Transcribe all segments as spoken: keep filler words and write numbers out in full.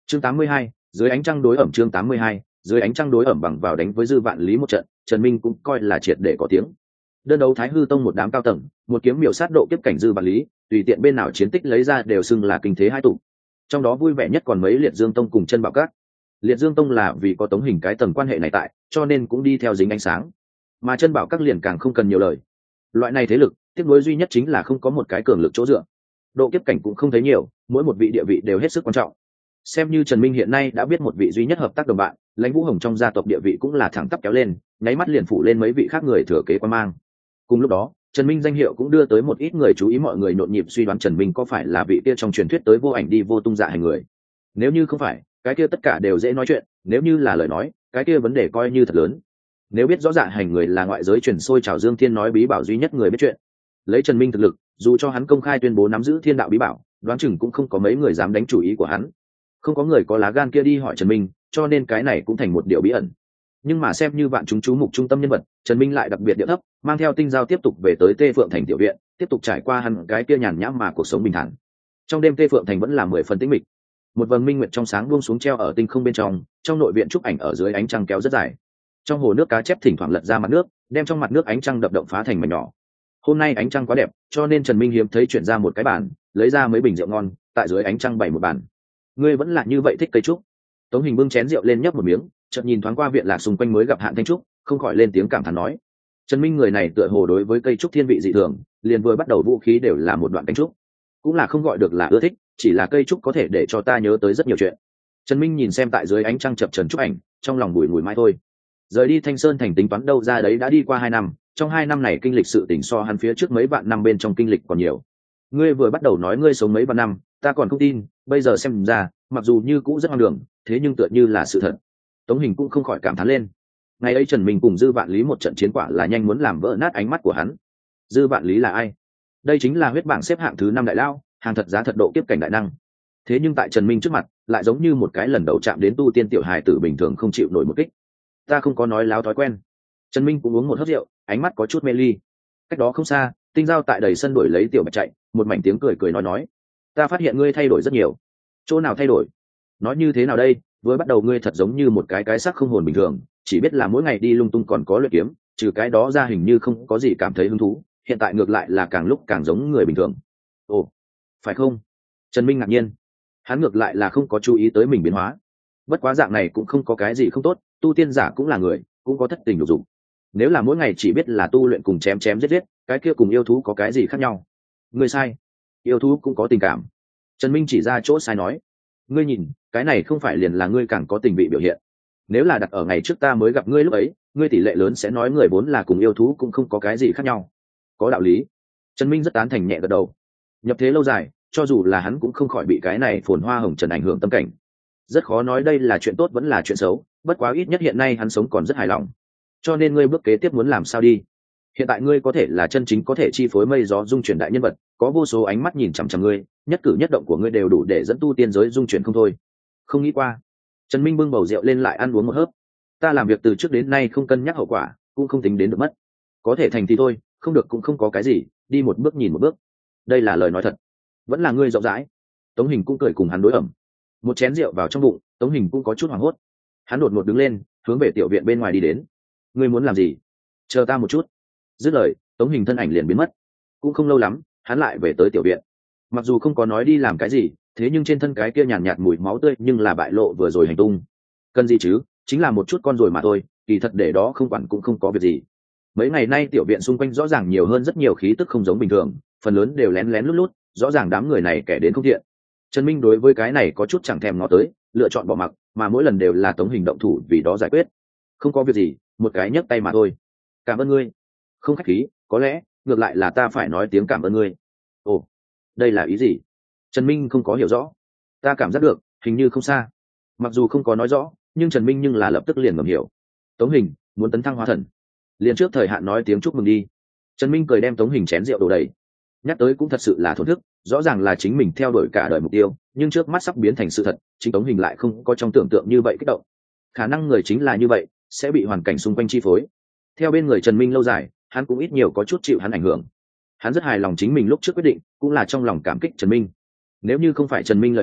chương tám mươi hai, dưới ánh trăng đối ẩm chương tám mươi hai, dưới ánh trăng đối ẩm bằng vào đánh với Dư Vạn Lý một trận, Trần Minh cũng coi là triệt để có tiếng. Đơn đấu Thái Hư Tông một đám cao tầng, một kiếm miểu sát độ kiếp cảnh Dư Vạn Lý, tùy tiện bên nào chiến tích lấy ra đều xưng là kinh thế hai tụ. Trong đó vui vẻ nhất còn mấy Liệt Dương Tông cùng Chân Bảo Các. Liệt Dương Tông là vì có Tống Hình cái tầng quan hệ này tại, cho nên cũng đi theo dính ánh sáng. Mà Chân Bảo Các liền càng không cần nhiều lời. Loại này thế lực, tiếc nuối duy nhất chính là không có một cái cường lực chỗ dựa. Độ kiếp cảnh cũng không thấy nhiều, mỗi một vị địa vị đều hết sức quan trọng. Xem như Trần Minh hiện nay đã biết một vị duy nhất hợp tác đồng bạn, Lãnh Vũ Hồng trong gia tộc địa vị cũng là thẳng tắp kéo lên, nháy mắt liền phủ lên mấy vị khác người thừa kế quan mang. Cùng lúc đó, Trần Minh danh hiệu cũng đưa tới một ít người chú ý, mọi người nhộn nhịp suy đoán Trần Minh có phải là vị kia trong truyền thuyết tới vô ảnh đi vô tung dạ hành người. Nếu như không phải, cái kia tất cả đều dễ nói chuyện, nếu như là lời nói, cái kia vấn đề coi như thật lớn. Nếu biết rõ dạ hành người là ngoại giới truyền sôi trào Dương Thiên nói bí bảo duy nhất người biết chuyện, lấy Trần Minh thực lực, dù cho hắn công khai tuyên bố nắm giữ thiên đạo bí bảo, đoán chừng cũng không có mấy người dám đánh chủ ý của hắn. Không có người có lá gan kia đi hỏi Trần Minh, cho nên cái này cũng thành một điều bí ẩn. Nhưng mà xem như vạn chúng chú mục trung tâm nhân vật, Trần Minh lại đặc biệt địa thấp, mang theo tinh giao tiếp tục về tới Tê Phượng Thành tiểu viện, tiếp tục trải qua hẳn cái kia nhàn nhã mà cuộc sống bình thản. Trong đêm Tê Phượng Thành vẫn là mười phần tĩnh mịch. Một vầng minh nguyệt trong sáng buông xuống treo ở tinh không bên trong, trong nội viện trúc ảnh ở dưới ánh trăng kéo rất dài. Trong hồ nước cá chép thỉnh thoảng lật ra mặt nước, đem trong mặt nước ánh trăng đập động phá thành mảnh nhỏ. Hôm nay ánh trăng quá đẹp, cho nên Trần Minh hiếm thấy chuyển ra một cái bàn, lấy ra mấy bình rượu ngon, tại dưới ánh trăng bày một bàn. Ngươi vẫn là như vậy thích cây trúc. Tống Hình bưng chén rượu lên nhấp một miếng, chợt nhìn thoáng qua viện lạc xung quanh mới gặp Hạn Thanh Trúc, không khỏi lên tiếng cảm thán nói: Trần Minh người này tựa hồ đối với cây trúc thiên vị dị thường, liền vừa bắt đầu vũ khí đều là một đoạn cánh trúc, cũng là không gọi được là ưa thích, chỉ là cây trúc có thể để cho ta nhớ tới rất nhiều chuyện. Trần Minh nhìn xem tại dưới ánh trăng chập chờn trúc ảnh, trong lòng bùi ngùi mãi thôi. Rời đi Thanh Sơn Thành tính toán đâu ra đấy đã đi qua hai năm, trong hai năm này kinh lịch sự tình so hắn phía trước mấy vạn năm bên trong kinh lịch còn nhiều. Ngươi vừa bắt đầu nói ngươi sống mấy vạn năm, ta còn không tin, bây giờ xem ra, mặc dù như cũ rất hoang đường, thế nhưng tựa như là sự thật. Tống Hình cũng không khỏi cảm thán lên. Ngày ấy Trần Minh cùng Dư Vạn Lý một trận chiến quả là nhanh muốn làm vỡ nát ánh mắt của hắn. Dư Vạn Lý là ai? Đây chính là huyết bảng xếp hạng thứ năm đại lao, hàng thật giá thật độ kiếp cảnh đại năng. Thế nhưng tại Trần Minh trước mặt, lại giống như một cái lần đầu chạm đến tu tiên tiểu hài tử bình thường không chịu nổi một kích. Ta không có nói láo thói quen. Trần Minh cũng uống một hớp rượu, ánh mắt có chút mê ly. Cách đó không xa, Tinh Giao tại đầy sân đuổi lấy tiểu bạch chạy, một mảnh tiếng cười cười nói nói: Ta phát hiện ngươi thay đổi rất nhiều. Chỗ nào thay đổi? Nói như thế nào đây? Với bắt đầu ngươi thật giống như một cái cái xác không hồn bình thường, chỉ biết là mỗi ngày đi lung tung còn có luyện kiếm, trừ cái đó ra hình như không có gì cảm thấy hứng thú. Hiện tại ngược lại là càng lúc càng giống người bình thường. Ồ, phải không? Trần Minh ngạc nhiên. Hắn ngược lại là không có chú ý tới mình biến hóa. Bất quá dạng này cũng không có cái gì không tốt, tu tiên giả cũng là người, cũng có thất tình lục dục. Nếu là mỗi ngày chỉ biết là tu luyện cùng chém chém giết giết, cái kia cùng yêu thú có cái gì khác nhau? Ngươi sai, yêu thú cũng có tình cảm. Trần Minh chỉ ra chỗ sai nói: Ngươi nhìn, cái này không phải liền là ngươi càng có tình vị biểu hiện. Nếu là đặt ở ngày trước ta mới gặp ngươi lúc ấy, ngươi tỷ lệ lớn sẽ nói người vốn là cùng yêu thú cũng không có cái gì khác nhau. Có đạo lý. Trần Minh rất tán thành nhẹ gật đầu. Nhập thế lâu dài, cho dù là hắn cũng không khỏi bị cái này phồn hoa hồng trần ảnh hưởng tâm cảnh. Rất khó nói đây là chuyện tốt vẫn là chuyện xấu, bất quá ít nhất hiện nay hắn sống còn rất hài lòng. Cho nên ngươi bước kế tiếp muốn làm sao đi? Hiện tại ngươi có thể là chân chính có thể chi phối mây gió dung chuyển đại nhân vật, có vô số ánh mắt nhìn chằm chằm ngươi, nhất cử nhất động của ngươi đều đủ để dẫn tu tiên giới dung chuyển không thôi. Không nghĩ qua. Trần Minh bưng bầu rượu lên lại ăn uống một hớp. Ta làm việc từ trước đến nay không cân nhắc hậu quả, cũng không tính đến được mất. Có thể thành thì thôi, không được cũng không có cái gì, đi một bước nhìn một bước. Đây là lời nói thật. Vẫn là ngươi rộng rãi. Tống Hình cũng cười cùng hắn đối ẩm. Một chén rượu vào trong bụng, Tống Hình cũng có chút hoảng hốt. Hắn đột ngột đứng lên, hướng về tiểu viện bên ngoài đi đến. Ngươi muốn làm gì? Chờ ta một chút. Dứt lời, Tống Hình thân ảnh liền biến mất. Cũng không lâu lắm, hắn lại về tới tiểu viện. Mặc dù không có nói đi làm cái gì, thế nhưng trên thân cái kia nhàn nhạt, nhạt mùi máu tươi nhưng là bại lộ vừa rồi hành tung. Cần gì chứ, chính là một chút con rồi mà thôi, kỳ thật để đó không quản cũng không có việc gì. Mấy ngày nay tiểu viện xung quanh rõ ràng nhiều hơn rất nhiều khí tức không giống bình thường, phần lớn đều lén lén lút lút, rõ ràng đám người này kẻ đến không thiện. Trần Minh đối với cái này có chút chẳng thèm ngó tới, lựa chọn bỏ mặc, mà mỗi lần đều là Tống Hình động thủ vì đó giải quyết. Không có việc gì, một cái nhấc tay mà thôi. Cảm ơn ngươi. Không khách khí, có lẽ ngược lại là ta phải nói tiếng cảm ơn ngươi. Ồ, đây là ý gì? Trần Minh không có hiểu rõ. Ta cảm giác được, hình như không xa. Mặc dù không có nói rõ, nhưng Trần Minh nhưng là lập tức liền ngầm hiểu. Tống Hình muốn tấn thăng hóa thần, liền trước thời hạn nói tiếng chúc mừng đi. Trần Minh cười đem Tống Hình chén rượu đổ đầy. Nhắc tới cũng thật sự là thổn thức, rõ ràng là chính mình theo đuổi cả đời mục tiêu, nhưng trước mắt sắp biến thành sự thật, chính Tống Hình lại không có trong tưởng tượng như vậy kích động. Khả năng người chính là như vậy, sẽ bị hoàn cảnh xung quanh chi phối. Theo bên người Trần Minh lâu dài, hắn cũng ít nhiều có chút chịu hắn ảnh hưởng. Hắn rất hài lòng chính mình lúc trước quyết định, cũng là trong lòng cảm kích Trần Minh. Nếu như không phải Trần Minh lời nói,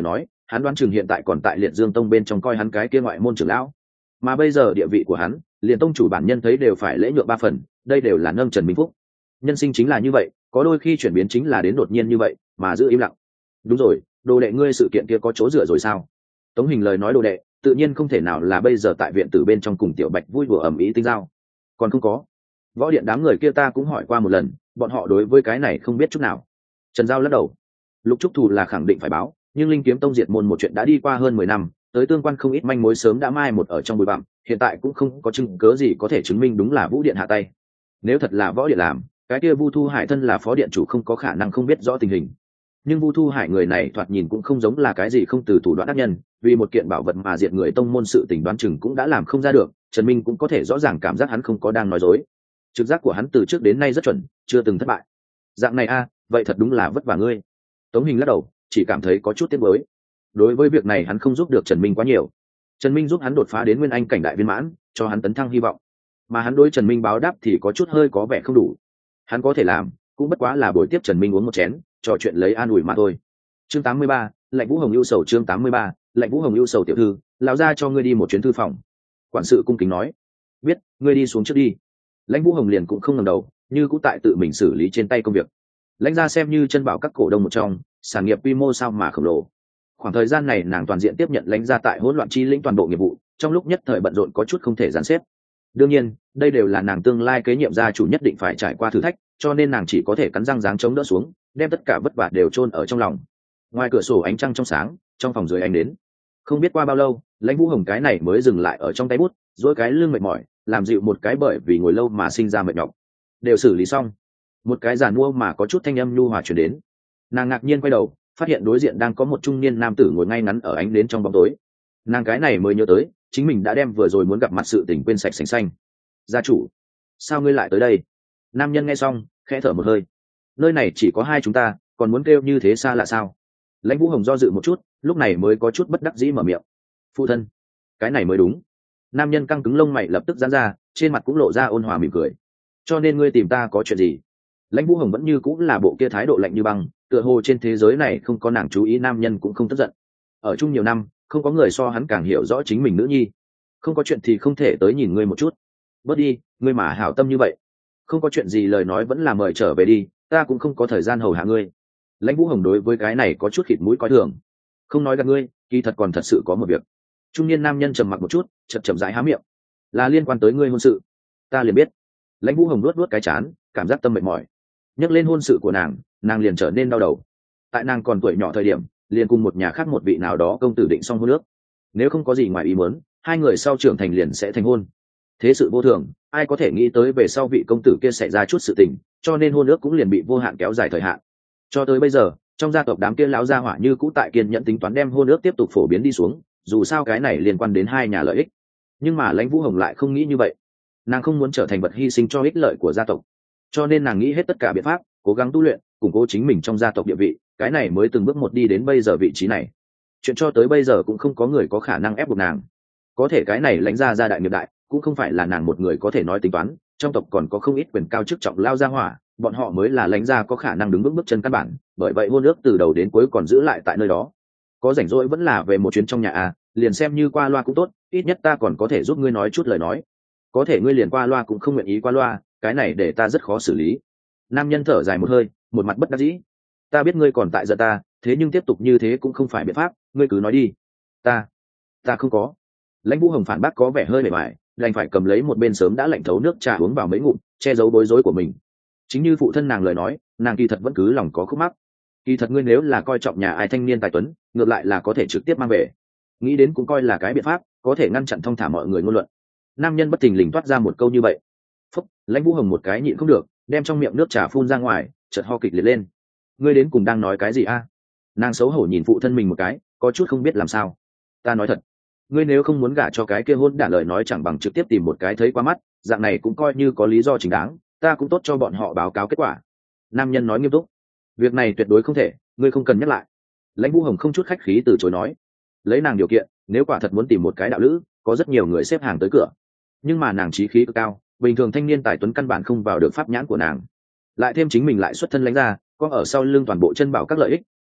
hắn đoán chừng hiện tại còn tại Liệt Dương Tông bên trong coi hắn cái kia ngoại môn trưởng lão, mà bây giờ địa vị của hắn liền tông chủ bản nhân thấy đều phải lễ nhượng ba phần, đây đều là nâng Trần Minh Phúc. Nhân sinh chính là như vậy, có đôi khi chuyển biến chính là đến đột nhiên như vậy mà giữ im lặng. Đúng rồi, đồ đệ ngươi sự kiện kia có chỗ dựa rồi sao? Tống Hình lời nói đồ đệ tự nhiên không thể nào là bây giờ tại viện tử bên trong cùng Tiểu Bạch vui đùa ầm ĩ tinh giao, còn không có. Võ điện đám người kia ta cũng hỏi qua một lần, bọn họ đối với cái này không biết chút nào. Trần Giao lắc đầu. Lục Trúc Thù là khẳng định phải báo, nhưng Linh Kiếm Tông diệt môn một chuyện đã đi qua hơn mười năm, tới tương quan không ít manh mối sớm đã mai một ở trong bụi bặm, hiện tại cũng không có chứng cớ gì có thể chứng minh đúng là Vũ điện hạ tay. Nếu thật là Võ điện làm, cái kia Vu Thu Hải thân là phó điện chủ không có khả năng không biết rõ tình hình. Nhưng Vu Thu Hải người này thoạt nhìn cũng không giống là cái gì không từ thủ đoạn ác nhân, vì một kiện bảo vật mà diệt người tông môn sự tình đoán chừng cũng đã làm không ra được, Trần Minh cũng có thể rõ ràng cảm giác hắn không có đang nói dối. Trực giác của hắn từ trước đến nay rất chuẩn, chưa từng thất bại. Dạng này a, vậy thật đúng là vất vả ngươi. Tống Hình lắc đầu, chỉ cảm thấy có chút tiếc nuối. Đối với việc này hắn không giúp được Trần Minh quá nhiều. Trần Minh giúp hắn đột phá đến nguyên anh cảnh đại viên mãn, cho hắn tấn thăng hy vọng. Mà hắn đối Trần Minh báo đáp thì có chút hơi có vẻ không đủ. Hắn có thể làm, cũng bất quá là buổi tiếp Trần Minh uống một chén, trò chuyện lấy an ủi mà thôi. Chương tám mươi ba, Lệnh Vũ Hồng ưu sầu chương tám mươi ba, Lệnh Vũ Hồng ưu sầu tiểu thư, lão gia cho ngươi đi một chuyến thư phòng. Quản sự cung kính nói, biết, ngươi đi xuống trước đi. Lãnh Vũ Hồng liền cũng không ngẩng đầu, như cũng tại tự mình xử lý trên tay công việc. Lãnh gia xem như chân bảo các cổ đông một trong, sản nghiệp quy mô sao mà khổng lồ. Khoảng thời gian này nàng toàn diện tiếp nhận Lãnh gia tại hỗn loạn chi lĩnh toàn bộ nghiệp vụ, trong lúc nhất thời bận rộn có chút không thể dàn xếp. Đương nhiên, đây đều là nàng tương lai kế nhiệm gia chủ nhất định phải trải qua thử thách, cho nên nàng chỉ có thể cắn răng giáng chống đỡ xuống, đem tất cả vất vả đều chôn ở trong lòng. Ngoài cửa sổ ánh trăng trong sáng, trong phòng dưới ánh đến. Không biết qua bao lâu, Lãnh Vũ Hồng cái này mới dừng lại ở trong tay bút, duỗi cái lưng mệt mỏi, làm dịu một cái bởi vì ngồi lâu mà sinh ra mệt nhọc. Đều xử lý xong, một cái giàn mua mà có chút thanh âm nhu hòa truyền đến. Nàng ngạc nhiên quay đầu, phát hiện đối diện đang có một trung niên nam tử ngồi ngay ngắn ở ánh đến trong bóng tối. Nàng cái này mới nhớ tới, chính mình đã đem vừa rồi muốn gặp mặt sự tình quên sạch sành xanh. Gia chủ, sao ngươi lại tới đây? Nam nhân nghe xong, khẽ thở một hơi. Nơi này chỉ có hai chúng ta, còn muốn kêu như thế xa lạ sao? Lãnh Vũ Hồng do dự một chút, lúc này mới có chút bất đắc dĩ mở miệng. Phụ thân, cái này mới đúng. Nam nhân căng cứng lông mày lập tức giãn ra, trên mặt cũng lộ ra ôn hòa mỉm cười. Cho nên ngươi tìm ta có chuyện gì? Lãnh Vũ Hồng vẫn như cũng là bộ kia thái độ lạnh như băng, tựa hồ trên thế giới này không có nàng chú ý nam nhân cũng không tức giận. Ở chung nhiều năm, không có người so hắn càng hiểu rõ chính mình nữ nhi. Không có chuyện thì không thể tới nhìn ngươi một chút. Bớt đi, ngươi mà hảo tâm như vậy. Không có chuyện gì lời nói vẫn là mời trở về đi, ta cũng không có thời gian hầu hạ ngươi. Lãnh Vũ Hồng đối với cái này có chút khịt mũi coi thường. Không nói gạt ngươi, kỳ thật còn thật sự có một việc. Trung niên nam nhân trầm mặc một chút, chậm chậm rãi há miệng. Là liên quan tới ngươi hôn sự. Ta liền biết. Lãnh Vũ Hồng luốt luốt cái chán, cảm giác tâm mệt mỏi. Nhắc lên hôn sự của nàng, nàng liền trở nên đau đầu. Tại nàng còn tuổi nhỏ thời điểm, liền cùng một nhà khác một vị nào đó công tử định xong hôn ước. Nếu không có gì ngoài ý muốn, hai người sau trưởng thành liền sẽ thành hôn. Thế sự vô thường, ai có thể nghĩ tới về sau vị công tử kia xảy ra chút sự tình, cho nên hôn ước cũng liền bị vô hạn kéo dài thời hạn. Cho tới bây giờ, trong gia tộc đám kia lão gia hỏa như cũ tại kiên nhẫn tính toán đem hôn ước tiếp tục phổ biến đi xuống, dù sao cái này liên quan đến hai nhà lợi ích. Nhưng mà Lãnh Vũ Hồng lại không nghĩ như vậy. Nàng không muốn trở thành vật hy sinh cho ích lợi của gia tộc, cho nên nàng nghĩ hết tất cả biện pháp, cố gắng tu luyện, củng cố chính mình trong gia tộc địa vị, cái này mới từng bước một đi đến bây giờ vị trí này. Chuyện cho tới bây giờ cũng không có người có khả năng ép buộc nàng. Có thể cái này Lãnh gia gia đại nghiệp đại, cũng không phải là nàng một người có thể nói tính toán, trong tộc còn có không ít quyền cao chức trọng lao gia hỏa, bọn họ mới là Lãnh gia có khả năng đứng vững bước chân căn bản, bởi vậy hôn ước từ đầu đến cuối còn giữ lại tại nơi đó. Có rảnh rỗi vẫn là về một chuyến trong nhà à, liền xem như qua loa cũng tốt, ít nhất ta còn có thể giúp ngươi nói chút lời nói. Có thể ngươi liền qua loa cũng không nguyện ý qua loa, cái này để ta rất khó xử lý. Nam nhân thở dài một hơi, một mặt bất đắc dĩ. Ta biết ngươi còn tại giận ta, thế nhưng tiếp tục như thế cũng không phải biện pháp, ngươi cứ nói đi. Ta, ta không có. Lãnh Vũ Hồng phản bác có vẻ hơi mệt mỏi, đành phải cầm lấy một bên sớm đã lạnh thấu nước trà uống vào mấy ngụm, che giấu bối rối của mình. Chính như phụ thân nàng lời nói, nàng kỳ thật vẫn cứ lòng có khúc mắc. Kỳ thật ngươi nếu là coi trọng nhà ai thanh niên tài tuấn, ngược lại là có thể trực tiếp mang về. Nghĩ đến cũng coi là cái biện pháp, có thể ngăn chặn thông thả mọi người ngôn luận. Nam nhân bất thình lình toát ra một câu như vậy. Phúc, Lãnh Vũ Hồng một cái nhịn không được, đem trong miệng nước trà phun ra ngoài, chợt ho kịch liệt lên. Ngươi đến cùng đang nói cái gì a? Nàng xấu hổ nhìn phụ thân mình một cái, có chút không biết làm sao. Ta nói thật, ngươi nếu không muốn gả cho cái kia hôn đản lời nói chẳng bằng trực tiếp tìm một cái thấy qua mắt, dạng này cũng coi như có lý do chính đáng, ta cũng tốt cho bọn họ báo cáo kết quả. Nam nhân nói nghiêm túc. Việc này tuyệt đối không thể, ngươi không cần nhắc lại. Lãnh Vũ Hồng không chút khách khí từ chối nói. Lấy nàng điều kiện, nếu quả thật muốn tìm một cái đạo lữ, có rất nhiều người xếp hàng tới cửa. Nhưng mà nàng chí khí cực cao, bình thường thanh niên tài tuấn căn bản không vào được pháp nhãn của nàng. Lại thêm chính mình lại xuất thân Lãnh gia, có ở sau lưng toàn bộ chân bảo các lợi ích,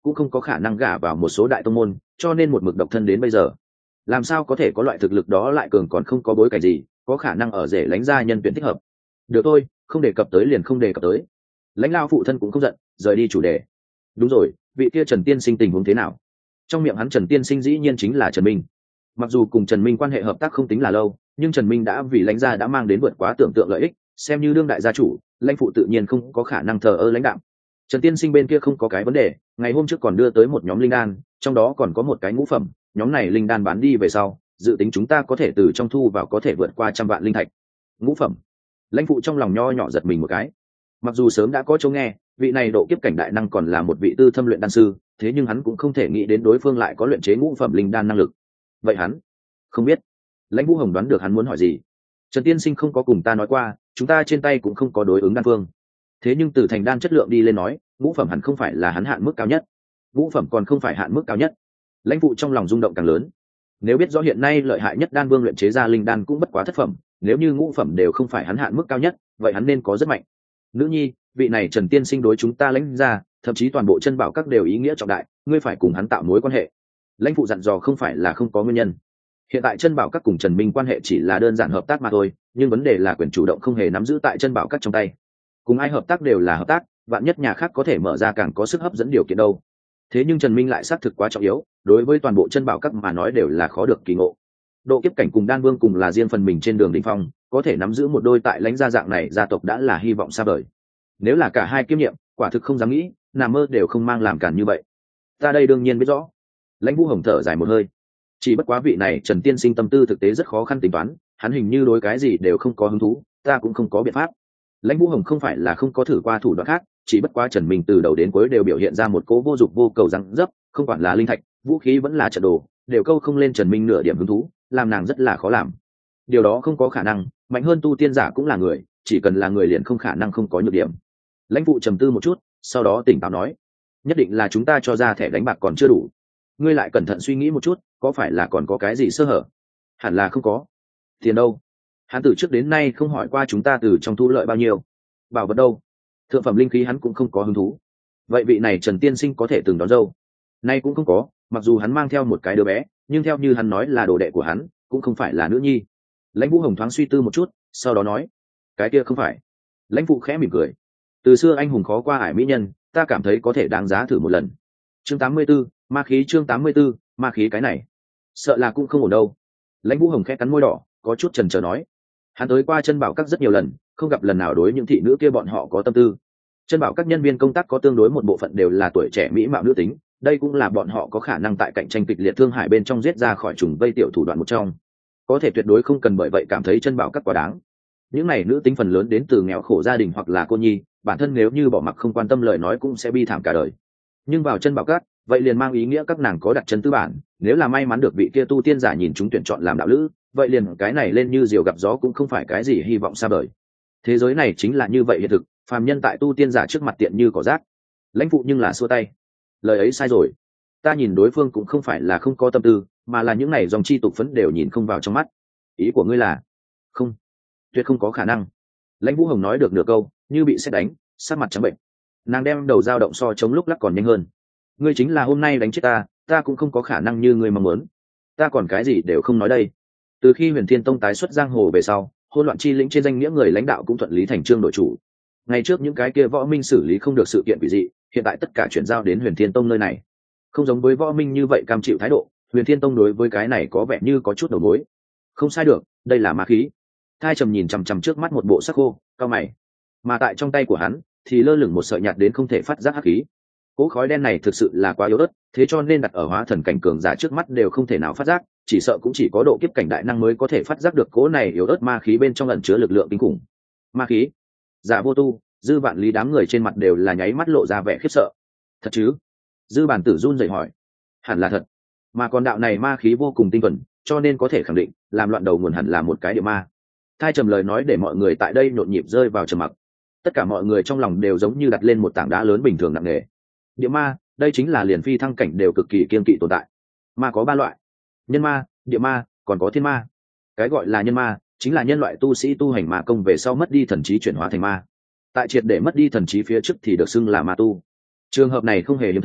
cũng không có khả năng gả vào một số đại tông môn, cho nên một mực độc thân đến bây giờ. Làm sao có thể có loại thực lực đó lại cường còn không có bối cảnh gì, có khả năng ở rể lãnh gia nhân tuyển thích hợp. Được thôi, không đề cập tới liền không đề cập tới. Lãnh lao phụ thân cũng không giận, rời đi chủ đề. Đúng rồi, vị kia Trần Tiên Sinh tình huống thế nào? Trong miệng hắn Trần Tiên Sinh dĩ nhiên chính là Trần Minh. Mặc dù cùng Trần Minh quan hệ hợp tác không tính là lâu, nhưng Trần Minh đã vì lãnh gia đã mang đến vượt quá tưởng tượng lợi ích, xem như đương đại gia chủ, lãnh phụ tự nhiên không có khả năng thờ ơ lãnh đạm. Trần Tiên Sinh bên kia không có cái vấn đề, ngày hôm trước còn đưa tới một nhóm linh đan, trong đó còn có một cái ngũ phẩm, nhóm này linh đan bán đi về sau, dự tính chúng ta có thể từ trong thu vào có thể vượt qua trăm vạn linh thạch. Ngũ phẩm. Lãnh phụ trong lòng nho nhỏ giật mình một cái. Mặc dù sớm đã có chỗ nghe, vị này độ kiếp cảnh đại năng còn là một vị tư thâm luyện đan sư, thế nhưng hắn cũng không thể nghĩ đến đối phương lại có luyện chế ngũ phẩm linh đan năng lực. Vậy hắn không biết. Lãnh Vũ Hồng đoán được hắn muốn hỏi gì. Trần Tiên Sinh không có cùng ta nói qua, chúng ta trên tay cũng không có đối ứng đan phương. Thế nhưng từ thành đan chất lượng đi lên nói, ngũ phẩm hẳn không phải là hắn hạn mức cao nhất. Ngũ phẩm còn không phải hạn mức cao nhất. Lãnh phụ trong lòng rung động càng lớn. Nếu biết rõ hiện nay lợi hại nhất đan vương luyện chế ra linh đan cũng bất quá thất phẩm, nếu như ngũ phẩm đều không phải hắn hạn mức cao nhất, vậy hắn nên có rất mạnh. Nữ nhi, vị này Trần Tiên Sinh đối chúng ta lãnh ra, thậm chí toàn bộ chân bảo các đều ý nghĩa trọng đại, ngươi phải cùng hắn tạo mối quan hệ. Lãnh phụ dặn dò không phải là không có nguyên nhân. Hiện tại chân bảo các cùng Trần Minh quan hệ chỉ là đơn giản hợp tác mà thôi, nhưng vấn đề là quyền chủ động không hề nắm giữ tại chân bảo các trong tay. Cùng ai hợp tác đều là hợp tác, vạn nhất nhà khác có thể mở ra càng có sức hấp dẫn điều kiện đâu. Thế nhưng Trần Minh lại xác thực quá trọng yếu, đối với toàn bộ chân bảo các mà nói đều là khó được kỳ ngộ. Độ kiếp cảnh cùng đan vương cùng là riêng phần mình trên đường đỉnh phong, có thể nắm giữ một đôi tại lãnh gia dạng này gia tộc đã là hy vọng xa vời. Nếu là cả hai kiêm nhiệm, quả thực không dám nghĩ, nằm mơ đều không mang làm cản như vậy. Ta đây đương nhiên biết rõ. Lãnh Vũ Hồng thở dài một hơi. Chỉ bất quá vị này Trần Tiên Sinh tâm tư thực tế rất khó khăn tính toán, hắn hình như đối cái gì đều không có hứng thú, ta cũng không có biện pháp. Lãnh Vũ Hồng không phải là không có thử qua thủ đoạn khác, chỉ bất quá Trần Minh từ đầu đến cuối đều biểu hiện ra một cố vô dụng vô cầu răng dấp, không quản là linh thạch, vũ khí vẫn là trận đồ, đều câu không lên Trần Minh nửa điểm hứng thú, làm nàng rất là khó làm. Điều đó không có khả năng, mạnh hơn tu tiên giả cũng là người, chỉ cần là người liền không khả năng không có nhược điểm. Lãnh Vũ trầm tư một chút, sau đó tỉnh táo nói, nhất định là chúng ta cho ra thẻ đánh bạc còn chưa đủ. Ngươi lại cẩn thận suy nghĩ một chút, có phải là còn có cái gì sơ hở? Hẳn là không có. Tiền đâu? Hắn từ trước đến nay không hỏi qua chúng ta từ trong thu lợi bao nhiêu. Bảo vật đâu? Thượng phẩm linh khí hắn cũng không có hứng thú. Vậy vị này Trần Tiên Sinh có thể từng đón dâu? Nay cũng không có, mặc dù hắn mang theo một cái đứa bé, nhưng theo như hắn nói là đồ đệ của hắn, cũng không phải là nữ nhi. Lãnh Vũ Hồng thoáng suy tư một chút, sau đó nói, cái kia không phải. Lãnh Vũ khẽ mỉm cười. Từ xưa anh hùng khó qua ải mỹ nhân, ta cảm thấy có thể đáng giá thử một lần. Chương tám mươi 84, ma khí chương tám mươi 84, ma khí cái này, sợ là cũng không ổn đâu. Lãnh Vũ Hồng khẽ cắn môi đỏ, có chút chần chờ nói, hắn tới qua chân bảo các rất nhiều lần, không gặp lần nào đối những thị nữ kia bọn họ có tâm tư. Chân bảo các nhân viên công tác có tương đối một bộ phận đều là tuổi trẻ mỹ mạo nữ tính, đây cũng là bọn họ có khả năng tại cạnh tranh kịch liệt thương hải bên trong giết ra khỏi trùng vây tiểu thủ đoạn một trong. Có thể tuyệt đối không cần bởi vậy cảm thấy chân bảo các quá đáng. Những này nữ tính phần lớn đến từ nghèo khổ gia đình hoặc là cô nhi, bản thân nếu như bỏ mặc không quan tâm lời nói cũng sẽ bi thảm cả đời. Nhưng vào chân bảo các, vậy liền mang ý nghĩa các nàng có đặt chân tư bản, nếu là may mắn được vị kia tu tiên giả nhìn chúng tuyển chọn làm đạo lữ, vậy liền cái này lên như diều gặp gió cũng không phải cái gì hy vọng xa vời. Thế giới này chính là như vậy hiện thực, phàm nhân tại tu tiên giả trước mặt tiện như cỏ rác. Lãnh Phụ nhưng là xua tay, lời ấy sai rồi, ta nhìn đối phương cũng không phải là không có tâm tư, mà là những này dòng chi tục phấn đều nhìn không vào trong mắt. Ý của ngươi là? Không, tuyệt không có khả năng. Lãnh Vũ Hồng nói được nửa câu, như bị sét đánh, sắc mặt trắng bệnh. Nàng đem đầu dao động so chống lúc lắc còn nhanh hơn. Ngươi chính là hôm nay đánh chết ta, ta cũng không có khả năng như ngươi mong muốn. Ta còn cái gì đều không nói đây. Từ khi Huyền Thiên Tông tái xuất giang hồ về sau, hỗn loạn chi lĩnh trên danh nghĩa người lãnh đạo cũng thuận lý thành trương đội chủ. Ngày trước những cái kia võ minh xử lý không được sự kiện quỷ dị, hiện tại tất cả chuyển giao đến Huyền Thiên Tông nơi này. Không giống với võ minh như vậy cam chịu thái độ, Huyền Thiên Tông đối với cái này có vẻ như có chút đầu mối. Không sai được, đây là ma khí. Thai Trầm nhìn chằm chằm trước mắt một bộ sắc khô, cao mày. Mà tại trong tay của hắn thì lơ lửng một sợi nhạt đến không thể phát giác hắc khí. Cỗ khói đen này thực sự là quá yếu ớt, thế cho nên đặt ở hóa thần cảnh cường giả trước mắt đều không thể nào phát giác, chỉ sợ cũng chỉ có độ kiếp cảnh đại năng mới có thể phát giác được cỗ này yếu ớt ma khí bên trong ẩn chứa lực lượng kinh khủng. Ma khí? Giả Vô Tu, Dư Vạn Lý đám người trên mặt đều là nháy mắt lộ ra vẻ khiếp sợ. Thật chứ? Dư Bản Tử run rẩy hỏi. Hẳn là thật. Mà còn đạo này ma khí vô cùng tinh thuần, cho nên có thể khẳng định, làm loạn đầu nguồn hẳn là một cái địa ma. Thai Trầm lời nói để mọi người tại đây nhộn nhịp rơi vào trầm mặc. Tất cả mọi người trong lòng đều giống như đặt lên một tảng đá lớn bình thường nặng nề. Địa ma, đây chính là liền phi thăng cảnh đều cực kỳ kiên kỵ tồn tại. Ma có ba loại: nhân ma, địa ma, còn có thiên ma. Cái gọi là nhân ma chính là nhân loại tu sĩ tu hành ma công về sau mất đi thần trí chuyển hóa thành ma. Tại triệt để mất đi thần trí phía trước thì được xưng là ma tu. Trường hợp này không hề hiếm thấy,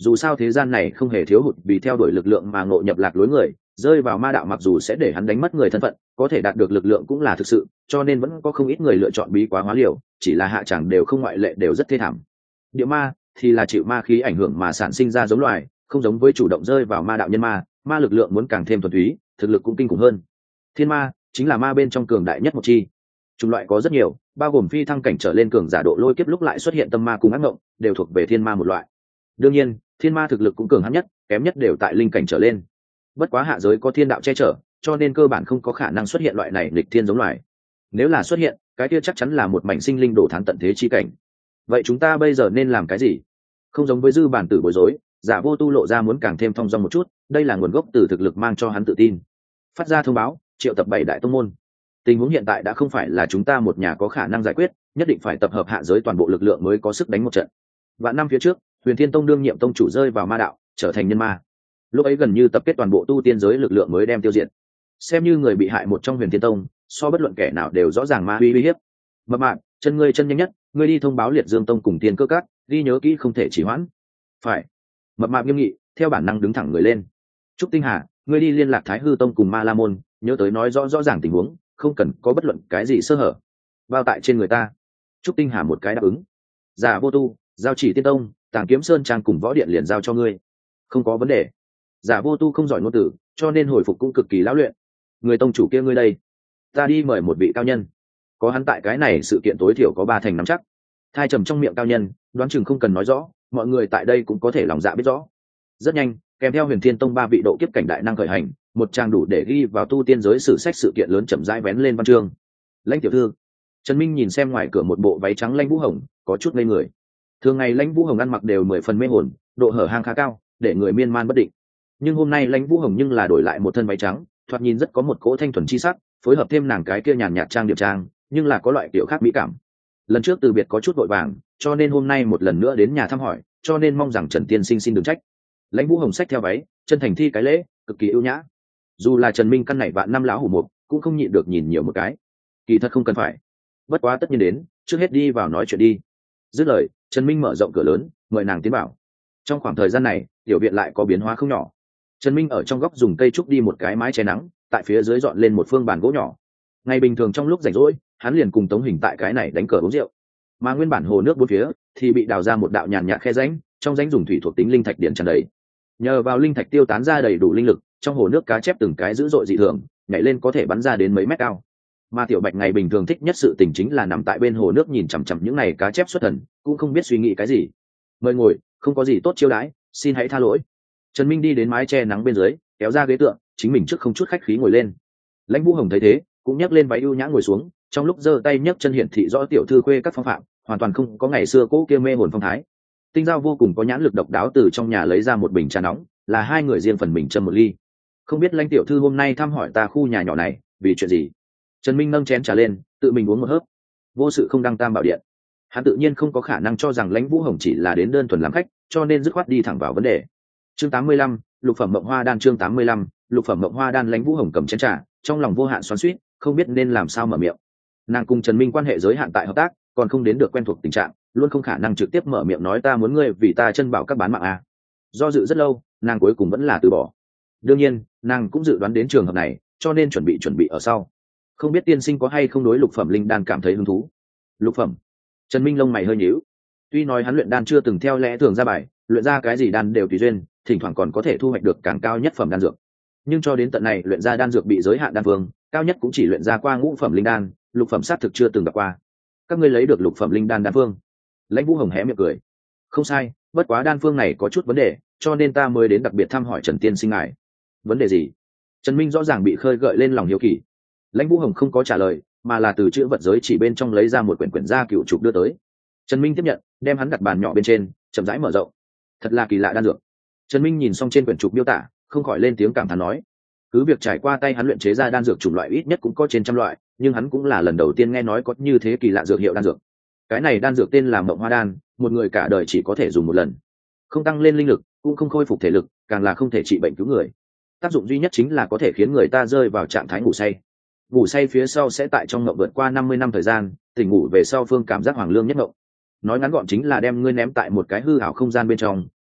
dù sao thế gian này không hề thiếu hụt vì theo đuổi lực lượng mà ngộ nhập lạc lối người, rơi vào ma đạo mặc dù sẽ để hắn đánh mất người thân phận, có thể đạt được lực lượng cũng là thực sự, cho nên vẫn có không ít người lựa chọn bí quá hóa liều, chỉ là hạ chẳng đều không ngoại lệ, đều rất thê thảm. Địa ma thì là chịu ma khí ảnh hưởng mà sản sinh ra giống loài, không giống với chủ động rơi vào ma đạo nhân ma, ma lực lượng muốn càng thêm thuần túy, thực lực cũng kinh khủng hơn. Thiên ma chính là ma bên trong cường đại nhất một chi. Chủng loại có rất nhiều, bao gồm phi thăng cảnh trở lên cường giả độ lôi kiếp lúc lại xuất hiện tâm ma cùng ác ngộng, đều thuộc về thiên ma một loại. Đương nhiên, thiên ma thực lực cũng cường hãn nhất, kém nhất đều tại linh cảnh trở lên. Bất quá hạ giới có thiên đạo che chở, cho nên cơ bản không có khả năng xuất hiện loại này nghịch thiên giống loài. Nếu là xuất hiện, cái kia chắc chắn là một mảnh sinh linh đổ thán tận thế chi cảnh. Vậy chúng ta bây giờ nên làm cái gì? Không giống với dư bản tử bối rối, Giả Vô Tu lộ ra muốn càng thêm thong dong một chút, đây là nguồn gốc từ thực lực mang cho hắn tự tin. Phát ra thông báo, triệu tập bảy đại tông môn. Tình huống hiện tại đã không phải là chúng ta một nhà có khả năng giải quyết, nhất định phải tập hợp hạ giới toàn bộ lực lượng mới có sức đánh một trận. Vạn năm phía trước, Huyền Thiên Tông đương nhiệm tông chủ rơi vào ma đạo, trở thành nhân ma. Lúc ấy gần như tập kết toàn bộ tu tiên giới lực lượng mới đem tiêu diệt. Xem như người bị hại một trong Huyền Thiên Tông, so bất luận kẻ nào đều rõ ràng ma uy uy hiếp. Mập mạp, chân ngươi chân nhanh nhất, ngươi đi thông báo Liệt Dương Tông cùng Tiên Cơ Các, ghi nhớ kỹ không thể trì hoãn. Phải. Mập mạp nghiêm nghị, theo bản năng đứng thẳng người lên. Trúc Tinh Hà, ngươi đi liên lạc Thái Hư Tông cùng Ma La Môn, nhớ tới nói rõ rõ ràng tình huống, không cần có bất luận cái gì sơ hở. Bao tại trên người ta. Trúc Tinh Hà một cái đáp ứng. Giả Vô Tu, Giao Chỉ Tiên Tông, Tàng Kiếm Sơn trang cùng Võ Điện liền giao cho ngươi. Không có vấn đề. Giả Vô Tu không giỏi ngôn từ, cho nên hồi phục cũng cực kỳ lão luyện. Người tông chủ kia ngươi đây, ta đi mời một vị cao nhân, có hắn tại cái này sự kiện tối thiểu có ba thành nắm chắc. Thai trầm trong miệng cao nhân, đoán chừng không cần nói rõ, mọi người tại đây cũng có thể lòng dạ biết rõ. Rất nhanh, kèm theo Huyền Thiên Tông ba vị độ kiếp cảnh đại năng khởi hành, một trang đủ để ghi vào tu tiên giới sử sách sự kiện lớn chậm rãi vén lên văn chương. Lãnh tiểu thư, Trần Minh nhìn xem ngoài cửa một bộ váy trắng Lãnh Vũ Hồng, có chút ngây người. Thường ngày Lãnh Vũ Hồng ăn mặc đều mười phần mê hồn, độ hở hang khá cao, để người miên man bất định. Nhưng hôm nay Lãnh Vũ Hồng nhưng là đổi lại một thân váy trắng, thoạt nhìn rất có một cỗ thanh thuần chi sắc, phối hợp thêm nàng cái kia nhàn nhạt trang điểm trang, nhưng là có loại kiểu khác mỹ cảm. Lần trước từ biệt có chút vội vàng, cho nên hôm nay một lần nữa đến nhà thăm hỏi, cho nên mong rằng Trần tiên sinh xin đừng trách. Lãnh Vũ Hồng xách theo váy, chân thành thi cái lễ, cực kỳ ưu nhã. Dù là Trần Minh căn này vạn năm lão hủ mục, cũng không nhịn được nhìn nhiều một cái. Kỳ thật không cần phải, bất quá tất nhiên đến, trước hết đi vào nói chuyện đi. Dứt lời, Trần Minh mở rộng cửa lớn, mời nàng tiến vào. Trong khoảng thời gian này, tiểu viện lại có biến hóa không nhỏ. Trần Minh ở trong góc dùng cây trúc đi một cái mái che nắng, tại phía dưới dọn lên một phương bàn gỗ nhỏ. Ngày bình thường trong lúc rảnh rỗi, hắn liền cùng Tống Hình tại cái này đánh cờ uống rượu. Mà nguyên bản hồ nước bốn phía thì bị đào ra một đạo nhàn nhạt khe rãnh, trong rãnh dùng thủy thuộc tính linh thạch điện tràn đầy. Nhờ vào linh thạch tiêu tán ra đầy đủ linh lực, trong hồ nước cá chép từng cái dữ dội dị thường, nhảy lên có thể bắn ra đến mấy mét cao. Mà Tiểu Bạch ngày bình thường thích nhất sự tình chính là nằm tại bên hồ nước nhìn chằm chằm những này cá chép xuất thần, cũng không biết suy nghĩ cái gì. Mời ngồi, không có gì tốt chiêu đãi, xin hãy tha lỗi. Trần Minh đi đến mái che nắng bên dưới, kéo ra ghế tựa, chính mình trước không chút khách khí ngồi lên. Lãnh Vũ Hồng thấy thế, cũng nhấc lên váy ưu nhã ngồi xuống, trong lúc giơ tay nhấc chân hiển thị rõ tiểu thư khuê các phong phạm, hoàn toàn không có ngày xưa cũ kia mê hồn phong thái. Tinh Giao vô cùng có nhãn lực độc đáo từ trong nhà lấy ra một bình trà nóng, là hai người riêng phần mình châm một ly. Không biết Lãnh tiểu thư hôm nay thăm hỏi ta khu nhà nhỏ này, vì chuyện gì? Trần Minh nâng chén trà lên, tự mình uống một hớp. Vô sự không đăng tam bảo điện. Hắn tự nhiên không có khả năng cho rằng Lãnh Vũ Hồng chỉ là đến đơn thuần làm khách, cho nên dứt khoát đi thẳng vào vấn đề. Chương tám mươi lăm, lục phẩm mộng hoa đan. Chương tám mươi lăm, lục phẩm mộng hoa đan. Lãnh Vũ Hồng cầm chén trà, trong lòng vô hạn xoắn xuýt, không biết nên làm sao mở miệng. Nàng cùng Trần Minh quan hệ giới hạn tại hợp tác, còn không đến được quen thuộc tình trạng, luôn không khả năng trực tiếp mở miệng nói ta muốn ngươi vì ta chân bảo các bán mạng à. Do dự rất lâu, nàng cuối cùng vẫn là từ bỏ. Đương nhiên, nàng cũng dự đoán đến trường hợp này, cho nên chuẩn bị chuẩn bị ở sau. Không biết tiên sinh có hay không đối lục phẩm linh đan cảm thấy hứng thú. Lục phẩm? Trần Minh lông mày hơi nhíu. Tuy nói hắn luyện đan chưa từng theo lẽ thường ra bài, luyện ra cái gì đan đều tùy duyên, thỉnh thoảng còn có thể thu hoạch được càng cao nhất phẩm đan dược. Nhưng cho đến tận này luyện ra đan dược bị giới hạn đan vương, cao nhất cũng chỉ luyện ra qua ngũ phẩm linh đan, lục phẩm sát thực chưa từng gặp qua. Các ngươi lấy được lục phẩm linh đan đan phương? Lãnh Vũ Hồng hé miệng cười. Không sai, bất quá đan phương này có chút vấn đề, cho nên ta mới đến đặc biệt thăm hỏi Trần tiên sinh ngài. Vấn đề gì? Trần Minh rõ ràng bị khơi gợi lên lòng hiếu kỳ. Lãnh Vũ Hồng không có trả lời, mà là từ chữ vật giới chỉ bên trong lấy ra một quyển quyển gia cựu trục đưa tới. Trần Minh tiếp nhận, đem hắn đặt bàn nhỏ bên trên, chậm rãi mở rộng. Thật là kỳ lạ đan dược. Trần Minh nhìn xong trên quyển trục miêu tả, không khỏi lên tiếng cảm thán nói. Cứ việc trải qua tay hắn luyện chế ra đan dược chủng loại ít nhất cũng có trên trăm loại, nhưng hắn cũng là lần đầu tiên nghe nói có như thế kỳ lạ dược hiệu đan dược. Cái này đan dược tên là Mộng Hoa đan, một người cả đời chỉ có thể dùng một lần, không tăng lên linh lực, cũng không khôi phục thể lực, càng là không thể trị bệnh cứu người. Tác dụng duy nhất chính là có thể khiến người ta rơi vào trạng thái ngủ say. Ngủ say phía sau sẽ tại trong mộng vượt qua năm mươi năm thời gian, tỉnh ngủ về sau phương cảm giác hoàng lương nhất mộng. Nói ngắn gọn chính là đem ngươi ném tại một cái hư ảo không gian bên trong,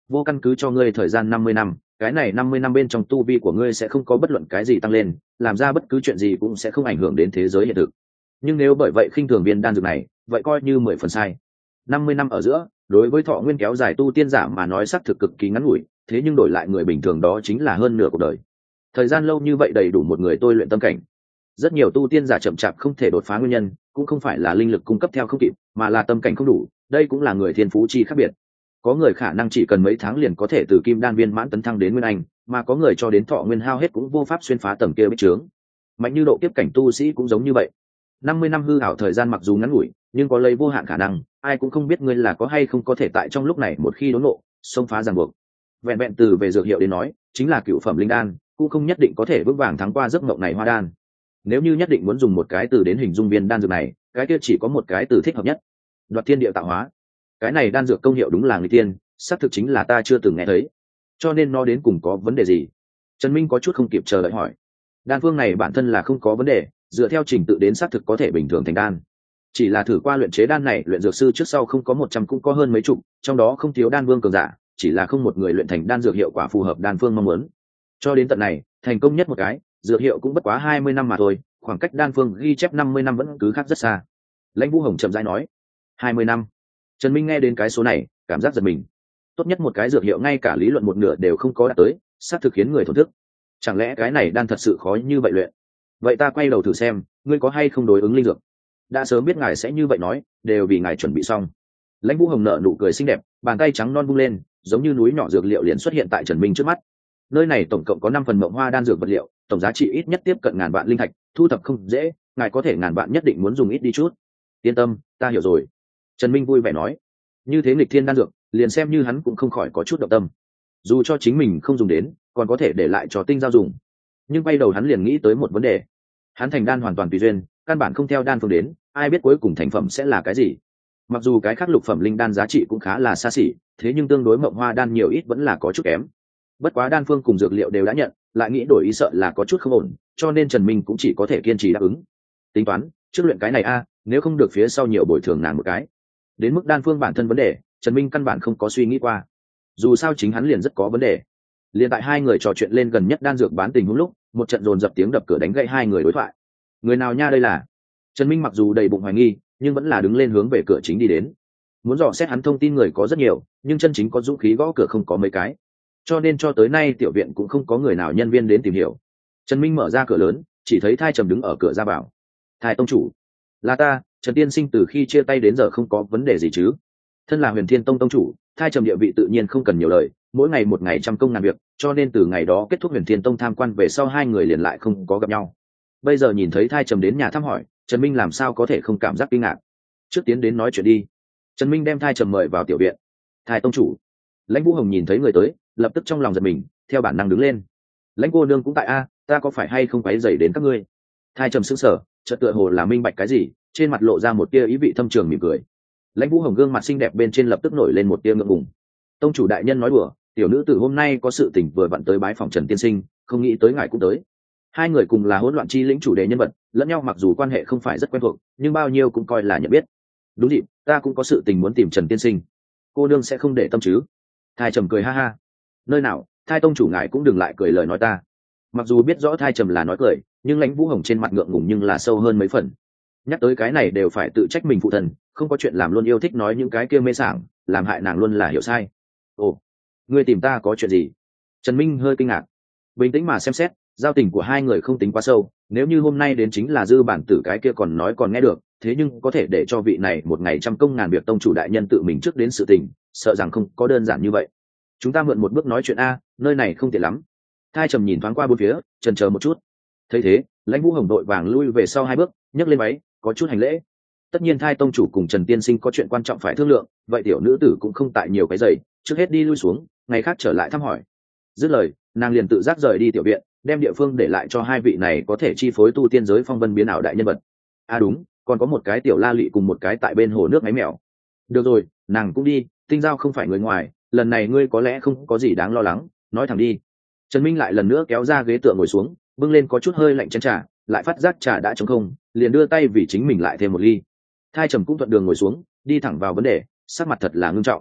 vô căn cứ cho ngươi thời gian năm mươi năm, cái này năm mươi năm bên trong tu vi của ngươi sẽ không có bất luận cái gì tăng lên, làm ra bất cứ chuyện gì cũng sẽ không ảnh hưởng đến thế giới hiện thực. Nhưng nếu bởi vậy khinh thường viên đan dược này, vậy coi như mười phần sai. năm mươi năm ở giữa, đối với thọ nguyên kéo dài tu tiên giả mà nói xác thực cực kỳ ngắn ngủi, thế nhưng đổi lại người bình thường đó chính là hơn nửa cuộc đời. Thời gian lâu như vậy đầy đủ một người tôi luyện tâm cảnh. Rất nhiều tu tiên giả chậm chạp không thể đột phá nguyên nhân, cũng không phải là linh lực cung cấp theo không kịp, mà là tâm cảnh không đủ, đây cũng là người thiên phú chi khác biệt. Có người khả năng chỉ cần mấy tháng liền có thể từ kim đan viên mãn tấn thăng đến nguyên anh, mà có người cho đến thọ nguyên hao hết cũng vô pháp xuyên phá tầng kia bích trướng. Mạnh như độ kiếp cảnh tu sĩ cũng giống như vậy. năm mươi năm hư ảo thời gian mặc dù ngắn ngủi, nhưng có lấy vô hạn khả năng, ai cũng không biết ngươi là có hay không có thể tại trong lúc này một khi đốn ngộ, xông phá ràng buộc. Vẹn vẹn từ về dược hiệu đến nói, chính là cựu phẩm linh đan, cũng không nhất định có thể vững vàng thắng qua giấc mộng này hoa đan. Nếu như nhất định muốn dùng một cái từ đến hình dung viên đan dược này, cái kia chỉ có một cái từ thích hợp nhất: đoạt thiên địa tạo hóa. Cái này đan dược công hiệu đúng là người tiên, xác thực chính là ta chưa từng nghe thấy. Cho nên nó đến cùng có vấn đề gì? Trần Minh có chút không kịp chờ đợi hỏi. Đan phương này bản thân là không có vấn đề, dựa theo trình tự đến xác thực có thể bình thường thành đan. Chỉ là thử qua luyện chế đan này, luyện dược sư trước sau không có một trăm cũng có hơn mấy chục, trong đó không thiếu đan vương cường giả, chỉ là không một người luyện thành đan dược hiệu quả phù hợp đan phương mong muốn. Cho đến tận này, thành công nhất một cái, dược hiệu cũng bất quá hai mươi năm mà thôi, khoảng cách đan phương ghi chép năm mươi năm vẫn cứ khác rất xa. Lãnh Vũ Hồng chậm rãi nói, hai mươi năm. Trần Minh nghe đến cái số này, cảm giác giật mình. Tốt nhất một cái dược hiệu ngay cả lý luận một nửa đều không có đạt tới, xác thực khiến người thổn thức. Chẳng lẽ cái này đan thật sự khó như vậy luyện? Vậy ta quay đầu thử xem, ngươi có hay không đối ứng linh dược. Đã sớm biết ngài sẽ như vậy nói, đều vì ngài chuẩn bị xong. Lãnh Vũ Hồng nở nụ cười xinh đẹp, bàn tay trắng non vung lên, giống như núi nhỏ dược liệu liền xuất hiện tại Trần Minh trước mắt. Nơi này tổng cộng có năm phần mộng hoa đan dược vật liệu, tổng giá trị ít nhất tiếp cận ngàn vạn linh thạch, thu thập không dễ, ngài có thể ngàn vạn nhất định muốn dùng ít đi chút. Yên tâm, ta hiểu rồi. Trần Minh vui vẻ nói. Như thế nghịch thiên đan dược, liền xem như hắn cũng không khỏi có chút động tâm. Dù cho chính mình không dùng đến, còn có thể để lại cho tinh giao dùng. Nhưng bay đầu hắn liền nghĩ tới một vấn đề. Hắn thành đan hoàn toàn tùy duyên, căn bản không theo đan phương đến, ai biết cuối cùng thành phẩm sẽ là cái gì. Mặc dù cái khác lục phẩm linh đan giá trị cũng khá là xa xỉ, thế nhưng tương đối mộng hoa đan nhiều ít vẫn là có chút kém. Bất quá đan phương cùng dược liệu đều đã nhận, lại nghĩ đổi ý sợ là có chút không ổn, cho nên Trần Minh cũng chỉ có thể kiên trì đáp ứng. Tính toán, trước luyện cái này a, nếu không được phía sau nhiều bồi thường nàng một cái. Đến mức đan phương bản thân vấn đề, Trần Minh căn bản không có suy nghĩ qua. Dù sao chính hắn liền rất có vấn đề. Liền tại hai người trò chuyện lên gần nhất đan dược bán tình huống lúc, một trận dồn dập tiếng đập cửa đánh gãy hai người đối thoại. Người nào nha đây là? Trần Minh mặc dù đầy bụng hoài nghi, nhưng vẫn là đứng lên hướng về cửa chính đi đến. Muốn dò xét hắn thông tin người có rất nhiều, nhưng chân chính có dũng khí gõ cửa không có mấy cái. Cho nên cho tới nay tiểu viện cũng không có người nào nhân viên đến tìm hiểu. Trần Minh mở ra cửa lớn, chỉ thấy Thai Trầm đứng ở cửa ra vào. Thai tông chủ, là ta, Trần Tiên Sinh, từ khi chia tay đến giờ không có vấn đề gì chứ? Thân là Huyền Thiên Tông tông chủ, Thai Trầm địa vị tự nhiên không cần nhiều lời, mỗi ngày một ngày trăm công ngàn việc, cho nên từ ngày đó kết thúc Huyền Thiên Tông tham quan về sau hai người liền lại không có gặp nhau. Bây giờ nhìn thấy Thai Trầm đến nhà thăm hỏi, Trần Minh làm sao có thể không cảm giác kinh ngạc. Trước tiến đến nói chuyện đi. Trần Minh đem Thai Trầm mời vào tiểu viện. Thai tông chủ. Lãnh Vũ Hồng nhìn thấy người tới, lập tức trong lòng giật mình, theo bản năng đứng lên. Lãnh cô nương cũng tại a, ta có phải hay không quấy rầy đến các ngươi? Thai Trầm sững sờ, chợt tựa hồ là minh bạch cái gì, trên mặt lộ ra một tia ý vị thâm trường mỉm cười. Lãnh Vũ Hồng gương mặt xinh đẹp bên trên lập tức nổi lên một tia ngượng ngùng. Tông chủ đại nhân nói đùa, tiểu nữ tử hôm nay có sự tình vừa vặn tới bái phòng Trần Tiên Sinh, không nghĩ tới ngài cũng tới. Hai người cùng là hỗn loạn chi lĩnh chủ đề nhân vật, lẫn nhau mặc dù quan hệ không phải rất quen thuộc, nhưng bao nhiêu cũng coi là nhận biết. Đúng vậy, ta cũng có sự tình muốn tìm Trần Tiên Sinh. Cô nương sẽ không để tâm chứ? Thai Trầm cười ha ha. Nơi nào, Thai tông chủ ngài cũng đừng lại cười lời nói ta. Mặc dù biết rõ Thai Trầm là nói cười, nhưng Lãnh Vũ Hồng trên mặt ngượng ngùng nhưng là sâu hơn mấy phần. Nhắc tới cái này đều phải tự trách mình phụ thần, không có chuyện làm luôn yêu thích nói những cái kia mê sảng, làm hại nàng luôn là hiểu sai. Ồ, ngươi tìm ta có chuyện gì? Trần Minh hơi kinh ngạc. Bình tĩnh mà xem xét, giao tình của hai người không tính quá sâu, nếu như hôm nay đến chính là dư bản tử cái kia còn nói còn nghe được, thế nhưng có thể để cho vị này một ngày trăm công ngàn việc tông chủ đại nhân tự mình trước đến sự tình, sợ rằng không có đơn giản như vậy. Chúng ta mượn một bước nói chuyện a, nơi này không tiện lắm. Thai Trầm nhìn thoáng qua bốn phía, chần chờ một chút. Thấy thế, Lãnh Vũ Hồng đội vàng lui về sau hai bước, nhấc lên váy, có chút hành lễ. Tất nhiên Thai tông chủ cùng Trần Tiên Sinh có chuyện quan trọng phải thương lượng, vậy tiểu nữ tử cũng không tại nhiều cái giày, trước hết đi lui xuống, ngày khác trở lại thăm hỏi. Dứt lời, nàng liền tự giác rời đi tiểu viện, đem địa phương để lại cho hai vị này có thể chi phối tu tiên giới phong vân biến ảo đại nhân vật. À đúng, còn có một cái tiểu la lị cùng một cái tại bên hồ nước máy mèo. Được rồi, nàng cũng đi, Tinh Giao không phải người ngoài, lần này ngươi có lẽ không có gì đáng lo lắng, nói thẳng đi. Trần Minh lại lần nữa kéo ra ghế tựa ngồi xuống, bưng lên có chút hơi lạnh chén trà, lại phát giác trà đã trống không, liền đưa tay vì chính mình lại thêm một ly. Thai Trầm cũng thuận đường ngồi xuống, đi thẳng vào vấn đề, sắc mặt thật là ngưng trọng.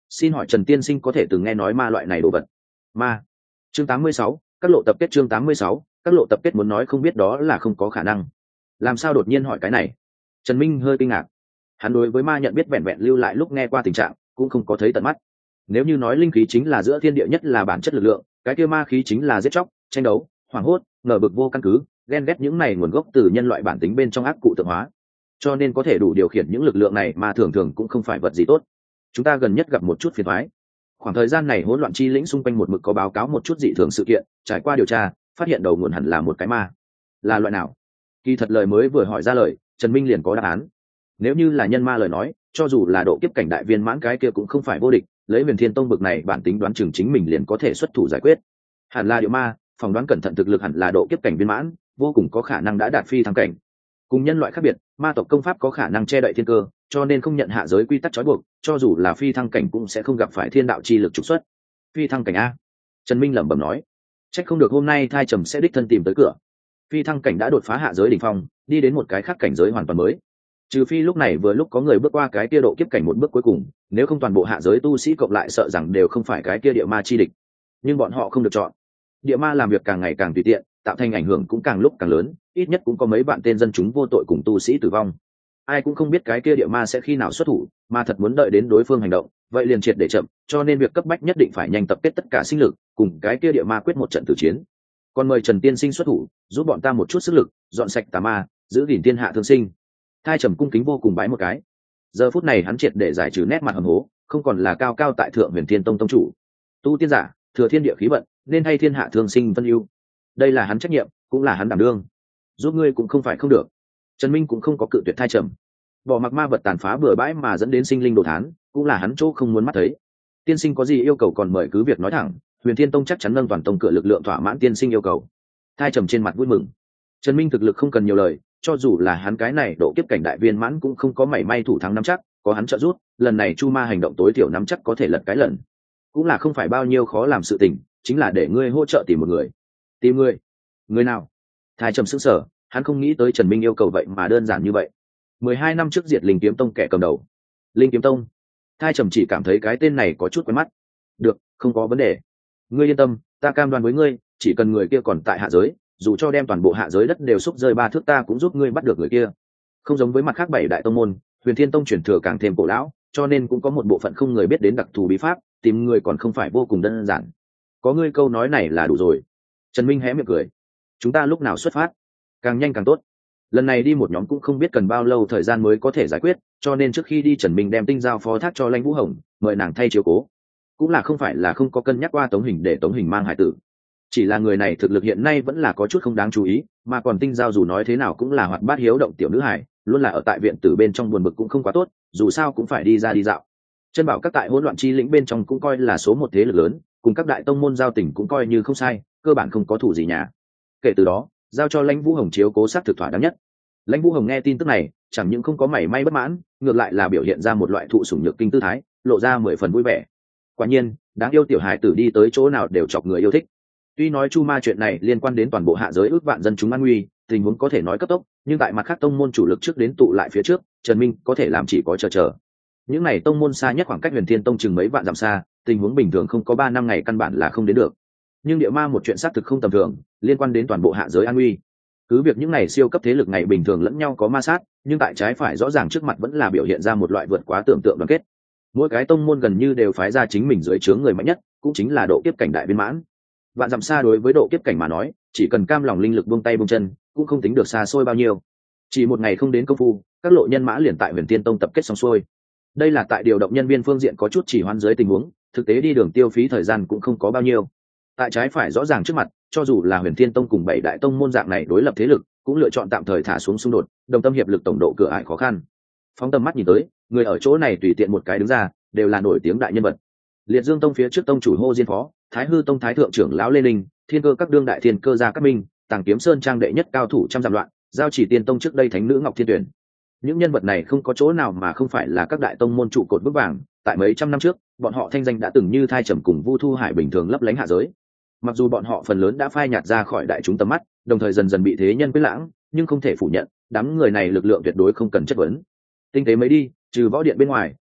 Xin hỏi Trần tiên sinh có thể từng nghe nói ma loại này đồ vật? Ma. Chương tám mươi sáu, các lộ tập kết. Chương tám mươi sáu, các lộ tập kết. Muốn nói không biết đó là không có khả năng. Làm sao đột nhiên hỏi cái này? Trần Minh hơi kinh ngạc. Hắn đối với ma nhận biết vẹn vẹn lưu lại lúc nghe qua tình trạng, cũng không có thấy tận mắt. Nếu như nói linh khí chính là giữa thiên địa nhất là bản chất lực lượng, cái kia ma khí chính là giết chóc, tranh đấu, hoảng hốt, ngờ vực vô căn cứ, ghen ghét những này nguồn gốc từ nhân loại bản tính bên trong ác cụ tượng hóa. Cho nên có thể đủ điều khiển những lực lượng này mà thường thường cũng không phải vật gì tốt. Chúng ta gần nhất gặp một chút phiền toái. Khoảng thời gian này hỗn loạn chi lĩnh xung quanh một mực có báo cáo một chút dị thường sự kiện, trải qua điều tra, phát hiện đầu nguồn hẳn là một cái ma. Là loại nào? Kỳ thật lời mới vừa hỏi ra lời, Trần Minh liền có đáp án. Nếu như là nhân ma lời nói, cho dù là độ kiếp cảnh đại viên mãn cái kia cũng không phải vô địch, lấy Huyền Thiên Tông bực này bản tính đoán chừng chính mình liền có thể xuất thủ giải quyết. Hẳn là điệu ma, phỏng đoán cẩn thận thực lực hẳn là độ kiếp cảnh viên mãn, vô cùng có khả năng đã đạt phi thăng cảnh. Cùng nhân loại khác biệt, ma tộc công pháp có khả năng che đậy thiên cơ, cho nên không nhận hạ giới quy tắc trói buộc, cho dù là phi thăng cảnh cũng sẽ không gặp phải thiên đạo chi lực trục xuất. Phi thăng cảnh a? Trần Minh lẩm bẩm nói. Chắc không được hôm nay thai trầm sẽ đích thân tìm tới cửa. Phi thăng cảnh đã đột phá hạ giới đỉnh phong, đi đến một cái khác cảnh giới hoàn toàn mới. Trừ phi lúc này vừa lúc có người bước qua cái kia độ kiếp cảnh một bước cuối cùng, nếu không toàn bộ hạ giới tu sĩ cộng lại sợ rằng đều không phải cái kia địa ma chi địch. Nhưng bọn họ không được chọn. Địa ma làm việc càng ngày càng tùy tiện, tạo thành ảnh hưởng cũng càng lúc càng lớn, ít nhất cũng có mấy bạn tên dân chúng vô tội cùng tu sĩ tử vong. Ai cũng không biết cái kia địa ma sẽ khi nào xuất thủ, mà thật muốn đợi đến đối phương hành động, vậy liền triệt để chậm, cho nên việc cấp bách nhất định phải nhanh tập kết tất cả sinh lực, cùng cái kia địa ma quyết một trận tử chiến. Còn mời Trần tiên sinh xuất thủ, giúp bọn ta một chút sức lực, dọn sạch tà ma, giữ gìn thiên hạ thương sinh. Thai trầm cung kính vô cùng bái một cái. Giờ phút này hắn triệt để giải trừ nét mặt hầm hố, không còn là cao cao tại thượng Huyền Thiên Tông tông chủ. Tu tiên giả, thừa thiên địa khí vận, nên hay thiên hạ thương sinh vân ưu. Đây là hắn trách nhiệm, cũng là hắn đảm đương. Giúp ngươi cũng không phải không được. Trần Minh cũng không có cự tuyệt thai trầm. Bỏ mặc ma vật tàn phá bừa bãi mà dẫn đến sinh linh đồ thán, cũng là hắn chỗ không muốn mắt thấy. Tiên sinh có gì yêu cầu còn mời cứ việc nói thẳng, Huyền Thiên Tông chắc chắn nâng toàn tông cửa lực lượng thỏa mãn tiên sinh yêu cầu. Thai trầm trên mặt vui mừng. Trần Minh thực lực không cần nhiều lời, cho dù là hắn cái này độ kiếp cảnh đại viên mãn cũng không có mảy may thủ thắng nắm chắc, có hắn trợ giúp, lần này chu ma hành động tối thiểu nắm chắc có thể lật cái lần. Cũng là không phải bao nhiêu khó làm sự tình, chính là để ngươi hỗ trợ tìm một người. Tìm người? Người nào? Thai trầm sững sờ, hắn không nghĩ tới Trần Minh yêu cầu vậy mà đơn giản như vậy. Mười hai năm trước diệt Linh Kiếm Tông kẻ cầm đầu. Linh Kiếm Tông? Thai trầm chỉ cảm thấy cái tên này có chút quen mắt. Được, không có vấn đề. Ngươi yên tâm, ta cam đoan với ngươi, chỉ cần người kia còn tại hạ giới, dù cho đem toàn bộ hạ giới đất đều xúc rơi ba thước ta cũng giúp ngươi bắt được người kia. Không giống với mặt khác bảy đại tông môn, Huyền Thiên Tông truyền thừa càng thêm cổ lão, cho nên cũng có một bộ phận không người biết đến đặc thù bí pháp, tìm người còn không phải vô cùng đơn giản. Có ngươi câu nói này là đủ rồi. Trần Minh hé miệng cười. Chúng ta lúc nào xuất phát? Càng nhanh càng tốt. Lần này đi một nhóm cũng không biết cần bao lâu thời gian mới có thể giải quyết, cho nên trước khi đi Trần Minh đem tinh giao phó thác cho Lãnh Vũ Hồng, mời nàng thay chiếu cố. Cũng là không phải là không có cân nhắc qua Tống Hình để Tống Hình mang hải tử. Chỉ là người này thực lực hiện nay vẫn là có chút không đáng chú ý, mà còn tinh giao dù nói thế nào cũng là hoạt bát hiếu động tiểu nữ hải, luôn là ở tại viện tử bên trong buồn bực cũng không quá tốt, dù sao cũng phải đi ra đi dạo. Chân bảo các tại hỗn loạn chi lĩnh bên trong cũng coi là số một thế lực lớn, cùng các đại tông môn giao tình cũng coi như không sai, cơ bản không có thủ gì nhà. Kể từ đó, giao cho Lãnh Vũ Hồng chiếu cố sát thực thỏa đáng nhất. Lãnh Vũ Hồng nghe tin tức này, chẳng những không có mảy may bất mãn, ngược lại là biểu hiện ra một loại thụ sủng nhược kinh tư thái, lộ ra mười phần vui vẻ. Quả nhiên, đáng yêu tiểu hài tử đi tới chỗ nào đều chọc người yêu thích. Tuy nói chu ma chuyện này liên quan đến toàn bộ hạ giới ước vạn dân chúng an nguy, tình huống có thể nói cấp tốc, nhưng tại mặt khác tông môn chủ lực trước đến tụ lại phía trước, Trần Minh có thể làm chỉ có chờ chờ. Những này tông môn xa nhất khoảng cách Huyền Thiên Tông chừng mấy vạn dặm xa, tình huống bình thường không có ba năm ngày căn bản là không đến được. Nhưng địa ma một chuyện xác thực không tầm thường, liên quan đến toàn bộ hạ giới an nguy. Cứ việc những này siêu cấp thế lực ngày bình thường lẫn nhau có ma sát, nhưng tại trái phải rõ ràng trước mặt vẫn là biểu hiện ra một loại vượt quá tưởng tượng đoàn kết. Mỗi cái tông môn gần như đều phái ra chính mình dưới trướng người mạnh nhất, cũng chính là độ kiếp cảnh đại viên mãn. Vạn dặm xa đối với độ kiếp cảnh mà nói, chỉ cần cam lòng linh lực buông tay buông chân, cũng không tính được xa xôi bao nhiêu. Chỉ một ngày không đến công phu, các lộ nhân mã liền tại Huyền Thiên Tông tập kết xong xuôi. Đây là tại điều động nhân viên phương diện có chút chỉ hoãn dưới tình huống, thực tế đi đường tiêu phí thời gian cũng không có bao nhiêu. Tại trái phải rõ ràng trước mặt, cho dù là Huyền Thiên Tông cùng bảy đại tông môn dạng này đối lập thế lực, cũng lựa chọn tạm thời thả xuống xung đột, đồng tâm hiệp lực tổng độ cửa ải khó khăn. Phóng tầm mắt nhìn tới, người ở chỗ này tùy tiện một cái đứng ra, đều là nổi tiếng đại nhân vật. Liệt Dương Tông phía trước tông chủ Hô Diên Phó, Thái Hư Tông thái thượng trưởng lão Lê Linh, Thiên Cơ các đương đại thiên cơ gia các minh, Tàng Kiếm Sơn trang đệ nhất cao thủ trăm dặm loạn, Giao Chỉ Tiên Tông trước đây thánh nữ Ngọc Thiên Tuyển. Những nhân vật này không có chỗ nào mà không phải là các đại tông môn trụ cột vững vàng, tại mấy trăm năm trước, bọn họ thanh danh đã từng như thai trầm cùng Vu Thu Hải bình thường lấp lánh hạ giới. Mặc dù bọn họ phần lớn đã phai nhạt ra khỏi đại chúng tầm mắt, đồng thời dần dần bị thế nhân quên lãng, nhưng không thể phủ nhận, đám người này lực lượng tuyệt đối không cần chất vấn. Tinh tế mấy đi, trừ võ điện bên ngoài,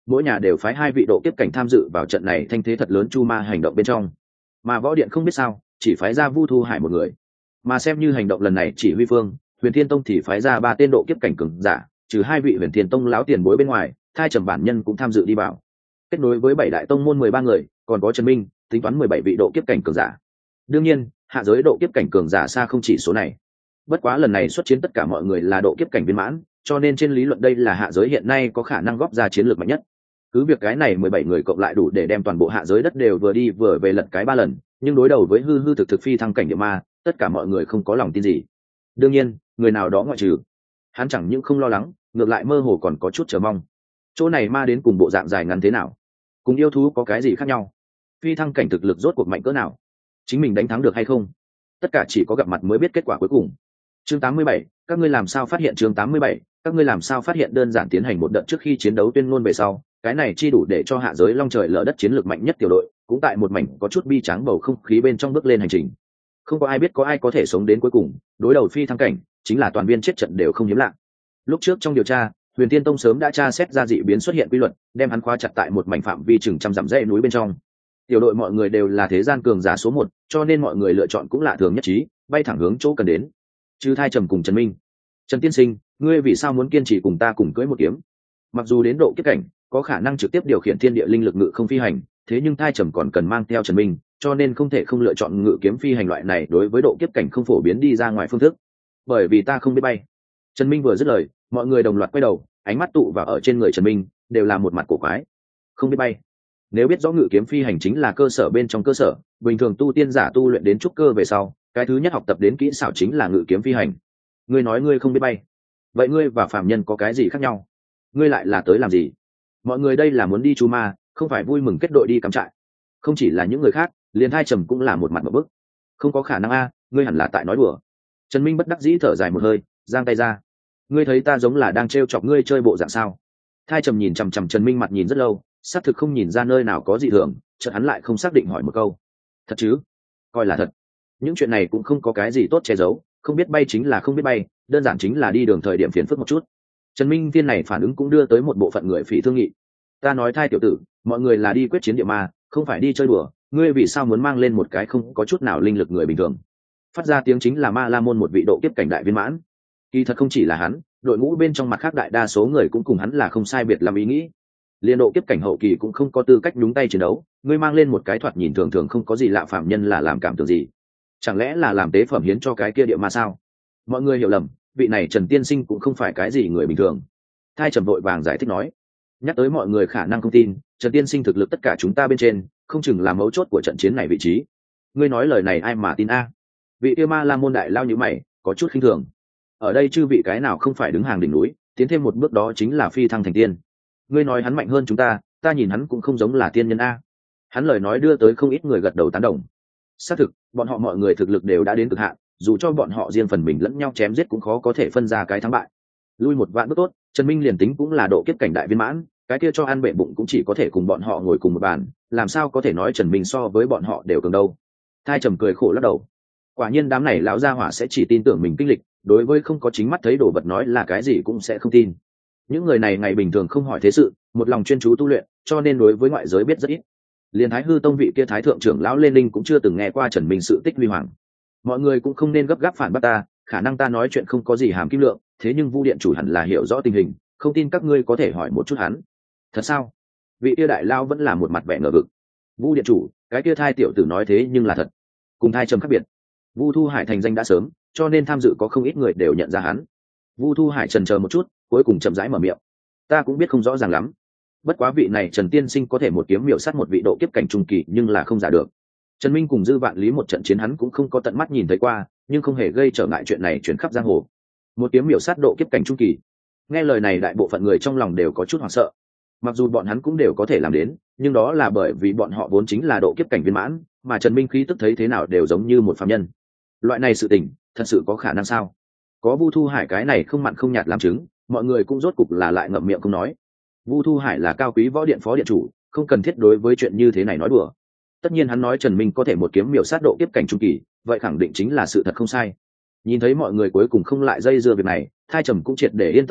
mỗi nhà đều phái hai vị độ kiếp cảnh tham dự vào trận này thanh thế thật lớn chu ma hành động bên trong. Mà võ điện không biết sao chỉ phái ra Vu Thu Hải một người, mà xem như hành động lần này chỉ huy phương Huyền Thiên Tông thì phái ra ba tên độ kiếp cảnh cường giả, trừ hai vị Huyền Thiên Tông lão tiền bối bên ngoài, Thai Trầm bản nhân cũng tham dự đi vào. Kết nối với bảy đại tông môn mười ba người, còn có Trần Minh, tính toán mười bảy vị độ kiếp cảnh cường giả. Đương nhiên, hạ giới độ kiếp cảnh cường giả xa không chỉ số này. Bất quá lần này xuất chiến tất cả mọi người là độ kiếp cảnh viên mãn, cho nên trên lý luận đây là hạ giới hiện nay có khả năng góp ra chiến lược mạnh nhất. Cứ việc cái này mười bảy người cộng lại đủ để đem toàn bộ hạ giới đất đều vừa đi vừa về lật cái ba lần, nhưng đối đầu với hư hư thực thực phi thăng cảnh địa ma, tất cả mọi người không có lòng tin gì. Đương nhiên, người nào đó ngoại trừ, hắn chẳng những không lo lắng, ngược lại mơ hồ còn có chút chờ mong. Chỗ này ma đến cùng bộ dạng dài ngắn thế nào, cùng yêu thú có cái gì khác nhau, phi thăng cảnh thực lực rốt cuộc mạnh cỡ nào, chính mình đánh thắng được hay không, tất cả chỉ có gặp mặt mới biết kết quả cuối cùng. Chương tám mươi bảy, các ngươi làm sao phát hiện chương tám mươi bảy, các ngươi làm sao phát hiện đơn giản tiến hành một đợt trước khi chiến đấu tuyên ngôn về sau, cái này chi đủ để cho hạ giới long trời lở đất chiến lược mạnh nhất tiểu đội, cũng tại một mảnh có chút bi tráng bầu không khí bên trong bước lên hành trình. Không có ai biết có ai có thể sống đến cuối cùng, đối đầu phi thăng cảnh, chính là toàn viên chết trận đều không hiếm lạ. Lúc trước trong điều tra, Huyền Thiên Tông sớm đã tra xét ra dị biến xuất hiện quy luật, đem hắn khóa chặt tại một mảnh phạm vi chừng trăm dặm dãy núi bên trong. Tiểu đội mọi người đều là thế gian cường giả số một, cho nên mọi người lựa chọn cũng lạ thường nhất trí, bay thẳng hướng chỗ cần đến. Trừ Thai Trầm cùng Trần Minh. Trần tiên sinh, ngươi vì sao muốn kiên trì cùng ta cùng cưỡi một kiếm? Mặc dù đến độ kiếp cảnh, có khả năng trực tiếp điều khiển thiên địa linh lực ngự không phi hành, thế nhưng Thai Trầm còn cần mang theo Trần Minh, cho nên không thể không lựa chọn ngự kiếm phi hành loại này đối với độ kiếp cảnh không phổ biến đi ra ngoài phương thức. Bởi vì ta không biết bay. Trần Minh vừa dứt lời, mọi người đồng loạt quay đầu, ánh mắt tụ vào ở trên người Trần Minh, đều là một mặt cổ quái. Không biết bay. Nếu biết rõ ngự kiếm phi hành chính là cơ sở bên trong cơ sở, bình thường tu tiên giả tu luyện đến trúc cơ về sau, cái thứ nhất học tập đến kỹ xảo chính là ngự kiếm phi hành. Ngươi nói ngươi không biết bay, vậy ngươi và phàm nhân có cái gì khác nhau? Ngươi lại là tới làm gì? Mọi người đây là muốn đi chu ma, không phải vui mừng kết đội đi cắm trại. Không chỉ là những người khác, liền Thai Trầm cũng là một mặt một bức. Không có khả năng a, ngươi hẳn là tại nói đùa. Trần Minh bất đắc dĩ thở dài một hơi, giang tay ra. Ngươi thấy ta giống là đang trêu chọc ngươi chơi bộ dạng sao? Thai Trầm nhìn chằm chằm Trần Minh mặt nhìn rất lâu, xác thực không nhìn ra nơi nào có dị thường, chợt hắn lại không xác định hỏi một câu. Thật chứ? Coi là thật. Những chuyện này cũng không có cái gì tốt che giấu, không biết bay chính là không biết bay, đơn giản chính là đi đường thời điểm phiền phức một chút. Trần Minh viên này phản ứng cũng đưa tới một bộ phận người phỉ thương nghị. Ta nói Thai tiểu tử, mọi người là đi quyết chiến địa ma, không phải đi chơi đùa, ngươi vì sao muốn mang lên một cái không có chút nào linh lực người bình thường? Phát ra tiếng chính là Ma La môn một vị độ kiếp cảnh đại viên mãn. Kỳ thật không chỉ là hắn, đội ngũ bên trong mặt khác đại đa số người cũng cùng hắn là không sai biệt làm ý nghĩ. Liên độ kiếp cảnh hậu kỳ cũng không có tư cách nhúng tay chiến đấu, ngươi mang lên một cái thoạt nhìn thường thường không có gì lạ phạm nhân là làm cảm tưởng gì? Chẳng lẽ là làm tế phẩm hiến cho cái kia địa ma sao? Mọi người hiểu lầm, vị này Trần tiên sinh cũng không phải cái gì người bình thường. Thai Trầm vội vàng giải thích nói, nhắc tới mọi người khả năng không tin, Trần tiên sinh thực lực tất cả chúng ta bên trên, không chừng là mấu chốt của trận chiến này vị trí. Ngươi nói lời này ai mà tin a? Vị kia Ma La môn đại lao như mày, có chút khinh thường. Ở đây chư vị cái nào không phải đứng hàng đỉnh núi, tiến thêm một bước đó chính là phi thăng thành tiên. Ngươi nói hắn mạnh hơn chúng ta, ta nhìn hắn cũng không giống là tiên nhân a. Hắn lời nói đưa tới không ít người gật đầu tán đồng. Xác thực, bọn họ mọi người thực lực đều đã đến cực hạn, dù cho bọn họ riêng phần mình lẫn nhau chém giết cũng khó có thể phân ra cái thắng bại. Lui một vạn bước tốt, Trần Minh liền tính cũng là độ kiếp cảnh đại viên mãn, cái kia cho ăn bệ bụng cũng chỉ có thể cùng bọn họ ngồi cùng một bàn, làm sao có thể nói Trần Minh so với bọn họ đều cường đâu. Thai Trầm cười khổ lắc đầu. Quả nhiên đám này lão gia hỏa sẽ chỉ tin tưởng mình kinh lịch, đối với không có chính mắt thấy đồ vật nói là cái gì cũng sẽ không tin. Những người này ngày bình thường không hỏi thế sự, một lòng chuyên chú tu luyện, cho nên đối với ngoại giới biết rất ít. Liên Thái Hư Tông vị kia thái thượng trưởng lão Lê Linh cũng chưa từng nghe qua Trần Minh sự tích huy hoàng. Mọi người cũng không nên gấp gáp phản bác ta, khả năng ta nói chuyện không có gì hàm kim lượng, thế nhưng Vu điện chủ hẳn là hiểu rõ tình hình, không tin các ngươi có thể hỏi một chút hắn. Thật sao? Vị kia đại lao vẫn là một mặt vẻ ngờ vực. Vu điện chủ, cái kia Thai tiểu tử nói thế nhưng là thật. Cùng Thai Trầm khác biệt, Vu Thu Hải thành danh đã sớm, cho nên tham dự có không ít người đều nhận ra hắn. Vu Thu Hải chần chờ một chút, cuối cùng chậm rãi mở miệng. Ta cũng biết không rõ ràng lắm. Bất quá vị này Trần tiên sinh có thể một kiếm miểu sát một vị độ kiếp cảnh trung kỳ, nhưng là không giả được. Trần Minh cùng Dư Vạn Lý một trận chiến hắn cũng không có tận mắt nhìn thấy qua, nhưng không hề gây trở ngại chuyện này truyền khắp giang hồ. Một kiếm miểu sát độ kiếp cảnh trung kỳ. Nghe lời này đại bộ phận người trong lòng đều có chút hoảng sợ. Mặc dù bọn hắn cũng đều có thể làm đến, nhưng đó là bởi vì bọn họ vốn chính là độ kiếp cảnh viên mãn, mà Trần Minh khí tức thấy thế nào đều giống như một phàm nhân. Loại này sự tình, thật sự có khả năng sao? Có Vu Thu Hải cái này không mặn không nhạt làm chứng, mọi người cũng rốt cục là lại ngậm miệng không nói. Vu Thu Hải là cao quý võ điện phó điện chủ, không cần thiết đối với chuyện như thế này nói đùa. Tất nhiên hắn nói Trần Minh có thể một kiếm miểu sát độ kiếp cảnh trung kỳ, vậy khẳng định chính là sự thật không sai. Nhìn thấy mọi người cuối cùng không lại dây dưa việc này, Thai Trầm cũng triệt để yên tâm lại,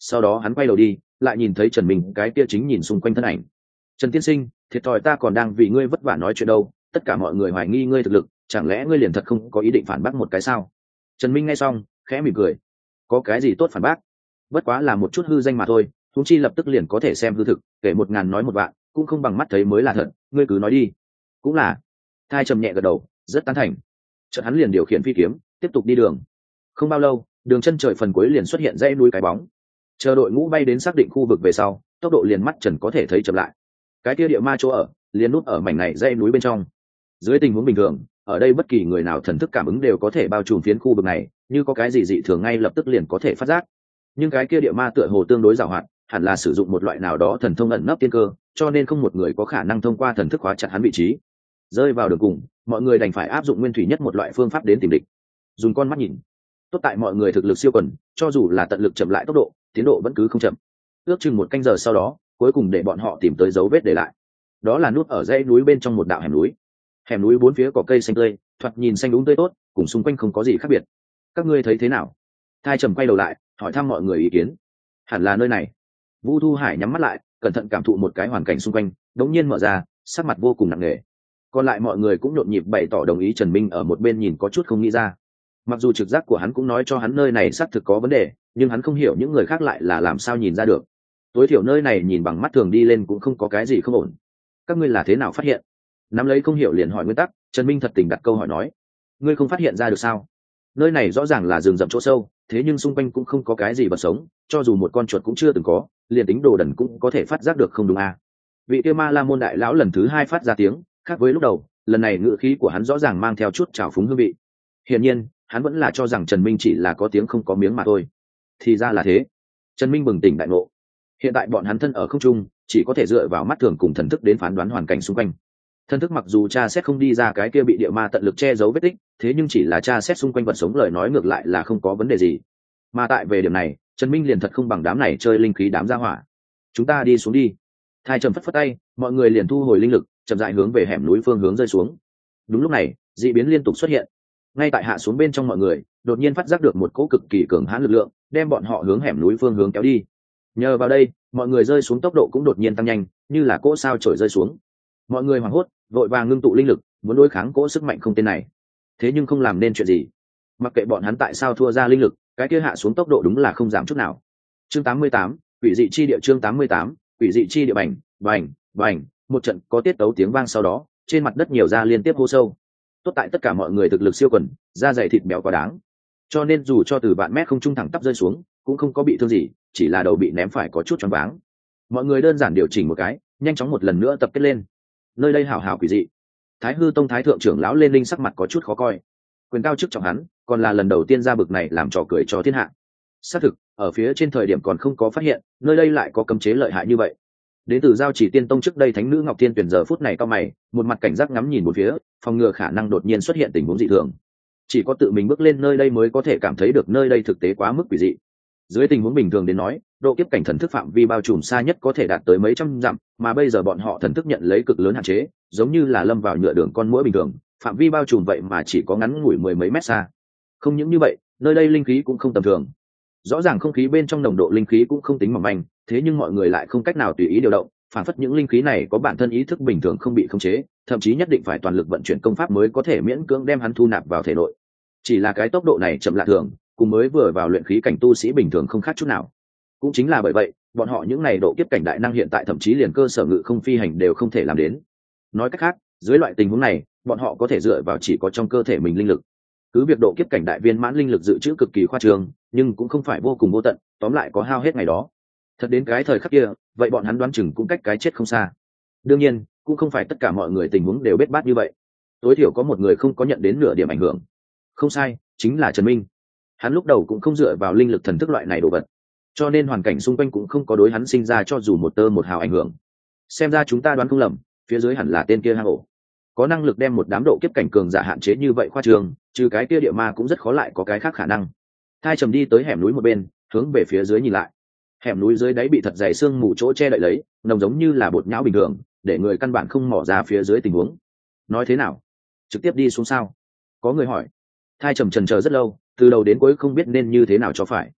sau đó hắn quay đầu đi, lại nhìn thấy Trần Minh cái kia chính nhìn xung quanh thân ảnh. Trần tiên sinh, thiệt thòi ta còn đang vì ngươi vất vả nói chuyện đâu, tất cả mọi người hoài nghi ngươi thực lực, chẳng lẽ ngươi liền thật không có ý định phản bác một cái sao? Trần Minh nghe xong khẽ mỉm cười, có cái gì tốt phản bác, bất quá là một chút hư danh mà thôi, huống chi lập tức liền có thể xem hư thực, kể một ngàn nói một vạn cũng không bằng mắt thấy mới là thật, ngươi cứ nói đi. Cũng là. Thai trầm nhẹ gật đầu, rất tán thành. Chợt hắn liền điều khiển phi kiếm tiếp tục đi đường. Không bao lâu, đường chân trời phần cuối liền xuất hiện dãy núi cái bóng. Chờ đội ngũ bay đến xác định khu vực về sau, tốc độ liền mắt trần có thể thấy chậm lại. Cái kia địa ma chỗ ở liền nút ở mảnh này dãy núi bên trong. Dưới tình huống bình thường, ở đây bất kỳ người nào thần thức cảm ứng đều có thể bao trùm phiến khu vực này, như có cái gì dị thường ngay lập tức liền có thể phát giác. Nhưng cái kia địa ma tựa hồ tương đối giàu hoạt, hẳn là sử dụng một loại nào đó thần thông ẩn nấp tiên cơ, cho nên không một người có khả năng thông qua thần thức khóa chặt hắn vị trí. Rơi vào đường cùng, mọi người đành phải áp dụng nguyên thủy nhất một loại phương pháp đến tìm địch, dùng con mắt nhìn. Tốt tại mọi người thực lực siêu quần, cho dù là tận lực chậm lại tốc độ, tiến độ vẫn cứ không chậm. Ước chừng một canh giờ sau đó, cuối cùng để bọn họ tìm tới dấu vết để lại. Đó là nút ở dãy núi bên trong một đạo hẻm núi. Hẻm núi bốn phía có cây xanh tươi, thoạt nhìn xanh đúng tươi tốt, cùng xung quanh không có gì khác biệt. Các ngươi thấy thế nào? Thai trầm quay đầu lại, hỏi thăm mọi người ý kiến. Hẳn là nơi này. Vu Thu Hải nhắm mắt lại, cẩn thận cảm thụ một cái hoàn cảnh xung quanh, đống nhiên mở ra, sắc mặt vô cùng nặng nề. Còn lại mọi người cũng nhộn nhịp bày tỏ đồng ý. Trần Minh ở một bên nhìn có chút không nghĩ ra. Mặc dù trực giác của hắn cũng nói cho hắn nơi này xác thực có vấn đề, nhưng hắn không hiểu những người khác lại là làm sao nhìn ra được. Tối thiểu nơi này nhìn bằng mắt thường đi lên cũng không có cái gì không ổn. Các ngươi là thế nào phát hiện? Nắm lấy không hiểu liền hỏi nguyên tắc, Trần Minh thật tình đặt câu hỏi nói, ngươi không phát hiện ra được sao? Nơi này rõ ràng là rừng rậm chỗ sâu, thế nhưng xung quanh cũng không có cái gì vật sống, cho dù một con chuột cũng chưa từng có, liền tính đồ đần cũng có thể phát giác được không đúng à? Vị kia Ma La môn đại lão lần thứ hai phát ra tiếng, khác với lúc đầu, lần này ngữ khí của hắn rõ ràng mang theo chút trào phúng hương vị. Hiển nhiên, hắn vẫn là cho rằng Trần Minh chỉ là có tiếng không có miếng mà thôi. Thì ra là thế. Trần Minh bừng tỉnh đại ngộ. Hiện tại bọn hắn thân ở không trung, chỉ có thể dựa vào mắt thường cùng thần thức đến phán đoán hoàn cảnh xung quanh. Thần thức mặc dù tra xét không đi ra cái kia bị địa ma tận lực che giấu vết tích, thế nhưng chỉ là tra xét xung quanh vật sống lời nói ngược lại là không có vấn đề gì. Mà tại về điểm này, Trần Minh liền thật không bằng đám này chơi linh khí đám gia hỏa. Chúng ta đi xuống đi. Thai trầm phất phất tay, mọi người liền thu hồi linh lực, chậm rãi hướng về hẻm núi phương hướng rơi xuống. Đúng lúc này, dị biến liên tục xuất hiện. Ngay tại hạ xuống bên trong mọi người, đột nhiên phát giác được một cỗ cực kỳ cường hãn lực lượng, đem bọn họ hướng hẻm núi phương hướng kéo đi. Nhờ vào đây, mọi người rơi xuống tốc độ cũng đột nhiên tăng nhanh, như là cỗ sao chổi rơi xuống. Mọi người hoảng hốt, vội vàng ngưng tụ linh lực, muốn đối kháng cỗ sức mạnh không tên này. Thế nhưng không làm nên chuyện gì. Mặc kệ bọn hắn tại sao thua ra linh lực, cái kia hạ xuống tốc độ đúng là không giảm chút nào. Chương tám mươi tám, quỷ dị chi địa. Chương tám mươi tám, quỷ dị chi địa. Bành, bành, bành, một trận có tiết tấu tiếng vang, sau đó trên mặt đất nhiều ra liên tiếp hô sâu. Tốt tại tất cả mọi người thực lực siêu quần, da dày thịt béo quá đáng, cho nên dù cho từ vạn mét không trung thẳng tắp rơi xuống cũng không có bị thương gì, chỉ là đầu bị ném phải có chút choáng váng. Mọi người đơn giản điều chỉnh một cái, nhanh chóng một lần nữa tập kết lên. Nơi đây hảo hảo quỷ dị. Thái Hư Tông thái thượng trưởng lão lên linh sắc mặt có chút khó coi. Quyền cao chức trọng hắn, còn là lần đầu tiên ra bực này làm trò cười cho thiên hạ. Xác thực, ở phía trên thời điểm còn không có phát hiện nơi đây lại có cấm chế lợi hại như vậy. Đến từ Giao Chỉ Tiên Tông trước đây thánh nữ Ngọc Thiên Tuyển giờ phút này cao mày, một mặt cảnh giác ngắm nhìn một phía, phòng ngừa khả năng đột nhiên xuất hiện tình huống dị thường. Chỉ có tự mình bước lên nơi đây mới có thể cảm thấy được nơi đây thực tế quá mức quỷ dị. Dưới tình huống bình thường đến nói, độ kiếp cảnh thần thức phạm vi bao trùm xa nhất có thể đạt tới mấy trăm dặm, mà bây giờ bọn họ thần thức nhận lấy cực lớn hạn chế, giống như là lâm vào nhựa đường con muỗi bình thường, phạm vi bao trùm vậy mà chỉ có ngắn ngủi mười mấy mét xa. Không những như vậy, nơi đây linh khí cũng không tầm thường. Rõ ràng không khí bên trong nồng độ linh khí cũng không tính mỏng manh, thế nhưng mọi người lại không cách nào tùy ý điều động, phản phất những linh khí này có bản thân ý thức bình thường không bị khống chế, thậm chí nhất định phải toàn lực vận chuyển công pháp mới có thể miễn cưỡng đem hắn thu nạp vào thể nội. Chỉ là cái tốc độ này chậm lạ thường, cùng mới vừa vào luyện khí cảnh tu sĩ bình thường không khác chút nào. Cũng chính là bởi vậy, bọn họ những này độ kiếp cảnh đại năng hiện tại thậm chí liền cơ sở ngự không phi hành đều không thể làm đến. Nói cách khác, dưới loại tình huống này, bọn họ có thể dựa vào chỉ có trong cơ thể mình linh lực. Cứ việc độ kiếp cảnh đại viên mãn linh lực dự trữ cực kỳ khoa trương, nhưng cũng không phải vô cùng vô tận, tóm lại có hao hết ngày đó. Thật đến cái thời khắc kia, vậy bọn hắn đoán chừng cũng cách cái chết không xa. Đương nhiên, cũng không phải tất cả mọi người tình huống đều bết bát như vậy. Tối thiểu có một người không có nhận đến nửa điểm ảnh hưởng. Không sai, chính là Trần Minh. Hắn lúc đầu cũng không dựa vào linh lực thần thức loại này đồ vật, cho nên hoàn cảnh xung quanh cũng không có đối hắn sinh ra cho dù một tơ một hào ảnh hưởng. Xem ra chúng ta đoán không lầm, phía dưới hẳn là tên kia hang ổ. Có năng lực đem một đám độ kiếp cảnh cường giả hạn chế như vậy khoa trương, trừ cái kia địa ma cũng rất khó lại có cái khác khả năng. Thai trầm đi tới hẻm núi một bên, hướng về phía dưới nhìn lại. Hẻm núi dưới đáy bị thật dày sương mù chỗ che đậy lấy, nồng giống như là bột nhão bình thường, để người căn bản không mò ra phía dưới tình huống. Nói thế nào? Trực tiếp đi xuống sao? Có người hỏi. Thai trầm chần chờ rất lâu, từ đầu đến cuối không biết nên như thế nào cho phải.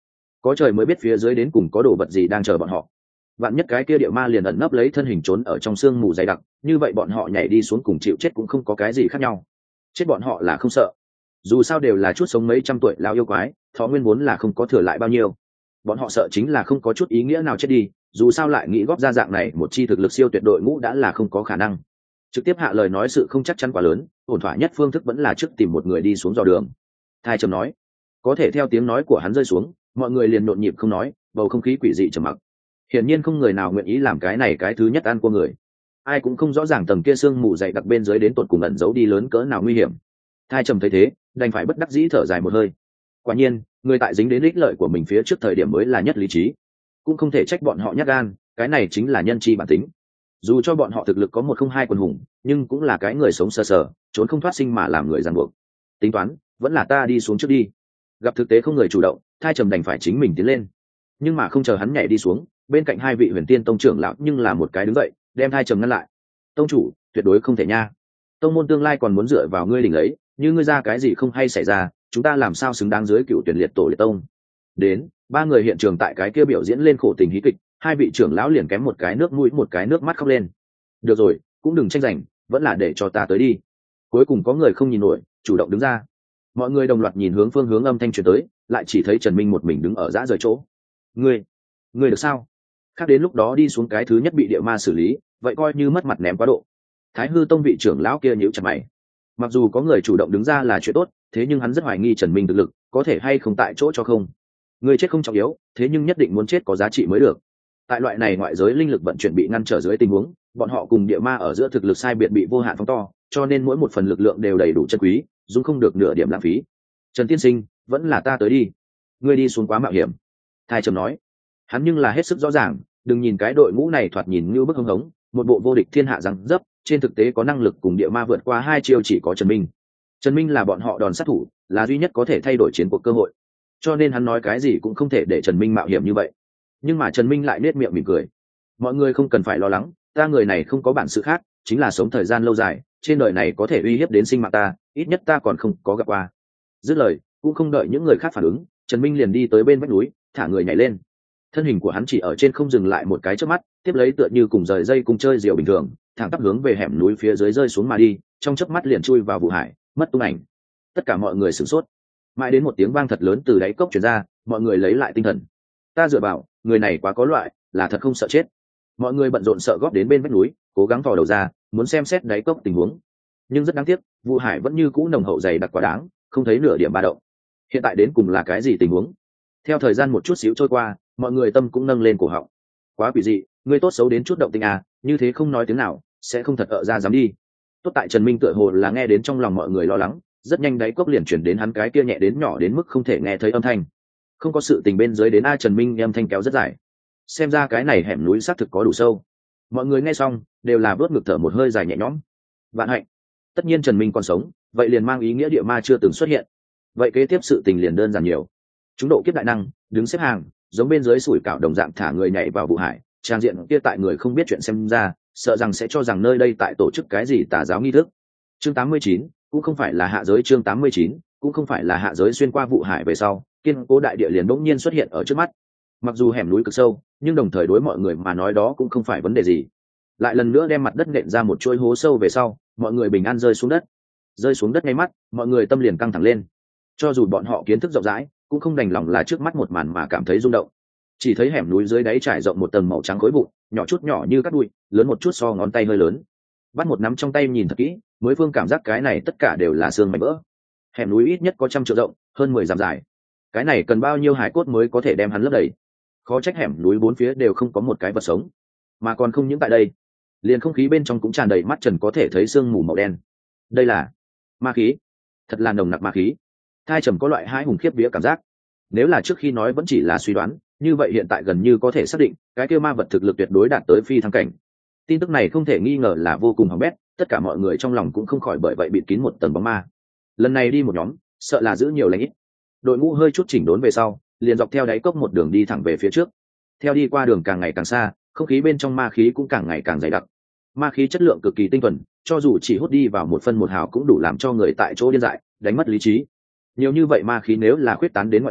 có trời mới biết phía dưới đến cùng có đồ vật gì đang chờ bọn họ. Vạn nhất cái kia địa ma liền ẩn nấp lấy thân hình trốn ở trong sương mù dày đặc, như vậy bọn họ nhảy đi xuống cùng chịu chết cũng không có cái gì khác nhau. Chết bọn họ là không sợ, dù sao đều là chút sống mấy trăm tuổi lão yêu quái, thọ nguyên vốn là không có thừa lại bao nhiêu. Bọn họ sợ chính là không có chút ý nghĩa nào chết đi, dù sao lại nghĩ góp ra dạng này một chi thực lực siêu tuyệt đội ngũ đã là không có khả năng. Trực tiếp hạ lời nói sự không chắc chắn quá lớn, ổn thỏa nhất phương thức vẫn là trước tìm một người đi xuống dò đường. Thai trầm nói. Có thể theo tiếng nói của hắn rơi xuống, mọi người liền nhộn nhịp không nói, bầu không khí quỷ dị trầm mặc. Hiển nhiên không người nào nguyện ý làm cái này cái thứ nhất ăn của người. Ai cũng không rõ ràng tầng kia sương mù dày đặc bên dưới đến tột cùng ẩn giấu đi lớn cỡ nào nguy hiểm. Thai trầm thấy thế, đành phải bất đắc dĩ thở dài một hơi. Quả nhiên, người tại dính đến ích lợi của mình phía trước thời điểm mới là nhất lý trí, cũng không thể trách bọn họ nhát gan, cái này chính là nhân chi bản tính. Dù cho bọn họ thực lực có một không hai quần hùng, nhưng cũng là cái người sống sờ sờ, trốn không thoát sinh mà làm người ràng buộc. Tính toán, vẫn là ta đi xuống trước đi. Gặp thực tế không người chủ động, Thai trầm đành phải chính mình tiến lên. Nhưng mà không chờ hắn nhảy đi xuống, bên cạnh hai vị Huyền Tiên tông trưởng lão nhưng là một cái đứng dậy, đem Thai trầm ngăn lại. Tông chủ, tuyệt đối không thể nha. Tông môn tương lai còn muốn dựa vào ngươi đỉnh lấy, như ngươi ra cái gì không hay xảy ra, chúng ta làm sao xứng đáng dưới cựu tuyển liệt tổ liệt tông. Đến, ba người hiện trường tại cái kia biểu diễn lên khổ tình hí kịch, hai vị trưởng lão liền kém một cái nước mũi một cái nước mắt khóc lên. Được rồi, cũng đừng tranh giành, vẫn là để cho ta tới đi. Cuối cùng có người không nhìn nổi, chủ động đứng ra. Mọi người đồng loạt nhìn hướng phương hướng âm thanh truyền tới, lại chỉ thấy Trần Minh một mình đứng ở dã rời chỗ. Ngươi, ngươi được sao? Khác đến lúc đó đi xuống cái thứ nhất bị địa ma xử lý, vậy coi như mất mặt ném quá độ. Thái Hư tông vị trưởng lão kia nhíu chặt mày. Mặc dù có người chủ động đứng ra là chuyện tốt, thế nhưng hắn rất hoài nghi Trần Minh thực lực có thể hay không tại chỗ cho không. Người chết không trọng yếu, thế nhưng nhất định muốn chết có giá trị mới được. Tại loại này ngoại giới linh lực vận chuyển bị ngăn trở dưới tình huống, bọn họ cùng địa ma ở giữa thực lực sai biệt bị vô hạn phóng to, cho nên mỗi một phần lực lượng đều đầy đủ chân quý, dung không được nửa điểm lãng phí. Trần tiên sinh, vẫn là ta tới đi. Ngươi đi xuống quá mạo hiểm. Thai trầm nói. Hắn nhưng là hết sức rõ ràng, đừng nhìn cái đội ngũ này thoạt nhìn như bức hưng hống, một bộ vô địch thiên hạ răng dấp, trên thực tế có năng lực cùng địa ma vượt qua hai chiêu chỉ có Trần Minh. Trần Minh là bọn họ đòn sát thủ, là duy nhất có thể thay đổi chiến cuộc cơ hội, cho nên hắn nói cái gì cũng không thể để Trần Minh mạo hiểm như vậy. Nhưng mà Trần Minh lại nết miệng mỉm cười. Mọi người không cần phải lo lắng, ta người này không có bản sự khác, chính là sống thời gian lâu dài, trên đời này có thể uy hiếp đến sinh mạng ta, ít nhất ta còn không có gặp qua. Dứt lời, cũng không đợi những người khác phản ứng, Trần Minh liền đi tới bên vách núi, thả người nhảy lên. Thân hình của hắn chỉ ở trên không dừng lại một cái chớp mắt, tiếp lấy tựa như cùng rời dây cùng chơi diều bình thường, thẳng tắp hướng về hẻm núi phía dưới rơi xuống mà đi, trong chớp mắt liền chui vào vụ hải, mất tung ảnh. Tất cả mọi người sửng sốt, mãi đến một tiếng vang thật lớn từ đáy cốc truyền ra, mọi người lấy lại tinh thần. Ta dựa vào, người này quá có loại, là thật không sợ chết. Mọi người bận rộn sợ góp đến bên vách núi, cố gắng thò đầu ra, muốn xem xét đáy cốc tình huống. Nhưng rất đáng tiếc, vụ hải vẫn như cũ nồng hậu dày đặc quá đáng, không thấy nửa điểm ba động. Hiện tại đến cùng là cái gì tình huống? Theo thời gian một chút xíu trôi qua, mọi người tâm cũng nâng lên cổ họng. Quá quỷ dị, người tốt xấu đến chút động tình à, như thế không nói tiếng nào, sẽ không thật ở ra dám đi. Tốt tại Trần Minh tựa hồ là nghe đến trong lòng mọi người lo lắng, rất nhanh đáy cốc liền chuyển đến hắn cái kia nhẹ đến nhỏ đến mức không thể nghe thấy âm thanh. Không có sự tình bên dưới đến a Trần Minh âm thanh kéo rất dài. Xem ra cái này hẻm núi xác thực có đủ sâu. Mọi người nghe xong đều là vớt ngực thở một hơi dài nhẹ nhõm. Vạn hạnh, tất nhiên Trần Minh còn sống, vậy liền mang ý nghĩa địa ma chưa từng xuất hiện. Vậy kế tiếp sự tình liền đơn giản nhiều. Chúng độ kiếp đại năng đứng xếp hàng, giống bên dưới sủi cảo đồng dạng thả người nhảy vào vụ hải, trang diện kia tại người không biết chuyện xem ra, sợ rằng sẽ cho rằng nơi đây tại tổ chức cái gì tà giáo nghi thức. Chương tám mươi chín cũng không phải là hạ giới, chương tám mươi chín cũng không phải là hạ giới xuyên qua vụ hải về sau, kiên cố đại địa liền bỗng nhiên xuất hiện ở trước mắt. Mặc dù hẻm núi cực sâu, nhưng đồng thời đối mọi người mà nói đó cũng không phải vấn đề gì. Lại lần nữa đem mặt đất nện ra một chuỗi hố sâu về sau, mọi người bình an rơi xuống đất. Rơi xuống đất ngay mắt, mọi người tâm liền căng thẳng lên. Cho dù bọn họ kiến thức rộng rãi, cũng không đành lòng là trước mắt một màn mà cảm thấy rung động. Chỉ thấy hẻm núi dưới đáy trải rộng một tầng màu trắng khối bụi, nhỏ chút nhỏ như cát bụi, lớn một chút so ngón tay hơi lớn. Bắt một nắm trong tay nhìn thật kỹ, mới phương cảm giác cái này tất cả đều là xương mảnh vỡ. Hẻm núi ít nhất có trăm triệu rộng, hơn mười dặm dài. Cái này cần bao nhiêu hải cốt mới có thể đem hắn lấp đầy? Khó trách hẻm núi bốn phía đều không có một cái vật sống, mà còn không những tại đây, liền không khí bên trong cũng tràn đầy mắt trần có thể thấy sương mù màu đen. Đây là ma khí, thật là nồng nặc ma khí. Thai trầm có loại hai hùng khiếp vía cảm giác. Nếu là trước khi nói vẫn chỉ là suy đoán, như vậy hiện tại gần như có thể xác định cái kêu ma vật thực lực tuyệt đối đạt tới phi thăng cảnh. Tin tức này không thể nghi ngờ là vô cùng hỏng bét, tất cả mọi người trong lòng cũng không khỏi bởi vậy bịt kín một tầng bóng ma. Lần này đi một nhóm, sợ là giữ nhiều lãnh ít. Đội ngũ hơi chút chỉnh đốn về sau, liền dọc theo đáy cốc một đường đi thẳng về phía trước. Theo đi qua đường càng ngày càng xa, không khí bên trong ma khí cũng càng ngày càng dày đặc. Ma khí chất lượng cực kỳ tinh thuần, cho dù chỉ hút đi vào một phân một hào cũng đủ làm cho người tại chỗ điên dại, đánh mất lý trí. Nhiều như vậy ma khí nếu là khuyết tán đến ngoại giới,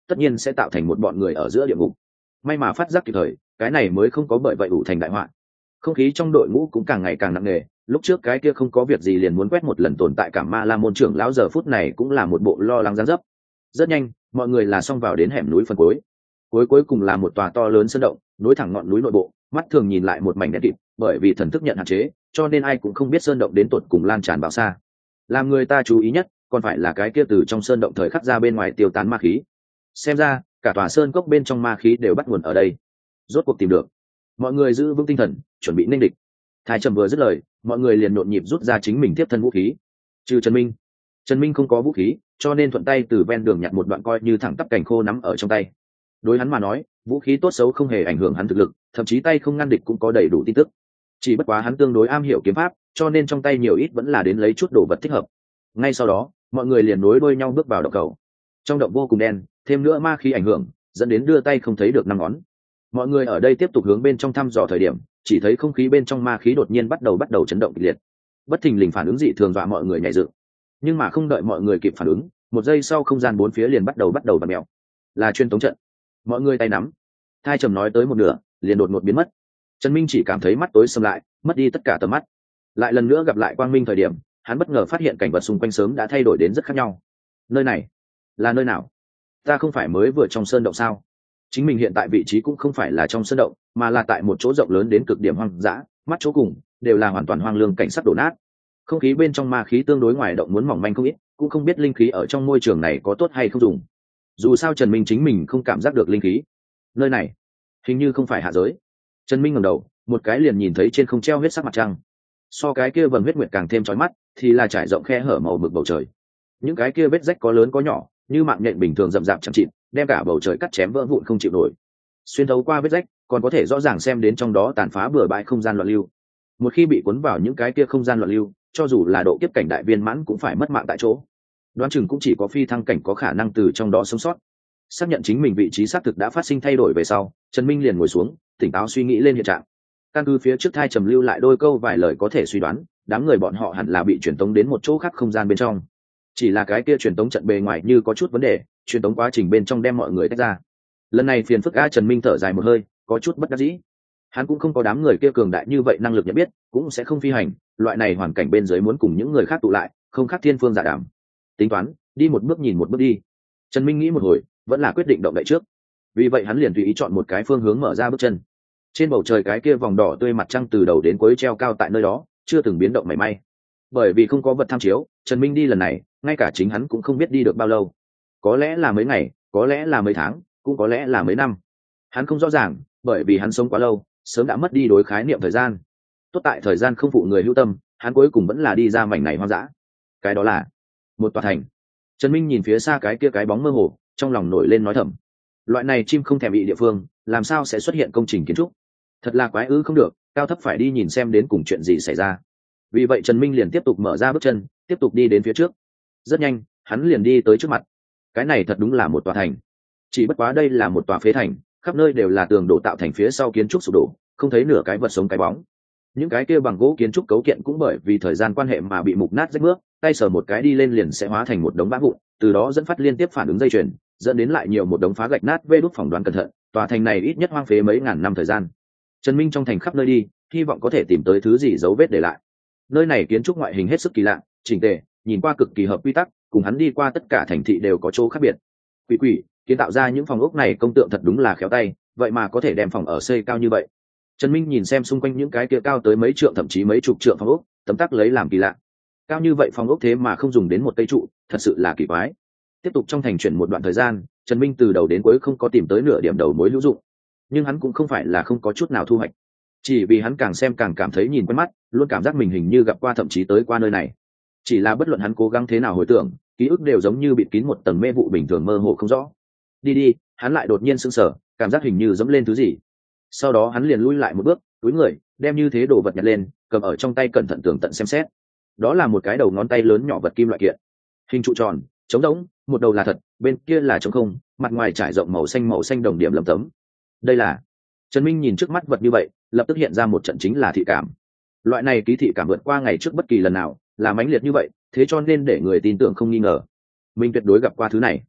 tất nhiên sẽ tạo thành một bọn người ở giữa địa ngục. May mà phát giác kịp thời, cái này mới không có bởi vậy ủ thành đại họa. Không khí trong đội ngũ cũng càng ngày càng nặng nề, lúc trước cái kia không có việc gì liền muốn quét một lần tồn tại cảm ma la môn trưởng lão giờ phút này cũng là một bộ lo lắng gián dấp. Rất nhanh mọi người là xông vào đến hẻm núi phần cuối, cuối cuối cùng là một tòa to lớn sơn động nối thẳng ngọn núi nội bộ, mắt thường nhìn lại một mảnh đen kịt, bởi vì thần thức nhận hạn chế cho nên ai cũng không biết sơn động đến tột cùng lan tràn bao xa. Làm người ta chú ý nhất còn phải là cái kia từ trong sơn động thời khắc ra bên ngoài tiêu tán ma khí. Xem ra cả tòa sơn cốc bên trong ma khí đều bắt nguồn ở đây. Rốt cuộc tìm được, mọi người giữ vững tinh thần chuẩn bị nên địch. Thái Trầm vừa dứt lời, mọi người liền nhộn nhịp rút ra chính mình tiếp thân vũ khí. Trừ Trần Minh, Trần Minh không có vũ khí, cho nên thuận tay từ ven đường nhặt một đoạn coi như thẳng tắp cành khô nắm ở trong tay. Đối hắn mà nói, vũ khí tốt xấu không hề ảnh hưởng hắn thực lực, thậm chí tay không ngăn địch cũng có đầy đủ tin tức. Chỉ bất quá hắn tương đối am hiểu kiếm pháp, cho nên trong tay nhiều ít vẫn là đến lấy chút đồ vật thích hợp. Ngay sau đó, mọi người liền nối đuôi nhau bước vào động cầu. Trong động vô cùng đen, thêm nữa ma khí ảnh hưởng, dẫn đến đưa tay không thấy được năm ngón. Mọi người ở đây tiếp tục hướng bên trong thăm dò thời điểm, chỉ thấy không khí bên trong ma khí đột nhiên bắt đầu bắt đầu chấn động kịch liệt. Bất thình lình phản ứng dị thường dọa mọi người nhảy dựng. Nhưng mà không đợi mọi người kịp phản ứng, một giây sau không gian bốn phía liền bắt đầu bắt đầu vặn mèo. Là truyền tống trận. Mọi người tay nắm. Thái Trầm nói tới một nửa, liền đột ngột biến mất. Trần Minh chỉ cảm thấy mắt tối sầm lại, mất đi tất cả tầm mắt. Lại lần nữa gặp lại quang minh thời điểm, hắn bất ngờ phát hiện cảnh vật xung quanh sớm đã thay đổi đến rất khác nhau. Nơi này là nơi nào? Ta không phải mới vừa trong sơn động sao? Chính mình hiện tại vị trí cũng không phải là trong sơn động, mà là tại một chỗ rộng lớn đến cực điểm hoang dã, mắt chỗ cùng đều là hoàn toàn hoang lương cảnh sắc đổ nát. Không khí bên trong ma khí tương đối ngoài động muốn mỏng manh không ít, cũng không biết linh khí ở trong môi trường này có tốt hay không dùng. Dù sao Trần Minh chính mình không cảm giác được linh khí. Nơi này hình như không phải hạ giới. Trần Minh ngẩng đầu, một cái liền nhìn thấy trên không treo huyết sắc mặt trăng. So cái kia vầng huyết nguyệt càng thêm chói mắt, thì là trải rộng khe hở màu mực bầu trời. Những cái kia vết rách có lớn có nhỏ, như mạng nhện bình thường rậm rạp chẳng chịt, đem cả bầu trời cắt chém vỡ vụn không chịu nổi. Xuyên thấu qua vết rách, còn có thể rõ ràng xem đến trong đó tàn phá bừa bãi không gian loạn lưu. Một khi bị cuốn vào những cái kia không gian loạn lưu, cho dù là độ kiếp cảnh đại viên mãn cũng phải mất mạng tại chỗ. Đoán chừng cũng chỉ có phi thăng cảnh có khả năng từ trong đó sống sót. Xác nhận chính mình vị trí xác thực đã phát sinh thay đổi về sau, Trần Minh liền ngồi xuống, tỉnh táo suy nghĩ lên hiện trạng. Căn cứ phía trước Thái Trầm lưu lại đôi câu vài lời có thể suy đoán, đám người bọn họ hẳn là bị truyền tống đến một chỗ khác không gian bên trong. Chỉ là cái kia truyền tống trận bề ngoài như có chút vấn đề, truyền tống quá trình bên trong đem mọi người tách ra. Lần này phiền phức a, Trần Minh thở dài một hơi, có chút bất đắc dĩ. Hắn cũng không có đám người kia cường đại như vậy năng lực nhận biết, cũng sẽ không phi hành, loại này hoàn cảnh bên dưới muốn cùng những người khác tụ lại, không khác thiên phương giả đảm. Tính toán, đi một bước nhìn một bước đi. Trần Minh nghĩ một hồi, vẫn là quyết định động đậy trước. Vì vậy hắn liền tùy ý chọn một cái phương hướng mở ra bước chân. Trên bầu trời cái kia vòng đỏ tươi mặt trăng từ đầu đến cuối treo cao tại nơi đó, chưa từng biến động mảy may. Bởi vì không có vật tham chiếu, Trần Minh đi lần này, ngay cả chính hắn cũng không biết đi được bao lâu. Có lẽ là mấy ngày, có lẽ là mấy tháng, cũng có lẽ là mấy năm. Hắn không rõ ràng, bởi vì hắn sống quá lâu, sớm đã mất đi đối khái niệm thời gian. Tốt tại thời gian không phụ người hữu tâm, hắn cuối cùng vẫn là đi ra mảnh này hoang dã. Cái đó là một tòa thành. Trần Minh nhìn phía xa cái kia cái bóng mơ hồ, trong lòng nổi lên nói thầm. Loại này chim không thèm bị địa phương, làm sao sẽ xuất hiện công trình kiến trúc? Thật là quái ư không được, cao thấp phải đi nhìn xem đến cùng chuyện gì xảy ra. Vì vậy Trần Minh liền tiếp tục mở ra bước chân, tiếp tục đi đến phía trước. Rất nhanh, hắn liền đi tới trước mặt. Cái này thật đúng là một tòa thành. Chỉ bất quá đây là một tòa phế thành, khắp nơi đều là tường đổ tạo thành phía sau kiến trúc sụp đổ, không thấy nửa cái vật sống cái bóng. Những cái kia bằng gỗ kiến trúc cấu kiện cũng bởi vì thời gian quan hệ mà bị mục nát rách bước, tay sờ một cái đi lên liền sẽ hóa thành một đống bã vụn, từ đó dẫn phát liên tiếp phản ứng dây chuyền, dẫn đến lại nhiều một đống phá gạch nát vê đốt phỏng đoán cẩn thận, tòa thành này ít nhất hoang phế mấy ngàn năm thời gian. Trần Minh trong thành khắp nơi đi, hy vọng có thể tìm tới thứ gì dấu vết để lại. Nơi này kiến trúc ngoại hình hết sức kỳ lạ, chỉnh tề, nhìn qua cực kỳ hợp quy tắc, cùng hắn đi qua tất cả thành thị đều có chỗ khác biệt. Quỷ quỷ, kiến tạo ra những phòng ốc này công tượng thật đúng là khéo tay, vậy mà có thể đem phòng ở xây cao như vậy. Trần Minh nhìn xem xung quanh những cái kia cao tới mấy trượng thậm chí mấy chục trượng phòng ốc, tấm tắc lấy làm kỳ lạ. Cao như vậy phòng ốc thế mà không dùng đến một cây trụ, thật sự là kỳ quái. Tiếp tục trong thành chuyển một đoạn thời gian, Trần Minh từ đầu đến cuối không có tìm tới nửa điểm đầu mối hữu dụng. Nhưng hắn cũng không phải là không có chút nào thu hoạch, chỉ vì hắn càng xem càng cảm thấy nhìn quen mắt, luôn cảm giác mình hình như gặp qua thậm chí tới qua nơi này. Chỉ là bất luận hắn cố gắng thế nào hồi tưởng, ký ức đều giống như bịt kín một tầng mê vụ bình thường mơ hồ không rõ. Đi đi, hắn lại đột nhiên sững sờ, cảm giác hình như dẫm lên thứ gì. Sau đó hắn liền lui lại một bước, túi người, đem như thế đồ vật nhặt lên, cầm ở trong tay cẩn thận tường tận xem xét. Đó là một cái đầu ngón tay lớn nhỏ vật kim loại kiện, hình trụ tròn, trống rỗng, một đầu là thật, bên kia là trống không, mặt ngoài trải rộng màu xanh màu xanh đồng điểm lấm tấm. Đây là Trần Minh nhìn trước mắt vật như vậy, lập tức hiện ra một trận chính là thị cảm. Loại này ký thị cảm vượt qua ngày trước bất kỳ lần nào, là mãnh liệt như vậy, thế cho nên để người tin tưởng không nghi ngờ. Mình tuyệt đối gặp qua thứ này.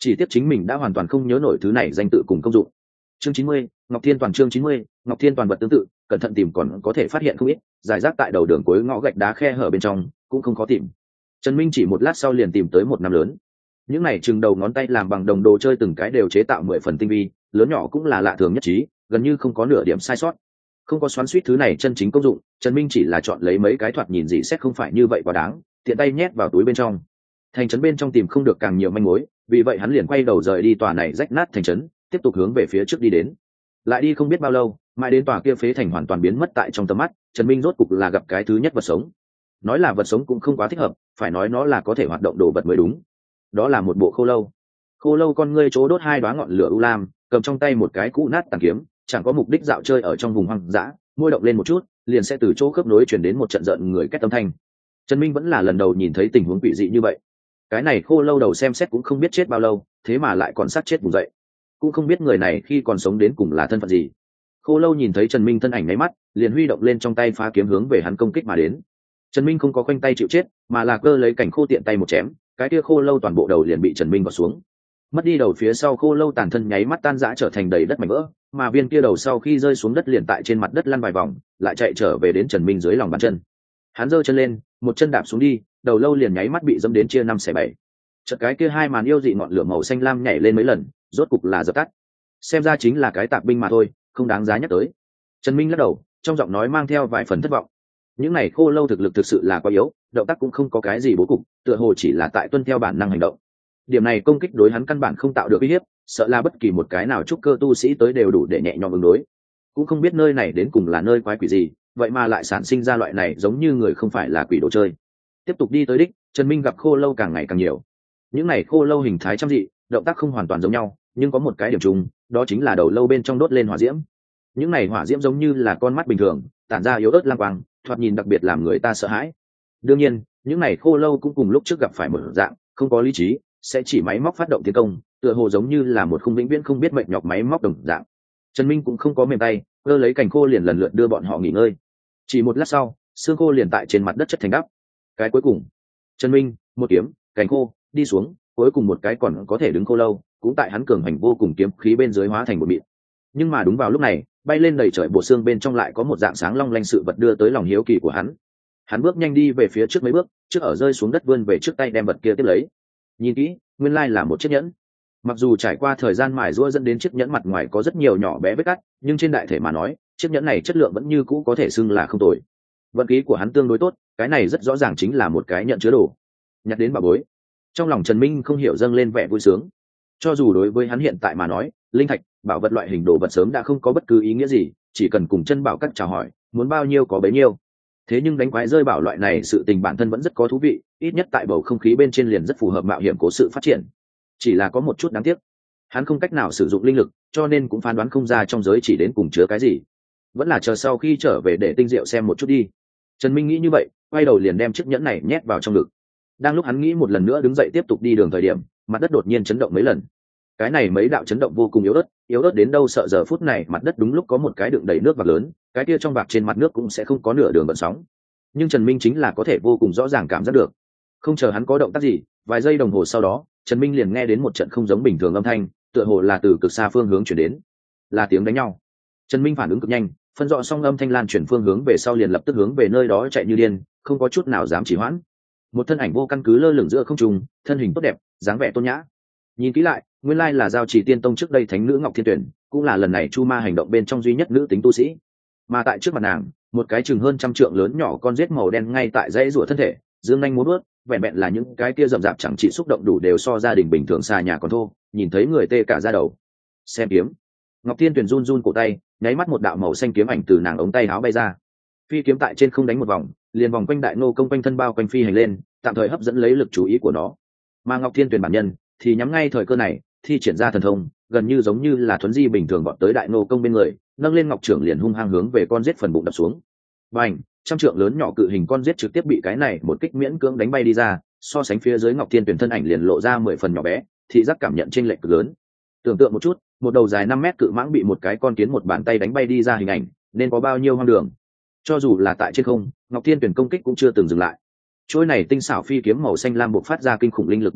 chỉ tiếc chính mình đã hoàn toàn không nhớ nổi thứ này danh tự cùng công dụng. Chương chín mươi, Ngọc Thiên Toàn. Chương chín mươi, Ngọc Thiên Toàn vật tương tự, cẩn thận tìm còn có thể phát hiện không ít, giải rác tại đầu đường cuối ngõ gạch đá khe hở bên trong, cũng không khó tìm. Trần Minh chỉ một lát sau liền tìm tới một nắm lớn. Những này chừng đầu ngón tay làm bằng đồng đồ chơi từng cái đều chế tạo mười phần tinh vi, lớn nhỏ cũng là lạ thường nhất trí, gần như không có nửa điểm sai sót. Không có xoắn xuýt thứ này chân chính công dụng, Trần Minh chỉ là chọn lấy mấy cái thoạt nhìn dị xét không phải như vậy quá đáng, tiện tay nhét vào túi bên trong. Thành trấn bên trong tìm không được càng nhiều manh mối, vì vậy hắn liền quay đầu rời đi tòa này rách nát thành trấn, tiếp tục hướng về phía trước đi đến. Lại đi không biết bao lâu, mãi đến tòa kia phế thành hoàn toàn biến mất tại trong tầm mắt, Trần Minh rốt cục là gặp cái thứ nhất vật sống. Nói là vật sống cũng không quá thích hợp, phải nói nó là có thể hoạt động đồ vật mới đúng. Đó là một bộ khô lâu. Khô lâu con ngươi chỗ đốt hai đóa ngọn lửa u lam, cầm trong tay một cái cũ nát tàn kiếm, chẳng có mục đích dạo chơi ở trong vùng hoang dã, môi động lên một chút, liền sẽ từ chỗ khớp nối truyền đến một trận giận người két âm thanh. Trần Minh vẫn là lần đầu nhìn thấy tình huống quỷ dị như vậy. Cái này khô lâu đầu xem xét cũng không biết chết bao lâu, thế mà lại còn sát chết vùng dậy, cũng không biết người này khi còn sống đến cùng là thân phận gì. Khô lâu nhìn thấy Trần Minh thân ảnh nháy mắt, liền huy động lên trong tay phá kiếm hướng về hắn công kích mà đến. Trần Minh không có khoanh tay chịu chết, mà là cơ lấy cảnh khô tiện tay một chém, cái kia khô lâu toàn bộ đầu liền bị Trần Minh gọt xuống. Mất đi đầu phía sau, khô lâu tàn thân nháy mắt tan rã trở thành đầy đất mảnh vỡ, mà viên kia đầu sau khi rơi xuống đất liền tại trên mặt đất lăn vài vòng, lại chạy trở về đến Trần Minh dưới lòng bàn chân. Hắn giơ chân lên, một chân đạp xuống đi, đầu lâu liền nháy mắt bị dẫm đến chia năm xẻ bảy. Chợt cái kia hai màn yêu dị ngọn lửa màu xanh lam nhảy lên mấy lần, rốt cục là dập tắt. Xem ra chính là cái tạp binh mà thôi, không đáng giá nhắc tới. Trần Minh lắc đầu, trong giọng nói mang theo vài phần thất vọng. Những này khô lâu thực lực thực sự là quá yếu, động tác cũng không có cái gì bố cục, tựa hồ chỉ là tại tuân theo bản năng hành động. Điểm này công kích đối hắn căn bản không tạo được uy hiếp, sợ là bất kỳ một cái nào trúc cơ tu sĩ tới đều đủ để nhẹ nhõm ứng đối. Cũng không biết nơi này đến cùng là nơi quái quỷ gì, vậy mà lại sản sinh ra loại này giống như người không phải là quỷ đồ chơi. Tiếp tục đi tới đích, Trần Minh gặp khô lâu càng ngày càng nhiều. Những này khô lâu hình thái trăm dị, động tác không hoàn toàn giống nhau, nhưng có một cái điểm chung, đó chính là đầu lâu bên trong đốt lên hỏa diễm. Những này hỏa diễm giống như là con mắt bình thường, tản ra yếu ớt lang quang, thoạt nhìn đặc biệt làm người ta sợ hãi. Đương nhiên, những này khô lâu cũng cùng lúc trước gặp phải một dạng, không có lý trí, sẽ chỉ máy móc phát động tiến công, tựa hồ giống như là một khung vĩnh viễn không biết mệt nhọc máy móc đồng dạng. Trần Minh cũng không có mềm tay, cơ lấy cành khô liền lần lượt đưa bọn họ nghỉ ngơi. Chỉ một lát sau, xương khô liền tại trên mặt đất chất thành đắp. Cái cuối cùng, Trần Minh, một kiếm, cành khô, đi xuống, cuối cùng một cái còn có thể đứng khô lâu, cũng tại hắn cường hành vô cùng kiếm khí bên dưới hóa thành một mịn. Nhưng mà đúng vào lúc này, bay lên đầy trời bộ xương bên trong lại có một dạng sáng long lanh sự vật đưa tới lòng hiếu kỳ của hắn. Hắn bước nhanh đi về phía trước mấy bước, trước ở rơi xuống đất vươn về trước tay đem vật kia tiếp lấy. Nhìn kỹ, nguyên lai là một chiếc nhẫn. Mặc dù trải qua thời gian mài giũa dẫn đến chiếc nhẫn mặt ngoài có rất nhiều nhỏ bé vết cắt, nhưng trên đại thể mà nói, chiếc nhẫn này chất lượng vẫn như cũ có thể xưng là không tồi. Vận khí của hắn tương đối tốt, cái này rất rõ ràng chính là một cái nhận chứa đồ. Nhặt đến bảo bối. Trong lòng Trần Minh không hiểu dâng lên vẻ vui sướng. Cho dù đối với hắn hiện tại mà nói, linh thạch, bảo vật loại hình đồ vật sớm đã không có bất cứ ý nghĩa gì, chỉ cần cùng chân bảo các chào hỏi, muốn bao nhiêu có bấy nhiêu. Thế nhưng đánh quái rơi bảo loại này sự tình bản thân vẫn rất có thú vị, ít nhất tại bầu không khí bên trên liền rất phù hợp mạo hiểm cố sự phát triển. Chỉ là có một chút đáng tiếc, hắn không cách nào sử dụng linh lực, cho nên cũng phán đoán không ra trong giới chỉ đến cùng chứa cái gì. Vẫn là chờ sau khi trở về để tinh diệu xem một chút đi. Trần Minh nghĩ như vậy, quay đầu liền đem chiếc nhẫn này nhét vào trong ngực. Đang lúc hắn nghĩ một lần nữa đứng dậy tiếp tục đi đường thời điểm, mặt đất đột nhiên chấn động mấy lần. Cái này mấy đạo chấn động vô cùng yếu ớt, yếu ớt đến đâu sợ giờ phút này mặt đất đúng lúc có một cái đựng đầy nước vạc lớn, cái kia trong vạc trên mặt nước cũng sẽ không có nửa đường gợn sóng. Nhưng Trần Minh chính là có thể vô cùng rõ ràng cảm giác được. Không chờ hắn có động tác gì, vài giây đồng hồ sau đó, Trần Minh liền nghe đến một trận không giống bình thường âm thanh, tựa hồ là từ cực xa phương hướng chuyển đến, là tiếng đánh nhau. Trần Minh phản ứng cực nhanh, phân rõ xong âm thanh lan chuyển phương hướng về sau liền lập tức hướng về nơi đó chạy như điên, không có chút nào dám trì hoãn. Một thân ảnh vô căn cứ lơ lửng giữa không trung, thân hình tốt đẹp, dáng vẻ tôn nhã. Nhìn kỹ lại, nguyên lai là Giao Trì Tiên Tông trước đây thánh nữ Ngọc Thiên Tuyển, cũng là lần này Chu Ma hành động bên trong duy nhất nữ tính tu sĩ. Mà tại trước mặt nàng, một cái chừng hơn trăm trượng lớn nhỏ con rết màu đen ngay tại dãy rùa thân thể, dương nhanh múa bước, vẹn vẹn là những cái kia rậm rạp chẳng chỉ xúc động đủ đều so gia đình bình thường xà nhà còn thô, nhìn thấy người tê cả da đầu. Xem kiếm. Ngọc Thiên Tuyển run run cổ tay, nháy mắt một đạo màu xanh kiếm ảnh từ nàng ống tay áo bay ra. Phi kiếm tại trên không đánh một vòng, liền vòng quanh đại nô công quanh thân bao quanh phi hành lên, tạm thời hấp dẫn lấy lực chú ý của nó. Mà Ngọc Thiên Tuyển bản nhân thì nhắm ngay thời cơ này, thi triển ra thần thông, gần như giống như là thuấn di bình thường vọt tới đại nô công bên người, nâng lên ngọc trưởng liền hung hăng hướng về con giết phần bụng đập xuống. Bành, trăm trượng lớn nhỏ cự hình con giết trực tiếp bị cái này một kích miễn cưỡng đánh bay đi ra, so sánh phía dưới Ngọc Thiên Tuyển thân ảnh liền lộ ra mười phần nhỏ bé, thị giác cảm nhận chênh lệch cực lớn. Tưởng tượng một chút, một đầu dài năm mét cự mãng bị một cái con kiến một bàn tay đánh bay đi ra hình ảnh, nên có bao nhiêu hoang đường. Cho dù là tại trên không, Ngọc Thiên Tuyển công kích cũng chưa từng dừng lại. Trôi này tinh xảo phi kiếm màu xanh lam bộc phát ra kinh khủng linh lực ba động,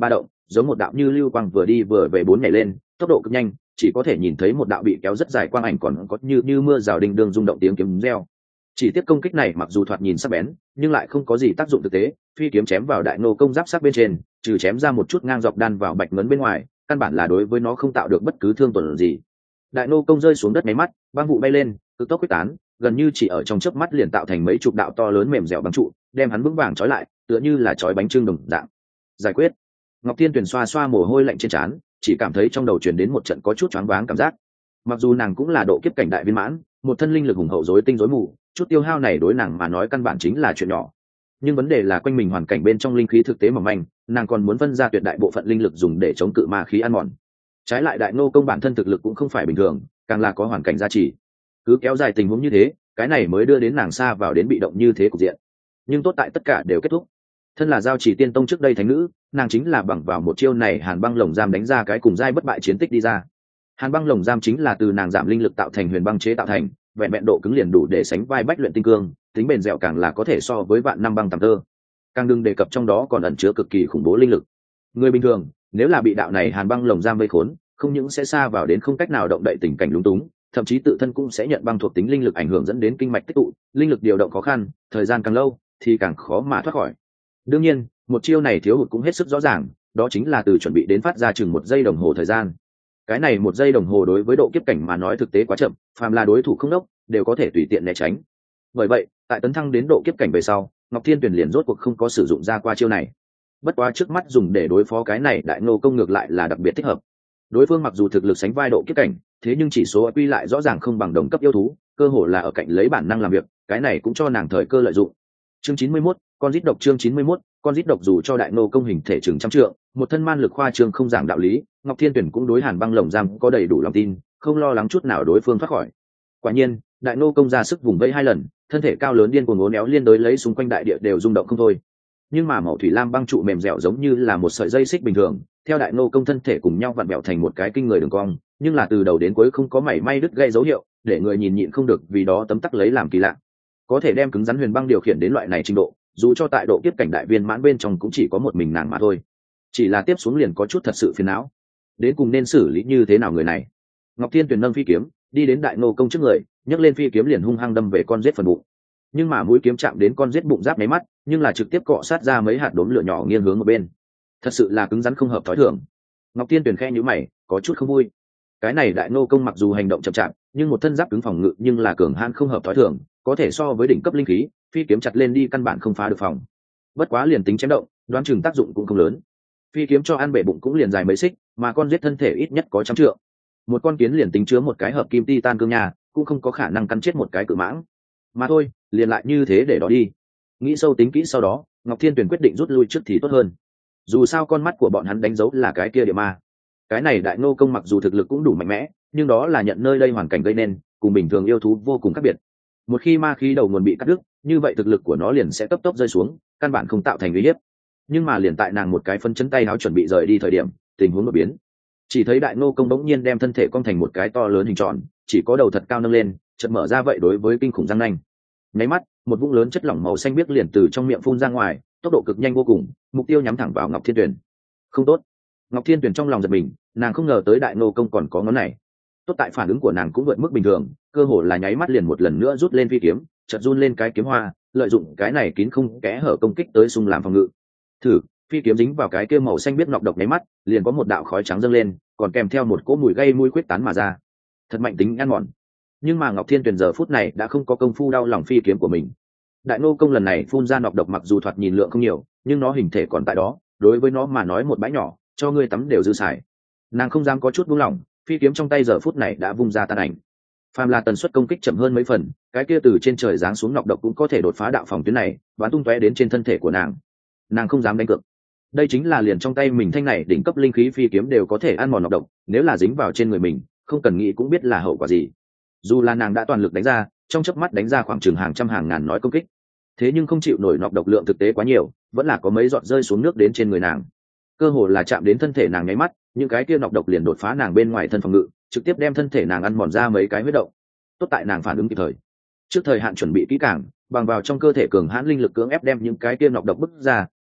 giống một đạo như lưu quang vừa đi vừa về bốn nhảy lên, tốc độ cực nhanh, chỉ có thể nhìn thấy một đạo bị kéo rất dài quang ảnh còn có như như mưa rào đinh đương rung động tiếng kiếm reo. Chỉ tiếp công kích này mặc dù thoạt nhìn sắc bén, nhưng lại không có gì tác dụng thực tế, phi kiếm chém vào đại nô công giáp sắc bên trên, trừ chém ra một chút ngang dọc đan vào bạch ngấn bên ngoài, căn bản là đối với nó không tạo được bất cứ thương tổn gì. Đại nô công rơi xuống đất mấy mắt, băng vụ bay lên, cực tốc quyết tán, gần như chỉ ở trong chớp mắt liền tạo thành mấy chục đạo to lớn mềm dẻo băng trụ, đem hắn vững vàng trói lại, tựa như là trói bánh trưng đồng dạng. Giải quyết. Ngọc Thiên Tuyền xoa xoa mồ hôi lạnh trên trán, chỉ cảm thấy trong đầu truyền đến một trận có chút choáng váng cảm giác. Mặc dù nàng cũng là độ kiếp cảnh đại viên mãn, một thân linh lực hùng hậu rối tinh rối mù, chút tiêu hao này đối nàng mà nói căn bản chính là chuyện nhỏ. Nhưng vấn đề là quanh mình hoàn cảnh bên trong linh khí thực tế mỏng manh, nàng còn muốn phân ra tuyệt đại bộ phận linh lực dùng để chống cự ma khí ăn mòn. Trái lại đại nô công bản thân thực lực cũng không phải bình thường, càng là có hoàn cảnh gia trì. Cứ kéo dài tình huống như thế, cái này mới đưa đến nàng xa vào đến bị động như thế cục diện. Nhưng tốt tại tất cả đều kết thúc. Thân là giao chỉ tiên tông trước đây thánh nữ, nàng chính là bằng vào một chiêu này hàn băng lồng giam đánh ra cái cùng giai bất bại chiến tích đi ra. Hàn băng lồng giam chính là từ nàng giảm linh lực tạo thành huyền băng chế tạo thành, vẹn vẹn độ cứng liền đủ để sánh vai bách luyện tinh cương, tính bền dẻo càng là có thể so với vạn năm băng tầm tơ. Càng đừng đề cập trong đó còn ẩn chứa cực kỳ khủng bố linh lực. Người bình thường, nếu là bị đạo này hàn băng lồng giam vây khốn, không những sẽ xa vào đến không cách nào động đậy tình cảnh lúng túng, thậm chí tự thân cũng sẽ nhận băng thuộc tính linh lực ảnh hưởng dẫn đến kinh mạch tích tụ, linh lực điều động khó khăn, thời gian càng lâu thì càng khó mà thoát khỏi. Đương nhiên, một chiêu này thiếu hụt cũng hết sức rõ ràng, đó chính là từ chuẩn bị đến phát ra chừng một giây đồng hồ thời gian. Cái này một giây đồng hồ đối với độ kiếp cảnh mà nói thực tế quá chậm, phàm là đối thủ không đốc đều có thể tùy tiện né tránh. Bởi vậy, tại tấn thăng đến độ kiếp cảnh về sau, Ngọc Thiên Tuyền liền rốt cuộc không có sử dụng ra qua chiêu này. Bất quá trước mắt dùng để đối phó cái này đại nô công ngược lại là đặc biệt thích hợp. Đối phương mặc dù thực lực sánh vai độ kiếp cảnh, thế nhưng chỉ số quy lại rõ ràng không bằng đồng cấp yêu thú, cơ hồ là ở cạnh lấy bản năng làm việc, cái này cũng cho nàng thời cơ lợi dụng. Chương chín mươi mốt, con rít độc chương chín mươi mốt, con rít độc dù cho đại nô công hình thể chừng trăm trượng, một thân man lực khoa trương không giảng đạo lý, Ngọc Thiên Tuyển cũng đối Hàn Băng lồng giam có đầy đủ lòng tin, không lo lắng chút nào đối phương thoát khỏi. Quả nhiên, đại nô công ra sức vùng vẫy hai lần, thân thể cao lớn điên cuồng uốn éo liên đối lấy xung quanh đại địa đều rung động không thôi. Nhưng mà màu thủy lam băng trụ mềm dẻo giống như là một sợi dây xích bình thường, theo đại nô công thân thể cùng nhau vặn vẹo thành một cái kinh người đường cong, nhưng là từ đầu đến cuối không có mảy may đứt gãy dấu hiệu, để người nhìn nhịn không được vì đó tấm tắc lấy làm kỳ lạ. Có thể đem cứng rắn huyền băng điều khiển đến loại này trình độ, dù cho tại độ kiếp cảnh đại viên mãn bên trong cũng chỉ có một mình nàng mà thôi. Chỉ là tiếp xuống liền có chút thật sự phiền não. Đến cùng nên xử lý như thế nào người này? Ngọc Thiên Tuyền nâng phi kiếm, đi đến đại nô công trước người, nhấc lên phi kiếm liền hung hăng đâm về con giết phần bụng. Nhưng mà mũi kiếm chạm đến con giết bụng giáp mấy mắt, nhưng là trực tiếp cọ sát ra mấy hạt đốm lửa nhỏ nghiêng hướng một bên. Thật sự là cứng rắn không hợp thói thường. Ngọc Thiên Tuyền khe nhíu mày, có chút không vui. Cái này đại nô công mặc dù hành động chậm chạp, nhưng một thân giáp cứng phòng ngự nhưng là cường hãn không hợp thói thường, có thể so với đỉnh cấp linh khí, phi kiếm chặt lên đi căn bản không phá được phòng. Bất quá liền tính chém động, đoán chừng tác dụng cũng không lớn. Phi kiếm cho ăn bể bụng cũng liền dài mấy xích, mà con giết thân thể ít nhất có trăm trượng. Một con kiến liền tính chứa một cái hợp kim titan cương nhà, cũng không có khả năng cắn chết một cái cự mãng. Mà thôi, liền lại như thế để đó đi. Nghĩ sâu tính kỹ sau đó, Ngọc Thiên Tuyền quyết định rút lui trước thì tốt hơn. Dù sao con mắt của bọn hắn đánh dấu là cái kia địa ma. Cái này đại nô công mặc dù thực lực cũng đủ mạnh mẽ, nhưng đó là nhận nơi đây hoàn cảnh gây nên, cùng bình thường yêu thú vô cùng khác biệt. Một khi ma khí đầu nguồn bị cắt đứt, như vậy thực lực của nó liền sẽ cấp tốc rơi xuống, căn bản không tạo thành uy hiếp. Nhưng mà liền tại nàng một cái phân chấn tay áo chuẩn bị rời đi thời điểm, tình huống đột biến. Chỉ thấy đại nô công bỗng nhiên đem thân thể cong thành một cái to lớn hình tròn, chỉ có đầu thật cao nâng lên, chợt mở ra vậy đối với kinh khủng răng nanh. Nháy mắt, một vũng lớn chất lỏng màu xanh biếc liền từ trong miệng phun ra ngoài, tốc độ cực nhanh vô cùng, mục tiêu nhắm thẳng vào Ngọc Thiên Tuyền. Không tốt. Ngọc Thiên Tuyền trong lòng giật mình, nàng không ngờ tới đại nô công còn có ngón này. Tốt tại phản ứng của nàng cũng vượt mức bình thường, cơ hồ là nháy mắt liền một lần nữa rút lên phi kiếm, chợt run lên cái kiếm hoa, lợi dụng cái này kín không kẽ hở công kích tới xung làm phòng ngự. Thử, phi kiếm dính vào cái kia màu xanh biết nọc độc nháy mắt, liền có một đạo khói trắng dâng lên, còn kèm theo một cỗ mùi gây mũi quyết tán mà ra. Thật mạnh tính ăn mòn. Nhưng mà Ngọc Thiên Tuyền giờ phút này đã không có công phu đau lòng phi kiếm của mình. Đại nô công lần này phun ra nọc độc mặc dù thoạt nhìn lượng không nhiều, nhưng nó hình thể còn tại đó, đối với nó mà nói một bãi nhỏ, cho ngươi tắm đều dư xài. Nàng không dám có chút buông lỏng, phi kiếm trong tay giờ phút này đã vung ra tan ảnh. Phàm là tần suất công kích chậm hơn mấy phần, cái kia từ trên trời giáng xuống nọc độc cũng có thể đột phá đạo phòng tuyến này, bắn tung tóe đến trên thân thể của nàng. Nàng không dám đánh cược. Đây chính là liền trong tay mình thanh này đỉnh cấp linh khí phi kiếm đều có thể ăn mòn nọc độc, nếu là dính vào trên người mình, không cần nghĩ cũng biết là hậu quả gì. Dù là nàng đã toàn lực đánh ra, trong chớp mắt đánh ra khoảng chừng hàng trăm hàng ngàn nói công kích, thế nhưng không chịu nổi nọc độc lượng thực tế quá nhiều, vẫn là có mấy giọt rơi xuống nước đến trên người nàng. Cơ hồ là chạm đến thân thể nàng nháy mắt, những cái kia nọc độc liền đột phá nàng bên ngoài thân phòng ngự, trực tiếp đem thân thể nàng ăn mòn ra mấy cái huyết động. Tốt tại nàng phản ứng kịp thời, trước thời hạn chuẩn bị kỹ càng, bằng vào trong cơ thể cường hãn linh lực cưỡng ép đem những cái kia nọc độc bứt ra,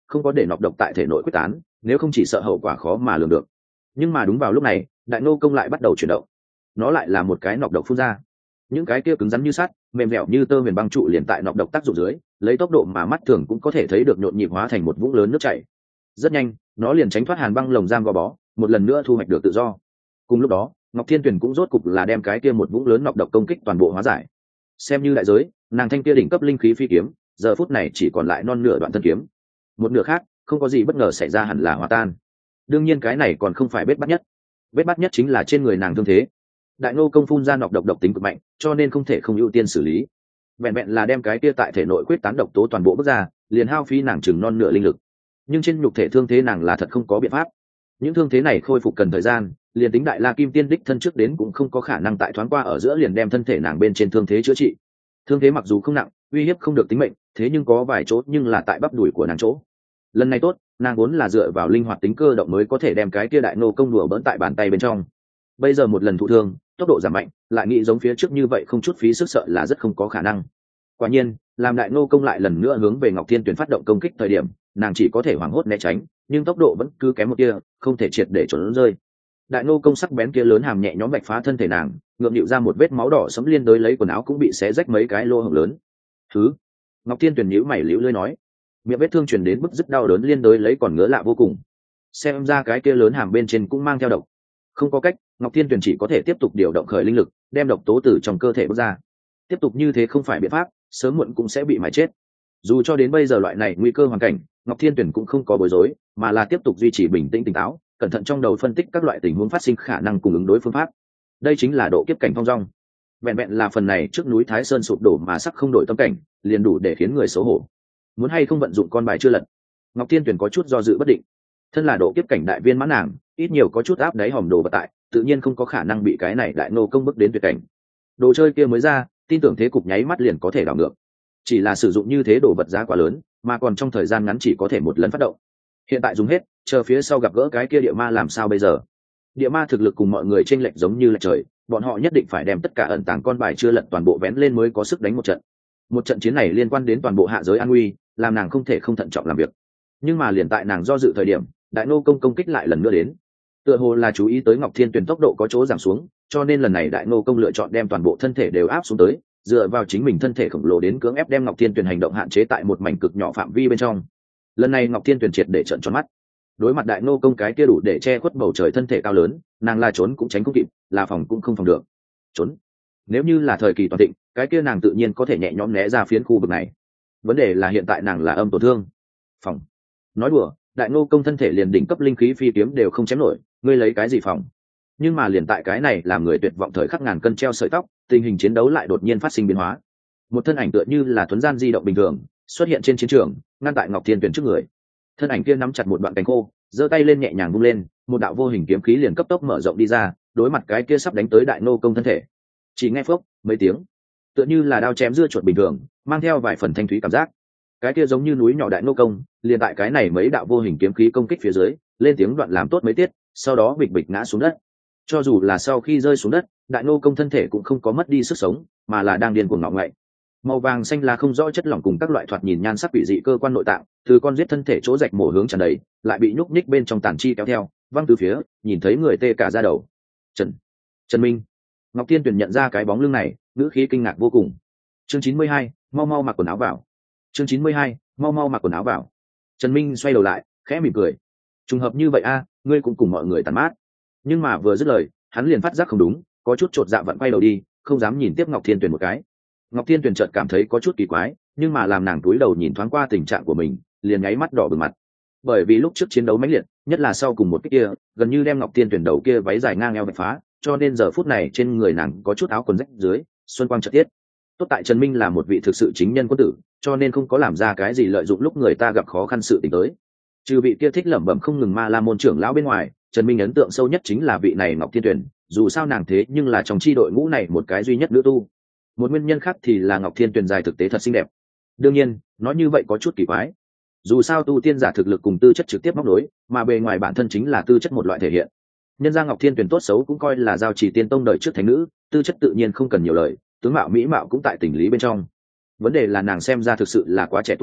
không có để nọc độc tại thể nội quyết tán, nếu không chỉ sợ hậu quả khó mà lường được. Nhưng mà đúng vào lúc này, đại nô công lại bắt đầu chuyển động. Nó lại là một cái nọc độc phun ra. Những cái kia cứng rắn như sắt, mềm dẻo như tơ huyền băng trụ liền tại nọc độc tác dụng dưới, lấy tốc độ mà mắt thường cũng có thể thấy được nhộn nhịp hóa thành một vũng lớn nước chảy. Rất nhanh, nó liền tránh thoát hàn băng lồng giam gò bó, một lần nữa thu hoạch được tự do. Cùng lúc đó, Ngọc Thiên Tuyển cũng rốt cục là đem cái kia một vũng lớn nọc độc công kích toàn bộ hóa giải. Xem như đại giới, nàng thanh kia đỉnh cấp linh khí phi kiếm, giờ phút này chỉ còn lại non nửa đoạn thân kiếm. Một nửa khác, không có gì bất ngờ xảy ra hẳn là hòa tan. Đương nhiên cái này còn không phải bết bắt nhất. Bết bắt nhất chính là trên người nàng thương thế. Đại nô công phun ra nọc độc độc tính cực mạnh, cho nên không thể không ưu tiên xử lý. Vẹn vẹn là đem cái kia tại thể nội quyết tán độc tố toàn bộ bước ra, liền hao phí nàng chừng non nửa linh lực. Nhưng trên nhục thể thương thế nàng là thật không có biện pháp. Những thương thế này khôi phục cần thời gian, liền tính đại la kim tiên đích thân trước đến cũng không có khả năng tại thoáng qua ở giữa liền đem thân thể nàng bên trên thương thế chữa trị. Thương thế mặc dù không nặng, uy hiếp không được tính mệnh, thế nhưng có vài chỗ nhưng là tại bắp đùi của nàng chỗ. Lần này tốt, nàng vốn là dựa vào linh hoạt tính cơ động mới có thể đem cái kia đại nô công đùa bỡn tại bàn tay bên trong. Bây giờ một lần thụ thương, tốc độ giảm mạnh, lại nghĩ giống phía trước như vậy không chút phí sức sợ là rất không có khả năng. Quả nhiên, làm đại nô công lại lần nữa hướng về Ngọc Thiên Tuyển phát động công kích thời điểm, nàng chỉ có thể hoảng hốt né tránh, nhưng tốc độ vẫn cứ kém một tia, không thể triệt để trốn rơi. Đại nô công sắc bén kia lớn hàm nhẹ nhõm vạch phá thân thể nàng, ngượng nhịu ra một vết máu đỏ sẫm liên đới lấy quần áo cũng bị xé rách mấy cái lỗ hổng lớn. Thứ, Ngọc Thiên Tuyển nhíu mày liễu lưỡi nói, miệng vết thương truyền đến bức dứt đau đớn liên đới lấy còn ngứa lạ vô cùng. Xem ra cái kia lớn hàm bên trên cũng mang theo độc. Không có cách, Ngọc Thiên Tuyển chỉ có thể tiếp tục điều động khởi linh lực, đem độc tố từ trong cơ thể bước ra. Tiếp tục như thế không phải biện pháp, sớm muộn cũng sẽ bị mài chết. Dù cho đến bây giờ loại này nguy cơ hoàn cảnh, Ngọc Thiên Tuyển cũng không có bối rối, mà là tiếp tục duy trì bình tĩnh tỉnh táo, cẩn thận trong đầu phân tích các loại tình huống phát sinh khả năng cùng ứng đối phương pháp. Đây chính là độ kiếp cảnh phong dong. Vẹn vẹn là phần này trước núi Thái Sơn sụp đổ mà sắc không đổi tâm cảnh, liền đủ để khiến người xấu hổ. Muốn hay không vận dụng con bài chưa lật, Ngọc Thiên Tuyển có chút do dự bất định. Thân là độ kiếp cảnh đại viên mãn nàng, ít nhiều có chút áp đáy hòm đồ vật tại, tự nhiên không có khả năng bị cái này đại nô công bức đến tuyệt cảnh. Đồ chơi kia mới ra, tin tưởng thế cục nháy mắt liền có thể đảo ngược. Chỉ là sử dụng như thế đồ vật giá quá lớn, mà còn trong thời gian ngắn chỉ có thể một lần phát động. Hiện tại dùng hết, chờ phía sau gặp gỡ cái kia địa ma làm sao bây giờ? Địa ma thực lực cùng mọi người chênh lệch giống như là trời, bọn họ nhất định phải đem tất cả ẩn tàng con bài chưa lật toàn bộ vén lên mới có sức đánh một trận. Một trận chiến này liên quan đến toàn bộ hạ giới an nguy, làm nàng không thể không thận trọng làm việc. Nhưng mà liền tại nàng do dự thời điểm, đại nô công công kích lại lần nữa đến. Tựa hồ là chú ý tới Ngọc Thiên Tuyển tốc độ có chỗ giảm xuống, cho nên lần này đại nô công lựa chọn đem toàn bộ thân thể đều áp xuống tới, dựa vào chính mình thân thể khổng lồ đến cưỡng ép đem Ngọc Thiên Tuyển hành động hạn chế tại một mảnh cực nhỏ phạm vi bên trong. Lần này Ngọc Thiên Tuyển triệt để trợn tròn mắt. Đối mặt đại nô công cái kia đủ để che khuất bầu trời thân thể cao lớn, nàng là trốn cũng tránh không kịp, là phòng cũng không phòng được. Trốn. Nếu như là thời kỳ toàn thịnh, cái kia nàng tự nhiên có thể nhẹ nhõm né ra phiến khu vực này. Vấn đề là hiện tại nàng là âm tổn thương. Phòng. Nói đùa, đại nô công thân thể liền đỉnh cấp linh khí phi kiếm đều không chém nổi, ngươi lấy cái gì phòng? Nhưng mà liền tại cái này làm người tuyệt vọng thời khắc ngàn cân treo sợi tóc, tình hình chiến đấu lại đột nhiên phát sinh biến hóa. Một thân ảnh tựa như là thuấn gian di động bình thường, xuất hiện trên chiến trường, ngăn tại Ngọc Thiên Tuyển trước người. Thân ảnh kia nắm chặt một đoạn cánh khô, giơ tay lên nhẹ nhàng vung lên, một đạo vô hình kiếm khí liền cấp tốc mở rộng đi ra, đối mặt cái kia sắp đánh tới đại nô công thân thể. Chỉ nghe phốc mấy tiếng, tựa như là đao chém dưa chuột bình thường, mang theo vài phần thanh thúy cảm giác. Cái kia giống như núi nhỏ đại nô công, liền tại cái này mấy đạo vô hình kiếm khí công kích phía dưới, lên tiếng đoạn làm tốt mấy tiết, sau đó bịch bịch ngã xuống đất. Cho dù là sau khi rơi xuống đất, đại nô công thân thể cũng không có mất đi sức sống, mà là đang điên cuồng ngọ ngậy. Màu vàng xanh là không rõ chất lỏng cùng các loại thoạt nhìn nhan sắc quỷ dị cơ quan nội tạng, từ con giết thân thể chỗ rạch mổ hướng tràn đầy, lại bị nhúc nhích bên trong tàn chi kéo theo, văng từ phía, nhìn thấy người tê cả da đầu. Trần, Trần Minh. Ngọc Thiên Tuyển nhận ra cái bóng lưng này, ngữ khí kinh ngạc vô cùng. Chương chín mươi hai, mau mau mặc quần áo vào. Chương chín mươi hai, mau mau mặc quần áo vào. Trần Minh xoay đầu lại, khẽ mỉm cười. Trùng hợp như vậy a, ngươi cũng cùng mọi người tàn mát. Nhưng mà vừa dứt lời, hắn liền phát giác không đúng, có chút chột dạ vặn quay đầu đi, không dám nhìn tiếp Ngọc Thiên Tuyển một cái. Ngọc Thiên Tuyển chợt cảm thấy có chút kỳ quái, nhưng mà làm nàng túi đầu nhìn thoáng qua tình trạng của mình, liền nháy mắt đỏ bừng mặt. Bởi vì lúc trước chiến đấu mãnh liệt, nhất là sau cùng một cái kia, gần như đem Ngọc Thiên Tuyển đầu kia váy dài ngang eo bạch phá, cho nên giờ phút này trên người nàng có chút áo quần rách dưới, xuân quang chợt tiết. Tốt tại Trần Minh là một vị thực sự chính nhân quân tử, cho nên không có làm ra cái gì lợi dụng lúc người ta gặp khó khăn sự tình tới. Trừ vị kia thích lẩm bẩm không ngừng ma la môn trưởng lão bên ngoài, Trần Minh ấn tượng sâu nhất chính là vị này Ngọc Thiên Tuyển, dù sao nàng thế nhưng là trong chi đội ngũ này một cái duy nhất nữ tu. Một nguyên nhân khác thì là Ngọc Thiên Tuyển dài thực tế thật xinh đẹp. Đương nhiên, nói như vậy có chút kỳ quái. Dù sao tu tiên giả thực lực cùng tư chất trực tiếp móc nối, mà bề ngoài bản thân chính là tư chất một loại thể hiện. Nhân ra Ngọc Thiên Tuyển tốt xấu cũng coi là giao trì tiên tông đời trước thánh nữ, tư chất tự nhiên không cần nhiều lời, tướng mạo mỹ mạo cũng tại tình lý bên trong. Vấn đề là nàng xem ra thực sự là quá trẻ tuổi,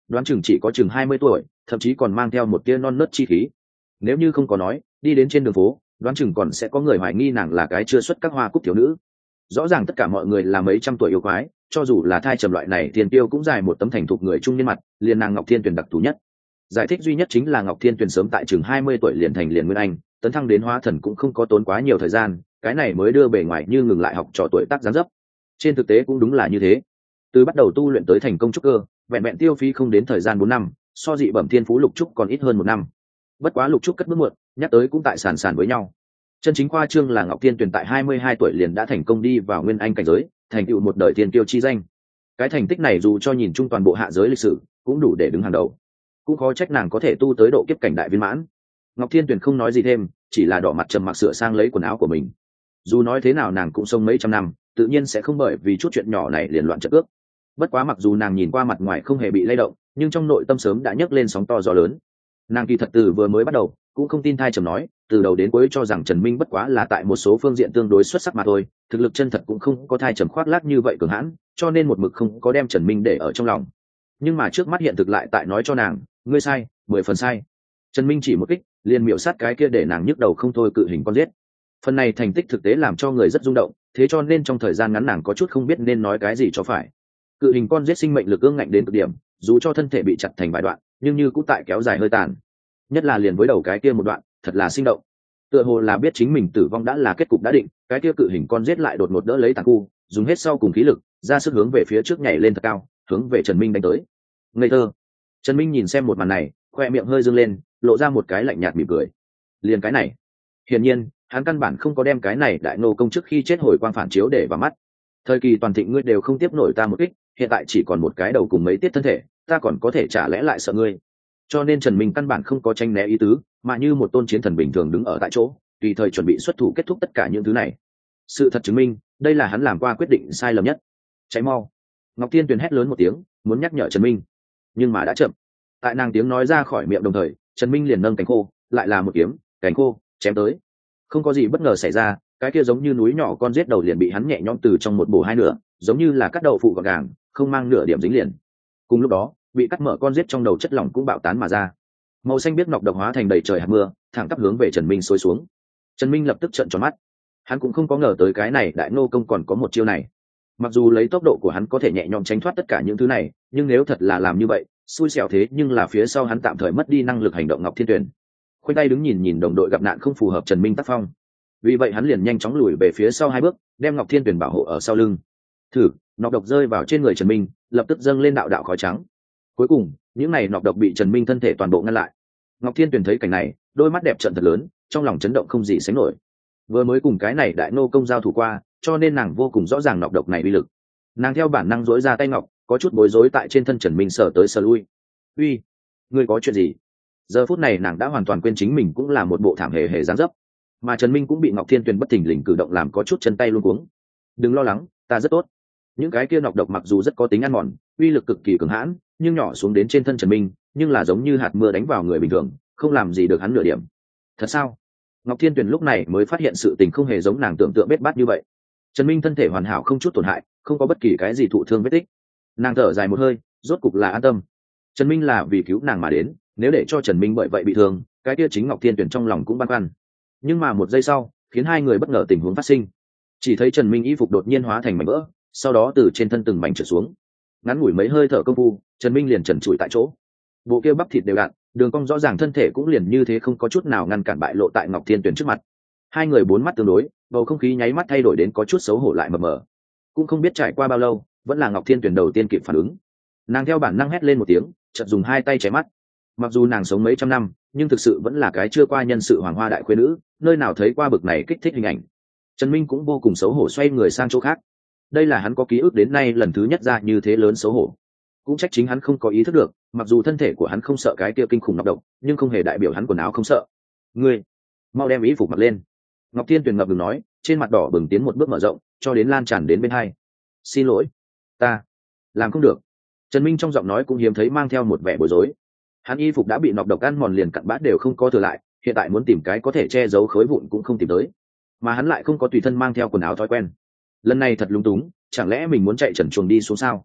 đoán chừng chỉ có chừng hai mươi tuổi, thậm chí còn mang theo một tia non nớt chi khí. Nếu như không có nói, đi đến trên đường phố, đoán chừng còn sẽ có người hoài nghi nàng là cái chưa xuất các hoa cúc thiếu nữ. Rõ ràng tất cả mọi người là mấy trăm tuổi yêu quái, cho dù là thai trầm loại này tiền tiêu cũng dài một tấm thành thục người trung niên mặt, liền nàng Ngọc Thiên Tuyền đặc thù nhất. Giải thích duy nhất chính là Ngọc Thiên Tuyền sớm tại chừng hai mươi tuổi liền thành liền nguyên anh, tấn thăng đến hóa thần cũng không có tốn quá nhiều thời gian, cái này mới đưa bề ngoài như ngừng lại học trò tuổi tác gián dấp. Trên thực tế cũng đúng là như thế. Từ bắt đầu tu luyện tới thành công trúc cơ, vẹn vẹn tiêu phí không đến thời gian bốn năm, so dị bẩm thiên phú lục trúc còn ít hơn một năm. Bất quá lục trúc cất bước muộn, nhắc tới cũng tại sàn sàn với nhau. Chân chính khoa trương là Ngọc Thiên Tuyền tại hai mươi hai tuổi liền đã thành công đi vào nguyên anh cảnh giới, thành tựu một đời thiên kiêu chi danh. Cái thành tích này dù cho nhìn chung toàn bộ hạ giới lịch sử, cũng đủ để đứng hàng đầu. Cũng khó trách nàng có thể tu tới độ kiếp cảnh đại viên mãn. Ngọc Thiên Tuyền không nói gì thêm, chỉ là đỏ mặt trầm mặc sửa sang lấy quần áo của mình. Dù nói thế nào nàng cũng sống mấy trăm năm, tự nhiên sẽ không bởi vì chút chuyện nhỏ này liền loạn trận ước. Bất quá mặc dù nàng nhìn qua mặt ngoài không hề bị lay động, nhưng trong nội tâm sớm đã nhấc lên sóng to gió lớn. Nàng kỳ thật từ vừa mới bắt đầu cũng không tin thai trầm nói, từ đầu đến cuối cho rằng Trần Minh bất quá là tại một số phương diện tương đối xuất sắc mà thôi, thực lực chân thật cũng không có thai trầm khoác lác như vậy cường hãn, cho nên một mực không có đem Trần Minh để ở trong lòng. Nhưng mà trước mắt hiện thực lại tại nói cho nàng, ngươi sai, mười phần sai. Trần Minh chỉ một kích, liền miểu sát cái kia để nàng nhức đầu không thôi cự hình con giết. Phần này thành tích thực tế làm cho người rất rung động, thế cho nên trong thời gian ngắn nàng có chút không biết nên nói cái gì cho phải. Cự hình con giết sinh mệnh lực ương ngạnh đến cực điểm, dù cho thân thể bị chặt thành vài đoạn, nhưng như cũng tại kéo dài hơi tàn. Nhất là liền với đầu cái kia một đoạn, thật là sinh động. Tựa hồ là biết chính mình tử vong đã là kết cục đã định, cái kia cự hình con giết lại đột ngột đỡ lấy tàn khu, dùng hết sau cùng khí lực, ra sức hướng về phía trước nhảy lên thật cao, hướng về Trần Minh đánh tới. Ngây thơ. Trần Minh nhìn xem một màn này, khoe miệng hơi dương lên, lộ ra một cái lạnh nhạt mỉm cười. Liền cái này, hiển nhiên, hắn căn bản không có đem cái này đại nô công trước khi chết hồi quang phản chiếu để vào mắt. Thời kỳ toàn thịnh ngươi đều không tiếp nổi ta một kích, hiện tại chỉ còn một cái đầu cùng mấy tiết thân thể, ta còn có thể trả lẽ lại sợ ngươi. Cho nên Trần Minh căn bản không có tranh né ý tứ, mà như một tôn chiến thần bình thường đứng ở tại chỗ, tùy thời chuẩn bị xuất thủ kết thúc tất cả những thứ này. Sự thật chứng minh, đây là hắn làm qua quyết định sai lầm nhất. Cháy mau. Ngọc Thiên Tuyền hét lớn một tiếng, muốn nhắc nhở Trần Minh, nhưng mà đã chậm. Tại nàng tiếng nói ra khỏi miệng đồng thời, Trần Minh liền nâng cánh khô, lại là một kiếm, cánh khô chém tới. Không có gì bất ngờ xảy ra, cái kia giống như núi nhỏ con giết đầu liền bị hắn nhẹ nhõm từ trong một bổ hai nửa, giống như là cắt đậu phụ gọn gàng, không mang nửa điểm dính liền. Cùng lúc đó, bị cắt mở con giết trong đầu chất lỏng cũng bạo tán mà ra. Màu xanh biếc nọc độc hóa thành đầy trời hạt mưa, thẳng tắp hướng về Trần Minh xối xuống. Trần Minh lập tức trợn tròn mắt. Hắn cũng không có ngờ tới cái này đại nô công còn có một chiêu này. Mặc dù lấy tốc độ của hắn có thể nhẹ nhõm tránh thoát tất cả những thứ này, nhưng nếu thật là làm như vậy, xui xẻo thế nhưng là phía sau hắn tạm thời mất đi năng lực hành động. Ngọc Thiên Tuyền khoanh tay đứng nhìn nhìn đồng đội gặp nạn không phù hợp Trần Minh tác phong, vì vậy hắn liền nhanh chóng lùi về phía sau hai bước, đem Ngọc Thiên Tuyền bảo hộ ở sau lưng. Thử, nọc độc rơi vào trên người Trần Minh, lập tức dâng lên đạo đạo khói trắng. Cuối cùng, những này nọc độc bị Trần Minh thân thể toàn bộ ngăn lại. Ngọc Thiên Tuyền thấy cảnh này, đôi mắt đẹp trợn thật lớn, trong lòng chấn động không gì sánh nổi. Vừa mới cùng cái này đại nô công giao thủ qua, cho nên nàng vô cùng rõ ràng nọc độc này uy lực. Nàng theo bản năng duỗi ra tay ngọc, có chút bối rối tại trên thân Trần Minh sờ tới sờ lui. "Uy, ngươi có chuyện gì?" Giờ phút này nàng đã hoàn toàn quên chính mình cũng là một bộ thảm hề hề dáng dấp, mà Trần Minh cũng bị Ngọc Thiên Tuyền bất thình lình cử động làm có chút chân tay luống cuống. "Đừng lo lắng, ta rất tốt." Những cái kia nọc độc mặc dù rất có tính ăn mòn, uy lực cực kỳ cường hãn, nhưng nhỏ xuống đến trên thân Trần Minh, nhưng là giống như hạt mưa đánh vào người bình thường, không làm gì được hắn nửa điểm. Thật sao? Ngọc Thiên Tuyền lúc này mới phát hiện sự tình không hề giống nàng tưởng tượng bết bát như vậy. Trần Minh thân thể hoàn hảo không chút tổn hại, không có bất kỳ cái gì thụ thương vết tích. Nàng thở dài một hơi, rốt cục là an tâm. Trần Minh là vì cứu nàng mà đến, nếu để cho Trần Minh bởi vậy bị thương, cái kia chính Ngọc Thiên Tuyền trong lòng cũng băn khoăn. Nhưng mà một giây sau, khiến hai người bất ngờ tình huống phát sinh. Chỉ thấy Trần Minh y phục đột nhiên hóa thành mảnh vỡ, sau đó từ trên thân từng mảnh trượt xuống. Ngắn ngủi mấy hơi thở công phu, Trần Minh liền trần trụi tại chỗ. Bộ kia bắp thịt đều đặn, đường cong rõ ràng thân thể cũng liền như thế không có chút nào ngăn cản bại lộ tại Ngọc Thiên Tuyền trước mặt. Hai người bốn mắt tương đối, bầu không khí nháy mắt thay đổi đến có chút xấu hổ lại mờ mờ. Cũng không biết trải qua bao lâu, vẫn là Ngọc Thiên Tuyền đầu tiên kịp phản ứng. Nàng theo bản năng hét lên một tiếng, chợt dùng hai tay che mắt. Mặc dù nàng sống mấy trăm năm, nhưng thực sự vẫn là cái chưa qua nhân sự hoàng hoa đại khuê nữ, nơi nào thấy qua bực này kích thích hình ảnh. Trần Minh cũng vô cùng xấu hổ xoay người sang chỗ khác. Đây là hắn có ký ức đến nay lần thứ nhất ra như thế lớn xấu hổ. Cũng trách chính hắn không có ý thức được, mặc dù thân thể của hắn không sợ cái kia kinh khủng nọc độc, nhưng không hề đại biểu hắn quần áo không sợ. "Ngươi, mau đem y phục mặc lên." Ngọc Thiên Tuyền ngập ngừng nói, trên mặt đỏ bừng tiến một bước mở rộng, cho đến lan tràn đến bên hai. "Xin lỗi, ta làm không được." Trần Minh trong giọng nói cũng hiếm thấy mang theo một vẻ bối rối. Hắn y phục đã bị nọc độc ăn mòn liền cặn bã đều không có thừa lại, hiện tại muốn tìm cái có thể che giấu khối vụn cũng không tìm tới, mà hắn lại không có tùy thân mang theo quần áo thói quen. Lần này thật lung túng, chẳng lẽ mình muốn chạy trần truồng đi xuống sao?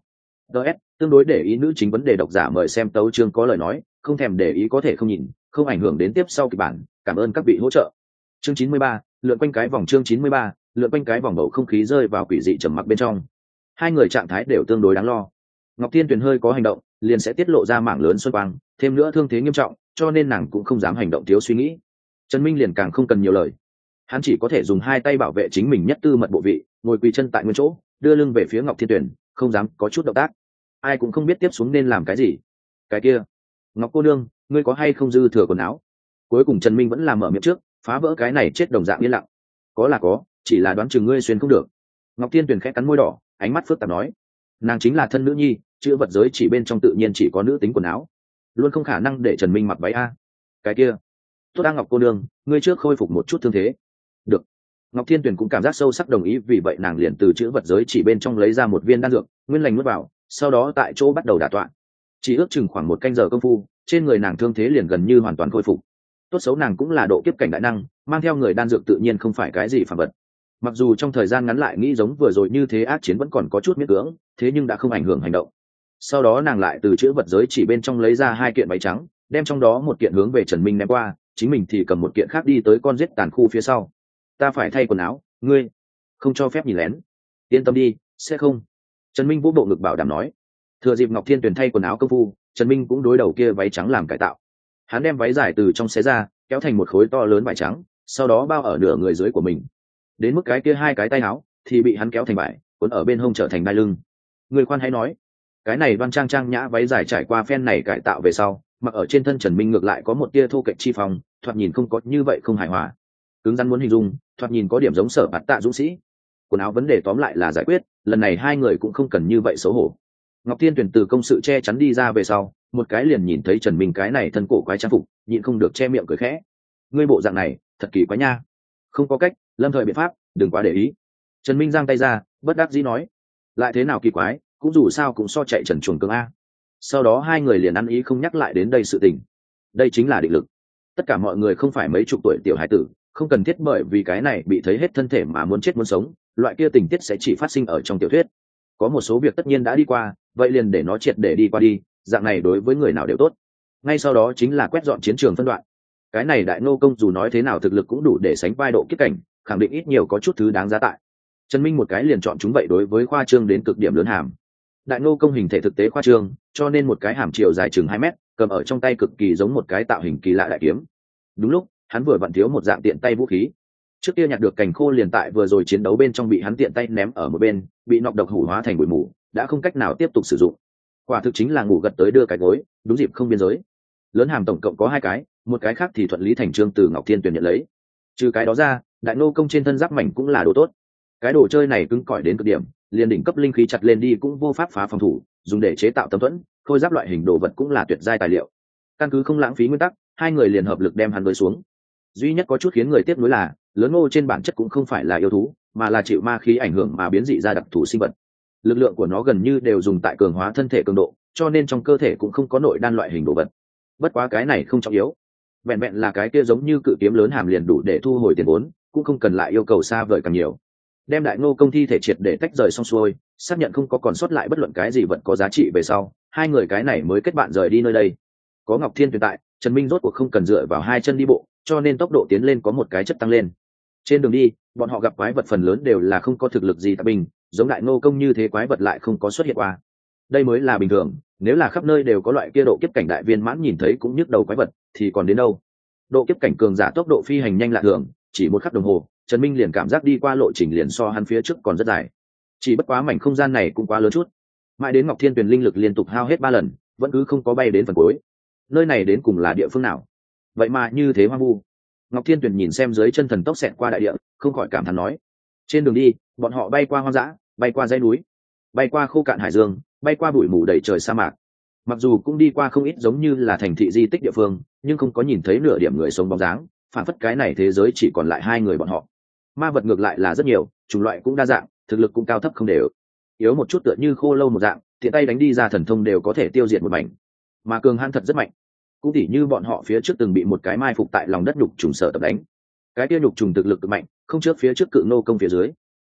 ts tương đối để ý nữ chính vấn đề độc giả mời xem tấu chương có lời nói không thèm để ý có thể không nhìn, không ảnh hưởng đến tiếp sau kịch bản. Cảm ơn các vị hỗ trợ. Chương chín mươi ba, lượn quanh cái vòng. Chương chín mươi ba, lượn quanh cái vòng. Bầu không khí rơi vào quỷ dị trầm mặc bên trong. Hai người trạng thái đều tương đối đáng lo. Ngọc Thiên Tuyền hơi có hành động, liền sẽ tiết lộ ra mảng lớn xuân quang, thêm nữa thương thế nghiêm trọng, cho nên nàng cũng không dám hành động thiếu suy nghĩ. Trần Minh liền càng không cần nhiều lời, hắn chỉ có thể dùng hai tay bảo vệ chính mình nhất tư mật bộ vị, ngồi quỳ chân tại nguyên chỗ, đưa lưng về phía Ngọc Thiên Tuyền, không dám có chút động tác. Ai cũng không biết tiếp xuống nên làm cái gì. Cái kia, Ngọc cô nương, ngươi có hay không dư thừa quần áo? Cuối cùng Trần Minh vẫn làm mở miệng trước, phá vỡ cái này chết đồng dạng yên lặng. Có là có, chỉ là đoán chừng ngươi xuyên không được. Ngọc Thiên Tuyền khẽ cắn môi đỏ, ánh mắt phức tạp nói, nàng chính là thân nữ nhi, chữ vật giới chỉ bên trong tự nhiên chỉ có nữ tính quần áo, luôn không khả năng để Trần Minh mặc váy a. Cái kia, tốt đang Ngọc cô nương, ngươi trước khôi phục một chút thương thế. Được. Ngọc Thiên Tuyền cũng cảm giác sâu sắc đồng ý, vì vậy nàng liền từ chữ vật giới chỉ bên trong lấy ra một viên đan dược, nguyên lành nuốt vào, sau đó tại chỗ bắt đầu đả tọa. Chỉ ước chừng khoảng một canh giờ công phu, trên người nàng thương thế liền gần như hoàn toàn khôi phục. Tốt xấu nàng cũng là độ kiếp cảnh đại năng, mang theo người đan dược tự nhiên không phải cái gì phàm vật. Mặc dù trong thời gian ngắn lại nghĩ giống vừa rồi như thế ác chiến vẫn còn có chút miễn cưỡng, thế nhưng đã không ảnh hưởng hành động. Sau đó nàng lại từ chữ vật giới chỉ bên trong lấy ra hai kiện váy trắng, đem trong đó một kiện hướng về Trần Minh ném qua, chính mình thì cầm một kiện khác đi tới con giết tàn khu phía sau. Ta phải thay quần áo, ngươi không cho phép nhìn lén. Yên tâm đi, sẽ không. Trần Minh vũ bộ ngực bảo đảm nói. Thừa dịp Ngọc Thiên Tuyền thay quần áo công phu, Trần Minh cũng đối đầu kia váy trắng làm cải tạo. Hắn đem váy dài từ trong xé ra, kéo thành một khối to lớn vải trắng, sau đó bao ở nửa người dưới của mình. Đến mức cái kia hai cái tay áo thì bị hắn kéo thành vải, cuốn ở bên hông trở thành đai lưng. Người khoan hãy nói, cái này đoan trang trang nhã váy dài trải qua phen này cải tạo về sau, mặc ở trên thân Trần Minh ngược lại có một tia thô kệch chi phong, thoạt nhìn không có như vậy không hài hòa. Cứng rắn muốn hình dung, thoạt nhìn có điểm giống Sở Bạt Tạ dũng sĩ. Quần áo vấn đề tóm lại là giải quyết, lần này hai người cũng không cần như vậy xấu hổ. Ngọc Thiên Tuyền từ công sự che chắn đi ra về sau, một cái liền nhìn thấy Trần Minh cái này thân cổ quái trang phục, nhịn không được che miệng cười khẽ. Ngươi bộ dạng này, thật kỳ quái nha. Không có cách, lâm thời biện pháp, đừng quá để ý. Trần Minh giang tay ra, bất đắc dĩ nói, lại thế nào kỳ quái, cũng dù sao cũng so chạy trần chuồng cương a. Sau đó hai người liền ăn ý không nhắc lại đến đây sự tình. Đây chính là định lực. Tất cả mọi người không phải mấy chục tuổi tiểu hải tử, không cần thiết bởi vì cái này bị thấy hết thân thể mà muốn chết muốn sống, loại kia tình tiết sẽ chỉ phát sinh ở trong tiểu thuyết. Có một số việc tất nhiên đã đi qua, vậy liền để nó triệt để đi qua đi, dạng này đối với người nào đều tốt. Ngay sau đó chính là quét dọn chiến trường phân đoạn. Cái này đại nô công dù nói thế nào thực lực cũng đủ để sánh vai độ kiếp cảnh, khẳng định ít nhiều có chút thứ đáng giá tại. Trần Minh một cái liền chọn chúng vậy đối với khoa trương đến cực điểm lớn hàm. Đại nô công hình thể thực tế khoa trương, cho nên một cái hàm chiều dài chừng hai mét, cầm ở trong tay cực kỳ giống một cái tạo hình kỳ lạ đại kiếm. Đúng lúc, hắn vừa vặn thiếu một dạng tiện tay vũ khí. Trước kia nhặt được cành khô liền tại vừa rồi chiến đấu bên trong bị hắn tiện tay ném ở một bên, bị nọc độc hủ hóa thành bụi mù, đã không cách nào tiếp tục sử dụng. Quả thực chính là ngủ gật tới đưa cái gối, đúng dịp không biên giới. Lớn hàm tổng cộng có hai cái, một cái khác thì thuận lý thành trương từ Ngọc Thiên Tuyền nhận lấy. Trừ cái đó ra, đại nô công trên thân giáp mảnh cũng là đồ tốt. Cái đồ chơi này cứng cỏi đến cực điểm, liền đỉnh cấp linh khí chặt lên đi cũng vô pháp phá phòng thủ, dùng để chế tạo tấm thuẫn, khôi giáp loại hình đồ vật cũng là tuyệt giai tài liệu. Căn cứ không lãng phí nguyên tắc, hai người liền hợp lực đem hắn với xuống. Duy nhất có chút khiến người tiếc nuối là, lớn ngô trên bản chất cũng không phải là yêu thú, mà là chịu ma khí ảnh hưởng mà biến dị ra đặc thù sinh vật. Lực lượng của nó gần như đều dùng tại cường hóa thân thể cường độ, cho nên trong cơ thể cũng không có nội đan loại hình đồ vật. Bất quá cái này không trọng yếu, vẹn vẹn là cái kia giống như cự kiếm lớn hàm liền đủ để thu hồi tiền vốn, cũng không cần lại yêu cầu xa vời càng nhiều. Đem đại ngô công thi thể triệt để tách rời xong xuôi, xác nhận không có còn sót lại bất luận cái gì vật có giá trị về sau, hai người cái này mới kết bạn rời đi nơi đây. Có Ngọc Thiên Tuyền tại, Trần Minh rốt cuộc không cần dựa vào hai chân đi bộ, cho nên tốc độ tiến lên có một cái chất tăng lên. Trên đường đi, bọn họ gặp quái vật phần lớn đều là không có thực lực gì tại bình, giống đại ngô công như thế quái vật lại không có xuất hiện qua. Đây mới là bình thường, nếu là khắp nơi đều có loại kia độ kiếp cảnh đại viên mãn nhìn thấy cũng nhức đầu quái vật, thì còn đến đâu. Độ kiếp cảnh cường giả tốc độ phi hành nhanh lạ thường, chỉ một khắc đồng hồ, Trần Minh liền cảm giác đi qua lộ trình liền so hắn phía trước còn rất dài. Chỉ bất quá mảnh không gian này cũng quá lớn chút. Mãi đến Ngọc Thiên Tuyền linh lực liên tục hao hết ba lần, vẫn cứ không có bay đến phần cuối. Nơi này đến cùng là địa phương nào? Vậy mà như thế hoang vu. Ngọc Thiên Tuyền nhìn xem dưới chân thần tốc xẹt qua đại địa, không khỏi cảm thán nói. Trên đường đi, bọn họ bay qua hoang dã, bay qua dãy núi, bay qua khô cạn hải dương, bay qua bụi mù đầy trời sa mạc. Mặc dù cũng đi qua không ít giống như là thành thị di tích địa phương, nhưng không có nhìn thấy nửa điểm người sống bóng dáng, phản phất cái này thế giới chỉ còn lại hai người bọn họ. Ma vật ngược lại là rất nhiều, chủng loại cũng đa dạng, thực lực cũng cao thấp không đều. Yếu một chút tựa như khô lâu một dạng, tiện tay đánh đi ra thần thông đều có thể tiêu diệt một mảnh. Mà cường hãn thật rất mạnh. Cũng tỉ như bọn họ phía trước từng bị một cái mai phục tại lòng đất nhục trùng sở tập đánh. Cái kia nhục trùng thực lực cực mạnh, không trước phía trước cự nô công phía dưới.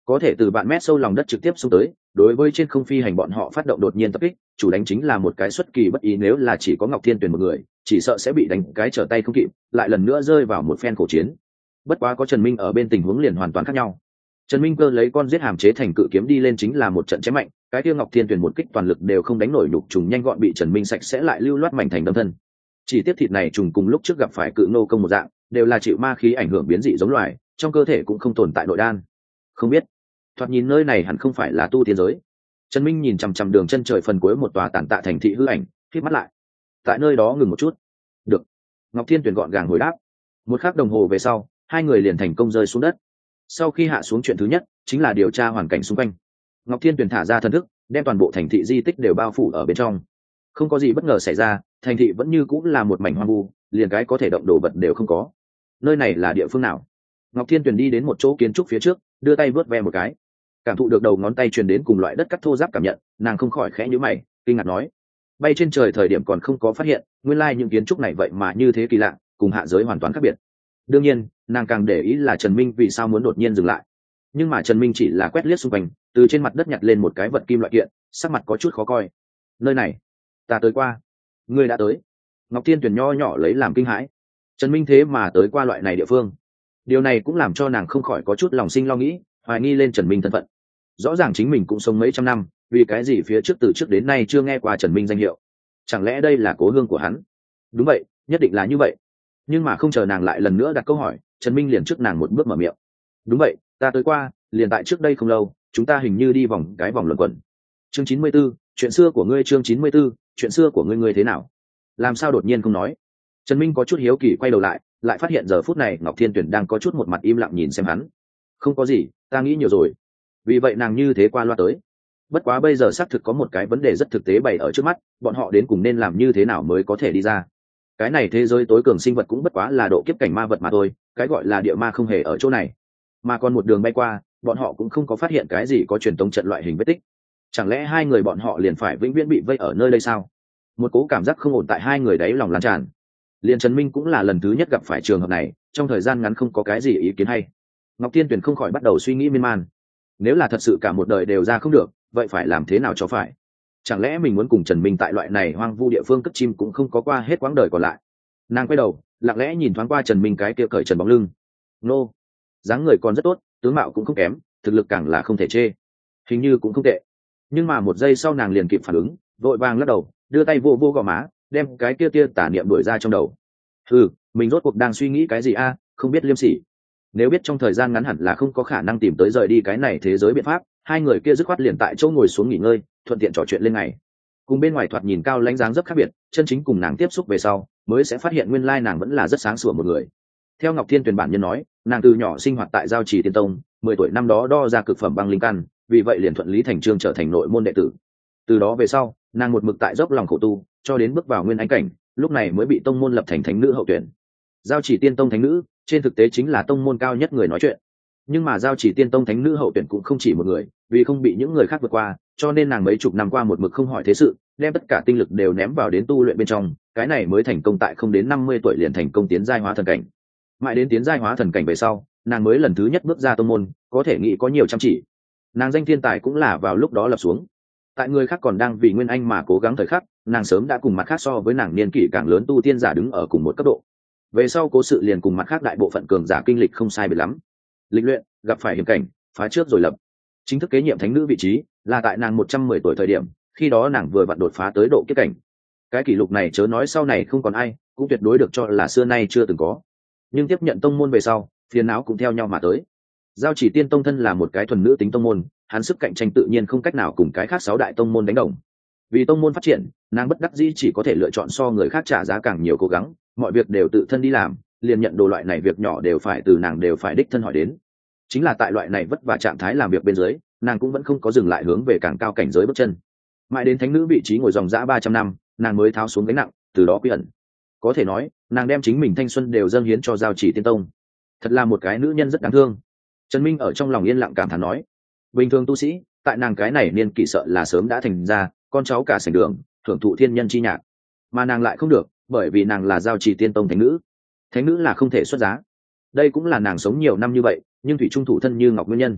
có thể từ vạn mét sâu lòng đất trực tiếp xuống tới, đối với trên không phi hành bọn họ phát động đột nhiên tập kích, chủ đánh chính là một cái xuất kỳ bất ý, nếu là chỉ có Ngọc Thiên Tuyền một người chỉ sợ sẽ bị đánh cái trở tay không kịp, lại lần nữa rơi vào một phen khổ chiến. Bất quá có Trần Minh ở bên, tình huống liền hoàn toàn khác nhau. Trần Minh cơ lấy con giết hàm chế thành cự kiếm đi lên chính là một trận chém mạnh, cái kia Ngọc Thiên Tuyền một kích toàn lực đều không đánh nổi, nhục trùng nhanh gọn bị Trần Minh sạch sẽ lại lưu loát mảnh thành đâm thân. Chỉ tiếp thịt này trùng cùng lúc trước gặp phải cự nô công một dạng, đều là chịu ma khí ảnh hưởng biến dị giống loài, trong cơ thể cũng không tồn tại nội đan. Không biết, thoạt nhìn nơi này hẳn không phải là tu tiên giới. Trần Minh nhìn chằm chằm đường chân trời phần cuối một tòa tản tạ thành thị hư ảnh, khép mắt lại. Tại nơi đó ngừng một chút. Được. Ngọc Thiên Tuyền gọn gàng hồi đáp. Một khắc đồng hồ về sau, hai người liền thành công rơi xuống đất. Sau khi hạ xuống, chuyện thứ nhất chính là điều tra hoàn cảnh xung quanh. Ngọc Thiên Tuyền thả ra thần thức, đem toàn bộ thành thị di tích đều bao phủ ở bên trong. Không có gì bất ngờ xảy ra, thành thị vẫn như cũng là một mảnh hoang vu, liền cái có thể động đồ vật đều không có. Nơi này là địa phương nào? Ngọc Thiên Tuyền đi đến một chỗ kiến trúc phía trước, đưa tay vớt ve một cái, cảm thụ được đầu ngón tay truyền đến cùng loại đất cắt thô ráp cảm nhận, nàng không khỏi khẽ nhíu mày, kinh ngạc nói: bay trên trời thời điểm còn không có phát hiện, nguyên lai những kiến trúc này vậy mà như thế kỳ lạ, cùng hạ giới hoàn toàn khác biệt. Đương nhiên, nàng càng để ý là Trần Minh vì sao muốn đột nhiên dừng lại. Nhưng mà Trần Minh chỉ là quét liếc xung quanh, từ trên mặt đất nhặt lên một cái vật kim loại kiện, sắc mặt có chút khó coi. Nơi này, ta tới qua. Ngươi đã tới? Ngọc Thiên Tuyền nho nhỏ lấy làm kinh hãi. Trần Minh thế mà tới qua loại này địa phương, điều này cũng làm cho nàng không khỏi có chút lòng sinh lo nghĩ, hoài nghi lên Trần Minh thân phận. Rõ ràng chính mình cũng sống mấy trăm năm, vì cái gì phía trước từ trước đến nay chưa nghe qua Trần Minh danh hiệu? Chẳng lẽ đây là cố hương của hắn? Đúng vậy, nhất định là như vậy. Nhưng mà không chờ nàng lại lần nữa đặt câu hỏi, Trần Minh liền trước nàng một bước mở miệng. Đúng vậy, ta tới qua, liền tại trước đây không lâu, chúng ta hình như đi vòng cái vòng luẩn quẩn. Chương chín mươi 44, chuyện xưa của ngươi. Chương chín mươi 44, chuyện xưa của ngươi ngươi thế nào? Làm sao đột nhiên không nói? Trần Minh có chút hiếu kỳ quay đầu lại, lại phát hiện giờ phút này Ngọc Thiên Tuyển đang có chút một mặt im lặng nhìn xem hắn. Không có gì, ta nghĩ nhiều rồi. Vì vậy nàng như thế qua loa tới. Bất quá bây giờ xác thực có một cái vấn đề rất thực tế bày ở trước mắt, bọn họ đến cùng nên làm như thế nào mới có thể đi ra. Cái này thế giới tối cường sinh vật cũng bất quá là độ kiếp cảnh ma vật mà thôi, cái gọi là địa ma không hề ở chỗ này. Mà còn một đường bay qua, bọn họ cũng không có phát hiện cái gì có truyền tống trận loại hình vết tích. Chẳng lẽ hai người bọn họ liền phải vĩnh viễn bị vây ở nơi đây sao? Một cố cảm giác không ổn tại hai người đáy lòng lan tràn. Liên Trần Minh cũng là lần thứ nhất gặp phải trường hợp này, trong thời gian ngắn không có cái gì ý kiến hay. Ngọc Thiên Tuyền không khỏi bắt đầu suy nghĩ miên man. Nếu là thật sự cả một đời đều ra không được, vậy phải làm thế nào cho phải? Chẳng lẽ mình muốn cùng Trần Minh tại loại này hoang vu địa phương cất chim cũng không có qua hết quãng đời còn lại? Nàng quay đầu, lặng lẽ nhìn thoáng qua Trần Minh cái kia cởi trần bóng lưng. Nô, dáng người còn rất tốt, tướng mạo cũng không kém, thực lực càng là không thể chê, hình như cũng không tệ. Nhưng mà một giây sau nàng liền kịp phản ứng, vội vàng lắc đầu, đưa tay vô vô gò má, đem cái kia tia tà niệm đuổi ra trong đầu. Ừ, mình rốt cuộc đang suy nghĩ cái gì a? Không biết liêm sỉ. Nếu biết trong thời gian ngắn hẳn là không có khả năng tìm tới rời đi cái này thế giới biện pháp, hai người kia dứt khoát liền tại chỗ ngồi xuống nghỉ ngơi, thuận tiện trò chuyện lên ngày. Cùng bên ngoài thoạt nhìn cao lãnh dáng rất khác biệt, chân chính cùng nàng tiếp xúc về sau, mới sẽ phát hiện nguyên lai nàng vẫn là rất sáng sủa một người. Theo Ngọc Thiên Tuyền bản nhân nói, nàng từ nhỏ sinh hoạt tại Giao Trì Tiên Tông, mười tuổi năm đó đo ra cực phẩm băng linh căn, vì vậy liền thuận lý thành chương trở thành nội môn đệ tử. Từ đó về sau, nàng một mực tại dốc lòng khổ tu, cho đến bước vào nguyên ánh cảnh, lúc này mới bị tông môn lập thành thánh nữ hậu tuyển. Giao Chỉ Tiên Tông thánh nữ, trên thực tế chính là tông môn cao nhất người nói chuyện. Nhưng mà Giao Chỉ Tiên Tông thánh nữ hậu tuyển cũng không chỉ một người, vì không bị những người khác vượt qua, cho nên nàng mấy chục năm qua một mực không hỏi thế sự, đem tất cả tinh lực đều ném vào đến tu luyện bên trong, cái này mới thành công tại không đến năm mươi tuổi liền thành công tiến giai hóa thần cảnh. Mãi đến tiến giai hóa thần cảnh về sau, nàng mới lần thứ nhất bước ra tông môn, có thể nghĩ có nhiều chăm chỉ. Nàng danh thiên tài cũng là vào lúc đó lập xuống. Tại người khác còn đang vì nguyên anh mà cố gắng thời khắc, nàng sớm đã cùng mặt khác so với nàng niên kỷ càng lớn tu tiên giả đứng ở cùng một cấp độ. Về sau cố sự liền cùng mặt khác đại bộ phận cường giả kinh lịch không sai biệt lắm. Lịch luyện, gặp phải hiểm cảnh, phá trước rồi lập. Chính thức kế nhiệm thánh nữ vị trí là tại nàng một trăm mười tuổi thời điểm, khi đó nàng vừa vặn đột phá tới độ kiếp cảnh. Cái kỷ lục này chớ nói sau này không còn ai, cũng tuyệt đối được cho là xưa nay chưa từng có. Nhưng tiếp nhận tông môn về sau, phiền não cũng theo nhau mà tới. Giao Chỉ Tiên Tông thân là một cái thuần nữ tính tông môn, hắn sức cạnh tranh tự nhiên không cách nào cùng cái khác sáu đại tông môn đánh đồng. Vì tông môn phát triển, nàng bất đắc dĩ chỉ có thể lựa chọn so người khác trả giá càng nhiều cố gắng, mọi việc đều tự thân đi làm, liền nhận đồ loại này việc nhỏ đều phải từ nàng đều phải đích thân hỏi đến. Chính là tại loại này vất vả trạng thái làm việc bên dưới, nàng cũng vẫn không có dừng lại hướng về càng cao cảnh giới bước chân. Mãi đến thánh nữ vị trí ngồi dòng dã ba trăm năm, nàng mới tháo xuống gánh nặng, từ đó quy ẩn. Có thể nói, nàng đem chính mình thanh xuân đều dâng hiến cho Giao Chỉ Tiên Tông. Thật là một cái nữ nhân rất đáng thương. Trần Minh ở trong lòng yên lặng cảm thán nói, bình thường tu sĩ, tại nàng cái này niên kỷ sợ là sớm đã thành ra, con cháu cả sảnh đường, thưởng thụ thiên nhân chi nhạc. Mà nàng lại không được, bởi vì nàng là Giao Chỉ Tiên Tông thánh nữ. Thánh nữ là không thể xuất giá. Đây cũng là nàng sống nhiều năm như vậy, nhưng thủy trung thủ thân như ngọc nguyên nhân.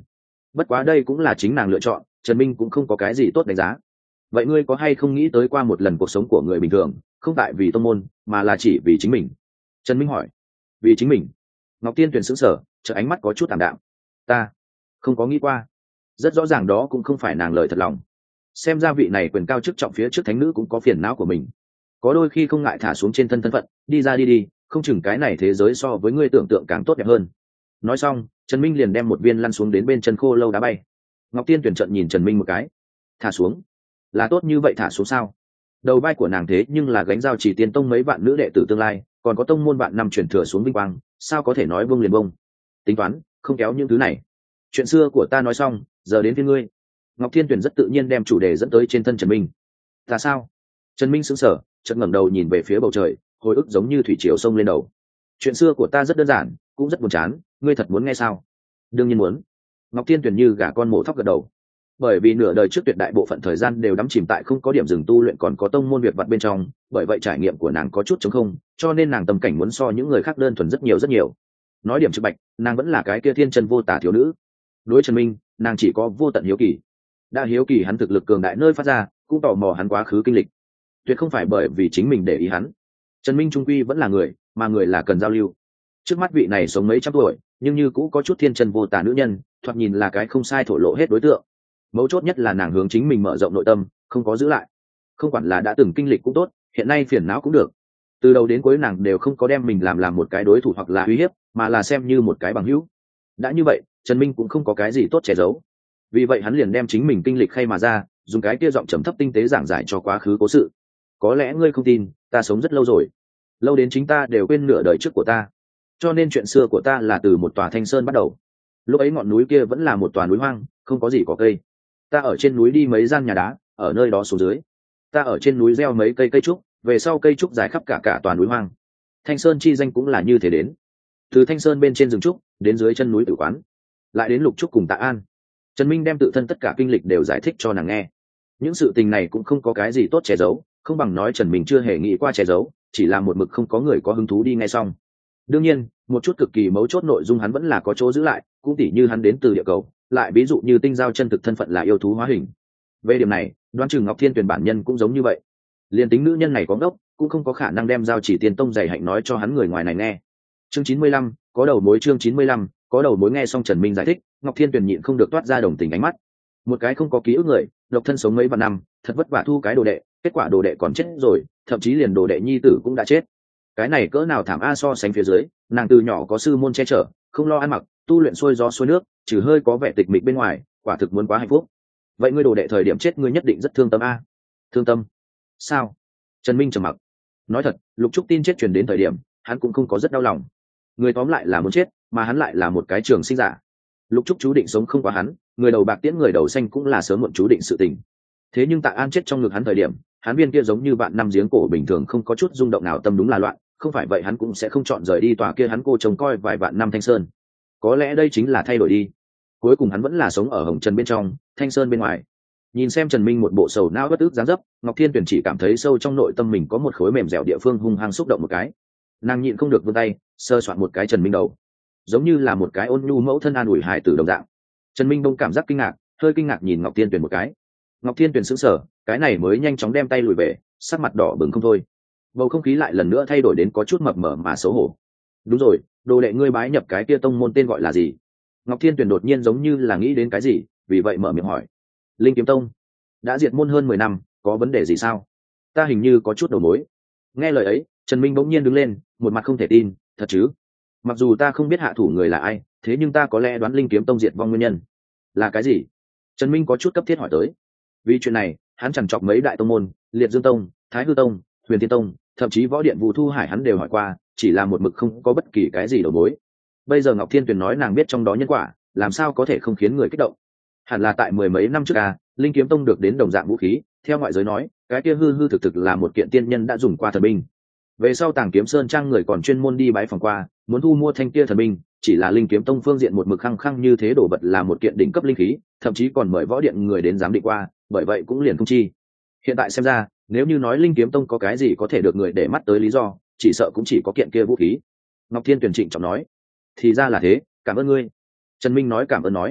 bất quá đây cũng là chính nàng lựa chọn, Trần Minh cũng không có cái gì tốt đánh giá. Vậy ngươi có hay không nghĩ tới qua một lần cuộc sống của người bình thường, không tại vì tông môn mà là chỉ vì chính mình? Trần Minh hỏi. Vì chính mình? Ngọc Tiên Tuyền sững sờ, chợ ánh mắt có chút tạm đạm. Ta không có nghĩ qua. Rất rõ ràng đó cũng không phải nàng lời thật lòng. Xem ra vị này quyền cao chức trọng phía trước thánh nữ cũng có phiền não của mình, có đôi khi không ngại thả xuống trên thân thân phận, đi ra đi đi, không chừng cái này thế giới so với ngươi tưởng tượng càng tốt đẹp hơn. Nói xong, Trần Minh liền đem một viên lăn xuống đến bên chân khô lâu đá bay. Ngọc Tiên Tuyển trận nhìn Trần Minh một cái. Thả xuống? Là tốt như vậy thả xuống sao? Đầu vai của nàng thế nhưng là gánh giao chỉ tiên tông mấy vạn nữ đệ tử tương lai, còn có tông môn vạn năm chuyển thừa xuống vinh quang, sao có thể nói bông liền bông? Tính toán, không kéo những thứ này. Chuyện xưa của ta nói xong, giờ đến phiên ngươi. Ngọc Thiên Tuyển rất tự nhiên đem chủ đề dẫn tới trên thân Trần Minh. Ta sao? Trần Minh sững sờ, chợt ngẩng đầu nhìn về phía bầu trời, hồi ức giống như thủy triều sông lên đầu. Chuyện xưa của ta rất đơn giản, cũng rất buồn chán, ngươi thật muốn nghe sao? Đương nhiên muốn. Ngọc Thiên Tuyển như gà con mổ thóc gật đầu. Bởi vì nửa đời trước tuyệt đại bộ phận thời gian đều đắm chìm tại không có điểm dừng tu luyện còn có tông môn việc vặt bên trong, bởi vậy trải nghiệm của nàng có chút trống không, cho nên nàng tâm cảnh muốn so những người khác đơn thuần rất nhiều rất nhiều. Nói điểm trực bạch, nàng vẫn là cái kia thiên chân vô tả thiếu nữ. Đối Trần Minh, nàng chỉ có vô tận hiếu kỳ. Đã hiếu kỳ hắn thực lực cường đại nơi phát ra, cũng tò mò hắn quá khứ kinh lịch. Tuyệt không phải bởi vì chính mình để ý hắn. Trần Minh trung quy vẫn là người, mà người là cần giao lưu. Trước mắt vị này sống mấy trăm tuổi, nhưng như cũ có chút thiên chân vô tả nữ nhân, thoạt nhìn là cái không sai thổ lộ hết đối tượng. Mấu chốt nhất là nàng hướng chính mình mở rộng nội tâm, không có giữ lại. Không quản là đã từng kinh lịch cũng tốt, hiện nay phiền não cũng được. Từ đầu đến cuối nàng đều không có đem mình làm làm một cái đối thủ hoặc là uy hiếp, mà là xem như một cái bằng hữu. Đã như vậy, Trần Minh cũng không có cái gì tốt che giấu. Vì vậy hắn liền đem chính mình kinh lịch khay mà ra, dùng cái kia giọng trầm thấp tinh tế giảng giải cho quá khứ cố sự. Có lẽ ngươi không tin, ta sống rất lâu rồi, lâu đến chính ta đều quên nửa đời trước của ta. Cho nên chuyện xưa của ta là từ một tòa thanh sơn bắt đầu. Lúc ấy ngọn núi kia vẫn là một tòa núi hoang, không có gì có cây. Ta ở trên núi đi mấy gian nhà đá, ở nơi đó xuống dưới. Ta ở trên núi gieo mấy cây cây trúc, về sau cây trúc dài khắp cả cả tòa núi hoang. Thanh sơn chi danh cũng là như thế đến. Từ thanh sơn bên trên rừng trúc đến dưới chân núi tử quán, lại đến lục trúc cùng Tạ An. Trần Minh đem tự thân tất cả kinh lịch đều giải thích cho nàng nghe. Những sự tình này cũng không có cái gì tốt che giấu, không bằng nói Trần Minh chưa hề nghĩ qua che giấu, chỉ là một mực không có người có hứng thú đi nghe xong. Đương nhiên, một chút cực kỳ mấu chốt nội dung hắn vẫn là có chỗ giữ lại, cũng tỉ như hắn đến từ địa cầu, lại ví dụ như tinh giao chân thực thân phận là yêu thú hóa hình. Về điểm này, đoán chừng Ngọc Thiên Tuyển bản nhân cũng giống như vậy. Liên tính nữ nhân này có ngốc, cũng không có khả năng đem giao chỉ tiên tông dày hạnh nói cho hắn người ngoài này nghe. Chương chín mươi lăm, có đầu mối. Chương chín mươi lăm, có đầu mối. Nghe xong Trần Minh giải thích, Ngọc Thiên Tuyển nhịn không được toát ra đồng tình ánh mắt. Một cái không có ký ức người, độc thân sống mấy vạn năm, thật vất vả thu cái đồ đệ, kết quả đồ đệ còn chết rồi, thậm chí liền đồ đệ nhi tử cũng đã chết. Cái này cỡ nào thảm a, so sánh phía dưới, nàng từ nhỏ có sư môn che chở, không lo ăn mặc, tu luyện xuôi gió xuôi nước, trừ hơi có vẻ tịch mịch bên ngoài, quả thực muốn quá hạnh phúc. Vậy ngươi đồ đệ thời điểm chết ngươi nhất định rất thương tâm a? Thương tâm? Sao? Trần Minh trầm mặc. Nói thật, Lục Trúc tin chết truyền đến thời điểm, hắn cũng không có rất đau lòng. Người tóm lại là muốn chết, mà hắn lại là một cái trường sinh giả. Lục Trúc chú định sống không qua hắn, người đầu bạc tiễn người đầu xanh cũng là sớm muộn chú định sự tình. Thế nhưng Tạ An chết trong ngực hắn thời điểm, hắn viên kia giống như bạn năm giếng cổ bình thường không có chút rung động nào, tâm đúng là loạn, không phải vậy hắn cũng sẽ không chọn rời đi tòa kia hắn cô trông coi vài vạn năm Thanh Sơn. Có lẽ đây chính là thay đổi đi. Cuối cùng hắn vẫn là sống ở Hồng Trần bên trong, Thanh Sơn bên ngoài. Nhìn xem Trần Minh một bộ sầu não bất ức dáng dấp, Ngọc Thiên Tuyển chỉ cảm thấy sâu trong nội tâm mình có một khối mềm dẻo địa phương hung hăng xúc động một cái. Nàng nhịn không được vươn tay, sơ soạn một cái Trần Minh đầu, giống như là một cái ôn nhu mẫu thân an ủi hài tử đồng dạng. Trần Minh đông cảm giác kinh ngạc, hơi kinh ngạc nhìn Ngọc Thiên Tuyển một cái. Ngọc Thiên Tuyển sững sờ, cái này mới nhanh chóng đem tay lùi về, sắc mặt đỏ bừng không thôi. Bầu không khí lại lần nữa thay đổi đến có chút mập mờ mà xấu hổ. Đúng rồi, đồ đệ ngươi bái nhập cái kia tông môn tên gọi là gì? Ngọc Thiên Tuyển đột nhiên giống như là nghĩ đến cái gì, vì vậy mở miệng hỏi. Linh Kiếm Tông. Đã diệt môn hơn mười năm, có vấn đề gì sao? Ta hình như có chút đầu mối. Nghe lời ấy, Trần Minh bỗng nhiên đứng lên, một mặt không thể tin. Thật chứ? Mặc dù ta không biết hạ thủ người là ai, thế nhưng ta có lẽ đoán Linh Kiếm Tông diệt vong nguyên nhân là cái gì? Trần Minh có chút cấp thiết hỏi tới. Vì chuyện này, hắn chẳng chọc mấy đại tông môn, Liệt Dương Tông, Thái Hư Tông, Huyền Thiên Tông, thậm chí Võ Điện Vũ Thu Hải hắn đều hỏi qua, chỉ là một mực không có bất kỳ cái gì đầu mối. Bây giờ Ngọc Thiên Tuyền nói nàng biết trong đó nhân quả, làm sao có thể không khiến người kích động? Hẳn là tại mười mấy năm trước à, Linh Kiếm Tông được đến đồng dạng vũ khí, theo ngoại giới nói, cái kia hư hư thực thực là một kiện tiên nhân đã dùng qua thần binh. Về sau Tàng Kiếm Sơn trang người còn chuyên môn đi bái phòng qua, muốn thu mua thanh kia thần binh, chỉ là Linh Kiếm Tông phương diện một mực khăng khăng như thế đổ vật là một kiện đỉnh cấp linh khí, thậm chí còn mời Võ Điện người đến giám định qua, bởi vậy cũng liền không chi. Hiện tại xem ra, nếu như nói Linh Kiếm Tông có cái gì có thể được người để mắt tới lý do, chỉ sợ cũng chỉ có kiện kia vũ khí. Ngọc Thiên Tuyền trịnh trọng nói. Thì ra là thế, cảm ơn ngươi. Trần Minh nói cảm ơn nói.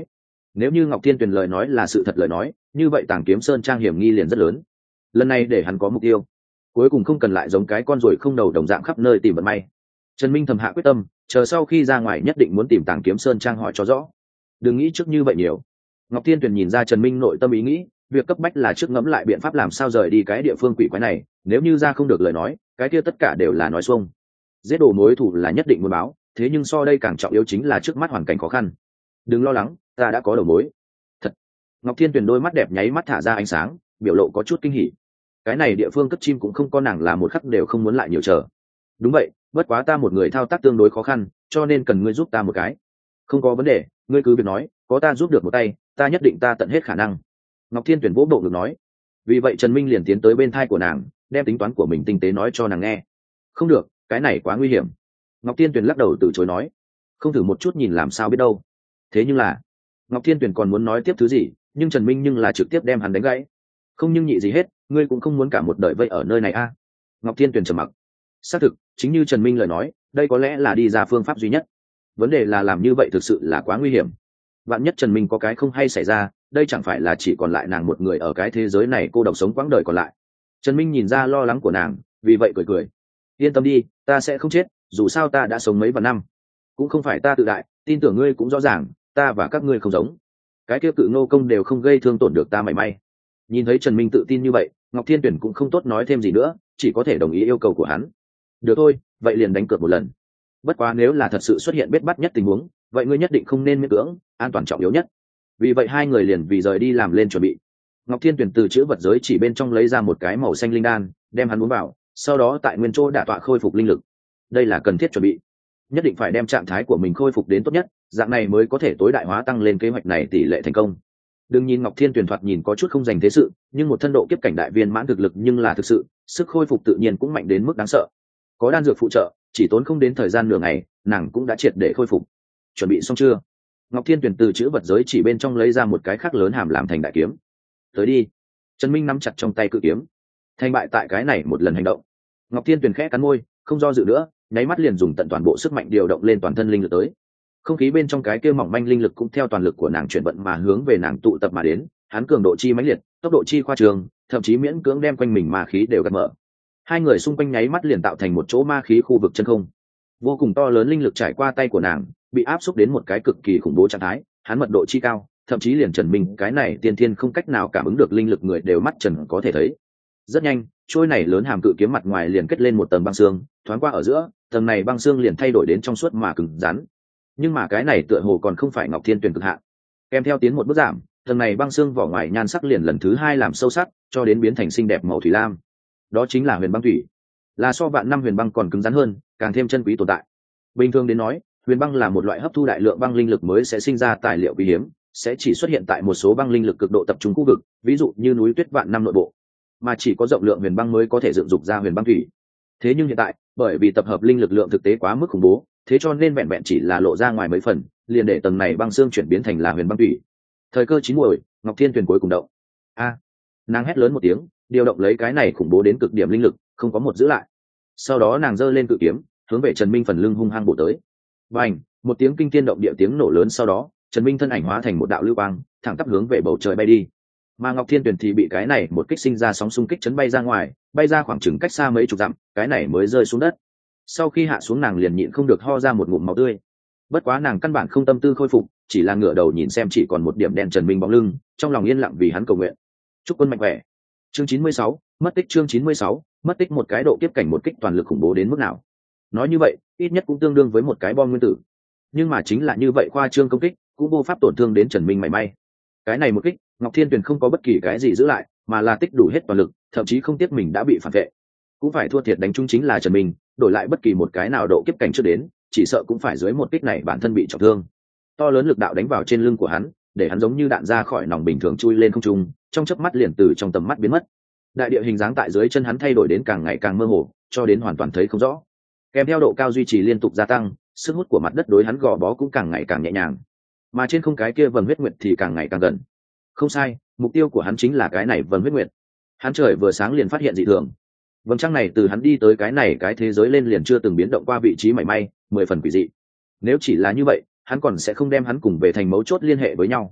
nếu như Ngọc Thiên Tuyền lời nói là sự thật lời nói, như vậy Tàng Kiếm Sơn trang hiểm nghi liền rất lớn. Lần này để hắn có mục tiêu, cuối cùng không cần lại giống cái con ruồi không đầu đồng dạng khắp nơi tìm vận may. Trần Minh thầm hạ quyết tâm, chờ sau khi ra ngoài nhất định muốn tìm Tàng Kiếm Sơn trang hỏi cho rõ. Đừng nghĩ trước như vậy nhiều. Ngọc Thiên Tuyền nhìn ra Trần Minh nội tâm ý nghĩ, việc cấp bách là trước ngẫm lại biện pháp làm sao rời đi cái địa phương quỷ quái này, nếu như ra không được lời nói, cái kia tất cả đều là nói xuông. Giết đồ mối thủ là nhất định muốn báo, thế nhưng so đây càng trọng yếu chính là trước mắt hoàn cảnh khó khăn. Đừng lo lắng, ta đã có đầu mối. Thật. Ngọc Thiên Tuyền đôi mắt đẹp nháy mắt thả ra ánh sáng, biểu lộ có chút kinh hỉ. Cái này địa phương cất chim cũng không có nàng là một khắc đều không muốn lại nhiều chờ. Đúng vậy, bất quá ta một người thao tác tương đối khó khăn, cho nên cần ngươi giúp ta một cái. Không có vấn đề, ngươi cứ việc nói, có ta giúp được một tay, ta nhất định ta tận hết khả năng. Ngọc Thiên Tuyển vỗ bộ ngực nói. Vì vậy Trần Minh liền tiến tới bên thai của nàng, đem tính toán của mình tinh tế nói cho nàng nghe. Không được, cái này quá nguy hiểm. Ngọc Thiên Tuyển lắc đầu từ chối nói. Không thử một chút nhìn làm sao biết đâu. Thế nhưng là, Ngọc Thiên Tuyển còn muốn nói tiếp thứ gì, nhưng Trần Minh nhưng là trực tiếp đem hắn đánh gãy. Không nhưng nhị gì hết, ngươi cũng không muốn cả một đời vây ở nơi này a. À? Ngọc Thiên Tuyển trầm mặc. Xác thực, chính như Trần Minh lời nói, đây có lẽ là đi ra phương pháp duy nhất. Vấn đề là làm như vậy thực sự là quá nguy hiểm. Vạn nhất Trần Minh có cái không hay xảy ra, đây chẳng phải là chỉ còn lại nàng một người ở cái thế giới này cô độc sống quãng đời còn lại. Trần Minh nhìn ra lo lắng của nàng, vì vậy cười cười. Yên tâm đi, ta sẽ không chết, dù sao ta đã sống mấy vạn năm. Cũng không phải ta tự đại, tin tưởng ngươi cũng rõ ràng, ta và các ngươi không giống. Cái kia cự Ngô Công đều không gây thương tổn được ta mảy may. Nhìn thấy Trần Minh tự tin như vậy, Ngọc Thiên Tuyển cũng không tốt nói thêm gì nữa, chỉ có thể đồng ý yêu cầu của hắn. Được thôi, vậy liền đánh cược một lần. Bất quá nếu là thật sự xuất hiện bết bắt nhất tình huống, vậy ngươi nhất định không nên miễn cưỡng, an toàn trọng yếu nhất. Vì vậy hai người liền vì rời đi làm lên chuẩn bị. Ngọc Thiên Tuyển từ chữ vật giới chỉ bên trong lấy ra một cái màu xanh linh đan, đem hắn uống vào, sau đó tại nguyên chỗ đả tọa khôi phục linh lực. Đây là cần thiết chuẩn bị, nhất định phải đem trạng thái của mình khôi phục đến tốt nhất, dạng này mới có thể tối đại hóa tăng lên kế hoạch này tỷ lệ thành công. Đừng nhìn Ngọc Thiên Tuyển thoạt nhìn có chút không dành thế sự, nhưng một thân độ kiếp cảnh đại viên mãn thực lực nhưng là thực sự, sức khôi phục tự nhiên cũng mạnh đến mức đáng sợ. Có đan dược phụ trợ, chỉ tốn không đến thời gian nửa ngày, nàng cũng đã triệt để khôi phục. Chuẩn bị xong chưa? Ngọc Thiên Tuyển từ chữ vật giới chỉ bên trong lấy ra một cái khắc lớn hàm làm thành đại kiếm. Tới đi. Trần Minh nắm chặt trong tay cự kiếm. Thành bại tại cái này một lần hành động. Ngọc Thiên Tuyển khẽ cắn môi, không do dự nữa, nháy mắt liền dùng tận toàn bộ sức mạnh điều động lên toàn thân linh lực tới. Không khí bên trong cái kia mỏng manh linh lực cũng theo toàn lực của nàng chuyển vận mà hướng về nàng tụ tập mà đến, hắn cường độ chi mãnh liệt, tốc độ chi khoa trường, thậm chí miễn cưỡng đem quanh mình ma khí đều gạt mở. Hai người xung quanh nháy mắt liền tạo thành một chỗ ma khí khu vực chân không. Vô cùng to lớn linh lực trải qua tay của nàng, bị áp xúc đến một cái cực kỳ khủng bố trạng thái, hắn mật độ chi cao, thậm chí liền Trần Minh cái này tiên thiên không cách nào cảm ứng được linh lực người đều mắt trần có thể thấy. Rất nhanh, trôi này lớn hàm cự kiếm mặt ngoài liền kết lên một tầng băng xương, thoáng qua ở giữa, tầng này băng xương liền thay đổi đến trong suốt mà cứng rắn. Nhưng mà cái này tựa hồ còn không phải Ngọc Thiên Tuyển cực hạn. Kèm theo tiến một bước giảm, tầng này băng xương vỏ ngoài nhan sắc liền lần thứ hai làm sâu sắc, cho đến biến thành xinh đẹp màu thủy lam. Đó chính là huyền băng thủy, là so vạn năm huyền băng còn cứng rắn hơn, càng thêm chân quý tồn tại. Bình thường đến nói, huyền băng là một loại hấp thu đại lượng băng linh lực mới sẽ sinh ra tài liệu quý hiếm, sẽ chỉ xuất hiện tại một số băng linh lực cực độ tập trung khu vực, ví dụ như núi tuyết vạn năm nội bộ, mà chỉ có rộng lượng huyền băng mới có thể dựng dục ra huyền băng thủy. Thế nhưng hiện tại, bởi vì tập hợp linh lực lượng thực tế quá mức khủng bố, thế cho nên vẹn vẹn chỉ là lộ ra ngoài mấy phần, liền để tầng này băng xương chuyển biến thành là huyền băng thủy. Thời cơ chín muồi, Ngọc Thiên Tuyển cuối cùng động. A! Nàng hét lớn một tiếng, điều động lấy cái này khủng bố đến cực điểm linh lực, không có một giữ lại. Sau đó nàng giơ lên cự kiếm, hướng về Trần Minh phần lưng hung hăng bổ tới. Bành! Một tiếng kinh thiên động địa tiếng nổ lớn sau đó, Trần Minh thân ảnh hóa thành một đạo lưu quang, thẳng tắp hướng về bầu trời bay đi. Mà Ngọc Thiên Tuyển thì bị cái này một kích sinh ra sóng xung kích chấn bay ra ngoài, bay ra khoảng chừng cách xa mấy chục dặm, cái này mới rơi xuống đất. Sau khi hạ xuống nàng liền nhịn không được ho ra một ngụm máu tươi. Bất quá nàng căn bản không tâm tư khôi phục, chỉ là ngửa đầu nhìn xem chỉ còn một điểm đen Trần Minh bóng lưng, trong lòng yên lặng vì hắn cầu nguyện. Chúc quân mạnh khỏe. Chương chín mươi sáu, mất tích chương chín mươi sáu, mất tích một cái độ kiếp cảnh một kích toàn lực khủng bố đến mức nào? Nói như vậy, ít nhất cũng tương đương với một cái bom nguyên tử. Nhưng mà chính là như vậy khoa trương công kích, cũng vô pháp tổn thương đến Trần Minh mảy may. Cái này một kích, Ngọc Thiên Tuyển không có bất kỳ cái gì giữ lại, mà là tích đủ hết toàn lực, thậm chí không tiếc mình đã bị phản vệ. Cũng phải thua thiệt đánh trúng chính là Trần Minh, đổi lại bất kỳ một cái nào độ kiếp cảnh trước đến, chỉ sợ cũng phải dưới một kích này bản thân bị trọng thương. To lớn lực đạo đánh vào trên lưng của hắn, để hắn giống như đạn ra khỏi nòng bình thường chui lên không trung, trong chớp mắt liền từ trong tầm mắt biến mất. Đại địa hình dáng tại dưới chân hắn thay đổi đến càng ngày càng mơ hồ, cho đến hoàn toàn thấy không rõ. Kèm theo độ cao duy trì liên tục gia tăng, sức hút của mặt đất đối hắn gò bó cũng càng ngày càng nhẹ nhàng. Mà trên không cái kia vầng huyết nguyệt thì càng ngày càng gần. Không sai, mục tiêu của hắn chính là cái này vầng huyết nguyệt. Hắn trời vừa sáng liền phát hiện dị thường. Vầng trăng này từ hắn đi tới cái này cái thế giới lên liền chưa từng biến động qua vị trí mảy may, mười phần quỷ dị. Nếu chỉ là như vậy, hắn còn sẽ không đem hắn cùng về thành mấu chốt liên hệ với nhau.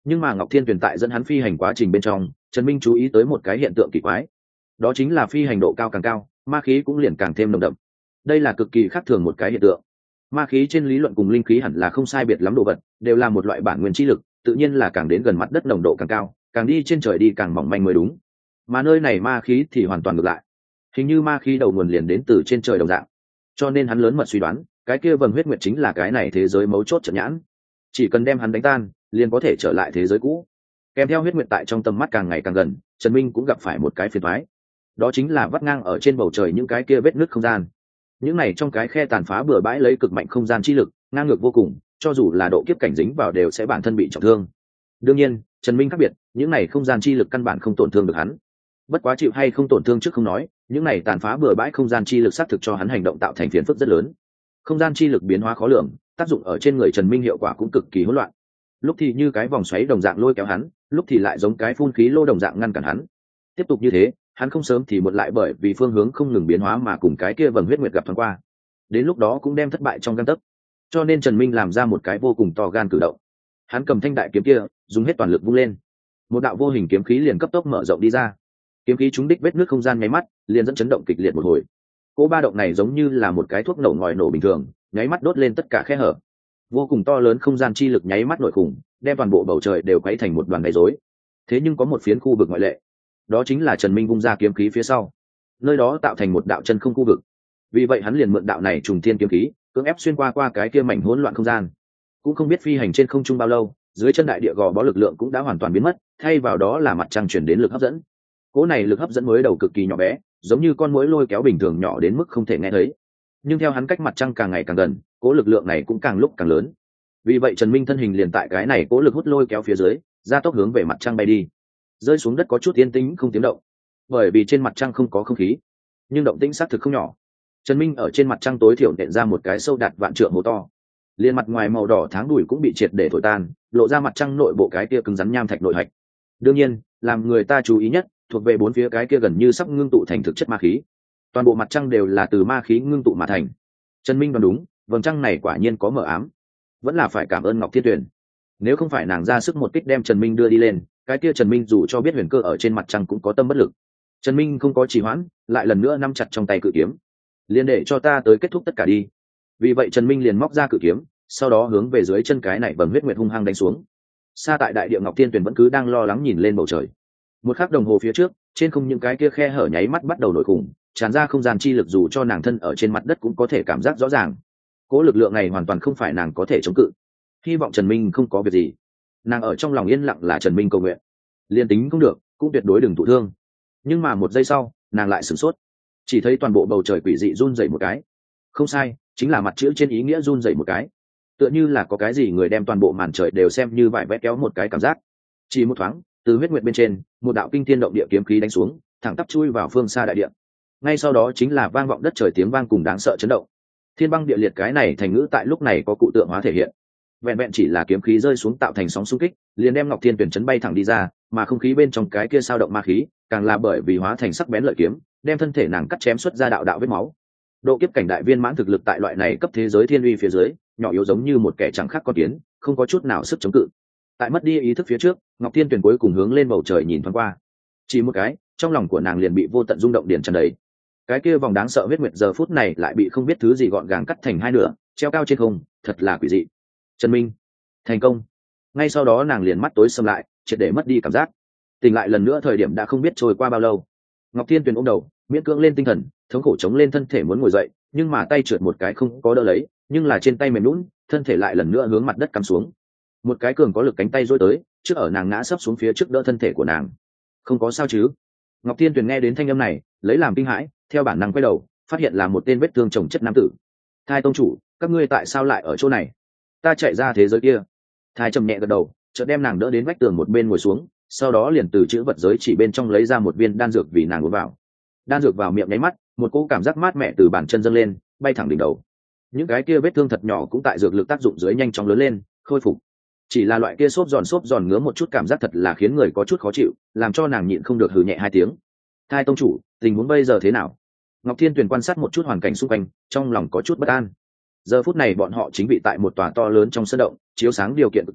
Nhưng mà Ngọc Thiên Tuyền tại dẫn hắn phi hành quá trình bên trong, Trần Minh chú ý tới một cái hiện tượng kỳ quái, đó chính là phi hành độ cao càng cao, ma khí cũng liền càng thêm nồng đậm. Đây là cực kỳ khác thường một cái hiện tượng. Ma khí trên lý luận cùng linh khí hẳn là không sai biệt lắm đồ vật, đều là một loại bản nguyên chi lực, tự nhiên là càng đến gần mặt đất nồng độ càng cao, càng đi trên trời đi càng mỏng manh mới đúng. Mà nơi này ma khí thì hoàn toàn ngược lại, hình như ma khí đầu nguồn liền đến từ trên trời đồng dạng. Cho nên hắn lớn mật suy đoán, cái kia vầng huyết nguyệt chính là cái này thế giới mấu chốt trận nhãn, chỉ cần đem hắn đánh tan, liền có thể trở lại thế giới cũ. Kèm theo huyết nguyệt tại trong tầm mắt càng ngày càng gần, Trần Minh cũng gặp phải một cái phiền toái, đó chính là vắt ngang ở trên bầu trời những cái kia vết nứt không gian. Những này trong cái khe tàn phá bừa bãi lấy cực mạnh không gian chi lực, ngang ngược vô cùng, cho dù là độ kiếp cảnh dính vào đều sẽ bản thân bị trọng thương. Đương nhiên, Trần Minh khác biệt, những này không gian chi lực căn bản không tổn thương được hắn. Bất quá chịu hay không tổn thương trước không nói, những này tàn phá bừa bãi không gian chi lực xác thực cho hắn hành động tạo thành phiền phức rất lớn. Không gian chi lực biến hóa khó lường, tác dụng ở trên người Trần Minh hiệu quả cũng cực kỳ hỗn loạn. Lúc thì như cái vòng xoáy đồng dạng lôi kéo hắn, lúc thì lại giống cái phun khí lô đồng dạng ngăn cản hắn. Tiếp tục như thế, hắn không sớm thì muộn lại bởi vì phương hướng không ngừng biến hóa mà cùng cái kia vầng huyết nguyệt gặp thoáng qua. Đến lúc đó cũng đem thất bại trong gang tấc. Cho nên Trần Minh làm ra một cái vô cùng to gan cử động. Hắn cầm thanh đại kiếm kia, dùng hết toàn lực vung lên. Một đạo vô hình kiếm khí liền cấp tốc mở rộng đi ra. Kiếm khí trúng đích vết nước không gian nháy mắt, liền dẫn chấn động kịch liệt một hồi. Cỗ ba động này giống như là một cái thuốc nổ ngòi nổ bình thường, nháy mắt đốt lên tất cả khe hở. Vô cùng to lớn không gian chi lực nháy mắt nổi khủng, đem toàn bộ bầu trời đều quấy thành một đoàn gây rối. Thế nhưng có một phiến khu vực ngoại lệ, đó chính là Trần Minh vung ra kiếm khí phía sau, nơi đó tạo thành một đạo chân không khu vực. Vì vậy hắn liền mượn đạo này trùng thiên kiếm khí, cưỡng ép xuyên qua qua cái kia mảnh hỗn loạn không gian. Cũng không biết phi hành trên không trung bao lâu, dưới chân đại địa gò bó lực lượng cũng đã hoàn toàn biến mất, thay vào đó là mặt trăng chuyển đến lực hấp dẫn. Cỗ này lực hấp dẫn mới đầu cực kỳ nhỏ bé, giống như con muỗi lôi kéo bình thường nhỏ đến mức không thể nghe thấy. Nhưng theo hắn cách mặt trăng càng ngày càng gần, cỗ lực lượng này cũng càng lúc càng lớn. Vì vậy Trần Minh thân hình liền tại cái này cỗ lực hút lôi kéo phía dưới, ra tốc hướng về mặt trăng bay đi. Rơi xuống đất có chút yên tĩnh không tiếng động, bởi vì trên mặt trăng không có không khí, nhưng động tĩnh xác thực không nhỏ. Trần Minh ở trên mặt trăng tối thiểu nện ra một cái sâu đạt vạn trượng hố to, liền mặt ngoài màu đỏ tháng đùi cũng bị triệt để thổi tan, lộ ra mặt trăng nội bộ cái kia cứng rắn nham thạch nội hạch. Đương nhiên, làm người ta chú ý nhất, thuộc về bốn phía cái kia gần như sắp ngưng tụ thành thực chất ma khí. Toàn bộ mặt trăng đều là từ ma khí ngưng tụ mà thành. Trần Minh đoán đúng, vầng trăng này quả nhiên có mờ ám. Vẫn là phải cảm ơn Ngọc Thiên Tuyền. Nếu không phải nàng ra sức một kích đem Trần Minh đưa đi lên, cái kia Trần Minh dù cho biết huyền cơ ở trên mặt trăng cũng có tâm bất lực. Trần Minh không có trì hoãn, lại lần nữa nắm chặt trong tay cự kiếm. Liền để cho ta tới kết thúc tất cả đi. Vì vậy Trần Minh liền móc ra cự kiếm, sau đó hướng về dưới chân cái này vầng huyết nguyệt hung hăng đánh xuống. Xa tại đại địa Ngọc Thiên Tuyền vẫn cứ đang lo lắng nhìn lên bầu trời. Một khắc đồng hồ phía trước, trên không những cái kia khe hở nháy mắt bắt đầu nổi khủng, tràn ra không gian chi lực dù cho nàng thân ở trên mặt đất cũng có thể cảm giác rõ ràng. Cố lực lượng này hoàn toàn không phải nàng có thể chống cự. Hy vọng Trần Minh không có việc gì. Nàng ở trong lòng yên lặng là Trần Minh cầu nguyện. Liên tính không được, cũng tuyệt đối đừng thụ thương. Nhưng mà một giây sau, nàng lại sửng sốt. Chỉ thấy toàn bộ bầu trời quỷ dị run rẩy một cái. Không sai, chính là mặt chữ trên ý nghĩa run rẩy một cái. Tựa như là có cái gì người đem toàn bộ màn trời đều xem như vải vẽ kéo một cái cảm giác. Chỉ một thoáng, từ huyết nguyệt bên trên, một đạo kinh thiên động địa kiếm khí đánh xuống, thẳng tắp chui vào phương xa đại địa. Ngay sau đó chính là vang vọng đất trời tiếng vang cùng đáng sợ chấn động. Thiên băng địa liệt cái này thành ngữ tại lúc này có cụ tượng hóa thể hiện. Vẹn vẹn chỉ là kiếm khí rơi xuống tạo thành sóng xung kích, liền đem Ngọc Thiên Tuyền chấn bay thẳng đi ra, mà không khí bên trong cái kia sao động ma khí, càng là bởi vì hóa thành sắc bén lợi kiếm, đem thân thể nàng cắt chém xuất ra đạo đạo vết máu. Độ kiếp cảnh đại viên mãn thực lực tại loại này cấp thế giới thiên uy phía dưới, nhỏ yếu giống như một kẻ chẳng khác con kiến, không có chút nào sức chống cự. Tại mất đi ý thức phía trước, Ngọc Thiên Tuyền cuối cùng hướng lên bầu trời nhìn thoáng qua. Chỉ một cái, trong lòng của nàng liền bị vô tận rung động điền tràn đầy. Cái kia vòng đáng sợ huyết nguyệt giờ phút này lại bị không biết thứ gì gọn gàng cắt thành hai nửa, treo cao trên không, thật là quỷ dị. Trần Minh, thành công. Ngay sau đó nàng liền mắt tối sầm lại, triệt để mất đi cảm giác. Tỉnh lại lần nữa thời điểm đã không biết trôi qua bao lâu. Ngọc Thiên Tuyền ôm đầu, miễn cưỡng lên tinh thần, thống khổ chống lên thân thể muốn ngồi dậy, nhưng mà tay trượt một cái không có đỡ lấy, nhưng là trên tay mềm nhũn, thân thể lại lần nữa hướng mặt đất cắm xuống. Một cái cường có lực cánh tay duỗi tới, trước ở nàng ngã sấp xuống phía trước đỡ thân thể của nàng. Không có sao chứ? Ngọc Thiên Tuyền nghe đến thanh âm này, lấy làm kinh hãi, theo bản năng quay đầu, phát hiện là một tên vết thương chồng chất nam tử. Thai tông chủ, các ngươi tại sao lại ở chỗ này? Ta chạy ra thế giới kia. Thai trầm nhẹ gật đầu, chợt đem nàng đỡ đến vách tường một bên ngồi xuống, sau đó liền từ chữ vật giới chỉ bên trong lấy ra một viên đan dược vì nàng uống vào. Đan dược vào miệng nháy mắt, một cỗ cảm giác mát mẻ từ bàn chân dâng lên, bay thẳng đỉnh đầu. Những cái kia vết thương thật nhỏ cũng tại dược lực tác dụng dưới nhanh chóng lớn lên, khôi phục. Chỉ là loại kia xốp giòn xốp giòn ngứa một chút cảm giác thật là khiến người có chút khó chịu, làm cho nàng nhịn không được hừ nhẹ hai tiếng. Thai tông chủ, tình huống bây giờ thế nào? Ngọc Thiên Tuyền quan sát một chút hoàn cảnh xung quanh, trong lòng có chút bất an. Giờ phút này bọn họ chính bị tại một tòa to lớn trong sân động, chiếu sáng điều kiện cực kém,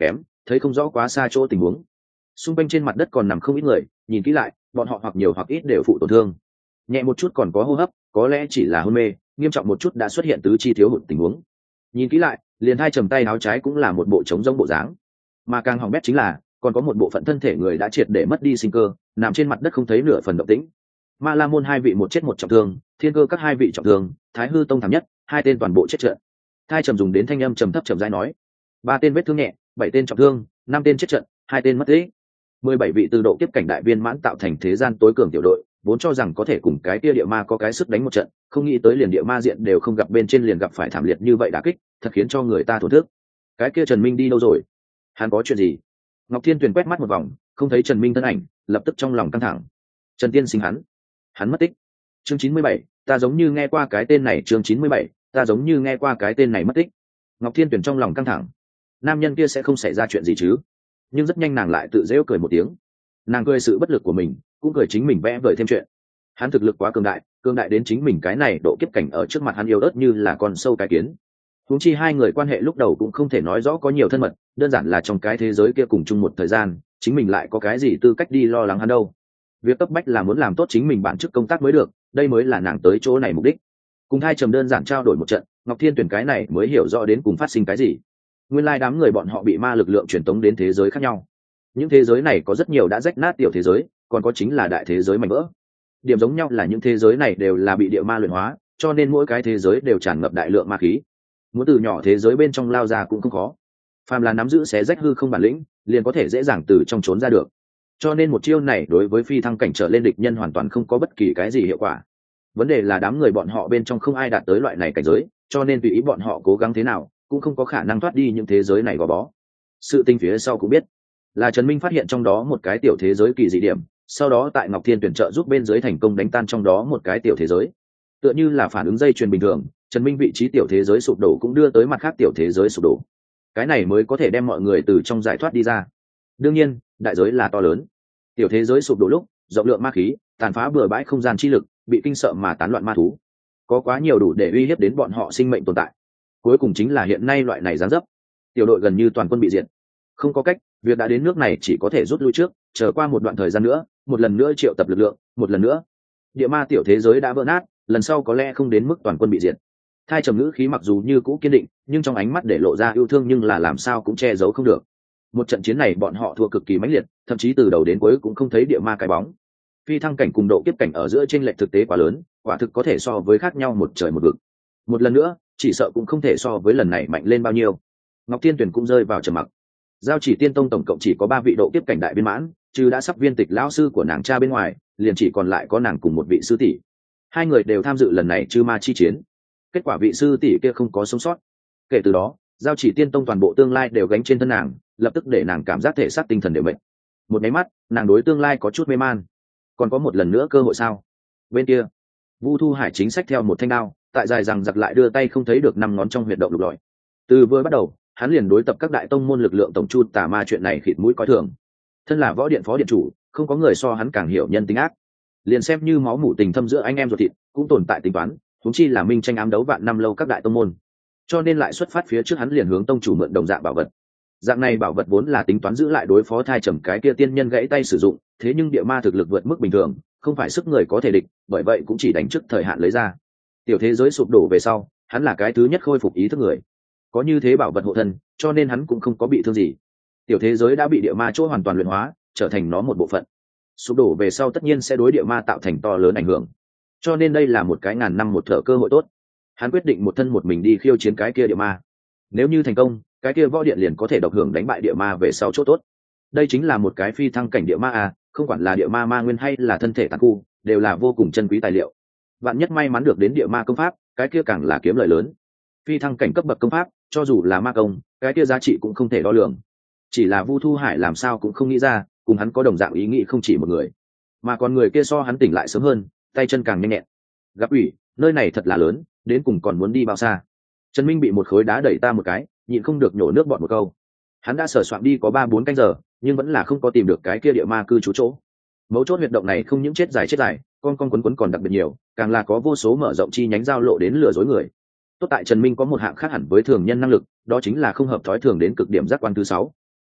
thấy không rõ quá xa chỗ tình huống. Xung quanh trên mặt đất còn nằm không ít người, nhìn kỹ lại bọn họ hoặc nhiều hoặc ít đều phụ tổn thương, nhẹ một chút còn có hô hấp, có lẽ chỉ là hôn mê, nghiêm trọng một chút đã xuất hiện tứ chi thiếu hụt tình huống. Nhìn kỹ lại liền hai trầm tay áo trái cũng là một bộ trống rỗng bộ dáng, mà càng hỏng bét chính là còn có một bộ phận thân thể người đã triệt để mất đi sinh cơ, nằm trên mặt đất không thấy nửa phần động tĩnh. Ma La môn hai vị một chết một trọng thương, Thiên Cơ các hai vị trọng thương, Thái Hư tông thảm nhất, hai tên toàn bộ chết trận. Thai trầm dùng đến thanh âm trầm thấp trầm rãi nói, ba tên vết thương nhẹ, bảy tên trọng thương, năm tên chết trận, hai tên mất tích. Mười bảy vị từ độ kiếp cảnh đại viên mãn tạo thành thế gian tối cường tiểu đội, vốn cho rằng có thể cùng cái kia địa ma có cái sức đánh một trận, không nghĩ tới liền địa ma diện đều không gặp, bên trên liền gặp phải thảm liệt như vậy đả kích, thật khiến cho người ta thổn thức. Cái kia Trần Minh đi đâu rồi? Hắn có chuyện gì? Ngọc Thiên Tuyền quét mắt một vòng, không thấy Trần Minh thân ảnh, lập tức trong lòng căng thẳng. Trần Tiên Sinh hắn, hắn mất tích. Chương chín mươi bảy, ta giống như nghe qua cái tên này. Chương chín mươi bảy, ta giống như nghe qua cái tên này mất tích. Ngọc Thiên Tuyền trong lòng căng thẳng, nam nhân kia sẽ không xảy ra chuyện gì chứ? Nhưng rất nhanh nàng lại tự giễu cười một tiếng. Nàng cười sự bất lực của mình, cũng cười chính mình vẽ vời thêm chuyện. Hắn thực lực quá cường đại, cường đại đến chính mình cái này độ kiếp cảnh ở trước mặt hắn yếu ớt như là con sâu cái kiến. Huống chi hai người quan hệ lúc đầu cũng không thể nói rõ có nhiều thân mật, đơn giản là trong cái thế giới kia cùng chung một thời gian, chính mình lại có cái gì tư cách đi lo lắng hắn đâu. Việc cấp bách là muốn làm tốt chính mình bản chức công tác mới được, đây mới là nàng tới chỗ này mục đích. Cùng hai trầm đơn giản trao đổi một trận, Ngọc Thiên Tuyển cái này mới hiểu rõ đến cùng phát sinh cái gì. Nguyên lai đám người bọn họ bị ma lực lượng truyền tống đến thế giới khác nhau. Những thế giới này có rất nhiều đã rách nát tiểu thế giới, còn có chính là đại thế giới mảnh vỡ. Điểm giống nhau là những thế giới này đều là bị địa ma luyện hóa, cho nên mỗi cái thế giới đều tràn ngập đại lượng ma khí. Muốn từ nhỏ thế giới bên trong lao ra cũng không khó. Phàm là nắm giữ xé rách hư không bản lĩnh, liền có thể dễ dàng từ trong trốn ra được. Cho nên một chiêu này đối với phi thăng cảnh trở lên địch nhân hoàn toàn không có bất kỳ cái gì hiệu quả. Vấn đề là đám người bọn họ bên trong không ai đạt tới loại này cảnh giới, cho nên tùy ý bọn họ cố gắng thế nào cũng không có khả năng thoát đi những thế giới này gò bó. Sự tinh phía sau cũng biết là Trần Minh phát hiện trong đó một cái tiểu thế giới kỳ dị điểm, sau đó tại Ngọc Thiên tuyển trợ giúp bên dưới thành công đánh tan trong đó một cái tiểu thế giới. Tựa như là phản ứng dây chuyền bình thường, Trần Minh vị trí tiểu thế giới sụp đổ cũng đưa tới mặt khác tiểu thế giới sụp đổ. Cái này mới có thể đem mọi người từ trong giải thoát đi ra. Đương nhiên, đại giới là to lớn. Tiểu thế giới sụp đổ lúc, rộng lượng ma khí, tàn phá bừa bãi không gian chi lực, bị kinh sợ mà tán loạn ma thú. Có quá nhiều đủ để uy hiếp đến bọn họ sinh mệnh tồn tại. Cuối cùng chính là hiện nay loại này giáng dấp. Tiểu đội gần như toàn quân bị diệt. Không có cách, việc đã đến nước này chỉ có thể rút lui trước, chờ qua một đoạn thời gian nữa, một lần nữa triệu tập lực lượng, một lần nữa. Địa ma tiểu thế giới đã vỡ nát, lần sau có lẽ không đến mức toàn quân bị diệt. Thai trầm ngữ khí mặc dù như cũ kiên định, nhưng trong ánh mắt để lộ ra yêu thương, nhưng là làm sao cũng che giấu không được. Một trận chiến này bọn họ thua cực kỳ mãnh liệt, thậm chí từ đầu đến cuối cũng không thấy địa ma cái bóng. Phi thăng cảnh cùng độ kiếp cảnh ở giữa chênh lệch thực tế quá lớn, quả thực có thể so với khác nhau một trời một vực. Một lần nữa, chỉ sợ cũng không thể so với lần này mạnh lên bao nhiêu. Ngọc Thiên Tuyển cũng rơi vào trầm mặc. Giao Chỉ Tiên Tông tổng cộng chỉ có ba vị độ kiếp cảnh đại viên mãn, trừ đã sắp viên tịch lão sư của nàng cha bên ngoài, liền chỉ còn lại có nàng cùng một vị sư tỷ. Hai người đều tham dự lần này chư ma chi chiến. Kết quả vị sư tỷ kia không có sống sót. Kể từ đó, Giao Chỉ Tiên Tông toàn bộ tương lai đều gánh trên thân nàng, lập tức để nàng cảm giác thể xác tinh thần đều mệt. Một cái mắt, nàng đối tương lai có chút mê man. Còn có một lần nữa cơ hội sao? Bên kia, Vu Thu Hải chính sách theo một thanh đao, tại dài rằng giặc lại đưa tay không thấy được năm ngón trong huyệt động lục lọi. Từ vừa bắt đầu, hắn liền đối tập các đại tông môn lực lượng tổng chu tà ma chuyện này khịt mũi coi thường. Thân là võ điện phó điện chủ, không có người so hắn càng hiểu nhân tính ác. Liền xem như máu mủ tình thâm giữa anh em ruột thịt, cũng tồn tại tính toán, huống chi là minh tranh ám đấu vạn năm lâu các đại tông môn. Cho nên lại xuất phát phía trước hắn liền hướng tông chủ mượn đồng dạng bảo vật. Dạng này bảo vật vốn là tính toán giữ lại đối phó thai trầm cái kia tiên nhân gãy tay sử dụng, thế nhưng địa ma thực lực vượt mức bình thường, không phải sức người có thể địch, bởi vậy cũng chỉ đánh trước thời hạn lấy ra. Tiểu thế giới sụp đổ về sau, hắn là cái thứ nhất khôi phục ý thức người. Có như thế bảo vật hộ thân, cho nên hắn cũng không có bị thương gì. Tiểu thế giới đã bị địa ma chỗ hoàn toàn luyện hóa, trở thành nó một bộ phận. Sụp đổ về sau tất nhiên sẽ đối địa ma tạo thành to lớn ảnh hưởng. Cho nên đây là một cái ngàn năm một thở cơ hội tốt. Hắn quyết định một thân một mình đi khiêu chiến cái kia địa ma. Nếu như thành công, cái kia võ điện liền có thể độc hưởng đánh bại địa ma về sau chỗ tốt. Đây chính là một cái phi thăng cảnh địa ma à, không quản là địa ma ma nguyên hay là thân thể tàn khu, đều là vô cùng chân quý tài liệu. Vạn nhất may mắn được đến địa ma công pháp, cái kia càng là kiếm lợi lớn. Phi thăng cảnh cấp bậc công pháp, cho dù là ma công, cái kia giá trị cũng không thể đo lường. Chỉ là Vu Thu Hải làm sao cũng không nghĩ ra, cùng hắn có đồng dạng ý nghĩ không chỉ một người, mà còn người kia so hắn tỉnh lại sớm hơn, tay chân càng nhanh nhẹn. Gặp ủy, nơi này thật là lớn, đến cùng còn muốn đi bao xa? Trần Minh bị một khối đá đẩy ta một cái, nhịn không được nhổ nước bọt một câu. Hắn đã sờ soạn đi có ba bốn canh giờ, nhưng vẫn là không có tìm được cái kia địa ma cư trú chỗ. Mấu chốt huyệt động này không những chết dài chết dài, con con quấn quấn còn đặc biệt nhiều, càng là có vô số mở rộng chi nhánh giao lộ đến lừa dối người. Tốt tại Trần Minh có một hạng khác hẳn với thường nhân năng lực, đó chính là không hợp thói thường đến cực điểm giác quan thứ sáu.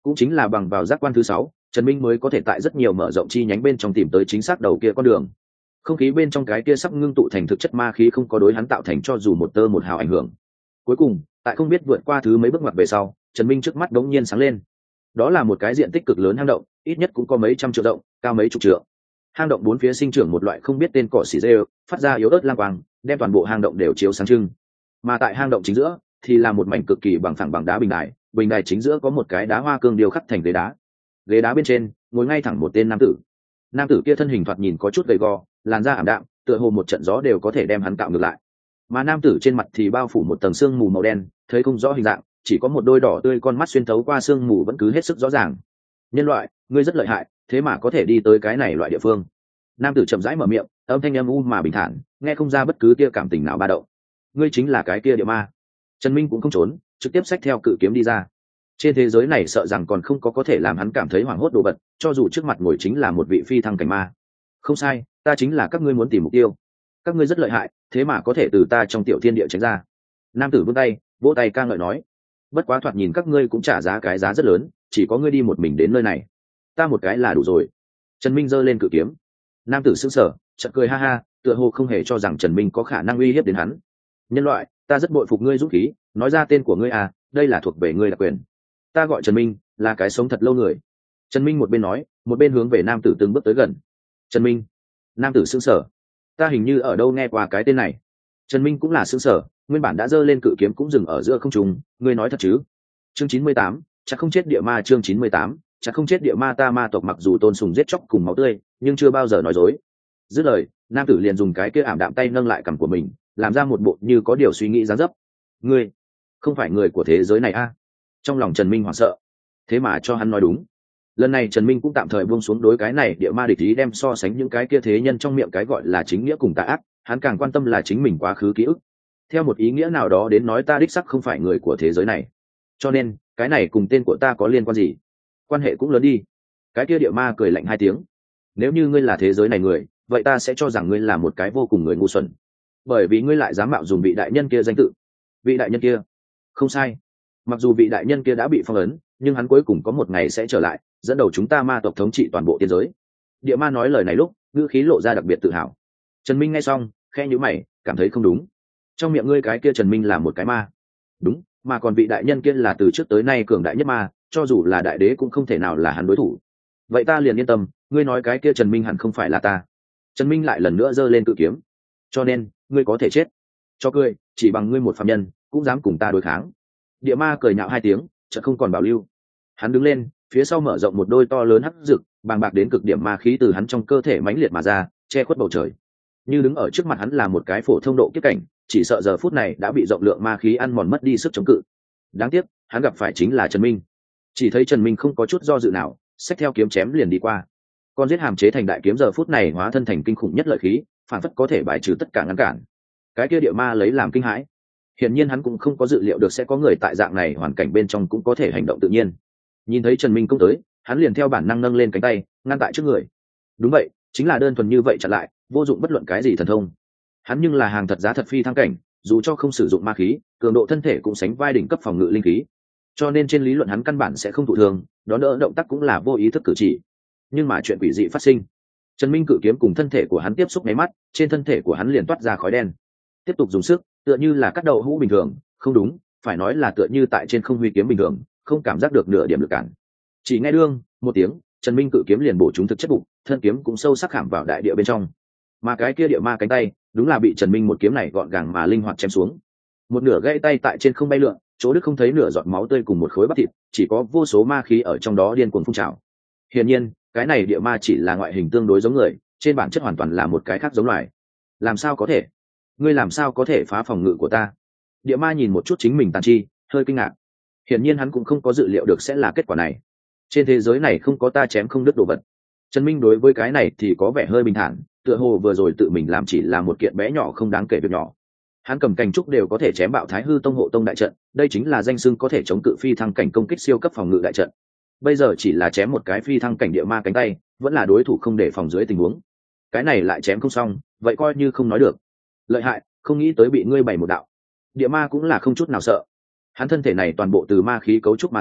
cũng chính là bằng vào giác quan thứ sáu, Trần Minh mới có thể tại rất nhiều mở rộng chi nhánh bên trong tìm tới chính xác đầu kia con đường. Không khí bên trong cái kia sắp ngưng tụ thành thực chất ma khí không có đối hắn tạo thành cho dù một tơ một hào ảnh hưởng. Cuối cùng, tại không biết vượt qua thứ mấy bước ngoặt về sau, Trần Minh trước mắt đống nhiên sáng lên. Đó là một cái diện tích cực lớn hang động, ít nhất cũng có mấy trăm triệu rộng, cao mấy chục trượng. Hang động bốn phía sinh trưởng một loại không biết tên cỏ xỉ rêu, phát ra yếu ớt lang quang, đem toàn bộ hang động đều chiếu sáng trưng. Mà tại hang động chính giữa thì là một mảnh cực kỳ bằng phẳng bằng đá bình đài, bình đài chính giữa có một cái đá hoa cương điêu khắc thành ghế đá. Ghế đá bên trên ngồi ngay thẳng một tên nam tử. Nam tử kia thân hình thoạt nhìn có chút gầy gò, làn da ảm đạm, tựa hồ một trận gió đều có thể đem hắn cạo ngược lại. Mà nam tử trên mặt thì bao phủ một tầng sương mù màu đen, thấy không rõ hình dạng, chỉ có một đôi đỏ tươi con mắt xuyên thấu qua sương mù vẫn cứ hết sức rõ ràng. Nhân loại, ngươi rất lợi hại, thế mà có thể đi tới cái này loại địa phương. Nam tử chậm rãi mở miệng, âm thanh âm u mà bình thản, nghe không ra bất cứ kia cảm tình nào ba động. Ngươi chính là cái kia địa ma. Trần Minh cũng không trốn, trực tiếp xách theo cự kiếm đi ra. Trên thế giới này sợ rằng còn không có có thể làm hắn cảm thấy hoảng hốt đồ vật, cho dù trước mặt ngồi chính là một vị phi thăng cảnh ma. Không sai, ta chính là các ngươi muốn tìm mục tiêu. Các ngươi rất lợi hại, thế mà có thể từ ta trong tiểu thiên địa tránh ra. Nam tử vươn tay, vỗ tay ca ngợi nói. Bất quá thoạt nhìn các ngươi cũng trả giá cái giá rất lớn, chỉ có ngươi đi một mình đến nơi này. Ta một cái là đủ rồi. Trần Minh giơ lên cự kiếm. Nam tử sững sờ, chợt cười ha ha, tựa hồ không hề cho rằng Trần Minh có khả năng uy hiếp đến hắn. Nhân loại, ta rất bội phục ngươi dũng khí, nói ra tên của ngươi à, đây là thuộc về ngươi đặc quyền. Ta gọi Trần Minh, là cái sống thật lâu người. Trần Minh một bên nói, một bên hướng về nam tử từng bước tới gần. Trần Minh. Nam tử sững sờ. Ta hình như ở đâu nghe qua cái tên này. Trần Minh cũng là sững sờ, nguyên bản đã giơ lên cự kiếm cũng dừng ở giữa không trung, ngươi nói thật chứ? Chương chín mươi tám, chắc không chết địa ma. Chương chín mươi tám, chắc không chết địa ma. Ta ma tộc mặc dù tôn sùng giết chóc cùng máu tươi, nhưng chưa bao giờ nói dối. Dứt lời, nam tử liền dùng cái kia ảm đạm tay nâng lại cằm của mình, làm ra một bộ như có điều suy nghĩ dáng dấp. Ngươi không phải người của thế giới này a? À? Trong lòng Trần Minh hoảng sợ, thế mà cho hắn nói đúng. Lần này Trần Minh cũng tạm thời buông xuống đối cái này địa ma địch ý, đem so sánh những cái kia thế nhân trong miệng cái gọi là chính nghĩa cùng tà ác, hắn càng quan tâm là chính mình quá khứ ký ức. Theo một ý nghĩa nào đó đến nói, ta đích sắc không phải người của thế giới này, cho nên cái này cùng tên của ta có liên quan gì? Quan hệ cũng lớn đi. Cái kia địa ma cười lạnh hai tiếng. Nếu như ngươi là thế giới này người, vậy ta sẽ cho rằng ngươi là một cái vô cùng người ngu xuẩn, bởi vì ngươi lại dám mạo dùng vị đại nhân kia danh tự. Vị đại nhân kia? Không sai. Mặc dù vị đại nhân kia đã bị phong ấn, nhưng hắn cuối cùng có một ngày sẽ trở lại, dẫn đầu chúng ta ma tộc thống trị toàn bộ tiên giới. Địa ma nói lời này lúc ngữ khí lộ ra đặc biệt tự hào. Trần Minh nghe xong khẽ nhíu mày, cảm thấy không đúng. Trong miệng ngươi cái kia Trần Minh là một cái ma? Đúng, mà còn vị đại nhân kia là từ trước tới nay cường đại nhất ma, cho dù là đại đế cũng không thể nào là hắn đối thủ. Vậy ta liền yên tâm, ngươi nói cái kia Trần Minh hẳn không phải là ta. Trần Minh lại lần nữa giơ lên cự kiếm. Cho nên ngươi có thể chết. Cho cười, chỉ bằng ngươi một phàm nhân cũng dám cùng ta đối kháng. Địa ma cười nhạo hai tiếng, chợt không còn bảo lưu. Hắn đứng lên, phía sau mở rộng một đôi to lớn hắc rực, bàng bạc đến cực điểm ma khí từ hắn trong cơ thể mãnh liệt mà ra, che khuất bầu trời. Như đứng ở trước mặt hắn là một cái phổ thông độ kiếp cảnh, chỉ sợ giờ phút này đã bị rộng lượng ma khí ăn mòn mất đi sức chống cự. Đáng tiếc, hắn gặp phải chính là Trần Minh. Chỉ thấy Trần Minh không có chút do dự nào, xách theo kiếm chém liền đi qua. Con giết hàm chế thành đại kiếm giờ phút này hóa thân thành kinh khủng nhất lợi khí, phản phất có thể bài trừ tất cả ngăn cản. Cái kia địa ma lấy làm kinh hãi. Hiển nhiên hắn cũng không có dự liệu được sẽ có người tại dạng này hoàn cảnh bên trong cũng có thể hành động tự nhiên. Nhìn thấy Trần Minh công tới, hắn liền theo bản năng nâng lên cánh tay, ngăn tại trước người. Đúng vậy, chính là đơn thuần như vậy chặn lại, vô dụng bất luận cái gì thần thông. Hắn nhưng là hàng thật giá thật phi thăng cảnh, dù cho không sử dụng ma khí, cường độ thân thể cũng sánh vai đỉnh cấp phòng ngự linh khí. Cho nên trên lý luận hắn căn bản sẽ không thụ thương, đó đỡ động tác cũng là vô ý thức cử chỉ. Nhưng mà chuyện quỷ dị phát sinh. Trần Minh cự kiếm cùng thân thể của hắn tiếp xúc nháy mắt, trên thân thể của hắn liền toát ra khói đen. Tiếp tục dùng sức, tựa như là cắt đầu hũ bình thường, không đúng, phải nói là tựa như tại trên không huy kiếm bình thường, không cảm giác được nửa điểm lực cản. Chỉ nghe đương một tiếng, Trần Minh cự kiếm liền bổ trúng thực chất bụng, thân kiếm cũng sâu sắc khảm vào đại địa bên trong. Mà cái kia địa ma cánh tay, đúng là bị Trần Minh một kiếm này gọn gàng mà linh hoạt chém xuống. Một nửa gãy tay tại trên không bay lượn, chỗ đứt không thấy nửa giọt máu tươi cùng một khối bắp thịt, chỉ có vô số ma khí ở trong đó điên cuồng phun trào. Hiển nhiên, cái này địa ma chỉ là ngoại hình tương đối giống người, trên bản chất hoàn toàn là một cái khác giống loài. Làm sao có thể? Ngươi làm sao có thể phá phòng ngự của ta? Địa ma nhìn một chút chính mình tàn chi, hơi kinh ngạc. Hiển nhiên hắn cũng không có dự liệu được sẽ là kết quả này. Trên thế giới này không có ta chém không đứt đồ vật. Trần Minh đối với cái này thì có vẻ hơi bình thản, tựa hồ vừa rồi tự mình làm chỉ là một kiện bé nhỏ không đáng kể việc nhỏ. Hắn cầm cành trúc đều có thể chém bạo Thái Hư Tông hộ tông đại trận, đây chính là danh xưng có thể chống cự phi thăng cảnh công kích siêu cấp phòng ngự đại trận. Bây giờ chỉ là chém một cái phi thăng cảnh địa ma cánh tay, vẫn là đối thủ không để phòng dưới tình huống. Cái này lại chém không xong, vậy coi như không nói được. Lợi hại, không nghĩ tới bị ngươi bày một đạo. Địa ma cũng là không chút nào sợ. Hắn thân thể này toàn bộ từ ma khí cấu trúc mà thành,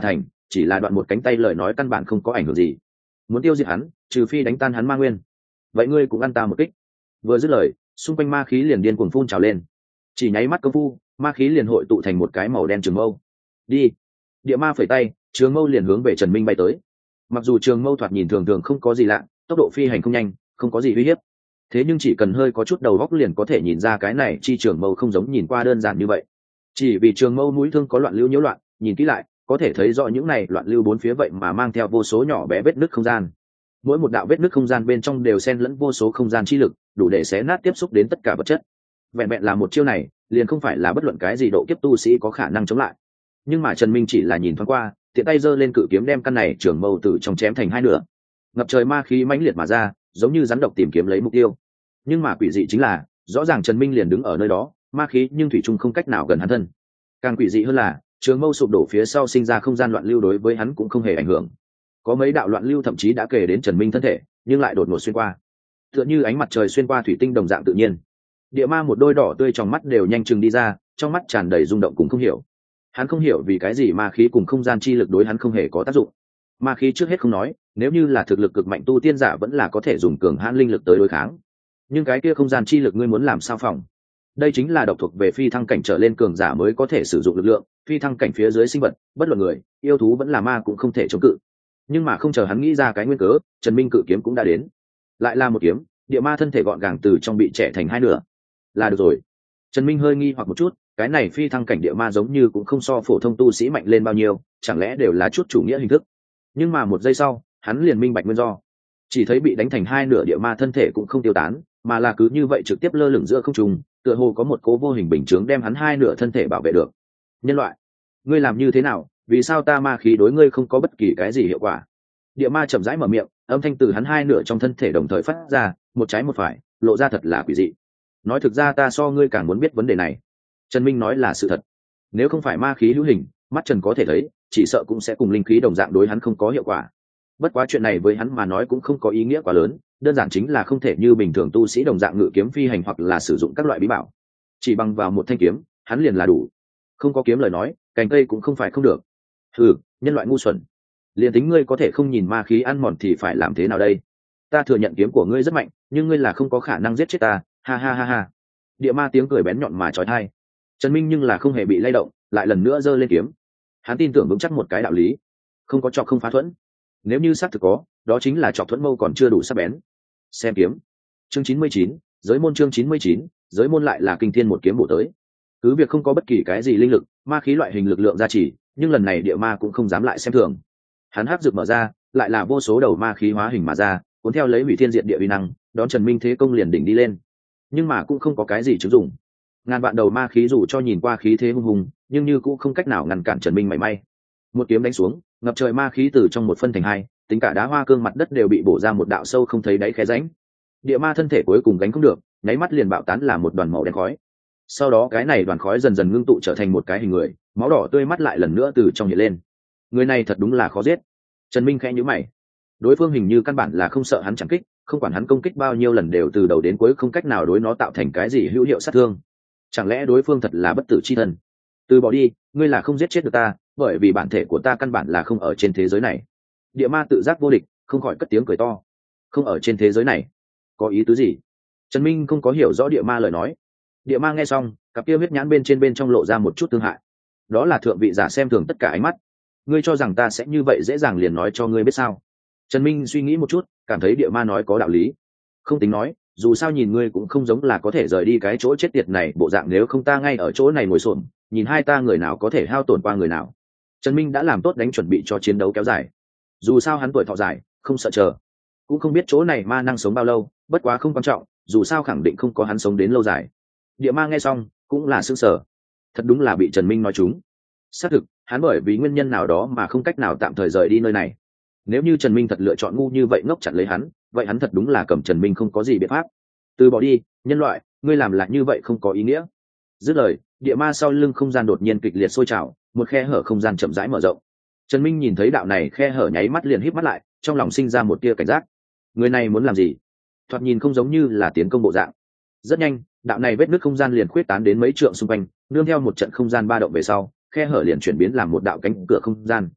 chỉ là đoạn một cánh tay lời nói căn bản không có ảnh hưởng gì. Muốn tiêu diệt hắn, trừ phi đánh tan hắn ma nguyên. Vậy ngươi cũng ăn ta một kích. Vừa dứt lời, xung quanh ma khí liền điên cuồng phun trào lên. Chỉ nháy mắt công phu, ma khí liền hội tụ thành một cái màu đen trường mâu. Đi. Địa ma phẩy tay, trường mâu liền hướng về Trần Minh bay tới. Mặc dù trường mâu thoạt nhìn thường thường không có gì lạ, tốc độ phi hành không nhanh, không có gì uy hiếp, thế nhưng chỉ cần hơi có chút đầu góc liền có thể nhìn ra cái này chi trường mâu không giống nhìn qua đơn giản như vậy. Chỉ vì trường mâu mũi thương có loạn lưu nhiễu loạn, nhìn kỹ lại có thể thấy rõ những này loạn lưu bốn phía vậy mà mang theo vô số nhỏ bé vết nứt không gian. Mỗi một đạo vết nứt không gian bên trong đều xen lẫn vô số không gian chi lực, đủ để xé nát tiếp xúc đến tất cả vật chất. Vẹn vẹn là một chiêu này, liền không phải là bất luận cái gì độ kiếp tu sĩ có khả năng chống lại. Nhưng mà Trần Minh chỉ là nhìn thoáng qua, tiện tay giơ lên cự kiếm đem căn này trường mâu từ trong chém thành hai nửa. Ngập trời ma khí mãnh liệt mà ra, giống như rắn độc tìm kiếm lấy mục tiêu. Nhưng mà quỷ dị chính là, rõ ràng Trần Minh liền đứng ở nơi đó, ma khí nhưng thủy chung không cách nào gần hắn thân. Càng quỷ dị hơn là, trường mâu sụp đổ phía sau sinh ra không gian loạn lưu đối với hắn cũng không hề ảnh hưởng. Có mấy đạo loạn lưu thậm chí đã kể đến Trần Minh thân thể, nhưng lại đột ngột xuyên qua, tựa như ánh mặt trời xuyên qua thủy tinh đồng dạng tự nhiên. Địa ma một đôi đỏ tươi trong mắt đều nhanh chừng đi ra, trong mắt tràn đầy rung động cũng không hiểu. Hắn không hiểu vì cái gì ma khí cùng không gian chi lực đối hắn không hề có tác dụng. Ma khí trước hết không nói, nếu như là thực lực cực mạnh tu tiên giả vẫn là có thể dùng cường hãn linh lực tới đối kháng. Nhưng cái kia không gian chi lực ngươi muốn làm sao phòng? Đây chính là độc thuộc về phi thăng cảnh trở lên cường giả mới có thể sử dụng lực lượng, phi thăng cảnh phía dưới sinh vật, bất luận người, yêu thú vẫn là ma cũng không thể chống cự. Nhưng mà không chờ hắn nghĩ ra cái nguyên cớ, Trần Minh cự kiếm cũng đã đến. Lại là một kiếm, địa ma thân thể gọn gàng từ trong bị chẻ thành hai nửa. Là được rồi. Trần Minh hơi nghi hoặc một chút, cái này phi thăng cảnh địa ma giống như cũng không so phổ thông tu sĩ mạnh lên bao nhiêu, chẳng lẽ đều là chút chủ nghĩa hình thức? Nhưng mà một giây sau, hắn liền minh bạch nguyên do. Chỉ thấy bị đánh thành hai nửa địa ma thân thể cũng không tiêu tán, mà là cứ như vậy trực tiếp lơ lửng giữa không trung, tựa hồ có một cố vô hình bình chướng đem hắn hai nửa thân thể bảo vệ được. Nhân loại, ngươi làm như thế nào? Vì sao ta ma khí đối ngươi không có bất kỳ cái gì hiệu quả? Địa ma chậm rãi mở miệng, âm thanh từ hắn hai nửa trong thân thể đồng thời phát ra, một trái một phải, lộ ra thật là quỷ dị. Nói thực ra ta so ngươi càng muốn biết vấn đề này. Trần Minh nói là sự thật. Nếu không phải ma khí hữu hình, mắt Trần có thể thấy, chỉ sợ cũng sẽ cùng linh khí đồng dạng đối hắn không có hiệu quả. Bất quá chuyện này với hắn mà nói cũng không có ý nghĩa quá lớn, đơn giản chính là không thể như bình thường tu sĩ đồng dạng ngự kiếm phi hành hoặc là sử dụng các loại bí bảo. Chỉ bằng vào một thanh kiếm, hắn liền là đủ. Không có kiếm lời nói, cành cây cũng không phải không được. Ừ, nhân loại ngu xuẩn. Liền tính ngươi có thể không nhìn ma khí ăn mòn thì phải làm thế nào đây? Ta thừa nhận kiếm của ngươi rất mạnh, nhưng ngươi là không có khả năng giết chết ta, ha ha ha ha. Địa ma tiếng cười bén nhọn mà chói tai. Trần Minh nhưng là không hề bị lay động, lại lần nữa giơ lên kiếm. Hắn tin tưởng vững chắc một cái đạo lý, không có chọc không phá thuẫn. Nếu như xác thực có, đó chính là chọc thuẫn mâu còn chưa đủ sắc bén. Xem kiếm. Chương chín mươi chín, giới môn chương chín mươi chín, giới môn lại là kinh thiên một kiếm bổ tới. Cứ việc không có bất kỳ cái gì linh lực, ma khí loại hình lực lượng gia trì, nhưng lần này địa ma cũng không dám lại xem thường. Hắn hắc rực mở ra, lại là vô số đầu ma khí hóa hình mà ra, cuốn theo lấy hủy thiên diệt địa uy năng, đón Trần Minh thế công liền đỉnh đi lên. Nhưng mà cũng không có cái gì chứng dụng. Ngàn vạn đầu ma khí dù cho nhìn qua khí thế hung hùng, nhưng như cũng không cách nào ngăn cản Trần Minh mảy may. Một kiếm đánh xuống, ngập trời ma khí từ trong một phân thành hai, tính cả đá hoa cương mặt đất đều bị bổ ra một đạo sâu không thấy đáy khe rãnh. Địa ma thân thể cuối cùng gánh không được, nháy mắt liền bạo tán là một đoàn màu đen khói. Sau đó cái này đoàn khói dần dần ngưng tụ trở thành một cái hình người, máu đỏ tươi mắt lại lần nữa từ trong hiện lên. Người này thật đúng là khó giết. Trần Minh khẽ nhíu mày. Đối phương hình như căn bản là không sợ hắn chẳng kích, không quản hắn công kích bao nhiêu lần đều từ đầu đến cuối không cách nào đối nó tạo thành cái gì hữu hiệu sát thương. Chẳng lẽ đối phương thật là bất tử chi thân? Từ bỏ đi, ngươi là không giết chết được ta, bởi vì bản thể của ta căn bản là không ở trên thế giới này. Địa ma tự giác vô địch, không khỏi cất tiếng cười to. Không ở trên thế giới này, có ý tứ gì? Trần Minh không có hiểu rõ địa ma lời nói. Địa ma nghe xong, cặp kia huyết nhãn bên trên bên trong lộ ra một chút thương hại. Đó là thượng vị giả xem thường tất cả ánh mắt. Ngươi cho rằng ta sẽ như vậy dễ dàng liền nói cho ngươi biết sao? Trần Minh suy nghĩ một chút, cảm thấy địa ma nói có đạo lý. Không tính nói, dù sao nhìn ngươi cũng không giống là có thể rời đi cái chỗ chết tiệt này, bộ dạng nếu không ta ngay ở chỗ này ngồi xổm, nhìn hai ta người nào có thể hao tổn qua người nào. Trần Minh đã làm tốt đánh chuẩn bị cho chiến đấu kéo dài. Dù sao hắn tuổi thọ dài, không sợ chờ, cũng không biết chỗ này ma năng sống bao lâu, bất quá không quan trọng, dù sao khẳng định không có hắn sống đến lâu dài. Địa ma nghe xong, cũng là sững sờ. Thật đúng là bị Trần Minh nói trúng. Xác thực, hắn bởi vì nguyên nhân nào đó mà không cách nào tạm thời rời đi nơi này. Nếu như Trần Minh thật lựa chọn ngu như vậy ngốc chặn lấy hắn, vậy hắn thật đúng là cầm Trần Minh không có gì biện pháp. Từ bỏ đi, nhân loại, ngươi làm lại như vậy không có ý nghĩa. Dứt lời, địa ma sau lưng không gian đột nhiên kịch liệt sôi trào, một khe hở không gian chậm rãi mở rộng. Trần Minh nhìn thấy đạo này khe hở nháy mắt liền híp mắt lại, trong lòng sinh ra một tia cảnh giác. Người này muốn làm gì? Thoạt nhìn không giống như là tiến công bộ dạng. Rất nhanh, đạo này vết nứt không gian liền khuyết tán đến mấy trượng xung quanh, nương theo một trận không gian ba động về sau, khe hở liền chuyển biến làm một đạo cánh cửa không gian.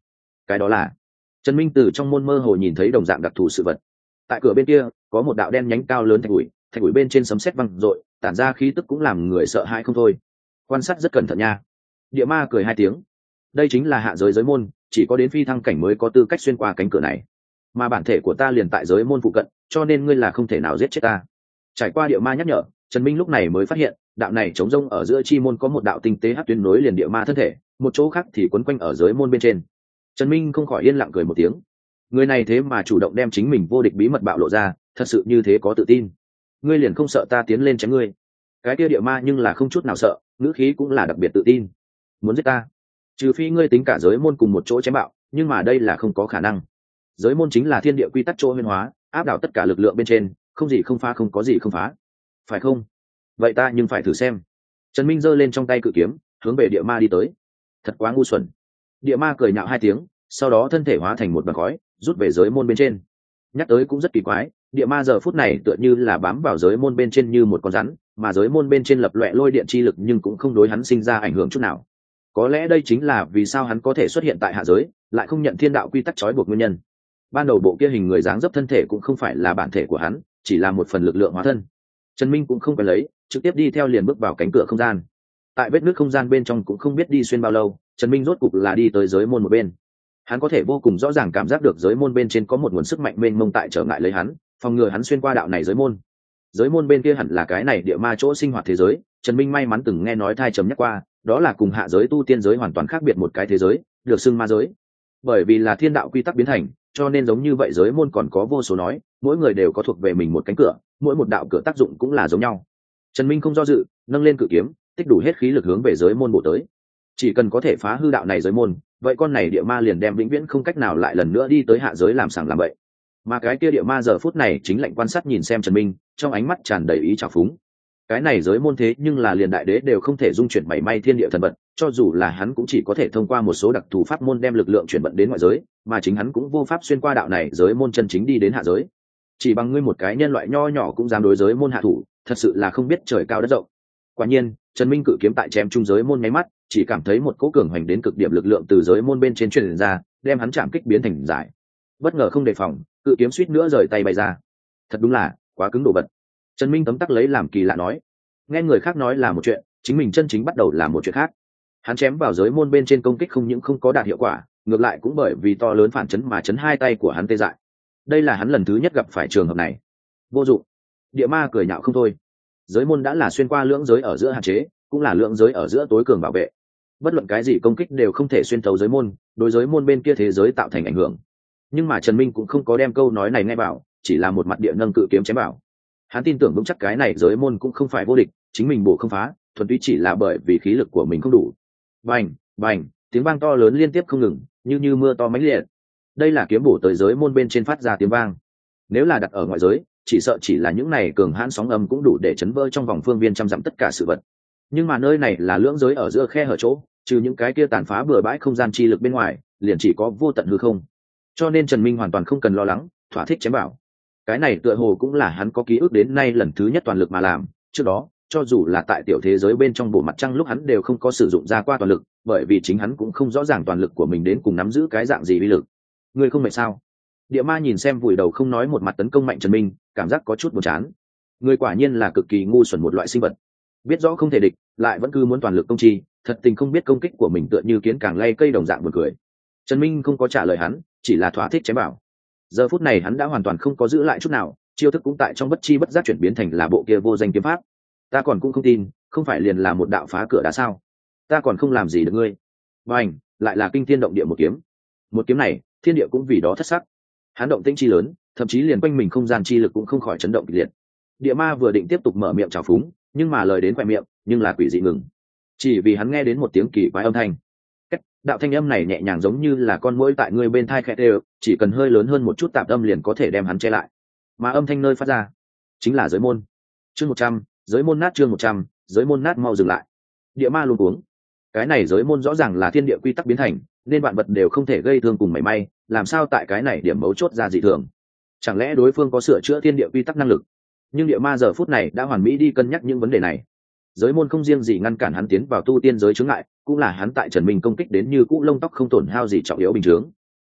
cái đó là trần minh từ trong môn mơ hồ nhìn thấy đồng dạng đặc thù sự vật. Tại cửa bên kia có một đạo đen nhánh cao lớn thạch ủi, thạch ủi bên trên sấm sét văng rội, tản ra khí tức cũng làm người sợ hãi không thôi. Quan sát rất cẩn thận nha. Địa ma cười hai tiếng. Đây chính là hạ giới giới môn, chỉ có đến phi thăng cảnh mới có tư cách xuyên qua cánh cửa này, mà bản thể của ta liền tại giới môn phụ cận, cho nên ngươi là không thể nào giết chết ta. Trải qua địa ma nhắc nhở, trần minh lúc này mới phát hiện đạo này trống rông ở giữa chi môn có một đạo tinh tế hắc tuyến nối liền địa ma thân thể, một chỗ khác thì quấn quanh ở giới môn bên trên. Trần minh không khỏi yên lặng cười một tiếng. Người này thế mà chủ động đem chính mình vô địch bí mật bạo lộ ra, thật sự như thế có tự tin. Ngươi liền không sợ ta tiến lên chém ngươi? Cái kia địa ma nhưng là không chút nào sợ, ngữ khí cũng là đặc biệt tự tin. Muốn giết ta? Trừ phi ngươi tính cả giới môn cùng một chỗ chém bạo, nhưng mà đây là không có khả năng. Giới môn chính là thiên địa quy tắc chỗ nguyên hóa, áp đảo tất cả lực lượng bên trên, không gì không phá, không có gì không phá, phải không? Vậy ta nhưng phải thử xem. Trần minh giơ lên trong tay cự kiếm, hướng về địa ma đi tới. Thật quá ngu xuẩn. Địa ma cười nhạo hai tiếng, sau đó thân thể hóa thành một vầng khói, rút về giới môn bên trên. Nhắc tới cũng rất kỳ quái, địa ma giờ phút này tựa như là bám vào giới môn bên trên như một con rắn, mà giới môn bên trên lập loè lôi điện chi lực nhưng cũng không đối hắn sinh ra ảnh hưởng chút nào. Có lẽ đây chính là vì sao hắn có thể xuất hiện tại hạ giới, lại không nhận thiên đạo quy tắc trói buộc nguyên nhân. Ban đầu bộ kia hình người dáng dấp thân thể cũng không phải là bản thể của hắn, chỉ là một phần lực lượng hóa thân. Trần minh cũng không cần lấy, trực tiếp đi theo liền bước vào cánh cửa không gian. Tại vết nước không gian bên trong cũng không biết đi xuyên bao lâu, Trần minh rốt cục là đi tới giới môn một bên. Hắn có thể vô cùng rõ ràng cảm giác được giới môn bên trên có một nguồn sức mạnh mênh mông tại trở ngại lấy hắn, phòng ngừa hắn xuyên qua đạo này giới môn. Giới môn bên kia hẳn là cái này địa ma chỗ sinh hoạt thế giới. Trần minh may mắn từng nghe nói thai trầm nhắc qua, đó là cùng hạ giới tu tiên giới hoàn toàn khác biệt một cái thế giới, được xưng ma giới. Bởi vì là thiên đạo quy tắc biến thành, cho nên giống như vậy giới môn còn có vô số nói, mỗi người đều có thuộc về mình một cánh cửa, mỗi một đạo cửa tác dụng cũng là giống nhau. Trần minh không do dự, nâng lên cự kiếm, tích đủ hết khí lực hướng về giới môn bổ tới. Chỉ cần có thể phá hư đạo này giới môn, vậy con này địa ma liền đem vĩnh viễn không cách nào lại lần nữa đi tới hạ giới làm sàng làm bậy. Mà cái kia địa ma giờ phút này chính lạnh quan sát nhìn xem Trần minh, trong ánh mắt tràn đầy ý trào phúng. Cái này giới môn thế nhưng là liền đại đế đều không thể dung chuyển mảy may thiên địa thần vật, cho dù là hắn cũng chỉ có thể thông qua một số đặc thù pháp môn đem lực lượng chuyển vận đến ngoại giới, mà chính hắn cũng vô pháp xuyên qua đạo này giới môn chân chính đi đến hạ giới. Chỉ bằng ngươi một cái nhân loại nho nhỏ cũng dám đối giới môn hạ thủ, thật sự là không biết trời cao đất rộng. Quả nhiên, Trần Minh cự kiếm tại chém trung giới môn nháy mắt, chỉ cảm thấy một cỗ cường hoành đến cực điểm lực lượng từ giới môn bên trên truyền ra, đem hắn chạm kích biến thành giải. Bất ngờ không đề phòng, cự kiếm suýt nữa rời tay bay ra. Thật đúng là quá cứng đồ vật. Trần Minh tấm tắc lấy làm kỳ lạ nói. Nghe người khác nói là một chuyện, chính mình chân chính bắt đầu là một chuyện khác. Hắn chém vào giới môn bên trên công kích không những không có đạt hiệu quả, ngược lại cũng bởi vì to lớn phản chấn mà chấn hai tay của hắn tê dại. Đây là hắn lần thứ nhất gặp phải trường hợp này. Vô dụng. Địa ma cười nhạo không thôi. Giới môn đã là xuyên qua lưỡng giới ở giữa hạn chế, cũng là lưỡng giới ở giữa tối cường bảo vệ. Bất luận cái gì công kích đều không thể xuyên thấu giới môn, đối giới môn bên kia thế giới tạo thành ảnh hưởng. Nhưng mà Trần Minh cũng không có đem câu nói này nghe vào, chỉ là một mặt địa nâng cự kiếm chém vào. Hắn tin tưởng vững chắc cái này giới môn cũng không phải vô địch, chính mình bổ không phá, thuần túy chỉ là bởi vì khí lực của mình không đủ. Bành, bành, tiếng vang to lớn liên tiếp không ngừng, như như mưa to mãnh liệt. Đây là kiếm bổ tới giới môn bên trên phát ra tiếng vang. Nếu là đặt ở ngoại giới, chỉ sợ chỉ là những này cường hãn sóng âm cũng đủ để chấn vỡ trong vòng phương viên trăm dặm tất cả sự vật. Nhưng mà nơi này là lưỡng giới ở giữa khe hở chỗ, trừ những cái kia tàn phá bừa bãi không gian chi lực bên ngoài, liền chỉ có vô tận hư không. Cho nên Trần Minh hoàn toàn không cần lo lắng, thỏa thích chém bảo. Cái này tựa hồ cũng là hắn có ký ức đến nay lần thứ nhất toàn lực mà làm. Trước đó, cho dù là tại tiểu thế giới bên trong bộ mặt trăng lúc hắn đều không có sử dụng ra qua toàn lực, bởi vì chính hắn cũng không rõ ràng toàn lực của mình đến cùng nắm giữ cái dạng gì uy lực. Ngươi không mệt sao? Địa ma nhìn xem vùi đầu không nói một mặt tấn công mạnh Trần Minh, cảm giác có chút buồn chán. Người quả nhiên là cực kỳ ngu xuẩn một loại sinh vật, biết rõ không thể địch, lại vẫn cứ muốn toàn lực công chi, thật tình không biết công kích của mình tựa như kiến càng lay cây đồng dạng buồn cười. Trần Minh không có trả lời hắn, chỉ là thỏa thích chém bảo. Giờ phút này hắn đã hoàn toàn không có giữ lại chút nào, chiêu thức cũng tại trong bất chi bất giác chuyển biến thành là bộ kia vô danh kiếm pháp. Ta còn cũng không tin, không phải liền là một đạo phá cửa đá sao? Ta còn không làm gì được ngươi. Bành, lại là kinh thiên động địa một kiếm. Một kiếm này, thiên địa cũng vì đó thất sắc. Hắn động tĩnh chi lớn, thậm chí liền quanh mình không gian chi lực cũng không khỏi chấn động kịch liệt. Địa ma vừa định tiếp tục mở miệng chào phúng, nhưng mà lời đến quẹt miệng, nhưng là quỷ dị ngừng. Chỉ vì hắn nghe đến một tiếng kỳ quái âm thanh. Cách, đạo thanh âm này nhẹ nhàng giống như là con muỗi tại người bên thai khẽ đều, chỉ cần hơi lớn hơn một chút tạp âm liền có thể đem hắn che lại. Mà âm thanh nơi phát ra, chính là giới môn. Chương một trăm, giới môn nát chương một trăm, giới môn nát mau dừng lại. Địa ma luôn uống. Cái này giới môn rõ ràng là thiên địa quy tắc biến thành, nên vạn vật đều không thể gây thương cùng mảy may, làm sao tại cái này điểm mấu chốt ra dị thường? Chẳng lẽ đối phương có sửa chữa thiên địa quy tắc năng lực? Nhưng địa ma giờ phút này đã hoàn mỹ đi cân nhắc những vấn đề này. Giới môn không riêng gì ngăn cản hắn tiến vào tu tiên giới chướng ngại, cũng là hắn tại Trần Minh công kích đến như cũ lông tóc không tổn hao gì trọng yếu bình thường.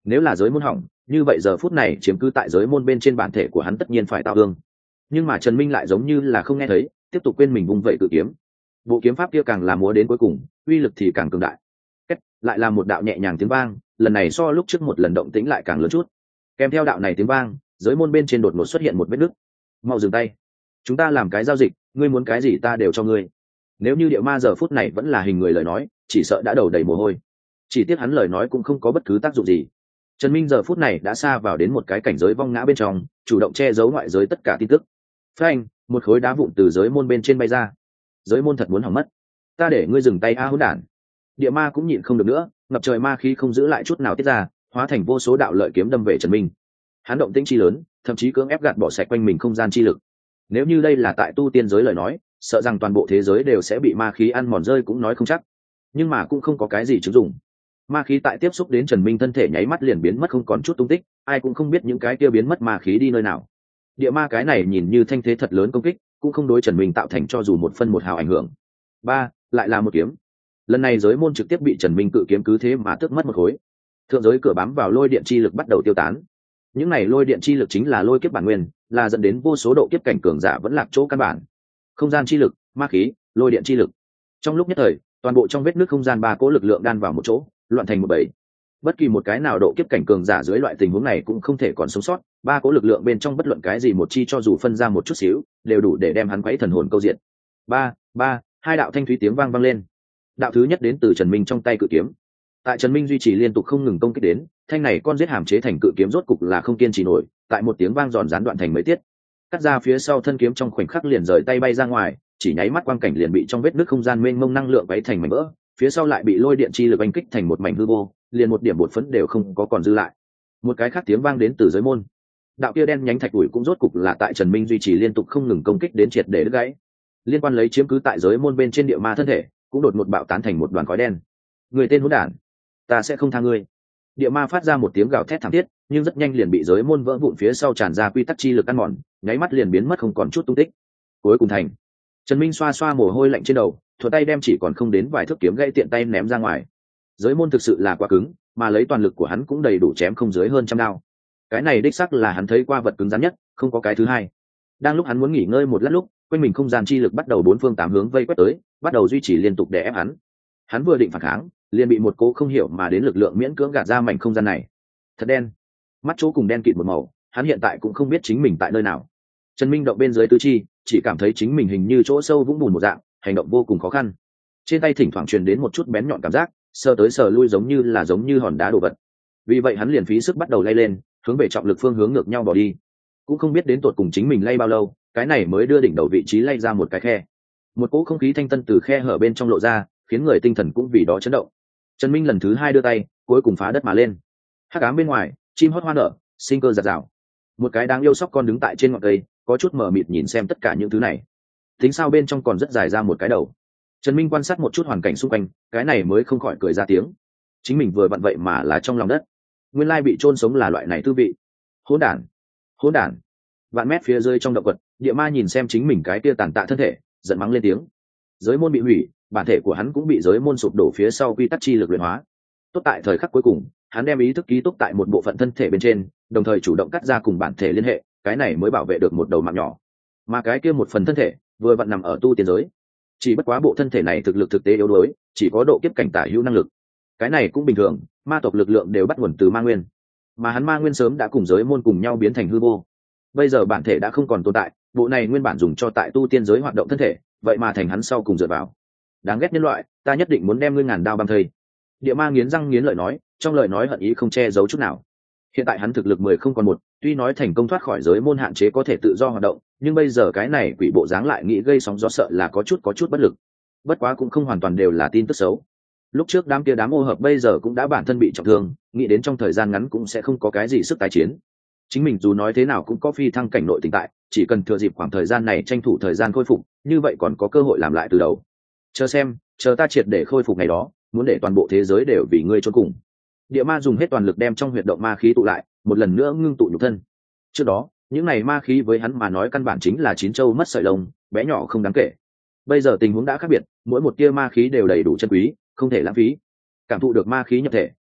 Nếu là giới môn hỏng, như vậy giờ phút này chiếm cứ tại giới môn bên trên bản thể của hắn tất nhiên phải tao thương. Nhưng mà Trần Minh lại giống như là không nghe thấy, tiếp tục quên mình vung vậy cự kiếm. Bộ kiếm pháp kia càng là múa đến cuối cùng, uy lực thì càng cường đại. Kết, lại là một đạo nhẹ nhàng tiếng vang, lần này so lúc trước một lần động tĩnh lại càng lớn chút. Kèm theo đạo này tiếng vang, giới môn bên trên đột ngột xuất hiện một vết nứt. Mau dừng tay, chúng ta làm cái giao dịch, ngươi muốn cái gì ta đều cho ngươi. Nếu như Điệu Ma giờ phút này vẫn là hình người lời nói, chỉ sợ đã đầu đầy mồ hôi. Chỉ tiếc hắn lời nói cũng không có bất cứ tác dụng gì. Trần Minh giờ phút này đã xa vào đến một cái cảnh giới vong ngã bên trong, chủ động che giấu ngoại giới tất cả tin tức. Phanh, một khối đá vụn từ giới môn bên trên bay ra. Giới môn thật muốn hỏng mất. Ta để ngươi dừng tay a hỗn đản. Địa Ma cũng nhịn không được nữa, ngập trời ma khí không giữ lại chút nào tiết ra, hóa thành vô số đạo lợi kiếm đâm về Trần Minh. Hắn động tĩnh chi lớn, thậm chí cưỡng ép gạt bỏ sạch quanh mình không gian chi lực. Nếu như đây là tại tu tiên giới lời nói, sợ rằng toàn bộ thế giới đều sẽ bị ma khí ăn mòn rơi cũng nói không chắc. Nhưng mà cũng không có cái gì chứng dụng. Ma khí tại tiếp xúc đến Trần Minh thân thể nháy mắt liền biến mất không còn chút tung tích, ai cũng không biết những cái kia biến mất ma khí đi nơi nào. Địa Ma cái này nhìn như thanh thế thật lớn công kích, cũng không đối Trần Minh tạo thành cho dù một phân một hào ảnh hưởng. Ba, lại là một kiếm. Lần này giới môn trực tiếp bị Trần Minh cự kiếm cứ thế mà tước mất một khối. Thượng giới cửa bám vào lôi điện chi lực bắt đầu tiêu tán. Những này lôi điện chi lực chính là lôi kiếp bản nguyên, là dẫn đến vô số độ kiếp cảnh cường giả vẫn lạc chỗ căn bản. Không gian chi lực, ma khí, lôi điện chi lực. Trong lúc nhất thời, toàn bộ trong vết nứt không gian ba cỗ lực lượng đan vào một chỗ, loạn thành một bầy. Bất kỳ một cái nào độ kiếp cảnh cường giả dưới loại tình huống này cũng không thể còn sống sót, ba cỗ lực lượng bên trong bất luận cái gì một chi cho dù phân ra một chút xíu, đều đủ để đem hắn quấy thần hồn câu diện. Ba, ba, hai đạo thanh thúy tiếng vang vang lên. Đạo thứ nhất đến từ Trần Minh trong tay cự kiếm. Tại Trần Minh duy trì liên tục không ngừng công kích đến, thanh này con giết hàm chế thành cự kiếm rốt cục là không kiên trì nổi, tại một tiếng vang giòn gián đoạn thành mấy tiết. Cắt ra phía sau thân kiếm trong khoảnh khắc liền rời tay bay ra ngoài, chỉ nháy mắt quang cảnh liền bị trong vết nứt không gian mênh mông năng lượng quấy thành mảnh vỡ, phía sau lại bị lôi điện chi lực đánh kích thành một mảnh hư vô, liền một điểm bột phấn đều không có còn dư lại. Một cái khác tiếng vang đến từ giới môn. Đạo kia đen nhánh thạch đuổi cũng rốt cục là tại Trần Minh duy trì liên tục không ngừng công kích đến triệt để đứt gãy. Liên quan lấy chiếm cứ tại giới môn bên trên địa ma thân thể, cũng đột ngột bạo tán thành một đoàn khói đen. Người tên hỗn đản, ta sẽ không tha ngươi. Địa ma phát ra một tiếng gào thét thảm thiết, nhưng rất nhanh liền bị giới môn vỡ vụn phía sau tràn ra quy tắc chi lực ăn mòn, nháy mắt liền biến mất không còn chút tung tích. Cuối cùng thành. Trần Minh xoa xoa mồ hôi lạnh trên đầu, thuận tay đem chỉ còn không đến vài thước kiếm gãy tiện tay ném ra ngoài. Giới môn thực sự là quá cứng, mà lấy toàn lực của hắn cũng đầy đủ chém không dưới hơn trăm đao. Cái này đích xác là hắn thấy qua vật cứng rắn nhất, không có cái thứ hai. Đang lúc hắn muốn nghỉ ngơi một lát lúc, quanh mình không gian chi lực bắt đầu bốn phương tám hướng vây quét tới, bắt đầu duy trì liên tục để ép hắn. Hắn vừa định phản kháng, liền bị một cố không hiểu mà đến lực lượng miễn cưỡng gạt ra mảnh không gian này. Thật đen, mắt chỗ cùng đen kịt một màu, hắn hiện tại cũng không biết chính mình tại nơi nào. Trần Minh động bên dưới tứ chi, chỉ cảm thấy chính mình hình như chỗ sâu vũng bùn một dạng, hành động vô cùng khó khăn. Trên tay thỉnh thoảng truyền đến một chút bén nhọn cảm giác, sờ tới sờ lui giống như là giống như hòn đá đổ vật. Vì vậy hắn liền phí sức bắt đầu lay lên, hướng về trọng lực phương hướng ngược nhau bỏ đi. Cũng không biết đến tột cùng chính mình lay bao lâu, cái này mới đưa đỉnh đầu vị trí lay ra một cái khe. Một cỗ không khí thanh tân từ khe hở bên trong lộ ra, khiến người tinh thần cũng vì đó chấn động. Trần Minh lần thứ hai đưa tay, cuối cùng phá đất mà lên. Hắc ám bên ngoài, chim hót hoa nở, sinh cơ rạng rào. Một cái đáng yêu sóc con đứng tại trên ngọn cây, có chút mờ mịt nhìn xem tất cả những thứ này. Tính sao bên trong còn rất dài ra một cái đầu. Trần Minh quan sát một chút hoàn cảnh xung quanh, cái này mới không khỏi cười ra tiếng. Chính mình vừa vặn vậy mà là trong lòng đất. Nguyên lai bị chôn sống là loại này tư vị. Hỗn đản, hỗn đản. Vạn mét phía dưới trong động quật, địa ma nhìn xem chính mình cái kia tàn tạ thân thể, giận mắng lên tiếng. Giới môn bị hủy, bản thể của hắn cũng bị giới môn sụp đổ phía sau quy tắc chi lực luyện hóa. Tốt tại thời khắc cuối cùng, hắn đem ý thức ký túc tại một bộ phận thân thể bên trên, đồng thời chủ động cắt ra cùng bản thể liên hệ, cái này mới bảo vệ được một đầu mạng nhỏ. Mà cái kia một phần thân thể, vừa vặn nằm ở tu tiên giới. Chỉ bất quá bộ thân thể này thực lực thực tế yếu đuối, chỉ có độ kiếp cảnh tả hữu năng lực. Cái này cũng bình thường, ma tộc lực lượng đều bắt nguồn từ ma nguyên, mà hắn ma nguyên sớm đã cùng giới môn cùng nhau biến thành hư vô. Bây giờ bản thể đã không còn tồn tại, bộ này nguyên bản dùng cho tại tu tiên giới hoạt động thân thể, vậy mà thành hắn sau cùng dựa vào. Đáng ghét nhân loại, ta nhất định muốn đem ngươi ngàn đao băm thây. Địa ma nghiến răng nghiến lợi nói, trong lời nói hận ý không che giấu chút nào. Hiện tại hắn thực lực mười không còn một, tuy nói thành công thoát khỏi giới môn hạn chế có thể tự do hoạt động, nhưng bây giờ cái này quỷ bộ dáng lại nghĩ gây sóng gió sợ là có chút có chút bất lực. Bất quá cũng không hoàn toàn đều là tin tức xấu. Lúc trước đám kia đám ô hợp bây giờ cũng đã bản thân bị trọng thương, nghĩ đến trong thời gian ngắn cũng sẽ không có cái gì sức tái chiến. Chính mình dù nói thế nào cũng có phi thăng cảnh nội tình tại, chỉ cần thừa dịp khoảng thời gian này tranh thủ thời gian khôi phục, như vậy còn có cơ hội làm lại từ đầu. Chờ xem, chờ ta triệt để khôi phục ngày đó, muốn để toàn bộ thế giới đều vì ngươi chôn cùng. Địa ma dùng hết toàn lực đem trong huyệt động ma khí tụ lại, một lần nữa ngưng tụ nhục thân. Trước đó, những này ma khí với hắn mà nói căn bản chính là chín châu mất sợi lông, bé nhỏ không đáng kể. Bây giờ tình huống đã khác biệt, mỗi một tia ma khí đều đầy đủ chân quý, không thể lãng phí. Cảm thụ được ma khí nhập thể,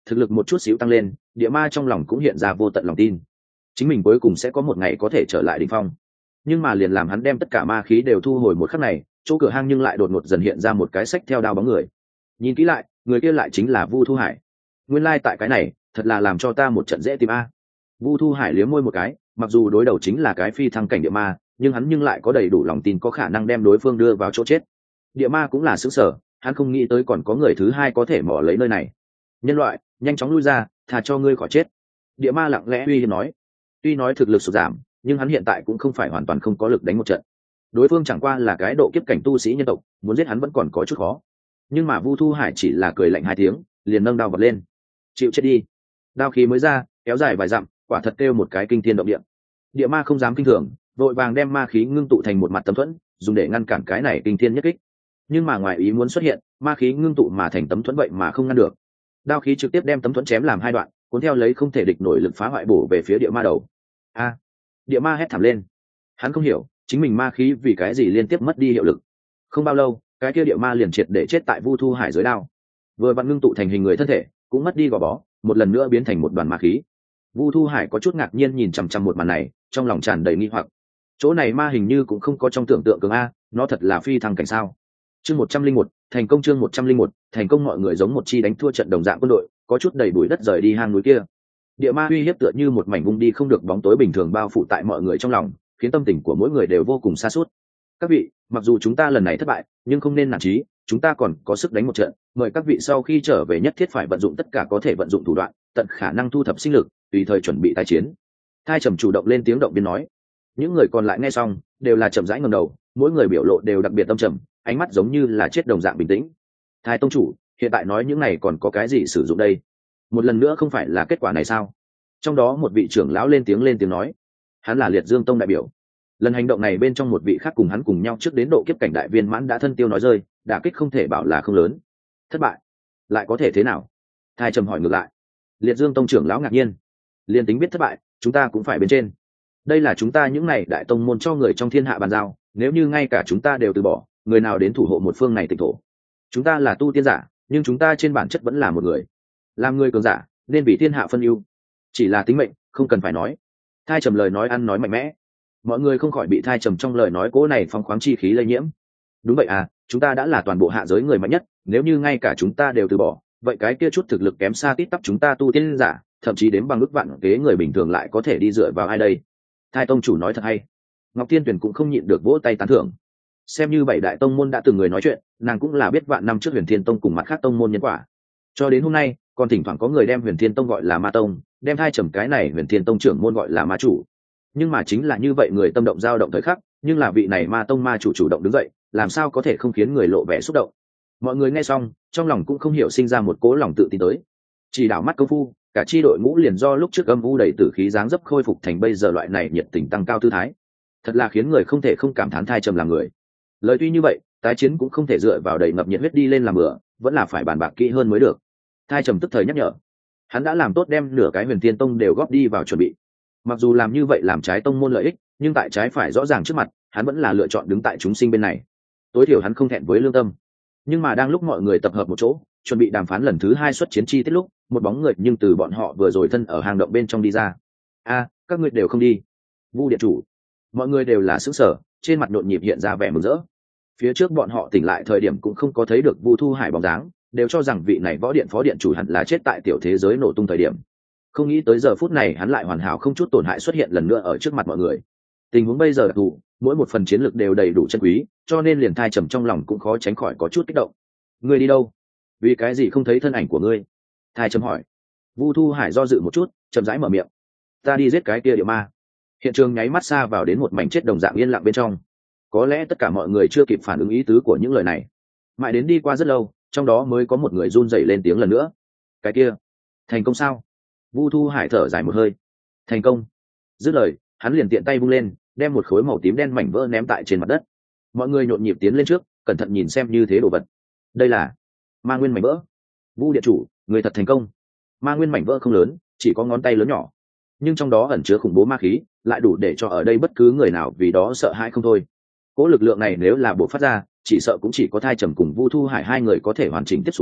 thực lực một chút xíu tăng lên, địa ma trong lòng cũng hiện ra vô tận lòng tin chính mình cuối cùng sẽ có một ngày có thể trở lại đỉnh phong. Nhưng mà liền làm hắn đem tất cả ma khí đều thu hồi một khắc này, chỗ cửa hang nhưng lại đột ngột dần hiện ra một cái sách theo đao bóng người. Nhìn kỹ lại, người kia lại chính là Vu Thu Hải. Nguyên lai like tại cái này, thật là làm cho ta một trận dễ tìm a. Vu Thu Hải liếm môi một cái, mặc dù đối đầu chính là cái phi thăng cảnh địa ma, nhưng hắn nhưng lại có đầy đủ lòng tin có khả năng đem đối phương đưa vào chỗ chết. Địa ma cũng là sửng sở, hắn không nghĩ tới còn có người thứ hai có thể mò lấy nơi này. Nhân loại, nhanh chóng lui ra, thà cho ngươi khỏi chết. Địa ma lặng lẽ uy hiếp nói. Tuy nói thực lực sụt giảm, nhưng hắn hiện tại cũng không phải hoàn toàn không có lực đánh một trận. Đối phương chẳng qua là cái độ kiếp cảnh tu sĩ nhân tộc, muốn giết hắn vẫn còn có chút khó. Nhưng mà Vu Thu Hải chỉ là cười lạnh hai tiếng, liền nâng đao vọt lên. Chịu chết đi. Đao khí mới ra, kéo dài vài dặm, quả thật kêu một cái kinh thiên động địa. Địa ma không dám kinh thường, vội vàng đem ma khí ngưng tụ thành một mặt tấm thuẫn, dùng để ngăn cản cái này kinh thiên nhất kích. Nhưng mà ngoài ý muốn xuất hiện, ma khí ngưng tụ mà thành tấm thuẫn vậy mà không ngăn được. Đao khí trực tiếp đem tấm thuẫn chém làm hai đoạn, cuốn theo lấy không thể địch nổi lực phá hoại bổ về phía địa ma đầu. A! Địa ma hét thảm lên. Hắn không hiểu, chính mình ma khí vì cái gì liên tiếp mất đi hiệu lực. Không bao lâu, cái kia địa ma liền triệt để chết tại Vu Thu Hải dưới đao. Vừa vặn ngưng tụ thành hình người thân thể, cũng mất đi gò bó, một lần nữa biến thành một đoàn ma khí. Vu Thu Hải có chút ngạc nhiên nhìn chằm chằm một màn này, trong lòng tràn đầy nghi hoặc. Chỗ này ma hình như cũng không có trong tưởng tượng cường a, nó thật là phi thăng cảnh sao? Chương một trăm linh một, thành công chương một trăm linh một, thành công mọi người giống một chi đánh thua trận đồng dạng quân đội, có chút đầy bụi đất rời đi hang núi kia. Địa ma uy hiếp tựa như một mảnh vung đi không được bóng tối bình thường bao phủ tại mọi người trong lòng, khiến tâm tình của mỗi người đều vô cùng sa sút. Các vị, mặc dù chúng ta lần này thất bại, nhưng không nên nản chí, chúng ta còn có sức đánh một trận, mời các vị sau khi trở về nhất thiết phải vận dụng tất cả có thể vận dụng thủ đoạn, tận khả năng thu thập sinh lực, tùy thời chuẩn bị tái chiến. Thai Trầm chủ động lên tiếng động viên nói. Những người còn lại nghe xong, đều là chậm rãi ngẩng đầu, mỗi người biểu lộ đều đặc biệt tâm trầm, ánh mắt giống như là chết đồng dạng bình tĩnh. Thai tông chủ, hiện tại nói những này còn có cái gì sử dụng đây? Một lần nữa không phải là kết quả này sao? Trong đó một vị trưởng lão lên tiếng lên tiếng nói, hắn là Liệt Dương Tông đại biểu. Lần hành động này bên trong một vị khác cùng hắn cùng nhau trước đến độ kiếp cảnh đại viên mãn đã thân tiêu nói rơi, đả kích không thể bảo là không lớn. Thất bại, lại có thể thế nào? Thai Trầm hỏi ngược lại. Liệt Dương Tông trưởng lão ngạc nhiên, liên tính biết thất bại, chúng ta cũng phải bên trên. Đây là chúng ta những này đại tông môn cho người trong thiên hạ bàn giao, nếu như ngay cả chúng ta đều từ bỏ, người nào đến thủ hộ một phương này tịnh thổ? Chúng ta là tu tiên giả, nhưng chúng ta trên bản chất vẫn là một người. Làm người cường giả, nên vì thiên hạ phân ưu. Chỉ là tính mệnh, không cần phải nói. Thai Trầm lời nói ăn nói mạnh mẽ. Mọi người không khỏi bị Thai Trầm trong lời nói cố này phóng khoáng chi khí lây nhiễm. Đúng vậy à, chúng ta đã là toàn bộ hạ giới người mạnh nhất, nếu như ngay cả chúng ta đều từ bỏ, vậy cái kia chút thực lực kém xa tít tắp chúng ta tu tiên giả, thậm chí đến bằng ước vạn kế người bình thường lại có thể đi dựa vào ai đây? Thai tông chủ nói thật hay. Ngọc Thiên Tuyển cũng không nhịn được vỗ tay tán thưởng. Xem như bảy đại tông môn đã từng người nói chuyện, nàng cũng là biết vạn năm trước Huyền Thiên Tông cùng mặt khác tông môn nhân quả. Cho đến hôm nay, còn thỉnh thoảng có người đem Huyền Thiên Tông gọi là ma tông, đem Thai Trầm cái này Huyền Thiên Tông trưởng môn gọi là ma chủ. Nhưng mà chính là như vậy người tâm động dao động thời khắc, nhưng là vị này ma tông ma chủ chủ động đứng dậy, làm sao có thể không khiến người lộ vẻ xúc động. Mọi người nghe xong, trong lòng cũng không hiểu sinh ra một cố lòng tự tin tới. Chỉ đảo mắt công phu, cả chi đội ngũ liền do lúc trước âm u đầy tử khí dáng dấp khôi phục thành bây giờ loại này nhiệt tình tăng cao tư thái. Thật là khiến người không thể không cảm thán Thai Trầm là người. Lời tuy như vậy, tái chiến cũng không thể dựa vào đầy ngập nhiệt huyết đi lên làm bữa, vẫn là phải bàn bạc kỹ hơn mới được. Thai Trầm tức thời nhắc nhở, hắn đã làm tốt đem nửa cái Huyền Thiên Tông đều góp đi vào chuẩn bị. Mặc dù làm như vậy làm trái tông môn lợi ích, nhưng tại trái phải rõ ràng trước mặt, hắn vẫn là lựa chọn đứng tại chúng sinh bên này. Tối thiểu hắn không thẹn với lương tâm. Nhưng mà đang lúc mọi người tập hợp một chỗ, chuẩn bị đàm phán lần thứ hai xuất chiến chi tiết lúc, một bóng người nhưng từ bọn họ vừa rồi thân ở hang động bên trong đi ra. A, các ngươi đều không đi? Vu điện chủ. Mọi người đều là sững sờ, trên mặt nhộn nhịp hiện ra vẻ mừng rỡ. Phía trước bọn họ tỉnh lại thời điểm cũng không có thấy được Vu Thu Hải bóng dáng, đều cho rằng vị này võ điện phó điện chủ hẳn là chết tại tiểu thế giới nổ tung thời điểm. Không nghĩ tới giờ phút này hắn lại hoàn hảo không chút tổn hại xuất hiện lần nữa ở trước mặt mọi người. Tình huống bây giờ đặc thù, mỗi một phần chiến lược đều đầy đủ chân quý, cho nên liền Thai Trầm trong lòng cũng khó tránh khỏi có chút kích động. Ngươi đi đâu? Vì cái gì không thấy thân ảnh của ngươi? Thai Trầm hỏi. Vu Thu Hải do dự một chút, chậm rãi mở miệng. Ta đi giết cái kia địa ma. Hiện trường nháy mắt xa vào đến một mảnh chết đồng dạng yên lặng bên trong. Có lẽ tất cả mọi người chưa kịp phản ứng ý tứ của những lời này. Mãi đến đi qua rất lâu, trong đó mới có một người run rẩy lên tiếng lần nữa. Cái kia, thành công sao? Vu Thu Hải thở dài một hơi. Thành công. Dứt lời, hắn liền tiện tay vung lên, đem một khối màu tím đen mảnh vỡ ném tại trên mặt đất. Mọi người nhộn nhịp tiến lên trước, cẩn thận nhìn xem như thế đồ vật. Đây là ma nguyên mảnh vỡ. Vu điện chủ, người thật thành công. Ma nguyên mảnh vỡ không lớn, chỉ có ngón tay lớn nhỏ, nhưng trong đó ẩn chứa khủng bố ma khí, lại đủ để cho ở đây bất cứ người nào vì đó sợ hãi không thôi. Cỗ lực lượng này nếu là bộc phát ra, chỉ sợ cũng chỉ có Thai Trầm cùng Vu Thu Hải hai người có thể hoàn chỉnh tiếp xuống,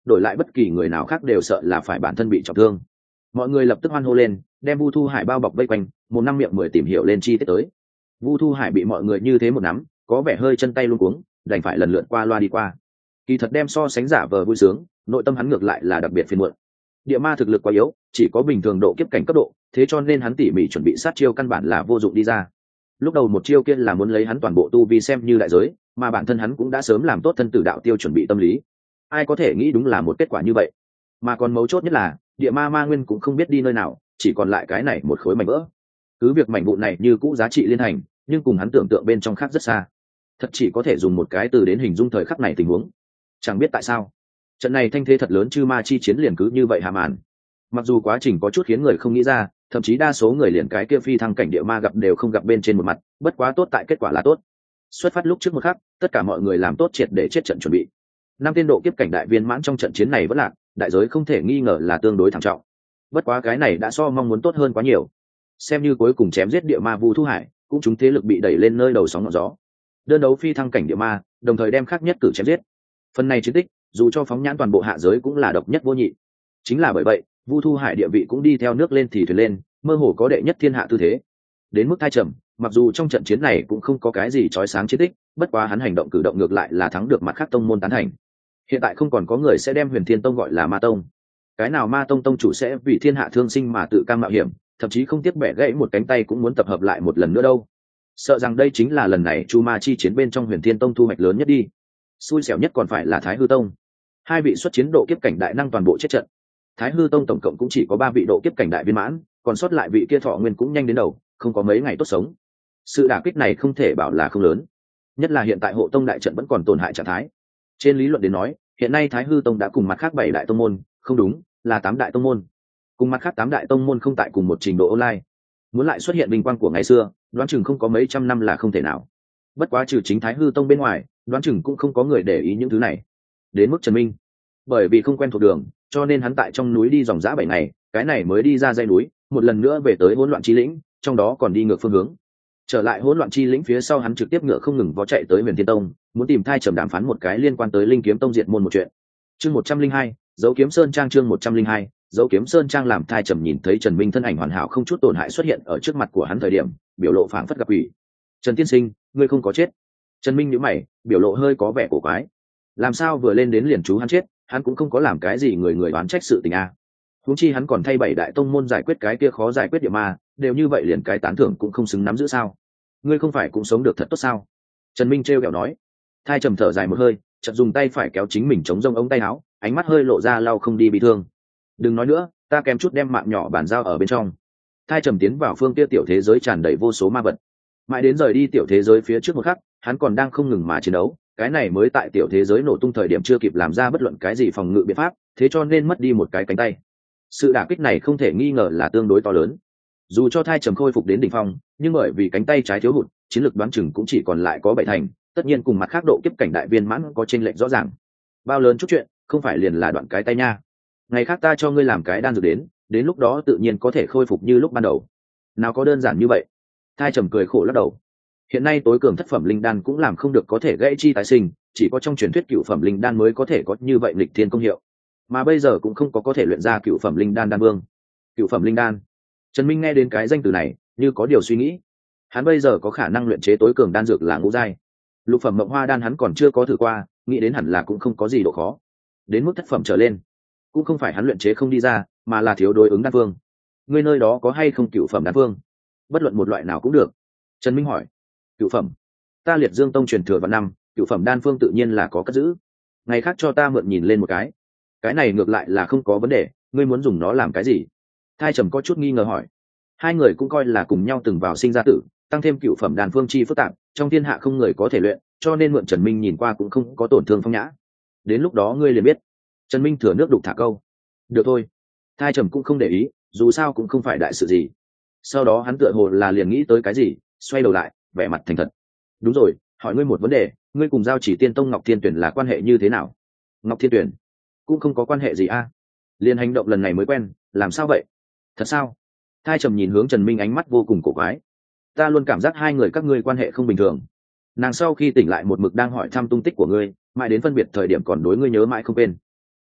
đổi lại bất kỳ người nào khác đều sợ là phải bản thân bị trọng thương. Mọi người lập tức hoan hô lên, đem Vu Thu Hải bao bọc vây quanh, một năm miệng mười tìm hiểu lên chi tiết tới. Vu Thu Hải bị mọi người như thế một nắm, có vẻ hơi chân tay luống cuống, đành phải lần lượt qua loa đi qua. Kỳ thật đem so sánh giả vờ vui sướng, nội tâm hắn ngược lại là đặc biệt phiền muộn. Địa ma thực lực quá yếu, chỉ có bình thường độ kiếp cảnh cấp độ, thế cho nên hắn tỉ mỉ chuẩn bị sát chiêu căn bản là vô dụng đi ra. Lúc đầu một chiêu kia là muốn lấy hắn toàn bộ tu vi xem như đại giới, mà bản thân hắn cũng đã sớm làm tốt thân tử đạo tiêu chuẩn bị tâm lý. Ai có thể nghĩ đúng là một kết quả như vậy. Mà còn mấu chốt nhất là địa ma ma nguyên cũng không biết đi nơi nào, chỉ còn lại cái này một khối mảnh vỡ. Cứ việc mảnh vụn này như cũ giá trị liên hành, nhưng cùng hắn tưởng tượng bên trong khác rất xa. Thật chỉ có thể dùng một cái từ đến hình dung thời khắc này tình huống. Chẳng biết tại sao trận này thanh thế thật lớn chư ma chi chiến liền cứ như vậy hạ màn. Mặc dù quá trình có chút khiến người không nghĩ ra, thậm chí đa số người liền cái kia phi thăng cảnh địa ma gặp đều không gặp bên trên một mặt, bất quá tốt tại kết quả là tốt. Xuất phát lúc trước một khắc, tất cả mọi người làm tốt triệt để chết trận chuẩn bị. Năm tiên độ kiếp cảnh đại viên mãn trong trận chiến này vẫn lạc, đại giới không thể nghi ngờ là tương đối thảm trọng. Bất quá cái này đã so mong muốn tốt hơn quá nhiều. Xem như cuối cùng chém giết địa ma Vu Thu Hải, cũng chúng thế lực bị đẩy lên nơi đầu sóng ngọn gió. Đơn đấu phi thăng cảnh địa ma, đồng thời đem khắc nhất cử chém giết. Phần này chiến tích, dù cho phóng nhãn toàn bộ hạ giới cũng là độc nhất vô nhị. Chính là bởi vậy, Vu Thu Hải địa vị cũng đi theo nước lên thì thuyền lên, mơ hồ có đệ nhất thiên hạ tư thế. Đến mức thai trầm, mặc dù trong trận chiến này cũng không có cái gì chói sáng chiến tích, bất quá hắn hành động cử động ngược lại là thắng được mặt khác tông môn tán thành. Hiện tại không còn có người sẽ đem Huyền Thiên Tông gọi là ma tông. Cái nào ma tông tông chủ sẽ vì thiên hạ thương sinh mà tự cam mạo hiểm, thậm chí không tiếc bẻ gãy một cánh tay cũng muốn tập hợp lại một lần nữa đâu. Sợ rằng đây chính là lần này Chu Ma chi chiến bên trong Huyền Thiên Tông thu hoạch lớn nhất đi. Xui xẻo nhất còn phải là Thái Hư Tông. Hai vị xuất chiến độ kiếp cảnh đại năng toàn bộ chết trận. Thái Hư Tông tổng cộng cũng chỉ có ba vị độ kiếp cảnh đại viên mãn, còn sót lại vị kia thọ nguyên cũng nhanh đến đầu, không có mấy ngày tốt sống. Sự đả kích này không thể bảo là không lớn, nhất là hiện tại hộ tông đại trận vẫn còn tổn hại trạng thái. Trên lý luận đến nói, hiện nay Thái Hư Tông đã cùng mặt khác bảy đại tông môn, không đúng, là tám đại tông môn. Cùng mặt khác tám đại tông môn không tại cùng một trình độ online. Muốn lại xuất hiện vinh quang của ngày xưa, đoán chừng không có mấy trăm năm là không thể nào. Bất quá trừ chính Thái Hư Tông bên ngoài, đoán chừng cũng không có người để ý những thứ này. Đến mức Trần Minh, bởi vì không quen thuộc đường, cho nên hắn tại trong núi đi dòng dã bảy ngày, cái này mới đi ra dãy núi, một lần nữa về tới hỗn loạn chi lĩnh, trong đó còn đi ngược phương hướng. Trở lại hỗn loạn chi lĩnh phía sau, hắn trực tiếp ngựa không ngừng vó chạy tới Huyền Thiên Tông, muốn tìm thai trầm đàm phán một cái liên quan tới Linh Kiếm Tông diệt môn một chuyện. Chương một trăm linh hai, Dấu Kiếm Sơn Trang chương một trăm linh hai, Dấu Kiếm Sơn Trang làm thai trầm nhìn thấy Trần Minh thân ảnh hoàn hảo không chút tổn hại xuất hiện ở trước mặt của hắn thời điểm, biểu lộ phảng phất gặp quỷ. "Trần tiên sinh, ngươi không có chết?" Trần Minh nhíu mày, biểu lộ hơi có vẻ cổ quái. Làm sao vừa lên đến liền chú hắn chết, hắn cũng không có làm cái gì người người đoán trách sự tình a. Huống chi hắn còn thay bảy đại tông môn giải quyết cái kia khó giải quyết địa ma, đều như vậy liền cái tán thưởng cũng không xứng nắm giữ sao? Ngươi không phải cũng sống được thật tốt sao? Trần Minh trêu ghẹo nói. Thai trầm thở dài một hơi, chợt dùng tay phải kéo chính mình chống rông ống tay áo, ánh mắt hơi lộ ra lau không đi bị thương. Đừng nói nữa, ta kém chút đem mạng nhỏ bàn giao ở bên trong. Thai trầm tiến vào phương kia tiểu thế giới tràn đầy vô số ma vật. Mãi đến rời đi tiểu thế giới phía trước một khắc, hắn còn đang không ngừng mà chiến đấu, cái này mới tại tiểu thế giới nổ tung thời điểm chưa kịp làm ra bất luận cái gì phòng ngự biện pháp, thế cho nên mất đi một cái cánh tay. Sự đả kích này không thể nghi ngờ là tương đối to lớn. Dù cho thai trầm khôi phục đến đỉnh phong, nhưng bởi vì cánh tay trái thiếu hụt, chiến lược đoán chừng cũng chỉ còn lại có bảy thành, tất nhiên cùng mặt khác độ kiếp cảnh đại viên mãn có chênh lệch rõ ràng. Bao lớn chút chuyện, không phải liền là đoạn cái tay nha. Ngày khác ta cho ngươi làm cái đan dược đến, đến lúc đó tự nhiên có thể khôi phục như lúc ban đầu. Nào có đơn giản như vậy. Thai trầm cười khổ lắc đầu. Hiện nay tối cường thất phẩm linh đan cũng làm không được có thể gãy chi tái sinh, chỉ có trong truyền thuyết cựu phẩm linh đan mới có thể có như vậy nghịch thiên công hiệu. Mà bây giờ cũng không có có thể luyện ra cựu phẩm linh đan đan vương. Cựu phẩm linh đan. Trần Minh nghe đến cái danh từ này, như có điều suy nghĩ. Hắn bây giờ có khả năng luyện chế tối cường đan dược là ngũ giai. Lục phẩm mộng hoa đan hắn còn chưa có thử qua, nghĩ đến hẳn là cũng không có gì độ khó. Đến mức thất phẩm trở lên, cũng không phải hắn luyện chế không đi ra, mà là thiếu đối ứng đan vương. Ngươi nơi đó có hay không cựu phẩm đan vương? Bất luận một loại nào cũng được. Trần Minh hỏi. Cựu phẩm? Ta Liệt Dương Tông truyền thừa vào năm, cựu phẩm đan phương tự nhiên là có cất giữ. Ngày khác cho ta mượn nhìn lên một cái. Cái này ngược lại là không có vấn đề, ngươi muốn dùng nó làm cái gì? Thai trầm có chút nghi ngờ hỏi. Hai người cũng coi là cùng nhau từng vào sinh ra tử, tăng thêm cựu phẩm đan phương chi phức tạp, trong thiên hạ không người có thể luyện, cho nên mượn Trần Minh nhìn qua cũng không có tổn thương phong nhã. Đến lúc đó ngươi liền biết. Trần Minh thừa nước đục thả câu. Được thôi. Thai trầm cũng không để ý, dù sao cũng không phải đại sự gì. Sau đó hắn tựa hồ là liền nghĩ tới cái gì, xoay đầu lại, vẻ mặt thành thật. Đúng rồi, hỏi ngươi một vấn đề, ngươi cùng Giao Chỉ Tiên Tông Ngọc Thiên Tuyển là quan hệ như thế nào? Ngọc Thiên Tuyển cũng không có quan hệ gì a. À? Liên hành động lần này mới quen, làm sao vậy? Thật sao? Thai trầm nhìn hướng Trần Minh ánh mắt vô cùng cổ quái. Ta luôn cảm giác hai người các ngươi quan hệ không bình thường. Nàng sau khi tỉnh lại một mực đang hỏi thăm tung tích của ngươi, mãi đến phân biệt thời điểm còn đối ngươi nhớ mãi không quên.